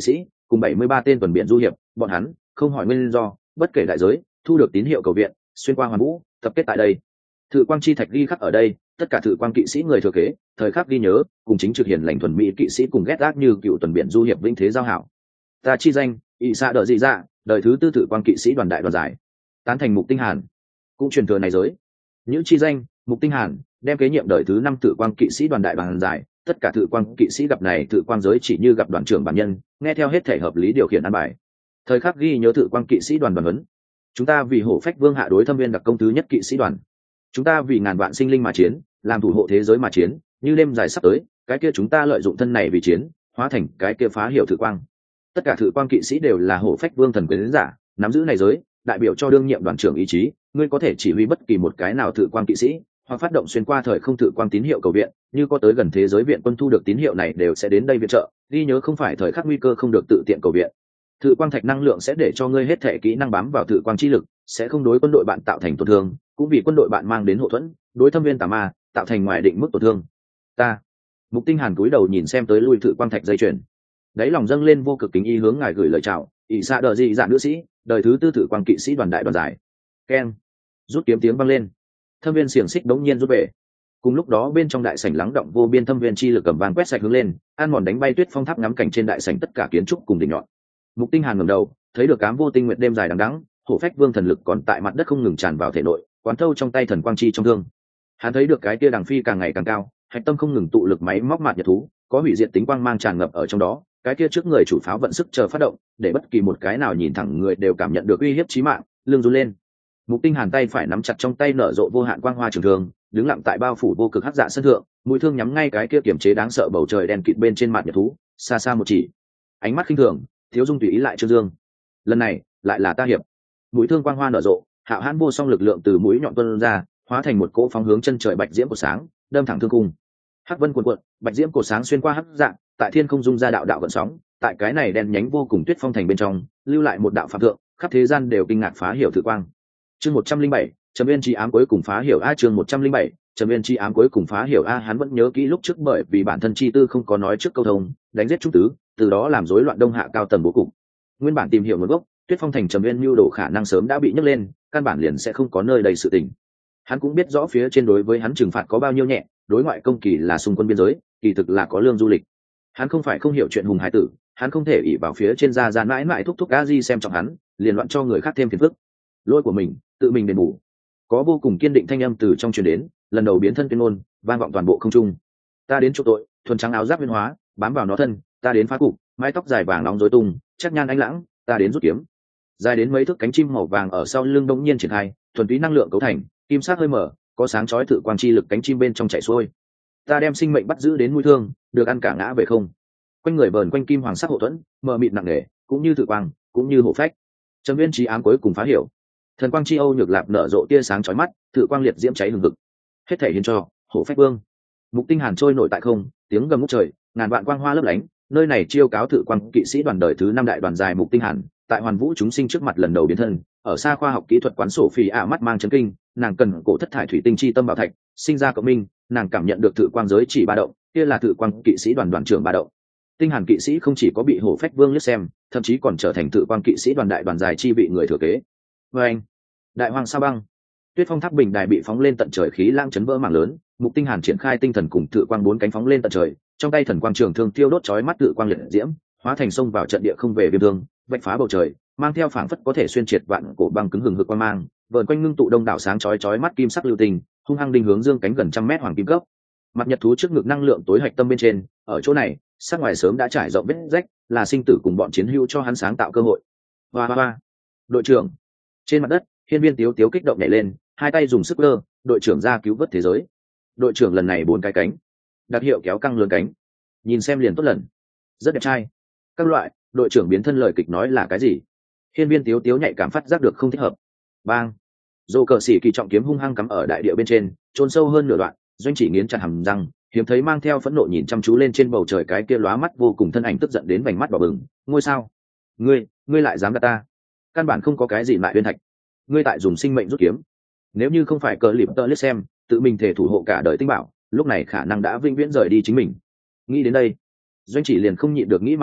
cùng bảy mươi ba tên tuần biển du hiệp, bọn hắn không hỏi nguyên do, bất kể đại giới, thu được tín hiệu cầu viện, xuyên qua hoàn vũ, tập kết tại đây. Thự quang chi thạch ghi khắc ở đây, tất cả thự quang kỵ sĩ người thừa kế, thời khắc ghi nhớ, cùng chính trực hiền lành thuần mỹ kỵ sĩ cùng ghét ác như cựu tuần biển du hiệp vinh thế giao hảo. Ta chi danh, ỵ xạ đỡ dị dạ, đời thứ tư thự quang kỵ sĩ đoàn đại đoàn giải. Tán thành Mục Tinh Hàn, cũng truyền thừa này giới. Những chi danh, Mục Tinh Hàn, đem kế nhiệm đời thứ năm thự quang kỵ sĩ đoàn đại đoàn giải, tất cả thự quang kỵ sĩ gặp này thự quang giới chỉ như gặp đoàn trưởng bản nhân, nghe theo hết thể hợp lý điều khiển an bài. Thời khắc ghi nhớ thự quang kỵ sĩ đoàn đoàn huấn. Chúng ta vì hổ phách vương hạ đối thâm viên đặc công thứ nhất kỵ sĩ đoàn. Chúng ta vì ngàn vạn sinh linh mà chiến, làm thủ hộ thế giới mà chiến, như đêm dài sắp tới, cái kia chúng ta lợi dụng thân này vì chiến, hóa thành cái kia phá hiệu thự quang. Tất cả thự quang kỵ sĩ đều là hổ phách vương thần quyến giả, nắm giữ này giới, đại biểu cho đương nhiệm đoàn trưởng ý chí, ngươi có thể chỉ huy bất kỳ một cái nào thự quang kỵ sĩ, hoặc phát động xuyên qua thời không thự quang tín hiệu cầu viện, như có tới gần thế giới viện quân thu được tín hiệu này đều sẽ đến đây viện trợ, ghi nhớ không phải thời khắc nguy cơ không được tự tiện cầu viện. Thự quang thạch năng lượng sẽ để cho ngươi hết thể kỹ năng bám vào thự quang chi lực, sẽ không đối quân đội bạn tạo thành tổn thương, cũng vì quân đội bạn mang đến hậu thuẫn, đối thâm viên tà ma tạo thành ngoài định mức tổn thương. Ta, Mục Tinh Hàn cúi đầu nhìn xem tới lui thự quang thạch dây chuyền, đáy lòng dâng lên vô cực kính ý hướng ngài gửi lời chào, ỷ xạ đờ dị dạ nữ sĩ, đời thứ tư thự quang kỵ sĩ đoàn đại đoàn giải. Keng, rút kiếm tiếng vang lên, thâm viên xiềng xích đống nhiên rút về. Cùng lúc đó bên trong đại sảnh lắng động vô biên thâm viên chi lực cầm vàng quét sạch hướng lên, an mòn đánh bay tuyết phong tháp ngắm cảnh trên đại sảnh tất cả kiến trúc cùng đỉnh nhọn. Mục Tinh Hàn ngẩng đầu, thấy được cám vô tinh nguyệt đêm dài đằng đẵng, hổ phách vương thần lực còn tại mặt đất không ngừng tràn vào thể nội, quán thâu trong tay thần quang chi trong thương. Hắn thấy được cái tia đằng phi càng ngày càng cao, hạch tâm không ngừng tụ lực máy móc mạt nhật thú, có hủy diệt tính quang mang tràn ngập ở trong đó, cái kia trước người chủ pháo vận sức chờ phát động, để bất kỳ một cái nào nhìn thẳng người đều cảm nhận được uy hiếp chí mạng, lưng run lên. Mục Tinh Hàn tay phải nắm chặt trong tay nở rộ vô hạn quang hoa trường thương, đứng lặng tại bao phủ vô cực hắc dạ sân thượng, mũi thương nhắm ngay cái kia kiểm chế đáng sợ bầu trời đen kịt bên trên mặt nhật thú, xa xa một chỉ. Ánh mắt khinh thường, thiếu dung tùy ý lại Trương Dương. Lần này, lại là ta hiệp. Mũi thương quang hoa nở rộ, hạo hãn vô song lực lượng từ mũi nhọn tuôn ra, hóa thành một cỗ phóng hướng chân trời bạch diễm của sáng, đâm thẳng thương cung. Hắc vân cuộn cuộn, bạch diễm cổ sáng xuyên qua hắc dạng, tại thiên không dung ra đạo đạo gợn sóng, tại cái này đen nhánh vô cùng tuyết phong thành bên trong, lưu lại một đạo phạm thượng, khắp thế gian đều kinh ngạc phá hiểu thử quang. Chương một trăm linh bảy, Trầm Viên chi ám cuối cùng phá hiểu a chương một trăm linh bảy, Trầm Viên chi ám cuối cùng phá hiểu a hắn vẫn nhớ kỹ lúc trước bởi vì bản thân chi tư không có nói trước câu thông, đánh giết trung tứ, từ đó làm rối loạn đông hạ cao tầng bố cục. Nguyên bản tìm hiểu nguồn gốc, tuyết phong thành Trầm Viên nhu đồ khả năng sớm đã bị nhấc lên, căn bản liền sẽ không có nơi đầy sự tình. Hắn cũng biết rõ phía trên đối với hắn trừng phạt có bao nhiêu nhẹ, đối ngoại công kỳ là xung quân biên giới, kỳ thực là có lương du lịch. Hắn không phải không hiểu chuyện hùng hải tử, hắn không thể ỷ vào phía trên ra ra mãi mãi thúc thúc a di xem trọng hắn, liền loạn cho người khác thêm phiền phức. Lỗi của mình, tự mình đền bù. Có vô cùng kiên định thanh âm từ trong truyền đến, lần đầu biến thân tuyên ngôn, vang vọng toàn bộ không trung. Ta đến chỗ tội, thuần trắng áo giáp biến hóa, bám vào nó thân, ta đến phá cục, mái tóc dài vàng nóng rối tung, chắc nhan ánh lãng, ta đến rút kiếm. Dài đến mấy thước cánh chim màu vàng ở sau lưng đống nhiên triển khai, thuần túy năng lượng cấu thành, kim sắc hơi mở, có sáng chói tự quang chi lực cánh chim bên trong chạy xuôi. Ta đem sinh mệnh bắt giữ đến mũi thương, được ăn cả ngã về không. Quanh người vờn quanh kim hoàng sắc hộ thuẫn, mờ mịt nặng nề, cũng như tự quang, cũng như hổ phách. Trầm Viên chí ám cuối cùng phá hiểu. Thần quang chi âu nhược lạp nở rộ tia sáng chói mắt, tự quang liệt diễm cháy hừng hực. Hết thể hiến cho hổ phách vương. Mục Tinh Hàn trôi nổi tại không, tiếng gầm ngút trời, ngàn vạn quang hoa lấp lánh, nơi này chiêu cáo tự quang kỵ sĩ đoàn đời thứ năm đại đoàn dài Mục Tinh Hàn, tại hoàn vũ chúng sinh trước mặt lần đầu biến thân, ở xa khoa học kỹ thuật quán sổ phì ạ mắt mang chấn kinh, nàng cần cổ thất thải thủy tinh chi tâm bảo thạch, sinh ra cộng minh, nàng cảm nhận được tự quang giới chỉ ba động, kia là tự quang kỵ sĩ đoàn đoàn trưởng ba động. Tinh Hàn kỵ sĩ không chỉ có bị hổ phách vương liếc xem, thậm chí còn trở thành tự quang kỵ sĩ đoàn đại đoàn dài chi vị người thừa kế. Và anh, đại hoàng sa băng, tuyết phong tháp bình đài bị phóng lên tận trời, khí lang chấn vỡ mảng lớn. Mục Tinh Hàn triển khai tinh thần cùng tự quang bốn cánh phóng lên tận trời, trong tay thần quang trường thương tiêu đốt chói mắt tự quang liệt diễm, hóa thành sông vào trận địa không về viêm thương, vạch phá bầu trời, mang theo phảng phất có thể xuyên triệt vạn cổ băng cứng hừng hực quang mang, vờn quanh ngưng tụ đông đảo sáng chói chói mắt kim sắc lưu tình, hung hăng đinh hướng dương cánh gần trăm mét hoàng kim cấp. Mặt nhật thú trước ngực năng lượng tối hạch tâm bên trên, ở chỗ này, sắc ngoài sớm đã trải rộng vết rách, là sinh tử cùng bọn chiến hữu cho hắn sáng tạo cơ hội. Hoa hoa hoa. Đội trưởng. Trên mặt đất, Hiên Viên Tiếu Tiếu kích động nhảy lên, hai tay dùng sức lơ, đội trưởng ra cứu vớt thế giới. Đội trưởng lần này bốn cái cánh, đặc hiệu kéo căng lớn cánh, nhìn xem liền tốt lần, rất đẹp trai. Các loại, đội trưởng biến thân lời kịch nói là cái gì? Hiên Viên Tiếu Tiếu nhạy cảm phát giác được không thích hợp. Bang. Dô cờ sĩ kỳ trọng kiếm hung hăng cắm ở đại địa bên trên, chôn sâu hơn nửa đoạn, doanh chỉ nghiến chặt hàm răng, hiếm thấy mang theo phẫn nộ nhìn chăm chú lên trên bầu trời cái kia lóa mắt vô cùng thân ảnh tức giận đến vành mắt đỏ bừng. Ngôi sao, ngươi, ngươi lại dám gạt ta? Căn bản không có cái gì lại uyên thạch, ngươi tại dùng sinh mệnh rút kiếm. Nếu như không phải cờ lịp tơ liếc xem, tự mình thể thủ hộ cả đời tinh bảo, lúc này khả năng đã vĩnh viễn rời đi chính mình. Nghĩ đến đây, doanh chỉ liền không nhịn được nghĩ mà sợ,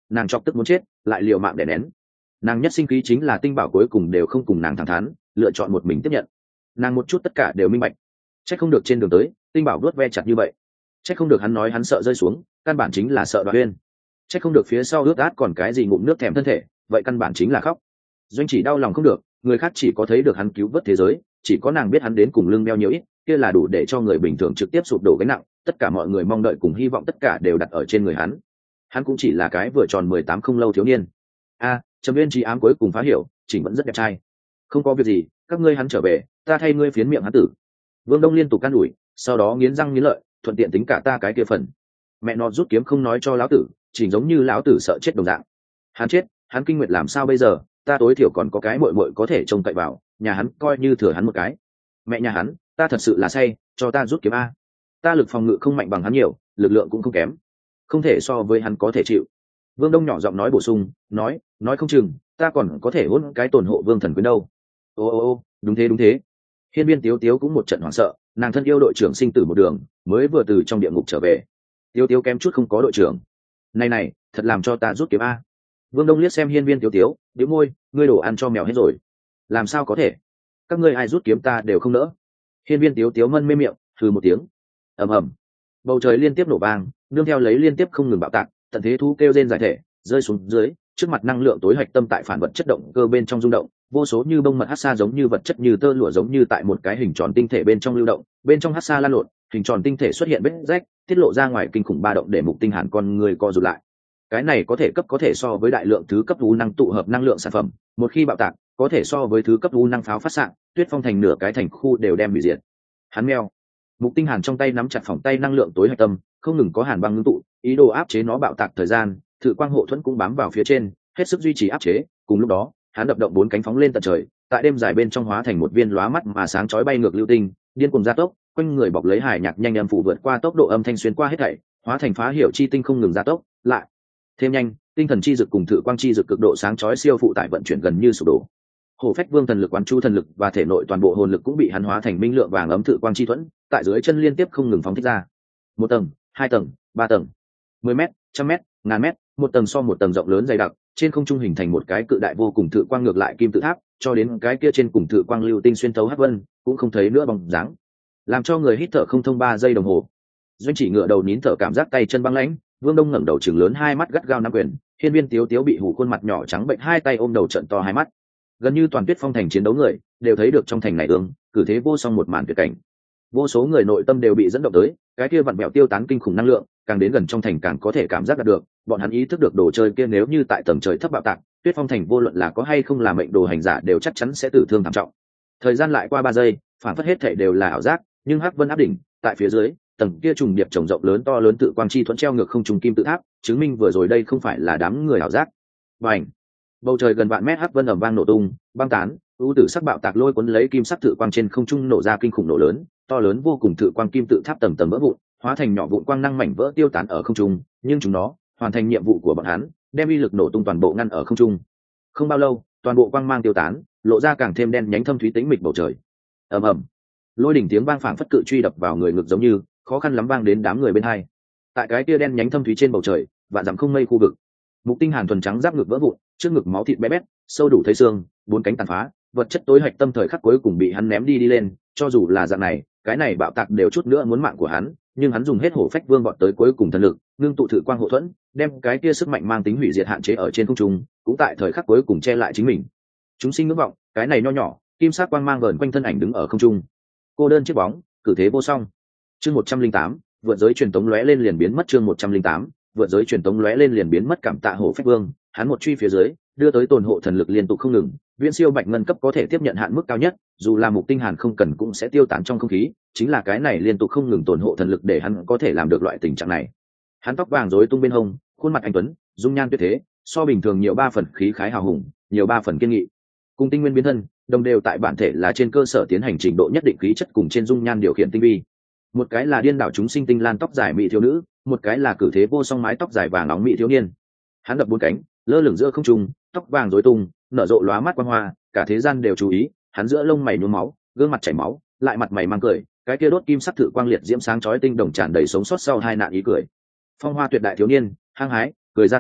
nàng chọc tức muốn chết lại liều mạng đè nén. Nàng nhất sinh khí chính là tinh bảo cuối cùng đều không cùng nàng thẳng thắn lựa chọn một mình tiếp nhận. Nàng một chút tất cả đều minh bạch. Chắc không được trên đường tới tinh bảo đuốt ve chặt như vậy. Chắc không được hắn nói hắn sợ rơi xuống, căn bản chính là sợ Đoạt Uyên. Chắc không được phía sau ướt át còn cái gì ngụm nước thèm thân thể, vậy căn bản chính là khóc. Doanh chỉ đau lòng không được, người khác chỉ có thấy được hắn cứu vớt thế giới, chỉ có nàng biết hắn đến cùng lưng đeo nhiều ít, kia là đủ để cho người bình thường trực tiếp sụp đổ gánh nặng. Tất cả mọi người mong đợi cùng hy vọng tất cả đều đặt ở trên người hắn. Hắn cũng chỉ là cái vừa tròn mười tám không lâu thiếu niên. A, Trầm Uyên trí ám cuối cùng phá hiểu, Chỉnh vẫn rất đẹp trai. Không có việc gì, các ngươi hắn trở về, ta thay ngươi phiến miệng hắn tử. Vương Đông liên tục can ủi, sau đó nghiến răng nghiến lợi, thuận tiện tính cả ta cái kia phần. Mẹ nó rút kiếm không nói cho lão tử, Chỉnh giống như lão tử sợ chết đồng dạng. Hắn chết, hắn kinh nguyệt làm sao bây giờ, ta tối thiểu còn có cái muội muội có thể trông cậy vào, nhà hắn coi như thừa hắn một cái. Mẹ nhà hắn, ta thật sự là say, cho ta rút kiếm a. Ta lực phòng ngự không mạnh bằng hắn nhiều, lực lượng cũng không kém, không thể so với hắn có thể chịu. Vương Đông nhỏ giọng nói bổ sung, nói, nói không chừng ta còn có thể hôn cái tổn hộ vương thần quyến đâu. Ô ô ô, đúng thế đúng thế. Hiên Viên Tiếu Tiếu cũng một trận hoảng sợ, nàng thân yêu đội trưởng sinh tử một đường, mới vừa từ trong địa ngục trở về. Tiếu Tiếu kém chút không có đội trưởng. Này này, thật làm cho ta rút kiếm a. Vương Đông liếc xem Hiên Viên Tiếu Tiếu, bĩu môi, ngươi đổ ăn cho mèo hết rồi. Làm sao có thể? Các ngươi ai rút kiếm ta đều không nỡ. Hiên Viên Tiếu Tiếu mân mê miệng, hừ một tiếng. Ầm ầm. Bầu trời liên tiếp nổ vang, nương theo lấy liên tiếp không ngừng bạo tạc, tận thế thú kêu rên giải thể, rơi xuống dưới, trước mặt năng lượng tối hạch tâm tại phản vật chất động cơ bên trong rung động, vô số như bông mật hắc sa giống như vật chất như tơ lụa giống như tại một cái hình tròn tinh thể bên trong lưu động, bên trong hắc sa lan lộn, hình tròn tinh thể xuất hiện vết rách, tiết lộ ra ngoài kinh khủng ba động để Mục Tinh Hàn con người co rụt lại. Cái này có thể cấp có thể so với đại lượng thứ cấp u năng tụ hợp năng lượng sản phẩm, một khi bạo tạc, có thể so với thứ cấp u năng pháo phát xạ, Tuyết Phong thành nửa cái thành khu đều đem hủy diệt. Hắn meo. Mục Tinh Hàn trong tay nắm chặt phòng tay năng lượng tối hạch tâm, không ngừng có hàn băng ngưng tụ, ý đồ áp chế nó bạo tạc thời gian, Thử Quang hộ thuẫn cũng bám vào phía trên, hết sức duy trì áp chế. Cùng lúc đó, hắn đập động bốn cánh phóng lên tận trời, tại đêm dài bên trong hóa thành một viên lóa mắt mà sáng chói bay ngược lưu tinh, điên cuồng gia tốc, quanh người bọc lấy hải nhạc nhanh âm phủ vượt qua tốc độ âm thanh xuyên qua hết thảy, hóa thành phá hiểu chi tinh không ngừng gia tốc, lại thêm nhanh, tinh thần chi dực cùng Thử Quang chi dực cực độ sáng chói siêu phụ tải vận chuyển gần như sụp đổ. Hổ Phách Vương thần lực quán chu thần lực và thể nội toàn bộ hồn lực cũng bị hắn hóa thành minh lượng vàng ấm Thử Quang chi thuẫn, tại dưới chân liên tiếp không ngừng phóng thích ra. Một tầng, hai tầng, ba tầng, mười mét, trăm mét, ngàn mét, một tầng so một tầng rộng lớn dày đặc, trên không trung hình thành một cái cự đại vô cùng Thử Quang ngược lại kim tự tháp, cho đến cái kia trên cùng Thử Quang lưu tinh xuyên thấu hắc vân, cũng không thấy nữa bóng dáng, làm cho người hít thở không thông ba giây đồng hồ. Doanh Chỉ ngựa đầu nín thở cảm giác tay chân băng lãnh, Vương Đông ngẩng đầu trừng lớn hai mắt gắt gao nắm quyền, Hiên Viên Tiếu Tiếu bị hù khuôn mặt nhỏ trắng bệnh hai tay ôm đầu trận to hai mắt. Gần như toàn Tuyết Phong thành chiến đấu người đều thấy được trong thành này ương cử thế vô song một màn tuyệt cảnh. Vô số người nội tâm đều bị dẫn động tới, cái kia vặn vẹo tiêu tán kinh khủng năng lượng, càng đến gần trong thành càng có thể cảm giác được, bọn hắn ý thức được đồ chơi kia nếu như tại tầng trời thấp bạo tạc, Tuyết Phong thành vô luận là có hay không là mệnh đồ hành giả đều chắc chắn sẽ tử thương thảm trọng. Thời gian lại qua ba giây, phản phất hết thảy đều là ảo giác, nhưng hắc vân áp đỉnh, tại phía dưới, tầng kia trùng điệp trồng rộng lớn to lớn tự quang chi thuẫn treo ngược không trùng kim tự tháp, chứng minh vừa rồi đây không phải là đám người ảo giác. Bành! Bầu trời gần vạn mét hắc vân ầm vang nổ tung, băng tán, ưu tử sắc bạo tạc lôi cuốn lấy kim sắc tự quang trên không trung nổ ra kinh khủng nổ lớn, to lớn vô cùng tự quang kim tự tháp tầng tầng vỡ vụn, hóa thành nhỏ vụn quang năng mảnh vỡ tiêu tán ở không trung, nhưng chúng nó hoàn thành nhiệm vụ của bọn hắn, đem uy lực nổ tung toàn bộ ngăn ở không trung. Không bao lâu, toàn bộ quang mang tiêu tán, lộ ra càng thêm đen nhánh thâm thúy tĩnh mịch bầu trời. Ầm ầm, lôi đỉnh tiếng vang phảng phất cự truy đập vào người ngực giống như khó khăn lắm vang đến đám người bên hai. Tại cái kia đen nhánh thâm thúy trên bầu trời, vạn dặm không mây khu vực, Mục Tinh Hàn thuần trắng giáp ngực vỡ vụn, trước ngực máu thịt bé bét, sâu đủ thấy xương, bốn cánh tàn phá, vật chất tối hạch tâm thời khắc cuối cùng bị hắn ném đi đi lên, cho dù là dạng này, cái này bạo tạc đều chút nữa muốn mạng của hắn, nhưng hắn dùng hết Hổ Phách Vương bọn tới cuối cùng thần lực, ngưng tụ Thử Quang hộ thuẫn, đem cái kia sức mạnh mang tính hủy diệt hạn chế ở trên không trung, cũng tại thời khắc cuối cùng che lại chính mình. Chúng sinh ngưỡng vọng, cái này nho nhỏ, kim sắc quang mang vờn quanh thân ảnh đứng ở không trung. Cô đơn chiếc bóng, cử thế vô song. Chương một trăm linh tám, vượt giới truyền tống lóe lên liền biến mất. Chương một trăm linh tám, vượt giới truyền tống lóe lên liền biến mất. Cảm tạ Hổ Phách Vương, hắn một truy phía dưới, đưa tới tồn hộ thần lực liên tục không ngừng, viễn siêu bạch ngân cấp có thể tiếp nhận hạn mức cao nhất, dù là Mục Tinh Hàn không cần cũng sẽ tiêu tán trong không khí, chính là cái này liên tục không ngừng tồn hộ thần lực để hắn có thể làm được loại tình trạng này. Hắn tóc vàng rối tung bên hông, khuôn mặt anh tuấn, dung nhan tuyệt thế, so bình thường nhiều ba phần khí khái hào hùng, nhiều ba phần kiên nghị. Cùng tinh nguyên biến thân, đồng đều tại bản thể là trên cơ sở tiến hành trình độ nhất định khí chất cùng trên dung nhan điều khiển tinh vi. Một cái là điên đảo chúng sinh tinh lan tóc dài mỹ thiếu nữ, một cái là cử thế vô song mái tóc dài vàng nóng mỹ thiếu niên. Hắn đập bốn cánh, lơ lửng giữa không trung, tóc vàng rối tung, nở rộ lóa mắt quang hoa, cả thế gian đều chú ý, hắn giữa lông mày nhuốm máu, gương mặt chảy máu, lại mặt mày mang cười, cái kia đốt kim sắc thử quang liệt diễm sáng chói tinh đồng tràn đầy sống sót sau hai nạn ý cười. Phong hoa tuyệt đại thiếu niên, hăng hái, cười ra tiếng,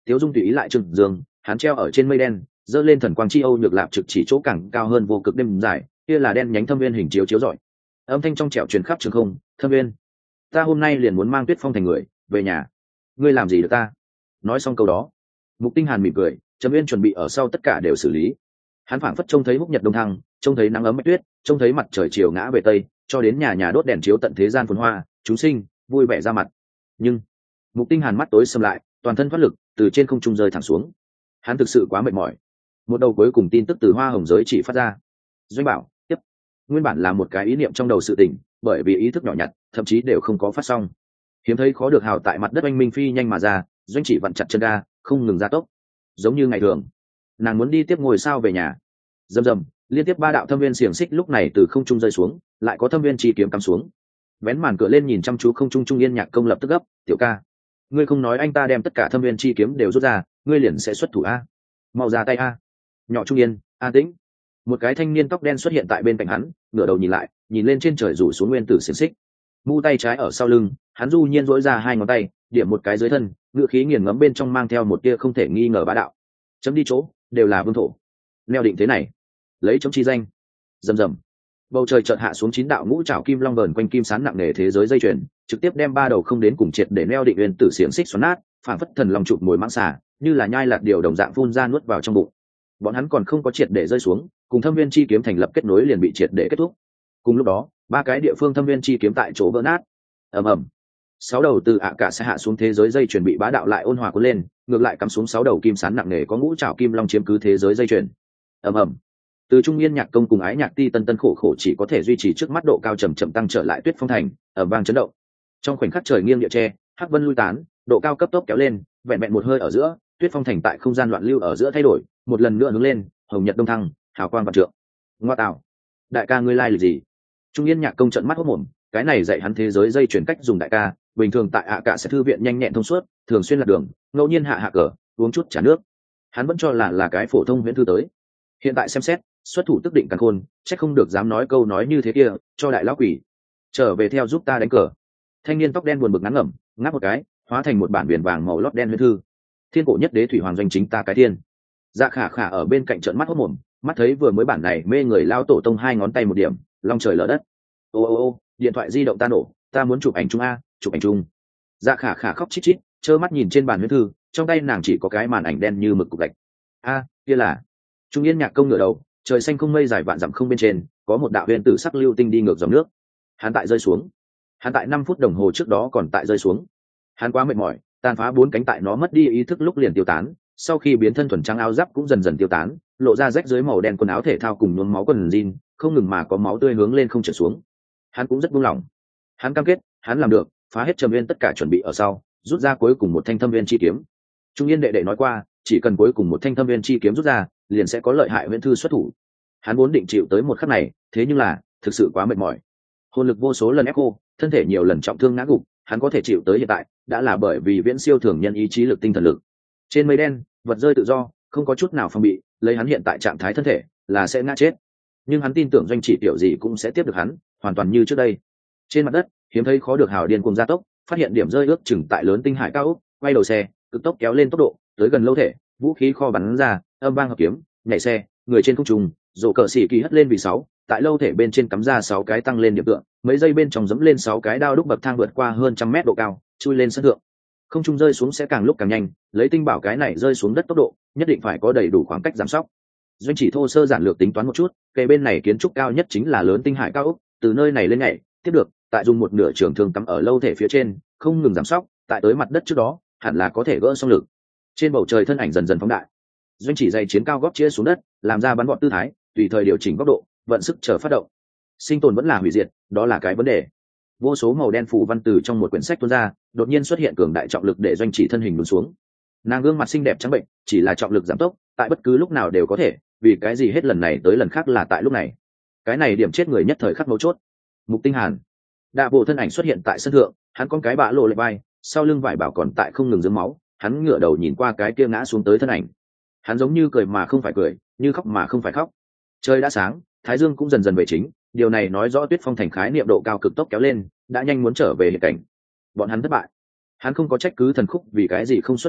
Tiếu Dung tùy ý lại trừng dương, hắn treo ở trên mây đen, dơ lên thần quang chi âu nhược lạp trực chỉ chỗ càng cao hơn vô cực đêm dài, kia là đen nhánh thâm viên hình chiếu chiếu rọi. Âm thanh trong trẻo truyền khắp trường không, "Thâm viên, ta hôm nay liền muốn mang Tuyết Phong thành người về nhà, ngươi làm gì được ta?" Nói xong câu đó, Mục Tinh Hàn mỉm cười, Trầm Uyên chuẩn bị ở sau tất cả đều xử lý. Hắn phảng phất trông thấy húc nhật đông thăng, trông thấy nắng ấm bạch tuyết, trông thấy mặt trời chiều ngã về tây, cho đến nhà nhà đốt đèn chiếu tận thế gian phồn hoa, chúng sinh vui vẻ ra mặt. Nhưng Mục Tinh Hàn mắt tối sầm lại, toàn thân thoát lực, từ trên không trung rơi thẳng xuống. Hắn thực sự quá mệt mỏi. Một đầu cuối cùng tin tức từ Hoa Hồng giới chỉ phát ra. Doanh Bảo, tiếp. Nguyên bản là một cái ý niệm trong đầu sự tình, bởi vì ý thức nhỏ nhặt, thậm chí đều không có phát xong. Hiếm thấy khó được hào tại mặt đất anh minh phi nhanh mà ra, Doanh chỉ vặn chặt chân ga, không ngừng gia tốc. Giống như ngày thường, nàng muốn đi tiếp ngồi sao về nhà. Rầm rầm, liên tiếp ba đạo thâm viên xiềng xích lúc này từ không trung rơi xuống, lại có thâm viên chi kiếm cắm xuống. Vén màn cửa lên nhìn chăm chú không trung trung yên nhạc công lập tức gấp, "Tiểu ca, ngươi không nói anh ta đem tất cả thâm viên chi kiếm đều rút ra, ngươi liền sẽ xuất thủ a? Mau ra tay a!" Nhỏ trung yên, an tĩnh. Một cái thanh niên tóc đen xuất hiện tại bên cạnh hắn, ngửa đầu nhìn lại, nhìn lên trên trời rủ xuống nguyên tử xiềng xích. Mu tay trái ở sau lưng, hắn du nhiên duỗi ra hai ngón tay, điểm một cái dưới thân, ngựa khí nghiền ngẫm bên trong mang theo một tia không thể nghi ngờ bá đạo. Chấm đi chỗ, đều là vương thổ. Neo định thế này, lấy chấm chi danh. Rầm rầm. Bầu trời chợt hạ xuống chín đạo ngũ trảo kim long vờn quanh kim sán nặng nề thế giới dây chuyền, trực tiếp đem ba đầu không đến cùng triệt để neo định nguyên tử xiềng xích xoắn nát, phảng phất thần long chụp mồi mãng xà, như là nhai lạt điều đồng dạng phun ra nuốt vào trong bụng. Bọn hắn còn không có triệt để rơi xuống, cùng thâm viên chi kiếm thành lập kết nối liền bị triệt để kết thúc. Cùng lúc đó, ba cái địa phương thâm viên chi kiếm tại chỗ vỡ nát. Ầm ầm. Sáu đầu từ ạ cả sẽ hạ xuống thế giới dây chuyền bị bá đạo lại ôn hòa cuốn lên, ngược lại cắm xuống sáu đầu kim sán nặng nề có ngũ trảo kim long chiếm cứ thế giới dây chuyền. Ầm ầm. Từ trung yên nhạc công cùng ái nhạc ti tân tân khổ khổ chỉ có thể duy trì trước mắt độ cao chậm chậm tăng trở lại Tuyết Phong thành, ầm vang chấn động. Trong khoảnh khắc trời nghiêng địa che, hắc vân lui tán, độ cao cấp tốc kéo lên, vẹn vẹn một hơi ở giữa, Tuyết Phong thành tại không gian loạn lưu ở giữa thay đổi, một lần nữa hướng lên, hồng nhật đông thăng, hào quang vạn trượng. Ngoa tạo, đại ca ngươi lai lịch gì? Trung yên nhạc công trợn mắt hốt mồm, cái này dạy hắn thế giới dây chuyển cách dùng đại ca, bình thường tại ạ cả sẽ thư viện nhanh nhẹn thông suốt, thường xuyên lạc đường, ngẫu nhiên hạ hạ cờ, uống chút trà nước. Hắn vẫn cho là là cái phổ thông huyễn thư tới. Hiện tại xem xét, xuất thủ tức định càng khôn, chắc không được dám nói câu nói như thế kia, cho đại lão quỷ trở về theo giúp ta đánh cờ. Thanh niên tóc đen buồn bực ngắn ngẩm, ngáp một cái, hóa thành một bản biển vàng màu lót đen huyễn thư. Thiên cổ nhất đế thủy hoàng doanh chính ta cái thiên. Dạ khả khả ở bên cạnh trợn mắt hốt mồm, mắt thấy vừa mới bản này mê người lao tổ tông hai ngón tay một điểm, long trời lở đất. Ô ô ô, điện thoại di động ta nổ, ta muốn chụp ảnh chung a, chụp ảnh chung. Dạ khả khả khóc chít chít, trơ mắt nhìn trên bàn huyễn thư, trong tay nàng chỉ có cái màn ảnh đen như mực cục gạch. A, kia là. Trung yên nhạc công ngửa đầu, trời xanh không mây dài vạn dặm không bên trên, có một đạo huyền tử sắc lưu tinh đi ngược dòng nước. Hắn tại rơi xuống. Hắn tại năm phút đồng hồ trước đó còn tại rơi xuống. Hắn quá mệt mỏi, tàn phá bốn cánh tại nó mất đi ý thức lúc liền tiêu tán, sau khi biến thân thuần trắng áo giáp cũng dần dần tiêu tán, lộ ra rách dưới màu đen quần áo thể thao cùng nhuốm máu quần jean, không ngừng mà có máu tươi hướng lên không trở xuống. Hắn cũng rất buông lỏng. Hắn cam kết, hắn làm được, phá hết Trầm Uyên tất cả chuẩn bị ở sau, rút ra cuối cùng một thanh thâm viên chi kiếm. Trung yên đệ đệ nói qua, chỉ cần cuối cùng một thanh thâm viên chi kiếm rút ra, liền sẽ có lợi hại huyễn thư xuất thủ. Hắn vốn định chịu tới một khắc này, thế nhưng là thực sự quá mệt mỏi. Hồn lực vô số lần ép cô, thân thể nhiều lần trọng thương ngã gục, hắn có thể chịu tới hiện tại, đã là bởi vì viễn siêu thường nhân ý chí lực tinh thần lực. Trên mây đen, vật rơi tự do, không có chút nào phòng bị, lấy hắn hiện tại trạng thái thân thể, là sẽ ngã chết. Nhưng hắn tin tưởng doanh chỉ tiểu gì cũng sẽ tiếp được hắn, hoàn toàn như trước đây. Trên mặt đất, hiếm thấy khó được hào điên cùng gia tốc, phát hiện điểm rơi ước chừng tại lớn tinh hải cao ốc, quay đầu xe, cực tốc kéo lên tốc độ, tới gần lâu thể, vũ khí kho bắn ra, âm vang hợp kiếm, nhảy xe, người trên không trung, rổ cờ xỉ kỳ hất lên vì sáu, tại lâu thể bên trên cắm ra sáu cái tăng lên điểm tượng, mấy giây bên trong dẫm lên sáu cái đao đúc bậc thang vượt qua hơn trăm mét độ cao, chui lên sân thượng. Không trung rơi xuống sẽ càng lúc càng nhanh, lấy tinh bảo cái này rơi xuống đất tốc độ, nhất định phải có đầy đủ khoảng cách giám sóc. Doanh chỉ thô sơ giản lược tính toán một chút, cây bên này kiến trúc cao nhất chính là lớn tinh hải cao ốc, từ nơi này lên nhảy, tiếp được, tại dùng một nửa trường thương cắm ở lâu thể phía trên, không ngừng giám sóc, tại tới mặt đất trước đó, hẳn là có thể gỡ xong lực. Trên bầu trời thân ảnh dần dần phóng đại. Doanh chỉ dày chiến cao góp chia xuống đất, làm ra bắn gọn tư thái, tùy thời điều chỉnh góc độ, vận sức chờ phát động. Sinh tồn vẫn là hủy diệt, đó là cái vấn đề. Vô số màu đen phù văn từ trong một quyển sách tuôn ra, đột nhiên xuất hiện cường đại trọng lực để doanh chỉ thân hình lún xuống. Nàng gương mặt xinh đẹp trắng bệnh, chỉ là trọng lực giảm tốc, tại bất cứ lúc nào đều có thể, vì cái gì hết lần này tới lần khác là tại lúc này. Cái này điểm chết người nhất thời khắc mấu chốt. Mục Tinh Hàn, đạ bộ thân ảnh xuất hiện tại sân thượng, hắn con cái bạ lộ lệ vai, sau lưng vải bảo còn tại không ngừng rớm máu, hắn ngửa đầu nhìn qua cái kia ngã xuống tới thân ảnh. Hắn giống như cười mà không phải cười, như khóc mà không phải khóc. Trời đã sáng, thái dương cũng dần dần về chính, điều này nói rõ Tuyết Phong thành khái niệm độ cao cực tốc kéo lên, đã nhanh muốn trở về hiện cảnh. Bọn hắn thất bại. Hắn không có trách cứ thần khúc vì cái gì không xuất thủ,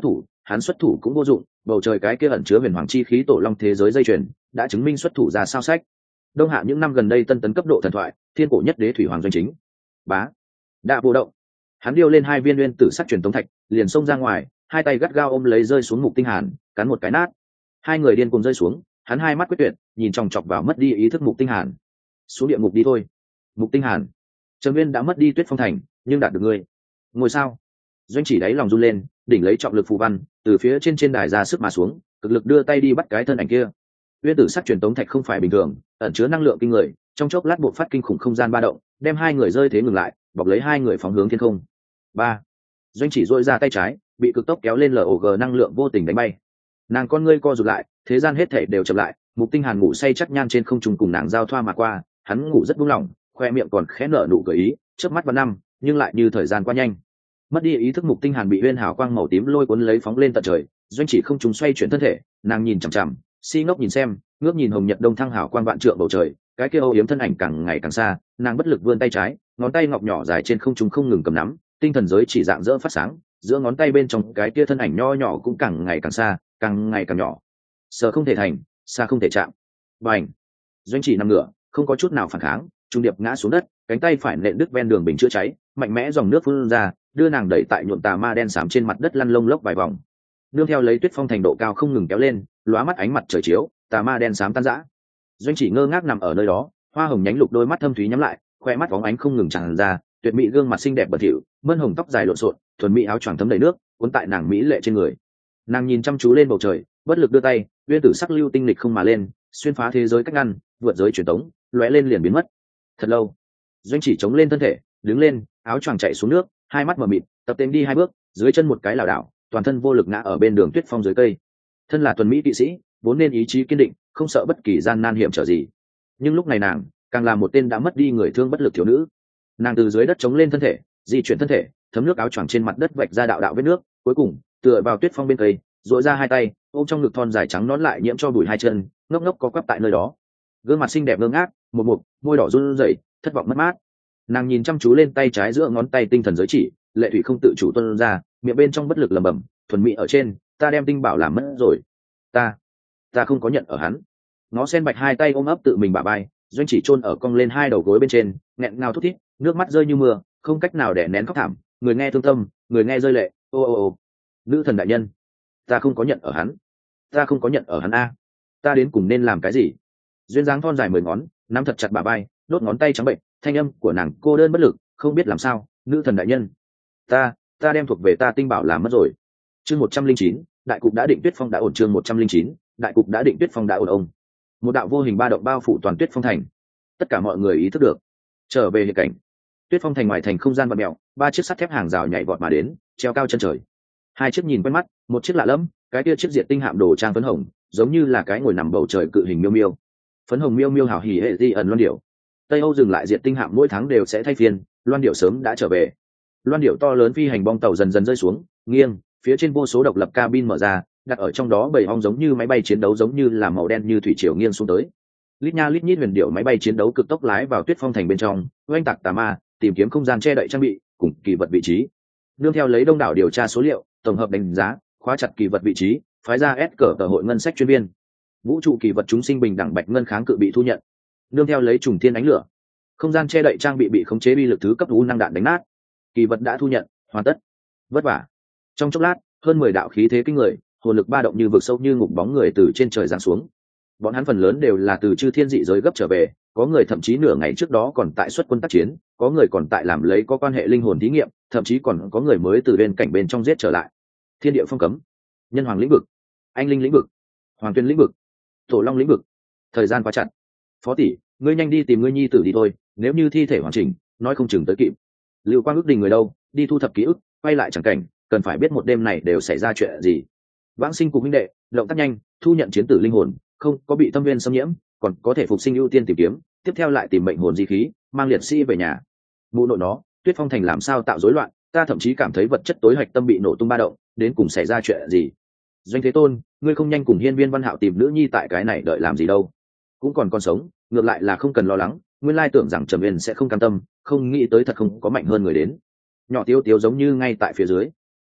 hắn xuất thủ cũng vô dụng, bầu trời cái kia ẩn chứa huyền hoàng chi khí tổ long thế giới dây chuyền đã chứng minh xuất thủ ra sao sách. Đông hạ những năm gần đây tân tấn cấp độ thần thoại, thiên cổ nhất đế thủy hoàng doanh chính bá đã vô động, hắn điêu lên hai viên nguyên tử sắc truyền tống thạch, liền xông ra ngoài, hai tay gắt gao ôm lấy rơi xuống Mục Tinh Hàn, cắn một cái nát. Hai người điên cùng rơi xuống, hắn hai mắt quyết tuyệt, nhìn chòng chọc vào mất đi ý thức Mục Tinh Hàn. Xuống địa ngục đi thôi. Mục Tinh Hàn, Trầm Nguyên đã mất đi Tuyết Phong Thành, nhưng đạt được ngươi. Ngồi sao? Doanh Chỉ đáy lòng run lên, đỉnh lấy trọng lực phù văn, từ phía trên trên đài ra sức mà xuống, cực lực đưa tay đi bắt cái thân ảnh kia. Nguyên tử sắc truyền tống thạch không phải bình thường, ẩn chứa năng lượng kinh người, trong chốc lát buộc phát kinh khủng không gian ba động, đem hai người rơi thế ngừng lại, bọc lấy hai người phóng hướng thiên không. Ba. Doanh Chỉ dội ra tay trái, bị cực tốc kéo lên lờ o giê năng lượng vô tình đánh bay. Nàng con ngươi co rụt lại, thế gian hết thể đều chậm lại. Mục Tinh Hàn ngủ say chắc nhan trên không trung cùng nàng giao thoa mà qua, hắn ngủ rất buông lỏng, khoe miệng còn khẽ nở nụ cười ý, chớp mắt vào năm, nhưng lại như thời gian qua nhanh. Mất đi ý thức Mục Tinh Hàn bị uyên hào quang màu tím lôi cuốn lấy phóng lên tận trời. Doanh Chỉ không trùng xoay chuyển thân thể, nàng nhìn chằm chằm, si ngốc nhìn xem, ngước nhìn hồng nhật đông thăng hào quang vạn trượng bầu trời, cái kia âu yếm thân ảnh càng ngày càng xa, nàng bất lực vươn tay trái, ngón tay ngọc nhỏ dài trên không trung không ngừng cầm nắm, tinh thần giới chỉ dạng dỡ phát sáng, giữa ngón tay bên trong cái kia thân ảnh nho nhỏ cũng càng ngày càng xa, càng ngày càng nhỏ. Sợ không thể thành, xa không thể chạm. Bành! Doanh Chỉ nằm ngửa, không có chút nào phản kháng, trung điệp ngã xuống đất, cánh tay phải nện đứt ven đường bình chữa cháy, mạnh mẽ dòng nước phun ra, đưa nàng đẩy tại nhuộm tà ma đen xám trên mặt đất lăn lông lốc vài vòng. Nương theo lấy Tuyết Phong Thành độ cao không ngừng kéo lên, lóa mắt ánh mặt trời chiếu, tà ma đen xám tan rã. Doanh Chỉ ngơ ngác nằm ở nơi đó, hoa hồng nhánh lục đôi mắt thâm thúy nhắm lại, khoe mắt bóng ánh không ngừng tràn ra, tuyệt mỹ gương mặt xinh đẹp bẩn thỉu, mơn hồng tóc dài lộn xộn, thuần mỹ áo choàng thấm đầy nước, cuốn tại nàng mỹ lệ trên người. Nàng nhìn chăm chú lên bầu trời, bất lực đưa tay, uyên tử sắc lưu tinh lịch không mà lên, xuyên phá thế giới cách ngăn, vượt giới truyền tống, lóe lên liền biến mất. Thật lâu, Doanh Chỉ chống lên thân thể, đứng lên, áo choàng chạy xuống nước, hai mắt mở mịt, tập tên đi hai bước, dưới chân một cái lảo đảo, toàn thân vô lực ngã ở bên đường tuyết phong dưới cây. Thân là tuần mỹ kỵ sĩ, vốn nên ý chí kiên định, không sợ bất kỳ gian nan hiểm trở gì. Nhưng lúc này nàng, càng là một tên đã mất đi người thương bất lực thiếu nữ. Nàng từ dưới đất chống lên thân thể, di chuyển thân thể, thấm nước áo choàng trên mặt đất vạch ra đạo đạo vết nước, cuối cùng tựa vào tuyết phong bên cây, duỗi ra hai tay, ôm trong ngực thon dài trắng nón lại nhiễm cho bụi hai chân, ngốc ngốc có quắp tại nơi đó. Gương mặt xinh đẹp ngơ ngác, một mục, môi đỏ run rẩy, thất vọng mất mát. Nàng nhìn chăm chú lên tay trái giữa ngón tay tinh thần giới chỉ, lệ thủy không tự chủ tuôn ra, miệng bên trong bất lực lẩm bẩm, thuần mỹ ở trên, ta đem tinh bảo làm mất rồi. Ta, ta không có nhận ở hắn. Nó sen bạch hai tay ôm ấp tự mình bả vai, Doanh Chỉ chôn ở cong lên hai đầu gối bên trên, nghẹn ngào thút thít, nước mắt rơi như mưa, không cách nào để nén khóc thảm, người nghe thương tâm, người nghe rơi lệ. Ô ô ô, nữ thần đại nhân, ta không có nhận ở hắn, ta không có nhận ở hắn a, ta đến cùng nên làm cái gì? Duyên dáng thon dài mười ngón, nắm thật chặt bả vai, đốt ngón tay trắng bệnh, thanh âm của nàng cô đơn bất lực, không biết làm sao. Nữ thần đại nhân, ta, ta đem thuộc về ta tinh bảo làm mất rồi. Chương một trăm linh chín, đại cục đã định, Tuyết Phong đã ổn. Chương một trăm linh chín, đại cục đã định, Tuyết Phong đã ổn. Ông, một đạo vô hình ba động bao phủ toàn Tuyết Phong thành. Tất cả mọi người ý thức được, trở về hiện cảnh. Tuyết Phong thành ngoài thành không gian vặn mèo, ba chiếc sắt thép hàng rào nhảy vọt mà đến, treo cao chân trời. Hai chiếc nhìn quen mắt, một chiếc lạ lẫm, cái kia chiếc diệt tinh hạm đồ trang phấn hồng, giống như là cái ngồi nằm bầu trời cự hình miêu miêu. Phấn hồng miêu miêu hào hỉ hệ di ẩn loan điểu. Tây Âu dừng lại diệt tinh hạm mỗi tháng đều sẽ thay phiên, loan điểu sớm đã trở về. Loan điểu to lớn phi hành bong tàu dần dần rơi xuống, nghiêng, phía trên vô số độc lập cabin mở ra, đặt ở trong đó bảy ong giống như máy bay chiến đấu, giống như là màu đen như thủy triều nghiêng xuống tới. Lít nha lít nhít huyền điểu máy bay chiến đấu cực tốc lái vào Tuyết Phong thành bên trong, oanh tạc tà ma, tìm kiếm không gian che đậy trang bị, cùng kỳ vật vị trí. Nương theo lấy đông đảo điều tra số liệu, tổng hợp đánh giá, khóa chặt kỳ vật vị trí, phái ra S cờ tờ hội ngân sách chuyên viên. Vũ trụ kỳ vật chúng sinh bình đẳng bạch ngân kháng cự bị thu nhận. Nương theo lấy trùng thiên ánh lửa, không gian che đậy trang bị bị khống chế bi lực thứ cấp u năng đạn đánh nát. Kỳ vật đã thu nhận, hoàn tất. Vất vả. Trong chốc lát, hơn mười đạo khí thế kinh người, hồn lực ba động như vực sâu như ngục bóng người từ trên trời giáng xuống. Bọn hắn phần lớn đều là từ chư thiên dị giới gấp trở về, có người thậm chí nửa ngày trước đó còn tại xuất quân tác chiến, có người còn tại làm lấy có quan hệ linh hồn thí nghiệm, thậm chí còn có người mới từ bên cảnh bên trong giết trở lại. Thiên địa phong cấm, nhân hoàng lĩnh vực, anh linh lĩnh vực, hoàng tuyên lĩnh vực, tổ long lĩnh vực. Thời gian quá chặt. Phó tỷ, ngươi nhanh đi tìm ngươi nhi tử đi thôi, nếu như thi thể hoàn chỉnh, nói không chừng tới kịp. Lưu Quang ước đình người đâu, đi thu thập ký ức, quay lại chẳng cảnh, cần phải biết một đêm này đều xảy ra chuyện gì. Vãng sinh cùng huynh đệ, động tác nhanh, thu nhận chiến tử linh hồn, không có bị tâm viên xâm nhiễm, còn có thể phục sinh ưu tiên tìm kiếm, tiếp theo lại tìm mệnh hồn di khí, mang liệt sĩ về nhà. Mụ nội nó, Tuyết Phong thành làm sao tạo rối loạn, ta thậm chí cảm thấy vật chất tối hạch tâm bị nổ tung ba động, đến cùng xảy ra chuyện gì. Doanh Thế Tôn, ngươi không nhanh cùng Hiên Viên Văn Hạo tìm nữ nhi tại cái này đợi làm gì đâu? Cũng còn còn sống, ngược lại là không cần lo lắng, nguyên lai tưởng rằng Trầm Uyên sẽ không cam tâm, không nghĩ tới thật không có mạnh hơn người đến. Nhỏ Tiêu Tiêu giống như ngay tại phía dưới.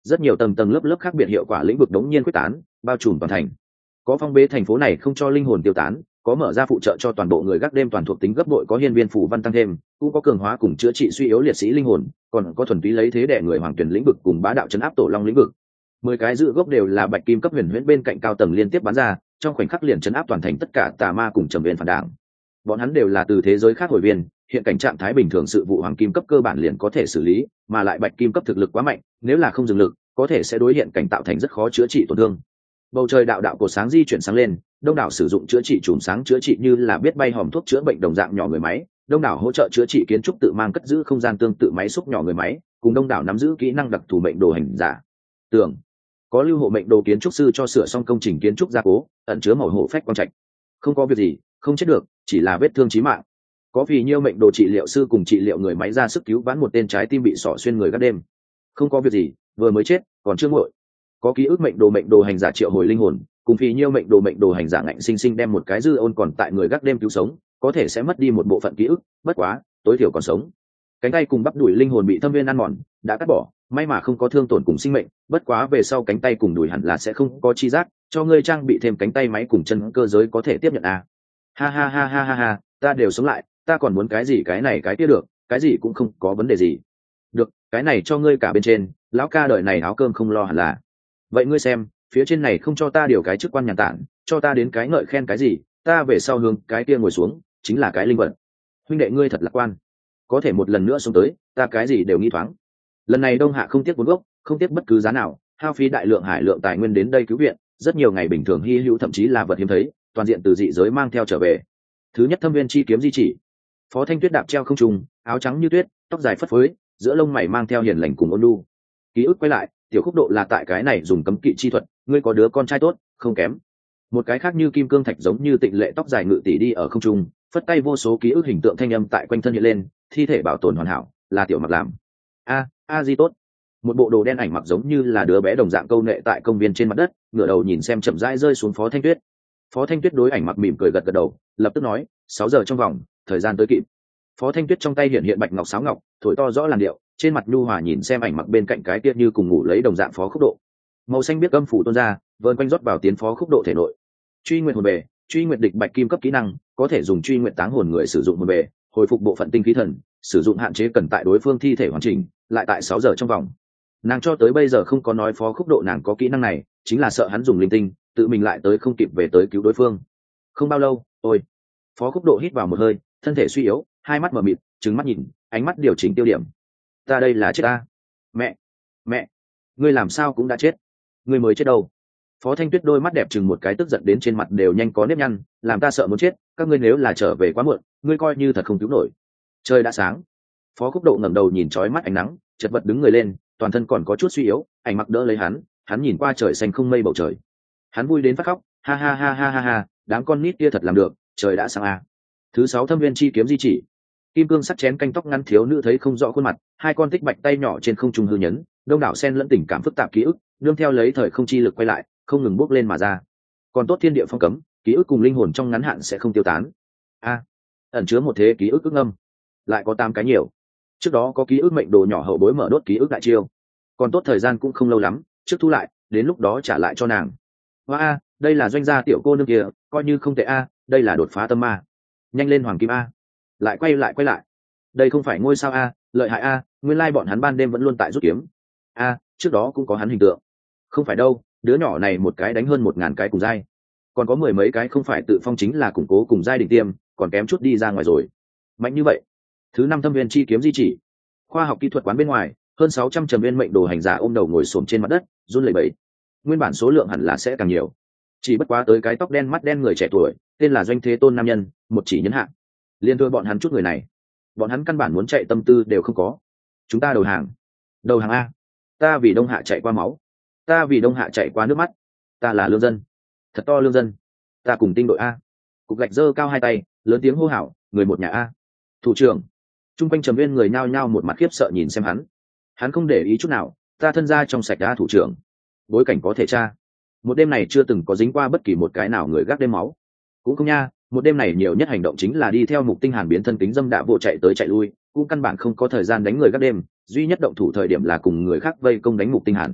rất nhiều tầng tầng lớp lớp khác biệt hiệu quả lĩnh vực đống nhiên quyết tán bao trùm toàn thành. Có phong bế thành phố này không cho linh hồn tiêu tán, có mở ra phụ trợ cho toàn bộ người gác đêm toàn thuộc tính gấp bội, có hiên viên phủ văn tăng thêm, cũng có cường hóa cùng chữa trị suy yếu liệt sĩ linh hồn, còn có thuần túy lấy thế đẻ người hoàng tuyển lĩnh vực cùng bá đạo chấn áp tổ long lĩnh vực. Mười cái dự gốc đều là bạch kim cấp huyền huyễn bên cạnh cao tầng liên tiếp bắn ra, trong khoảnh khắc liền chấn áp toàn thành tất cả tà ma cùng trầm viên phản đảng. Bọn hắn đều là từ thế giới khác hồi viên, hiện cảnh trạng thái bình thường sự vụ hoàng kim cấp cơ bản liền có thể xử lý, mà lại bạch kim cấp thực lực quá mạnh, nếu là không dừng lực có thể sẽ đối hiện cảnh tạo thành rất khó chữa trị tổn thương. Bầu trời đạo đạo cổ sáng di chuyển sáng lên, đông đảo sử dụng chữa trị chùm sáng chữa trị như là biết bay hòm thuốc chữa bệnh đồng dạng nhỏ người máy, đông đảo hỗ trợ chữa trị kiến trúc tự mang cất giữ không gian tương tự máy xúc nhỏ người máy, cùng đông đảo nắm giữ kỹ năng đặc thù mệnh đồ hành giả. Tưởng có lưu hộ mệnh đồ kiến trúc sư cho sửa xong công trình kiến trúc gia cố, ẩn chứa màu hổ phách quang trạch. Không có việc gì, không chết được, chỉ là vết thương chí mạng. Có vì nhiêu mệnh đồ trị liệu sư cùng trị liệu người máy ra sức cứu vãn một tên trái tim bị xỏ xuyên người gác đêm. Không có việc gì, vừa mới chết, còn chưa nguội. Có ký ức mệnh đồ mệnh đồ hành giả triệu hồi linh hồn, cùng vì nhiêu mệnh đồ mệnh đồ hành giả ngạnh sinh sinh đem một cái dư ôn còn tại người gác đêm cứu sống, có thể sẽ mất đi một bộ phận ký ức, bất quá, tối thiểu còn sống. Cánh tay cùng bắp đùi linh hồn bị thâm viên ăn mòn, đã cắt bỏ, may mà không có thương tổn cùng sinh mệnh, bất quá về sau cánh tay cùng đùi hẳn là sẽ không có chi giác, cho ngươi trang bị thêm cánh tay máy cùng chân cơ giới có thể tiếp nhận à. Ha ha ha ha ha ha, ta đều sống lại, ta còn muốn cái gì cái này cái kia được, cái gì cũng không có vấn đề gì. Được, cái này cho ngươi cả bên trên, lão ca đời này áo cơm không lo hẳn là. Vậy ngươi xem, phía trên này không cho ta điều cái chức quan nhàn tản, cho ta đến cái ngợi khen cái gì, ta về sau hướng cái kia ngồi xuống, chính là cái linh vật. Huynh đệ ngươi thật lạc quan, có thể một lần nữa xuống tới, ta cái gì đều nghĩ thoáng. Lần này Đông Hạ không tiếc vốn gốc, không tiếc bất cứ giá nào, hao phí đại lượng hải lượng tài nguyên đến đây cứu viện, rất nhiều ngày bình thường hy hữu thậm chí là vật hiếm thấy, toàn diện từ dị giới mang theo trở về. Thứ nhất thâm viên chi kiếm di chỉ. Phó Thanh Tuyết đạp treo không trung, áo trắng như tuyết, tóc dài phất phới, giữa lông mày mang theo hiền lành cùng ôn nhu. Ký ức quay lại, tiểu khúc độ là tại cái này dùng cấm kỵ chi thuật, ngươi có đứa con trai tốt, không kém. Một cái khác như kim cương thạch giống như tịnh lệ tóc dài ngự tỷ đi ở không trung, phất tay vô số ký ức hình tượng thanh âm tại quanh thân hiện lên, thi thể bảo tồn hoàn hảo, là tiểu mặc làm. A, a di tốt. Một bộ đồ đen ảnh mặc giống như là đứa bé đồng dạng câu nệ tại công viên trên mặt đất, ngửa đầu nhìn xem chậm rãi rơi xuống Phó Thanh Tuyết. Phó Thanh Tuyết đối ảnh mặc mỉm cười gật gật đầu, lập tức nói, sáu giờ trong vòng, thời gian tới kịp. Phó Thanh Tuyết trong tay hiện hiện bạch ngọc sáo ngọc, thổi to rõ làn điệu, trên mặt nhu hòa nhìn xem ảnh mặc bên cạnh cái kia như cùng ngủ lấy đồng dạng Phó Khúc Độ. Màu xanh biết âm phủ tuôn ra, vờn quanh rót vào tiến Phó Khúc Độ thể nội. Truy nguyện hồn bề, truy nguyện địch bạch kim cấp kỹ năng, có thể dùng truy nguyện táng hồn người sử dụng hồn bề, hồi phục bộ phận tinh khí thần, sử dụng hạn chế cần tại đối phương thi thể hoàn chỉnh, lại tại sáu giờ trong vòng. Nàng cho tới bây giờ không có nói Phó Khúc Độ nàng có kỹ năng này, chính là sợ hắn dùng linh tinh, tự mình lại tới không kịp về tới cứu đối phương. Không bao lâu, ôi. Phó Khúc Độ hít vào một hơi, thân thể suy yếu, hai mắt mở mịt, trừng mắt nhìn, ánh mắt điều chỉnh tiêu điểm. Ta đây là chết ta. Mẹ, mẹ, ngươi làm sao cũng đã chết. Ngươi mới chết đâu. Phó Thanh Tuyết đôi mắt đẹp chừng một cái, tức giận đến trên mặt đều nhanh có nếp nhăn, làm ta sợ muốn chết, các ngươi nếu là trở về quá muộn, ngươi coi như thật không cứu nổi. Trời đã sáng. Phó Khúc Độ ngẩng đầu nhìn chói mắt ánh nắng, chật vật đứng người lên, toàn thân còn có chút suy yếu, ảnh mặc đỡ lấy hắn, hắn nhìn qua trời xanh không mây bầu trời. Hắn vui đến phát khóc, ha ha ha ha ha ha, đám con nít kia thật làm được, trời đã sáng à. Thứ sáu thâm viên chi kiếm di chỉ. Kim cương sắt chén canh tóc ngắn thiếu nữ thấy không rõ khuôn mặt, hai con tích bạch tay nhỏ trên không trung hư nhấn, đông đảo sen lẫn tình cảm phức tạp ký ức, nương theo lấy thời không chi lực quay lại, không ngừng bốc lên mà ra. Còn tốt thiên địa phong cấm, ký ức cùng linh hồn trong ngắn hạn sẽ không tiêu tán. A, ẩn chứa một thế ký ức ức âm, lại có tám cái nhiều. Trước đó có ký ức mệnh đồ nhỏ hậu bối mở đốt ký ức đại chiêu. Còn tốt thời gian cũng không lâu lắm, trước thu lại, đến lúc đó trả lại cho nàng. Hoa a, đây là doanh gia tiểu cô nương kia, coi như không tệ a, đây là đột phá tâm ma. Nhanh lên hoàng kim a. Lại quay lại quay lại. Đây không phải ngôi sao a, lợi hại a, nguyên lai bọn hắn ban đêm vẫn luôn tại rút kiếm. A, trước đó cũng có hắn hình tượng. Không phải đâu, đứa nhỏ này một cái đánh hơn một ngàn cái cùng giai. Còn có mười mấy cái không phải tự phong chính là củng cố cùng giai đỉnh tiêm, còn kém chút đi ra ngoài rồi. Mạnh như vậy. Thứ năm thâm viên chi kiếm di chỉ. Khoa học kỹ thuật quán bên ngoài, hơn sáu trăm trầm viên mệnh đồ hành giả ôm đầu ngồi xổm trên mặt đất, run lẩy bẩy. Nguyên bản số lượng hẳn là sẽ càng nhiều. Chỉ bất quá tới cái tóc đen mắt đen người trẻ tuổi, tên là Doanh Thế Tôn nam nhân, một chỉ nhấn hạng. Liên thôi bọn hắn chút người này, bọn hắn căn bản muốn chạy tâm tư đều không có. Chúng ta đầu hàng. Đầu hàng a. Ta vì Đông Hạ chạy qua máu, ta vì Đông Hạ chạy qua nước mắt, ta là lương dân, thật to lương dân. Ta cùng tinh đội a. Cục gạch giơ cao hai tay, lớn tiếng hô hào, người một nhà a. Thủ trưởng. Trung quanh trầm viên người nhao nhao một mặt khiếp sợ nhìn xem hắn. Hắn không để ý chút nào, ta thân ra trong sạch đã thủ trưởng. Bối cảnh có thể tra. Một đêm này chưa từng có dính qua bất kỳ một cái nào người gác đêm máu. Cũng không nha, một đêm này nhiều nhất hành động chính là đi theo Mục Tinh Hàn biến thân kính dâm đạ bộ chạy tới chạy lui, cũng căn bản không có thời gian đánh người gác đêm, duy nhất động thủ thời điểm là cùng người khác vây công đánh Mục Tinh Hàn.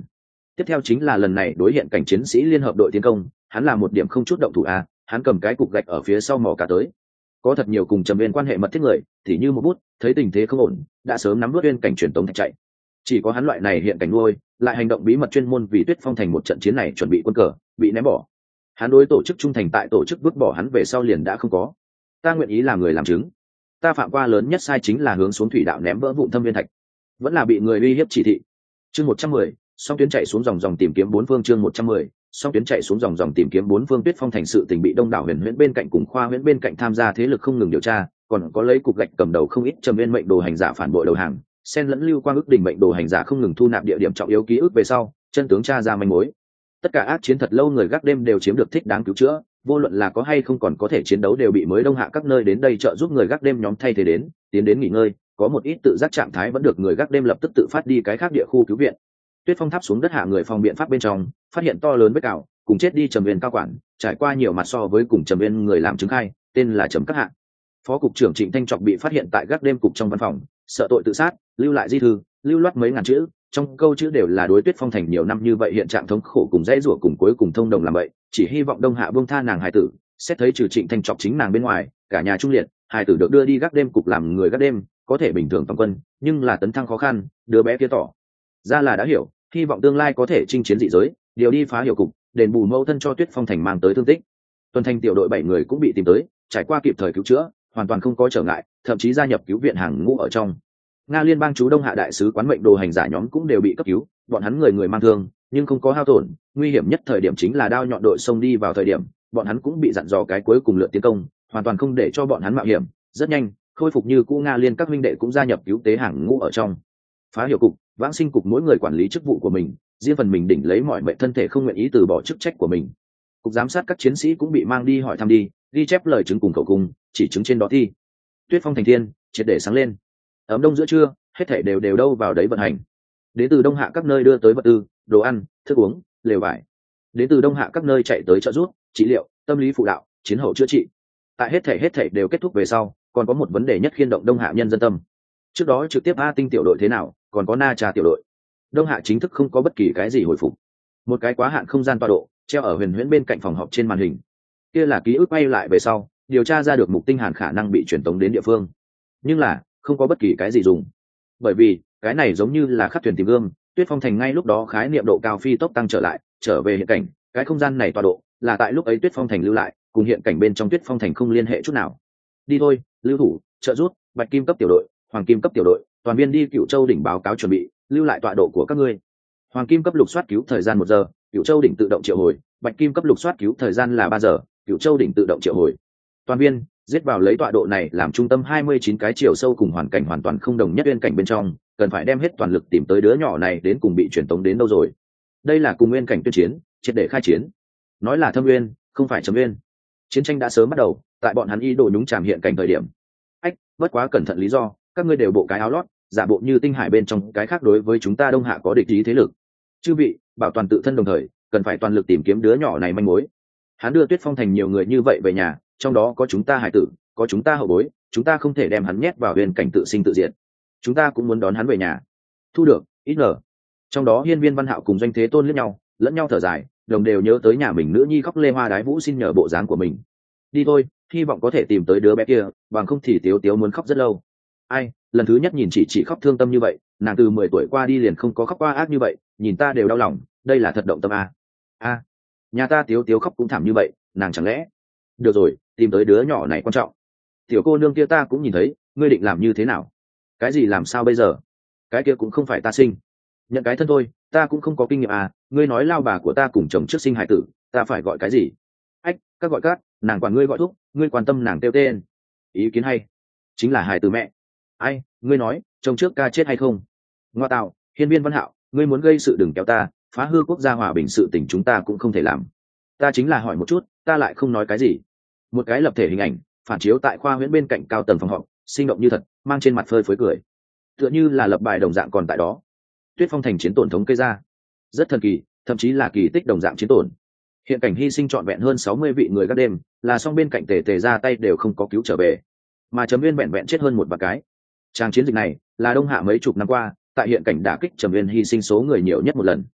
Tiếp theo chính là lần này đối hiện cảnh chiến sĩ liên hợp đội tiến công, hắn là một điểm không chút động thủ a, hắn cầm cái cục gạch ở phía sau mò cả tới. Có thật nhiều cùng Trầm Uyên quan hệ mật thiết người, thì như một bút, thấy tình thế không ổn, đã sớm nắm vớt Uyên cảnh truyền tống thạch chạy. Chỉ có hắn loại này hiện cảnh nuôi, lại hành động bí mật chuyên môn vì Tuyết Phong thành một trận chiến này chuẩn bị quân cờ, bị ném bỏ. Hắn đối tổ chức trung thành tại tổ chức vứt bỏ hắn về sau liền đã không có. Ta nguyện ý làm người làm chứng. Ta phạm qua lớn nhất sai chính là hướng xuống thủy đạo ném vỡ vụn thâm viên thạch, vẫn là bị người uy hiếp chỉ thị. Chương một trăm mười, song tuyến chạy xuống dòng dòng tìm kiếm bốn phương. Chương một trăm mười, song tuyến chạy xuống dòng dòng tìm kiếm bốn phương. Tuyết Phong thành sự tình bị đông đảo huyền huyễn bên cạnh cùng khoa huyễn bên cạnh tham gia thế lực không ngừng điều tra, còn có lấy cục gạch cầm đầu không ít Trầm Uyên mệnh đồ hành giả phản bội đầu hàng, xen lẫn Lưu Quang ước đỉnh mệnh đồ hành giả không ngừng thu nạp địa điểm trọng yếu ký ức về sau, chân tướng tra ra manh mối. Tất cả ác chiến thật lâu người gác đêm đều chiếm được thích đáng cứu chữa, vô luận là có hay không còn có thể chiến đấu đều bị mới đông hạ các nơi đến đây trợ giúp người gác đêm nhóm thay thế đến, tiến đến nghỉ ngơi, có một ít tự giác trạng thái vẫn được người gác đêm lập tức tự phát đi cái khác địa khu cứu viện. Tuyết Phong tháp xuống đất hạ người phòng biện pháp bên trong, phát hiện to lớn vết cào, cùng chết đi Trầm Uyên cao quản, trải qua nhiều mặt so với cùng Trầm Uyên người làm chứng khai, tên là Trầm Các Hạ. Phó cục trưởng Trịnh Thanh Trọc bị phát hiện tại gác đêm cục trong văn phòng, sợ tội tự sát, lưu lại di thư, lưu loát mấy ngàn chữ, trong câu chữ đều là đối Tuyết Phong thành nhiều năm như vậy hiện trạng thống khổ cùng dãy rủa cùng cuối cùng thông đồng làm vậy, chỉ hy vọng Đông Hạ buông tha nàng hài tử, xét thấy trừ Trịnh Thanh Trọc chính nàng bên ngoài, cả nhà trung liệt, hài tử được đưa đi gác đêm cục làm người gác đêm, có thể bình thường toàn quân, nhưng là tấn thăng khó khăn, đứa bé kia tỏ ra là đã hiểu, hy vọng tương lai có thể chinh chiến dị giới, điều đi phá hiểu cục, đền bù mẫu thân cho Tuyết Phong thành mang tới thương tích. Tuần thành tiểu đội bảy người cũng bị tìm tới, trải qua kịp thời cứu chữa, hoàn toàn không có trở ngại, thậm chí gia nhập cứu viện hàng ngũ ở trong. Nga liên bang chú Đông Hạ đại sứ quán mệnh đồ hành giả nhóm cũng đều bị cấp cứu, bọn hắn người người mang thương, nhưng không có hao tổn, nguy hiểm nhất thời điểm chính là đao nhọn đội xông đi vào thời điểm, bọn hắn cũng bị dặn dò cái cuối cùng lượt tiến công, hoàn toàn không để cho bọn hắn mạo hiểm, rất nhanh, khôi phục như cũ Nga liên các huynh đệ cũng gia nhập cứu tế hàng ngũ ở trong. Phá hiểu cục, vãng sinh cục mỗi người quản lý chức vụ của mình, riêng phần mình đỉnh lấy mọi mệnh thân thể không nguyện ý từ bỏ chức trách của mình. Cục giám sát các chiến sĩ cũng bị mang đi hỏi thăm đi, ghi chép lời chứng cùng khẩu cung, chỉ chứng trên đó thi. Tuyết Phong thành thiên, triệt để sáng lên. Ấm đông giữa trưa, hết thảy đều đều đâu vào đấy vận hành. Đến từ Đông Hạ các nơi đưa tới vật tư, đồ ăn, thức uống, lều vải. Đến từ Đông Hạ các nơi chạy tới trợ giúp, trị liệu, tâm lý phụ đạo, chiến hậu chữa trị. Tại hết thảy hết thảy đều kết thúc về sau, còn có một vấn đề nhất khiên động Đông Hạ nhân dân tâm. Trước đó trực tiếp A Tinh tiểu đội thế nào, còn có Na Trà tiểu đội. Đông Hạ chính thức không có bất kỳ cái gì hồi phục. Một cái quá hạn không gian tọa độ, treo ở huyền huyễn bên cạnh phòng họp trên màn hình. Kia là ký ức quay lại về sau, điều tra ra được mục tinh hàn khả năng bị truyền tống đến địa phương. Nhưng là, không có bất kỳ cái gì dùng. Bởi vì, cái này giống như là khắc thuyền tìm gương, Tuyết Phong thành ngay lúc đó khái niệm độ cao phi tốc tăng trở lại, trở về hiện cảnh, cái không gian này tọa độ, là tại lúc ấy Tuyết Phong thành lưu lại, cùng hiện cảnh bên trong Tuyết Phong thành không liên hệ chút nào. Đi thôi, lưu thủ, trợ rút, bạch kim cấp tiểu đội, hoàng kim cấp tiểu đội, toàn viên đi Cựu Châu đỉnh báo cáo chuẩn bị, lưu lại tọa độ của các ngươi. Hoàng kim cấp lục soát cứu thời gian một giờ, Cựu Châu đỉnh tự động triệu hồi, bạch kim cấp lục soát cứu thời gian là ba giờ, Cựu Châu đỉnh tự động triệu hồi. Toàn viên giết vào lấy tọa độ này làm trung tâm hai mươi chín cái chiều sâu cùng hoàn cảnh hoàn toàn không đồng nhất nguyên cảnh bên trong, cần phải đem hết toàn lực tìm tới đứa nhỏ này đến cùng bị truyền tống đến đâu rồi. Đây là cùng nguyên cảnh tuyên chiến, triệt để khai chiến. Nói là thâm nguyên, không phải chấm nguyên. Chiến tranh đã sớm bắt đầu, tại bọn hắn y đồ nhúng chàm hiện cảnh thời điểm. Ách, bất quá cẩn thận lý do, các ngươi đều bộ cái áo lót, giả bộ như tinh hải bên trong cái khác đối với chúng ta Đông Hạ có địch ý thế lực. Chư vị, bảo toàn tự thân đồng thời, cần phải toàn lực tìm kiếm đứa nhỏ này manh mối. Hắn đưa Tuyết Phong thành nhiều người như vậy về nhà, trong đó có chúng ta hải tử, có chúng ta hậu bối, chúng ta không thể đem hắn nhét vào huyền cảnh tự sinh tự diệt. Chúng ta cũng muốn đón hắn về nhà. Thu được, ít ngờ. Trong đó Hiên Viên Văn Hạo cùng Doanh Thế Tôn liếc nhau, lẫn nhau thở dài, đồng đều nhớ tới nhà mình nữ nhi khóc lê hoa đái vũ xin nhờ bộ dáng của mình. Đi thôi, hy vọng có thể tìm tới đứa bé kia, bằng không thì Tiếu Tiếu muốn khóc rất lâu. Ai, lần thứ nhất nhìn chị chị khóc thương tâm như vậy, nàng từ mười tuổi qua đi liền không có khóc qua ác như vậy, nhìn ta đều đau lòng, đây là thật động tâm à. A, nhà ta Tiếu Tiếu khóc cũng thảm như vậy, nàng chẳng lẽ? Được rồi, tìm tới đứa nhỏ này quan trọng. Tiểu cô nương kia ta cũng nhìn thấy, ngươi định làm như thế nào? Cái gì làm sao bây giờ? Cái kia cũng không phải ta sinh, nhận cái thân thôi, ta cũng không có kinh nghiệm à. Ngươi nói lao bà của ta cùng chồng trước sinh hải tử, ta phải gọi cái gì? Ách, các gọi cát, nàng quản ngươi gọi thuốc, ngươi quan tâm nàng tiêu tên. Ý kiến hay, chính là hải tử mẹ. Ai, ngươi nói, chồng trước ca chết hay không? Ngoa tạo, Hiên Viên Văn Hạo, ngươi muốn gây sự đừng kéo ta, phá hư quốc gia hòa bình sự tình chúng ta cũng không thể làm. Ta chính là hỏi một chút, ta lại không nói cái gì. Một cái lập thể hình ảnh phản chiếu tại khoa huyễn bên cạnh cao tầng phòng họp, sinh động như thật, mang trên mặt phơi phới cười, tựa như là lập bài đồng dạng còn tại đó. Tuyết Phong thành chiến tổn thống kê ra, rất thần kỳ, thậm chí là kỳ tích đồng dạng chiến tổn. Hiện cảnh hy sinh trọn vẹn hơn sáu mươi vị người gác đêm, là song bên cạnh tề tề ra tay đều không có cứu trở về, mà Trầm Uyên vẹn vẹn chết hơn một vài cái. Trang chiến dịch này là Đông Hạ mấy chục năm qua tại hiện cảnh đả kích Trầm Uyên hy sinh số người nhiều nhất một lần.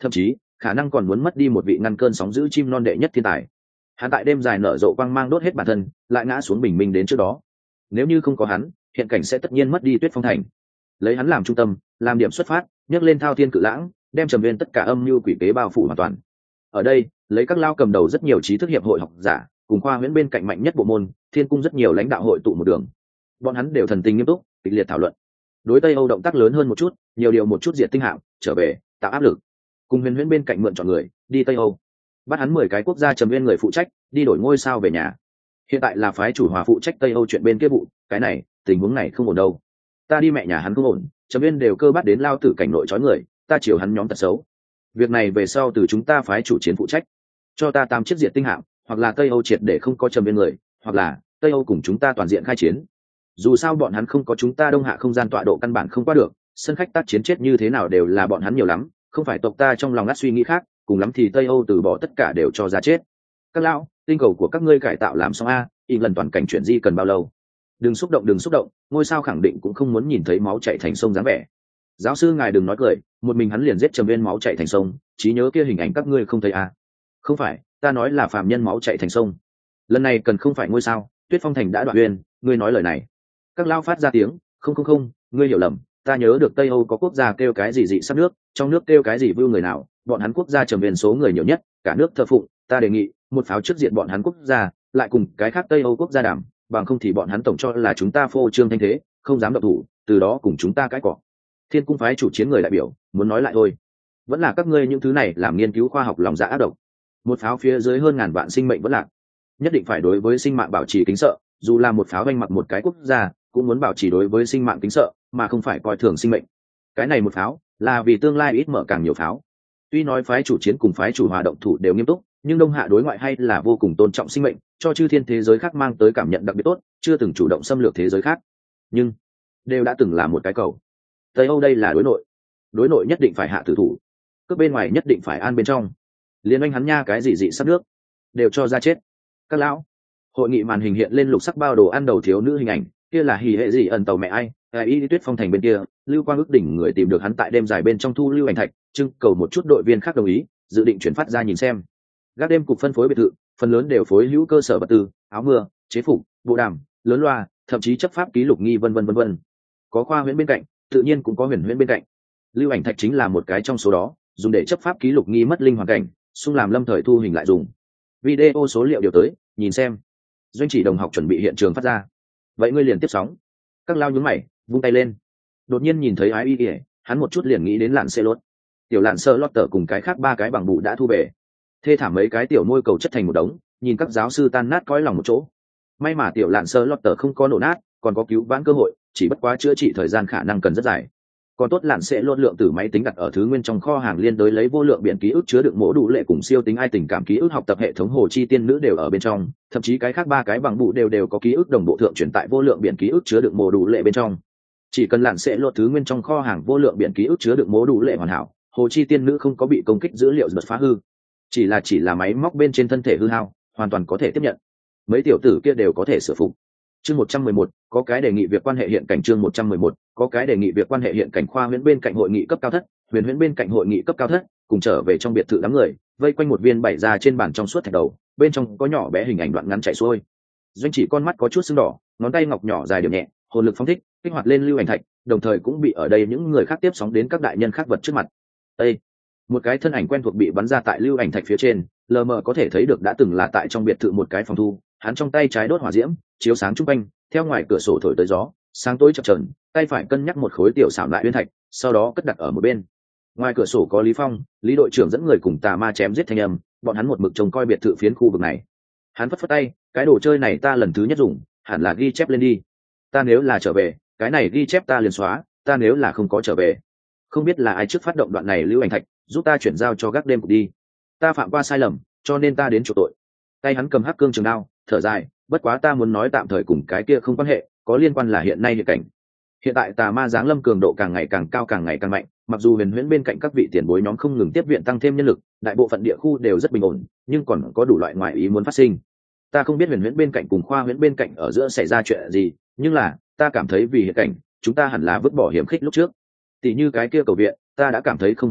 thậm chí khả năng còn muốn mất đi một vị ngăn cơn sóng giữ chim non đệ nhất thiên tài. Hắn tại đêm dài nở rộ quang mang đốt hết bản thân, lại ngã xuống bình minh đến trước đó. Nếu như không có hắn, hiện cảnh sẽ tất nhiên mất đi Tuyết Phong Thành. Lấy hắn làm trung tâm, làm điểm xuất phát, nhấc lên thao thiên cự lãng, đem Trầm Viên tất cả âm mưu quỷ kế bao phủ hoàn toàn. Ở đây, lấy các lao cầm đầu rất nhiều trí thức hiệp hội học giả, cùng khoa huyễn bên cạnh mạnh nhất bộ môn, Thiên cung rất nhiều lãnh đạo hội tụ một đường. Bọn hắn đều thần tình nghiêm túc, kịch liệt thảo luận. Đối Tây Âu động tác lớn hơn một chút, nhiều điều một chút diệt tinh hạm, trở về, tạo áp lực. Cùng Huyền Huyễn bên cạnh mượn chọn người, đi Tây Âu. Bắt hắn mười cái quốc gia Trầm Viên người phụ trách, đi đổi ngôi sao về nhà. Hiện tại là phái chủ hòa phụ trách Tây Âu chuyện bên kia vụ, cái này, tình huống này không ổn đâu. Ta đi mẹ nhà hắn không ổn, Trầm Viên đều cơ bắt đến lao tử cảnh nội trói người, ta chiều hắn nhóm tật xấu. Việc này về sau từ chúng ta phái chủ chiến phụ trách, cho ta tám chiếc diệt tinh hạm, hoặc là Tây Âu triệt để không có Trầm Viên người, hoặc là Tây Âu cùng chúng ta toàn diện khai chiến. Dù sao bọn hắn không có chúng ta đông hạ không gian tọa độ căn bản không qua được, sân khách tác chiến chết như thế nào đều là bọn hắn nhiều lắm, không phải tộc ta trong lòng ngắt suy nghĩ khác, cùng lắm thì Tây Âu từ bỏ tất cả đều cho ra chết. Các lão, tinh cầu của các ngươi cải tạo làm xong a, y lần toàn cảnh chuyển di cần bao lâu? Đừng xúc động đừng xúc động, ngôi sao khẳng định cũng không muốn nhìn thấy máu chảy thành sông dáng vẻ. Giáo sư ngài đừng nói cười, một mình hắn liền giết Trầm Viên máu chảy thành sông, trí nhớ kia hình ảnh các ngươi không thấy à? Không phải, ta nói là phàm nhân máu chảy thành sông. Lần này cần không phải ngôi sao, Tuyết Phong Thành đã đoạn uyên, ngươi nói lời này. Các lao phát ra tiếng, không không không, ngươi hiểu lầm, ta nhớ được Tây Âu có quốc gia kêu cái gì dị sắp nước, trong nước kêu cái gì vưu người nào, bọn hắn quốc gia Trầm Viên số người nhiều nhất, cả nước thờ phụng, ta đề nghị, một pháo trước diện bọn hắn quốc gia, lại cùng cái khác Tây Âu quốc gia đảm, bằng không thì bọn hắn tổng cho là chúng ta phô trương thanh thế, không dám động thủ, từ đó cùng chúng ta cãi cọ. Thiên cung phái chủ chiến người đại biểu, muốn nói lại thôi, vẫn là các ngươi những thứ này làm nghiên cứu khoa học lòng dạ ác độc. Một pháo phía dưới hơn ngàn vạn sinh mệnh vẫn lạc, nhất định phải đối với sinh mạng bảo trì kính sợ, dù là một pháo vanh mặc một cái quốc gia, cũng muốn bảo trì đối với sinh mạng kính sợ, mà không phải coi thường sinh mệnh. Cái này một pháo, là vì tương lai ít mở càng nhiều pháo. Tuy nói phái chủ chiến cùng phái chủ hòa động thủ đều nghiêm túc, nhưng đông hạ đối ngoại hay là vô cùng tôn trọng sinh mệnh, cho chư thiên thế giới khác mang tới cảm nhận đặc biệt tốt, chưa từng chủ động xâm lược thế giới khác, nhưng đều đã từng là một cái cầu. Tây Âu đây là đối nội, đối nội nhất định phải hạ tử thủ, cướp bên ngoài nhất định phải an bên trong. Liên oanh hắn nha cái gì dị sắp nước, đều cho ra chết. Các lão, hội nghị màn hình hiện lên lục sắc bao đồ ăn đầu thiếu nữ hình ảnh, kia là hỉ hệ gì ẩn tàu mẹ ai, ai y Tuyết Phong Thành bên kia, Lưu Quang ước đỉnh người tìm được hắn tại đêm dài bên trong thu lưu ảnh thạch, trưng cầu một chút đội viên khác đồng ý, dự định chuyển phát ra nhìn xem. Gác đêm cục phân phối biệt thự, phần lớn đều phối hữu cơ sở vật tư, áo mưa, chế phục, bộ đàm, lớn loa, thậm chí chấp pháp ký lục nghi vân vân vân vân. Có khoa huyễn bên cạnh, tự nhiên cũng có huyền huyễn bên cạnh. Lưu ảnh thạch chính là một cái trong số đó, dùng để chấp pháp ký lục nghi mất linh hoàn cảnh, xung làm lâm thời thu hình lại dùng. Video số liệu điều tới, nhìn xem. Doanh chỉ đồng học chuẩn bị hiện trường phát ra. Vậy ngươi liền tiếp sóng. Các lao nhướng mày, vung tay lên. Đột nhiên nhìn thấy ái y, hắn một chút liền nghĩ đến lạn xe lót. Tiểu lạn sơ lót tờ cùng cái khác ba cái bằng bụ đã thu về. Thê thảm mấy cái tiểu môi cầu chất thành một đống, nhìn các giáo sư tan nát cõi lòng một chỗ. May mà tiểu lạn sơ lót tờ không có nổ nát, còn có cứu vãn cơ hội, chỉ bất quá chữa trị thời gian khả năng cần rất dài. Còn tốt lạn sẽ lốt lượng từ máy tính đặt ở thứ nguyên trong kho hàng liên đối lấy vô lượng biển ký ức chứa đựng mỗ đủ lệ cùng siêu tính ai tình cảm ký ức học tập hệ thống hồ chi tiên nữ đều ở bên trong, thậm chí cái khác ba cái bằng bụ đều đều có ký ức đồng bộ thượng chuyển tại vô lượng biển ký ức chứa đựng mỗ đủ lệ bên trong. Chỉ cần lạn sẽ lốt thứ nguyên trong kho hàng vô lượng biển ký ức chứa đựng mỗ đủ lệ hoàn hảo, hồ chi tiên nữ không có bị công kích dữ liệu giật phá hư, chỉ là chỉ là máy móc bên trên thân thể hư hao, hoàn toàn có thể tiếp nhận. Mấy tiểu tử kia đều có thể sửa phục. Chương một trăm mười một, có cái đề nghị việc quan hệ hiện cảnh chương một trăm mười một, có cái đề nghị việc quan hệ hiện cảnh khoa huyễn bên cạnh hội nghị cấp cao thất, huyền huyễn bên cạnh hội nghị cấp cao thất, cùng trở về trong biệt thự đám người, vây quanh một viên bảy ra trên bàn trong suốt thạch đầu, bên trong có nhỏ bé hình ảnh đoạn ngắn chạy xuôi. Doanh chỉ con mắt có chút sưng đỏ, ngón tay ngọc nhỏ dài điểm nhẹ, hồn lực phóng thích, kích hoạt lên lưu ảnh thạch, đồng thời cũng bị ở đây những người khác tiếp sóng đến các đại nhân khác vật trước mặt. Ê! Một cái thân ảnh quen thuộc bị bắn ra tại lưu ảnh thạch phía trên, lờ mờ có thể thấy được đã từng là tại trong biệt thự một cái phòng thu, hắn trong tay trái đốt hỏa diễm, chiếu sáng trung quanh, theo ngoài cửa sổ thổi tới gió, sáng tối chập chờn, tay phải cân nhắc một khối tiểu xảo lại uyên thạch, sau đó cất đặt ở một bên. Ngoài cửa sổ có Lý Phong, Lý đội trưởng dẫn người cùng tà ma chém giết thanh âm, bọn hắn một mực trông coi biệt thự phiến khu vực này. Hắn phất phất tay, cái đồ chơi này ta lần thứ nhất dùng, hẳn là ghi chép lên đi. Ta nếu là trở về, cái này ghi chép ta liền xóa, ta nếu là không có trở về, không biết là ai trước phát động đoạn này lưu ảnh thạch, giúp ta chuyển giao cho gác đêm cục đi. Ta phạm qua sai lầm, cho nên ta đến chuộc tội. Tay hắn cầm hắc cương trường đao, thở dài, bất quá ta muốn nói tạm thời cùng cái kia không quan hệ, có liên quan là hiện nay hiện cảnh. Hiện tại tà ma giáng lâm cường độ càng ngày càng cao, càng ngày càng mạnh, mặc dù huyền huyễn bên cạnh các vị tiền bối nhóm không ngừng tiếp viện tăng thêm nhân lực, đại bộ phận địa khu đều rất bình ổn, nhưng còn có đủ loại ngoại ý muốn phát sinh. Ta không biết huyền huyễn bên cạnh cùng khoa huyễn bên cạnh ở giữa xảy ra chuyện gì, nhưng là ta cảm thấy vì hiện cảnh, chúng ta hẳn là vứt bỏ hiểm khích lúc trước. Tỷ như cái kia cầu viện, ta đã cảm thấy không hợp lý,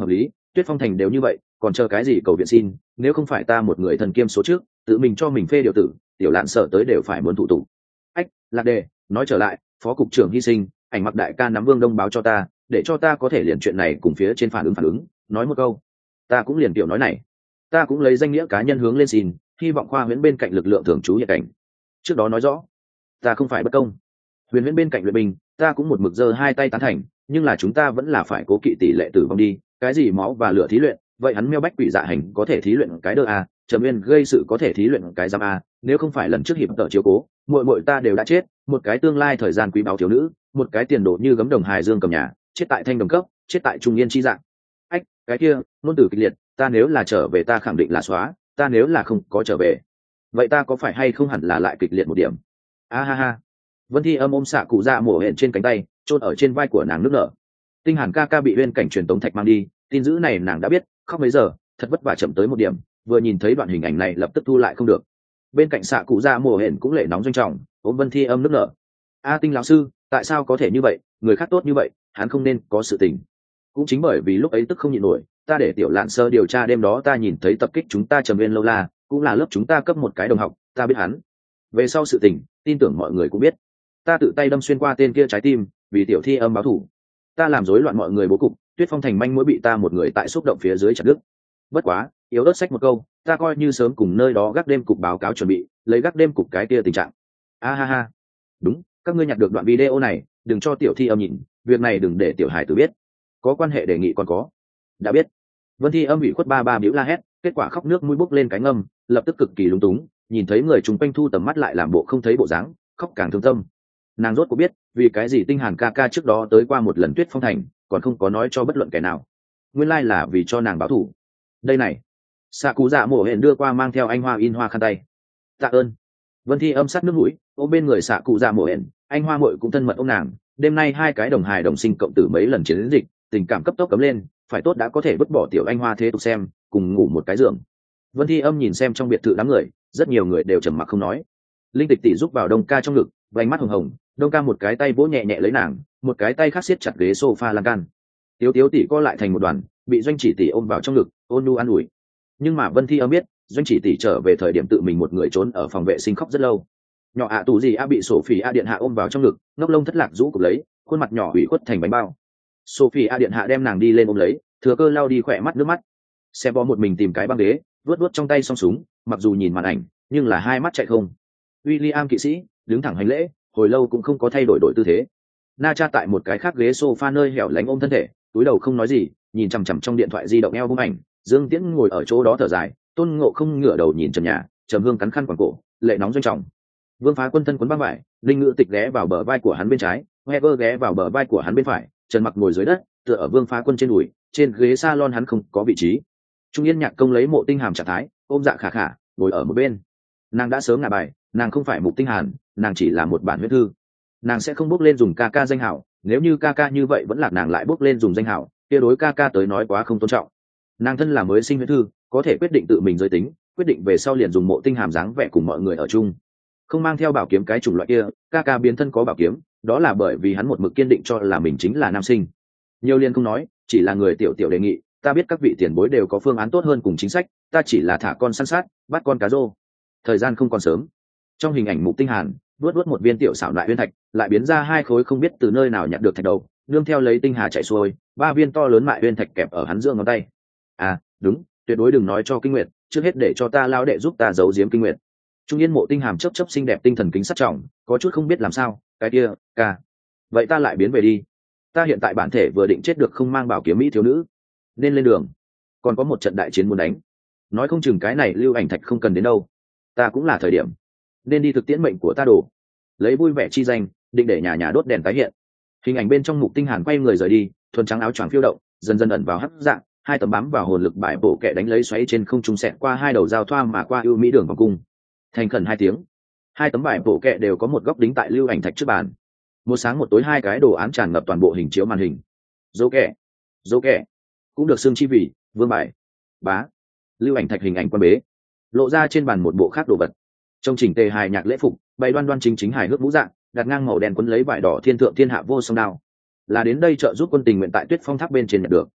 Tuyết Phong thành đều như vậy, còn chờ cái gì cầu viện xin, nếu không phải ta một người thần kiêm số trước tự mình cho mình phê điều tử, tiểu lạn sợ tới đều phải muốn thủ tục. Ách, Lạc Đề, nói trở lại, phó cục trưởng hy sinh, ảnh mặc đại ca nắm Vương Đông báo cho ta, để cho ta có thể liền chuyện này cùng phía trên phản ứng phản ứng, nói một câu. Ta cũng liền tiểu nói này, ta cũng lấy danh nghĩa cá nhân hướng lên xin, hy vọng khoa huyễn bên cạnh lực lượng thường trú hiện cảnh. Trước đó nói rõ, ta không phải bất công. Huyền huyễn bên cạnh luyện binh, ta cũng một mực giơ hai tay tán thành, nhưng là chúng ta vẫn là phải cố kỵ tỷ lệ tử vong đi, cái gì máu và lửa thí luyện, vậy hắn meo bách quỷ dạ hành có thể thí luyện cái đơ a, Trầm Nguyên gây sự có thể thí luyện cái giam a, nếu không phải lần trước hiệp tợ chiếu cố, muội muội ta đều đã chết, một cái tương lai thời gian quý báu thiếu nữ, một cái tiền đồ như gấm đồng hài dương cầm nhà, chết tại thanh đồng cấp, chết tại trung yên chi dạng. Ách, cái kia, ngôn từ kịch liệt, ta nếu là trở về ta khẳng định là xóa, ta nếu là không có trở về, vậy ta có phải hay không hẳn là lại kịch liệt một điểm. A ha ha. Vân Thi Âm ôm xạ cụ dạ mổ hẹn trên cánh tay, chôn ở trên vai của nàng nước nở. Tinh Hàn ca ca bị uyên cảnh truyền tống thạch mang đi, tin dữ này nàng đã biết, khóc mấy giờ, thật vất vả chậm tới một điểm, vừa nhìn thấy đoạn hình ảnh này lập tức thu lại không được. Bên cạnh xạ cụ dạ mổ hẹn cũng lệ nóng doanh trọng, ôm Vân Thi Âm nước nở. A Tinh lão sư, tại sao có thể như vậy, người khác tốt như vậy, hắn không nên có sự tình. Cũng chính bởi vì lúc ấy tức không nhịn nổi, ta để tiểu lạn sơ điều tra đêm đó ta nhìn thấy tập kích chúng ta Trầm Nguyên lâu la, cũng là lớp chúng ta cấp một cái đồng học, ta biết hắn. Về sau sự tình, tin tưởng mọi người cũng biết. Ta tự tay đâm xuyên qua tên kia trái tim, vì tiểu Thi Âm báo thù. Ta làm rối loạn mọi người bố cục, Tuyết Phong thành manh mối bị ta một người tại xúc động phía dưới chặt đứt. Bất quá, yếu ớt sách một câu, ta coi như sớm cùng nơi đó gác đêm cục báo cáo chuẩn bị, lấy gác đêm cục cái kia tình trạng. A ha ha. Đúng, các ngươi nhặt được đoạn video này, đừng cho tiểu Thi Âm nhìn, việc này đừng để tiểu hải tử biết. Có quan hệ đề nghị còn có. Đã biết. Vân Thi Âm bị khuất ba ba biểu la hét, kết quả khóc nước mũi bốc lên cái ngâm, lập tức cực kỳ lúng túng, nhìn thấy người chúng quanh thu tầm mắt lại làm bộ không thấy bộ dáng, khóc càng thương tâm. Nàng rốt cuộc biết vì cái gì Tinh Hàn ca ca trước đó tới qua một lần Tuyết Phong thành, còn không có nói cho bất luận kẻ nào. Nguyên lai là vì cho nàng báo thù. Đây này. Xạ cụ dạ mổ hẹn đưa qua mang theo anh hoa in hoa khăn tay. Tạ ơn. Vân Thi Âm sát nước mũi, ôm bên người xạ cụ dạ mổ hẹn, anh hoa muội cũng thân mật ôm nàng. Đêm nay hai cái đồng hài đồng sinh cộng tử mấy lần chiến dịch, tình cảm cấp tốc cấm lên, phải tốt đã có thể vứt bỏ tiểu anh hoa thế tục xem, cùng ngủ một cái giường. Vân Thi Âm nhìn xem trong biệt thự đám người, rất nhiều người đều trầm mặc không nói. Linh Tịch tỷ giúp vào Đông Ca trong ngực, vành mắt hồng hồng, Đông Ca một cái tay vỗ nhẹ nhẹ lấy nàng, một cái tay khác siết chặt ghế sofa lan can. Tiếu Tiếu tỷ co lại thành một đoàn, bị Doanh Chỉ tỷ ôm vào trong ngực, ôn nhu an ủi. Nhưng mà Vân Thi Âm biết, Doanh Chỉ tỷ trở về thời điểm tự mình một người trốn ở phòng vệ sinh khóc rất lâu. Nhỏ ạ tù gì a bị Sophie a điện hạ ôm vào trong ngực, ngốc lông thất lạc rũ cục lấy, khuôn mặt nhỏ ủy khuất thành bánh bao. Sophie a điện hạ đem nàng đi lên ôm lấy, thừa cơ lau đi khỏe mắt nước mắt. Xem bó một mình tìm cái băng ghế, vuốt vuốt trong tay song súng, mặc dù nhìn màn ảnh, nhưng là hai mắt chạy không. William kỵ sĩ đứng thẳng hành lễ, hồi lâu cũng không có thay đổi đổi tư thế. Na Cha tại một cái khác ghế sofa nơi hẻo lánh ôm thân thể, túi đầu không nói gì, nhìn chằm chằm trong điện thoại di động eo bung ảnh. Dương Tiễn ngồi ở chỗ đó thở dài, Tôn Ngộ không ngửa đầu nhìn trần nhà, Trầm Hương cắn khăn quàng cổ, lệ nóng doanh trọng. Vương Phá Quân thân quấn băng vải, Linh Ngữ Tịch ghé vào bờ vai của hắn bên trái, Heger ghé vào bờ vai của hắn bên phải, Trần Mặc ngồi dưới đất, tựa ở Vương Phá Quân trên đùi, trên ghế salon hắn không có vị trí. Trung Yên Nhạc Công lấy Mộ Tinh Hàm trạng thái, ôm Dạ Khả Khả, ngồi ở một bên. Nàng đã sớm ngả bài, nàng không phải Mục Tinh Hàn, nàng chỉ là một bản huyết thư. Nàng sẽ không bước lên dùng ca ca danh hảo, nếu như ca ca như vậy vẫn lạc nàng lại bước lên dùng danh hảo, kia đối ca ca tới nói quá không tôn trọng. Nàng thân là mới sinh huyết thư, có thể quyết định tự mình giới tính, quyết định về sau liền dùng Mộ Tinh Hàm dáng vẻ cùng mọi người ở chung. Không mang theo bảo kiếm cái chủng loại kia, ca ca biến thân có bảo kiếm, đó là bởi vì hắn một mực kiên định cho là mình chính là nam sinh. Nhiều liên không nói, chỉ là người tiểu tiểu đề nghị, ta biết các vị tiền bối đều có phương án tốt hơn cùng chính sách, ta chỉ là thả con săn sát, bắt con cá rô. Thời gian không còn sớm. Trong hình ảnh Mục Tinh Hàn vuốt vuốt một viên tiểu xảo lại uyên thạch, lại biến ra hai khối không biết từ nơi nào nhặt được thạch đầu, nương theo lấy tinh hà chạy xuôi, ba viên to lớn mại uyên thạch kẹp ở hắn giữa ngón tay. À, đúng, tuyệt đối đừng nói cho Kinh Nguyệt, trước hết để cho ta lao đệ giúp ta giấu giếm Kinh Nguyệt. Trung Yên Mộ Tinh Hàm chớp chớp xinh đẹp tinh thần kính sắt trọng, có chút không biết làm sao, cái kia, ca. Vậy ta lại biến về đi. Ta hiện tại bản thể vừa định chết được không mang bảo kiếm mỹ thiếu nữ, nên lên đường. Còn có một trận đại chiến muốn đánh. Nói không chừng cái này lưu ảnh thạch không cần đến đâu. Ta cũng là thời điểm nên đi thực tiễn mệnh của ta đồ. Lấy vui vẻ chi danh, định để nhà nhà đốt đèn tái hiện. Hình ảnh bên trong Mục Tinh Hàn quay người rời đi, thuần trắng áo choàng phiêu động, dần dần ẩn vào hắc dạng, hai tấm bám vào hồn lực bài bổ kẹ đánh lấy xoáy trên không trung xẹt qua hai đầu giao thoa mà qua ưu mỹ đường vòng cung. Thành khẩn hai tiếng, hai tấm bài bổ kẹ đều có một góc đính tại lưu ảnh thạch trước bàn. Một sáng một tối hai cái đồ án tràn ngập toàn bộ hình chiếu màn hình. Dấu kẹ, dấu kẹ, cũng được xưng chi vì vương bài. Bá, lưu ảnh thạch hình ảnh quan bế, lộ ra trên bàn một bộ khác đồ vật. Trong chỉnh tề hài nhạc lễ phục, bày đoan đoan chính chính hài hước mũ dạng, đặt ngang màu đen quấn lấy vải đỏ thiên thượng thiên hạ vô song đao. Là đến đây trợ giúp quân tình nguyện tại Tuyết Phong tháp bên trên nhận được.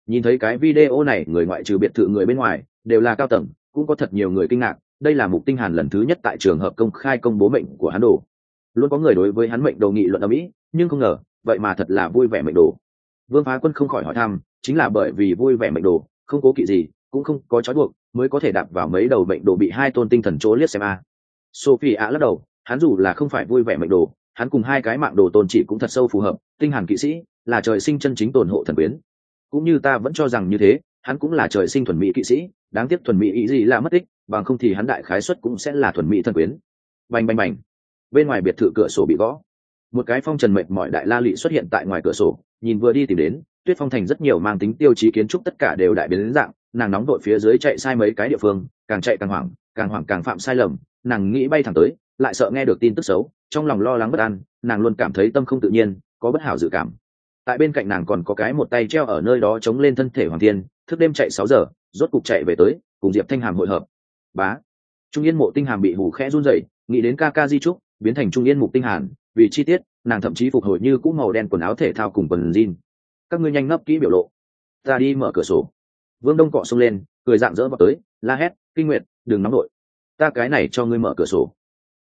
Nhìn thấy cái video này, người ngoại trừ biệt thự người bên ngoài đều là cao tầng, cũng có thật nhiều người kinh ngạc. Đây là Mục Tinh Hàn lần thứ nhất tại trường hợp công khai công bố mệnh của hắn đồ. Luôn có người đối với hắn mệnh đồ nghị luận ở mỹ, nhưng không ngờ vậy mà thật là vui vẻ mệnh đồ. Vương Phá Quân không khỏi hỏi thăm, chính là bởi vì vui vẻ mệnh đồ, không cố kỵ gì, cũng không có trói buộc, mới có thể đạp vào mấy đầu mệnh đồ bị hai tôn tinh thần chỗ liếc xem a. Sophie ạ lắc đầu, hắn dù là không phải vui vẻ mệnh đồ, hắn cùng hai cái mạng đồ tôn chỉ cũng thật sâu phù hợp. Tinh Hàn kỵ sĩ là trời sinh chân chính tồn hộ thần quyến, cũng như ta vẫn cho rằng như thế, hắn cũng là trời sinh thuần mỹ kỵ sĩ. Đáng tiếc thuần mỹ ý gì là mất tích, bằng không thì hắn đại khái xuất cũng sẽ là thuần mỹ thần quyến. Bành bành bành, bên ngoài biệt thự cửa sổ bị gõ, một cái phong trần mệt mỏi đại la lị xuất hiện tại ngoài cửa sổ, nhìn vừa đi tìm đến. Tuyết Phong thành rất nhiều mang tính tiêu chí kiến trúc tất cả đều đại biến đến dạng, nàng nóng đội phía dưới chạy sai mấy cái địa phương, càng chạy càng hoảng, càng hoảng càng phạm sai lầm. Nàng nghĩ bay thẳng tới, lại sợ nghe được tin tức xấu, trong lòng lo lắng bất an, nàng luôn cảm thấy tâm không tự nhiên, có bất hảo dự cảm. Tại bên cạnh nàng còn có cái một tay treo ở nơi đó chống lên thân thể Hoàng Thiên, thức đêm chạy sáu giờ, rốt cục chạy về tới, cùng Diệp Thanh Hàm hội hợp. Bá, Trung Yên Mộ Tinh Hàm bị hù khẽ run rẩy, nghĩ đến ca ca di trúc, biến thành Trung Yên Mục Tinh Hàn, vì chi tiết, nàng thậm chí phục hồi như cũ màu đen quần áo thể thao cùng quần jean. Các ngươi nhanh ngấp kỹ biểu lộ, ta đi mở cửa sổ. Vương Đông cọ xông lên, cười rạng rỡ vào tới, la hét, Kinh Nguyệt, đừng nóng nội, ta cái này cho ngươi mở cửa sổ.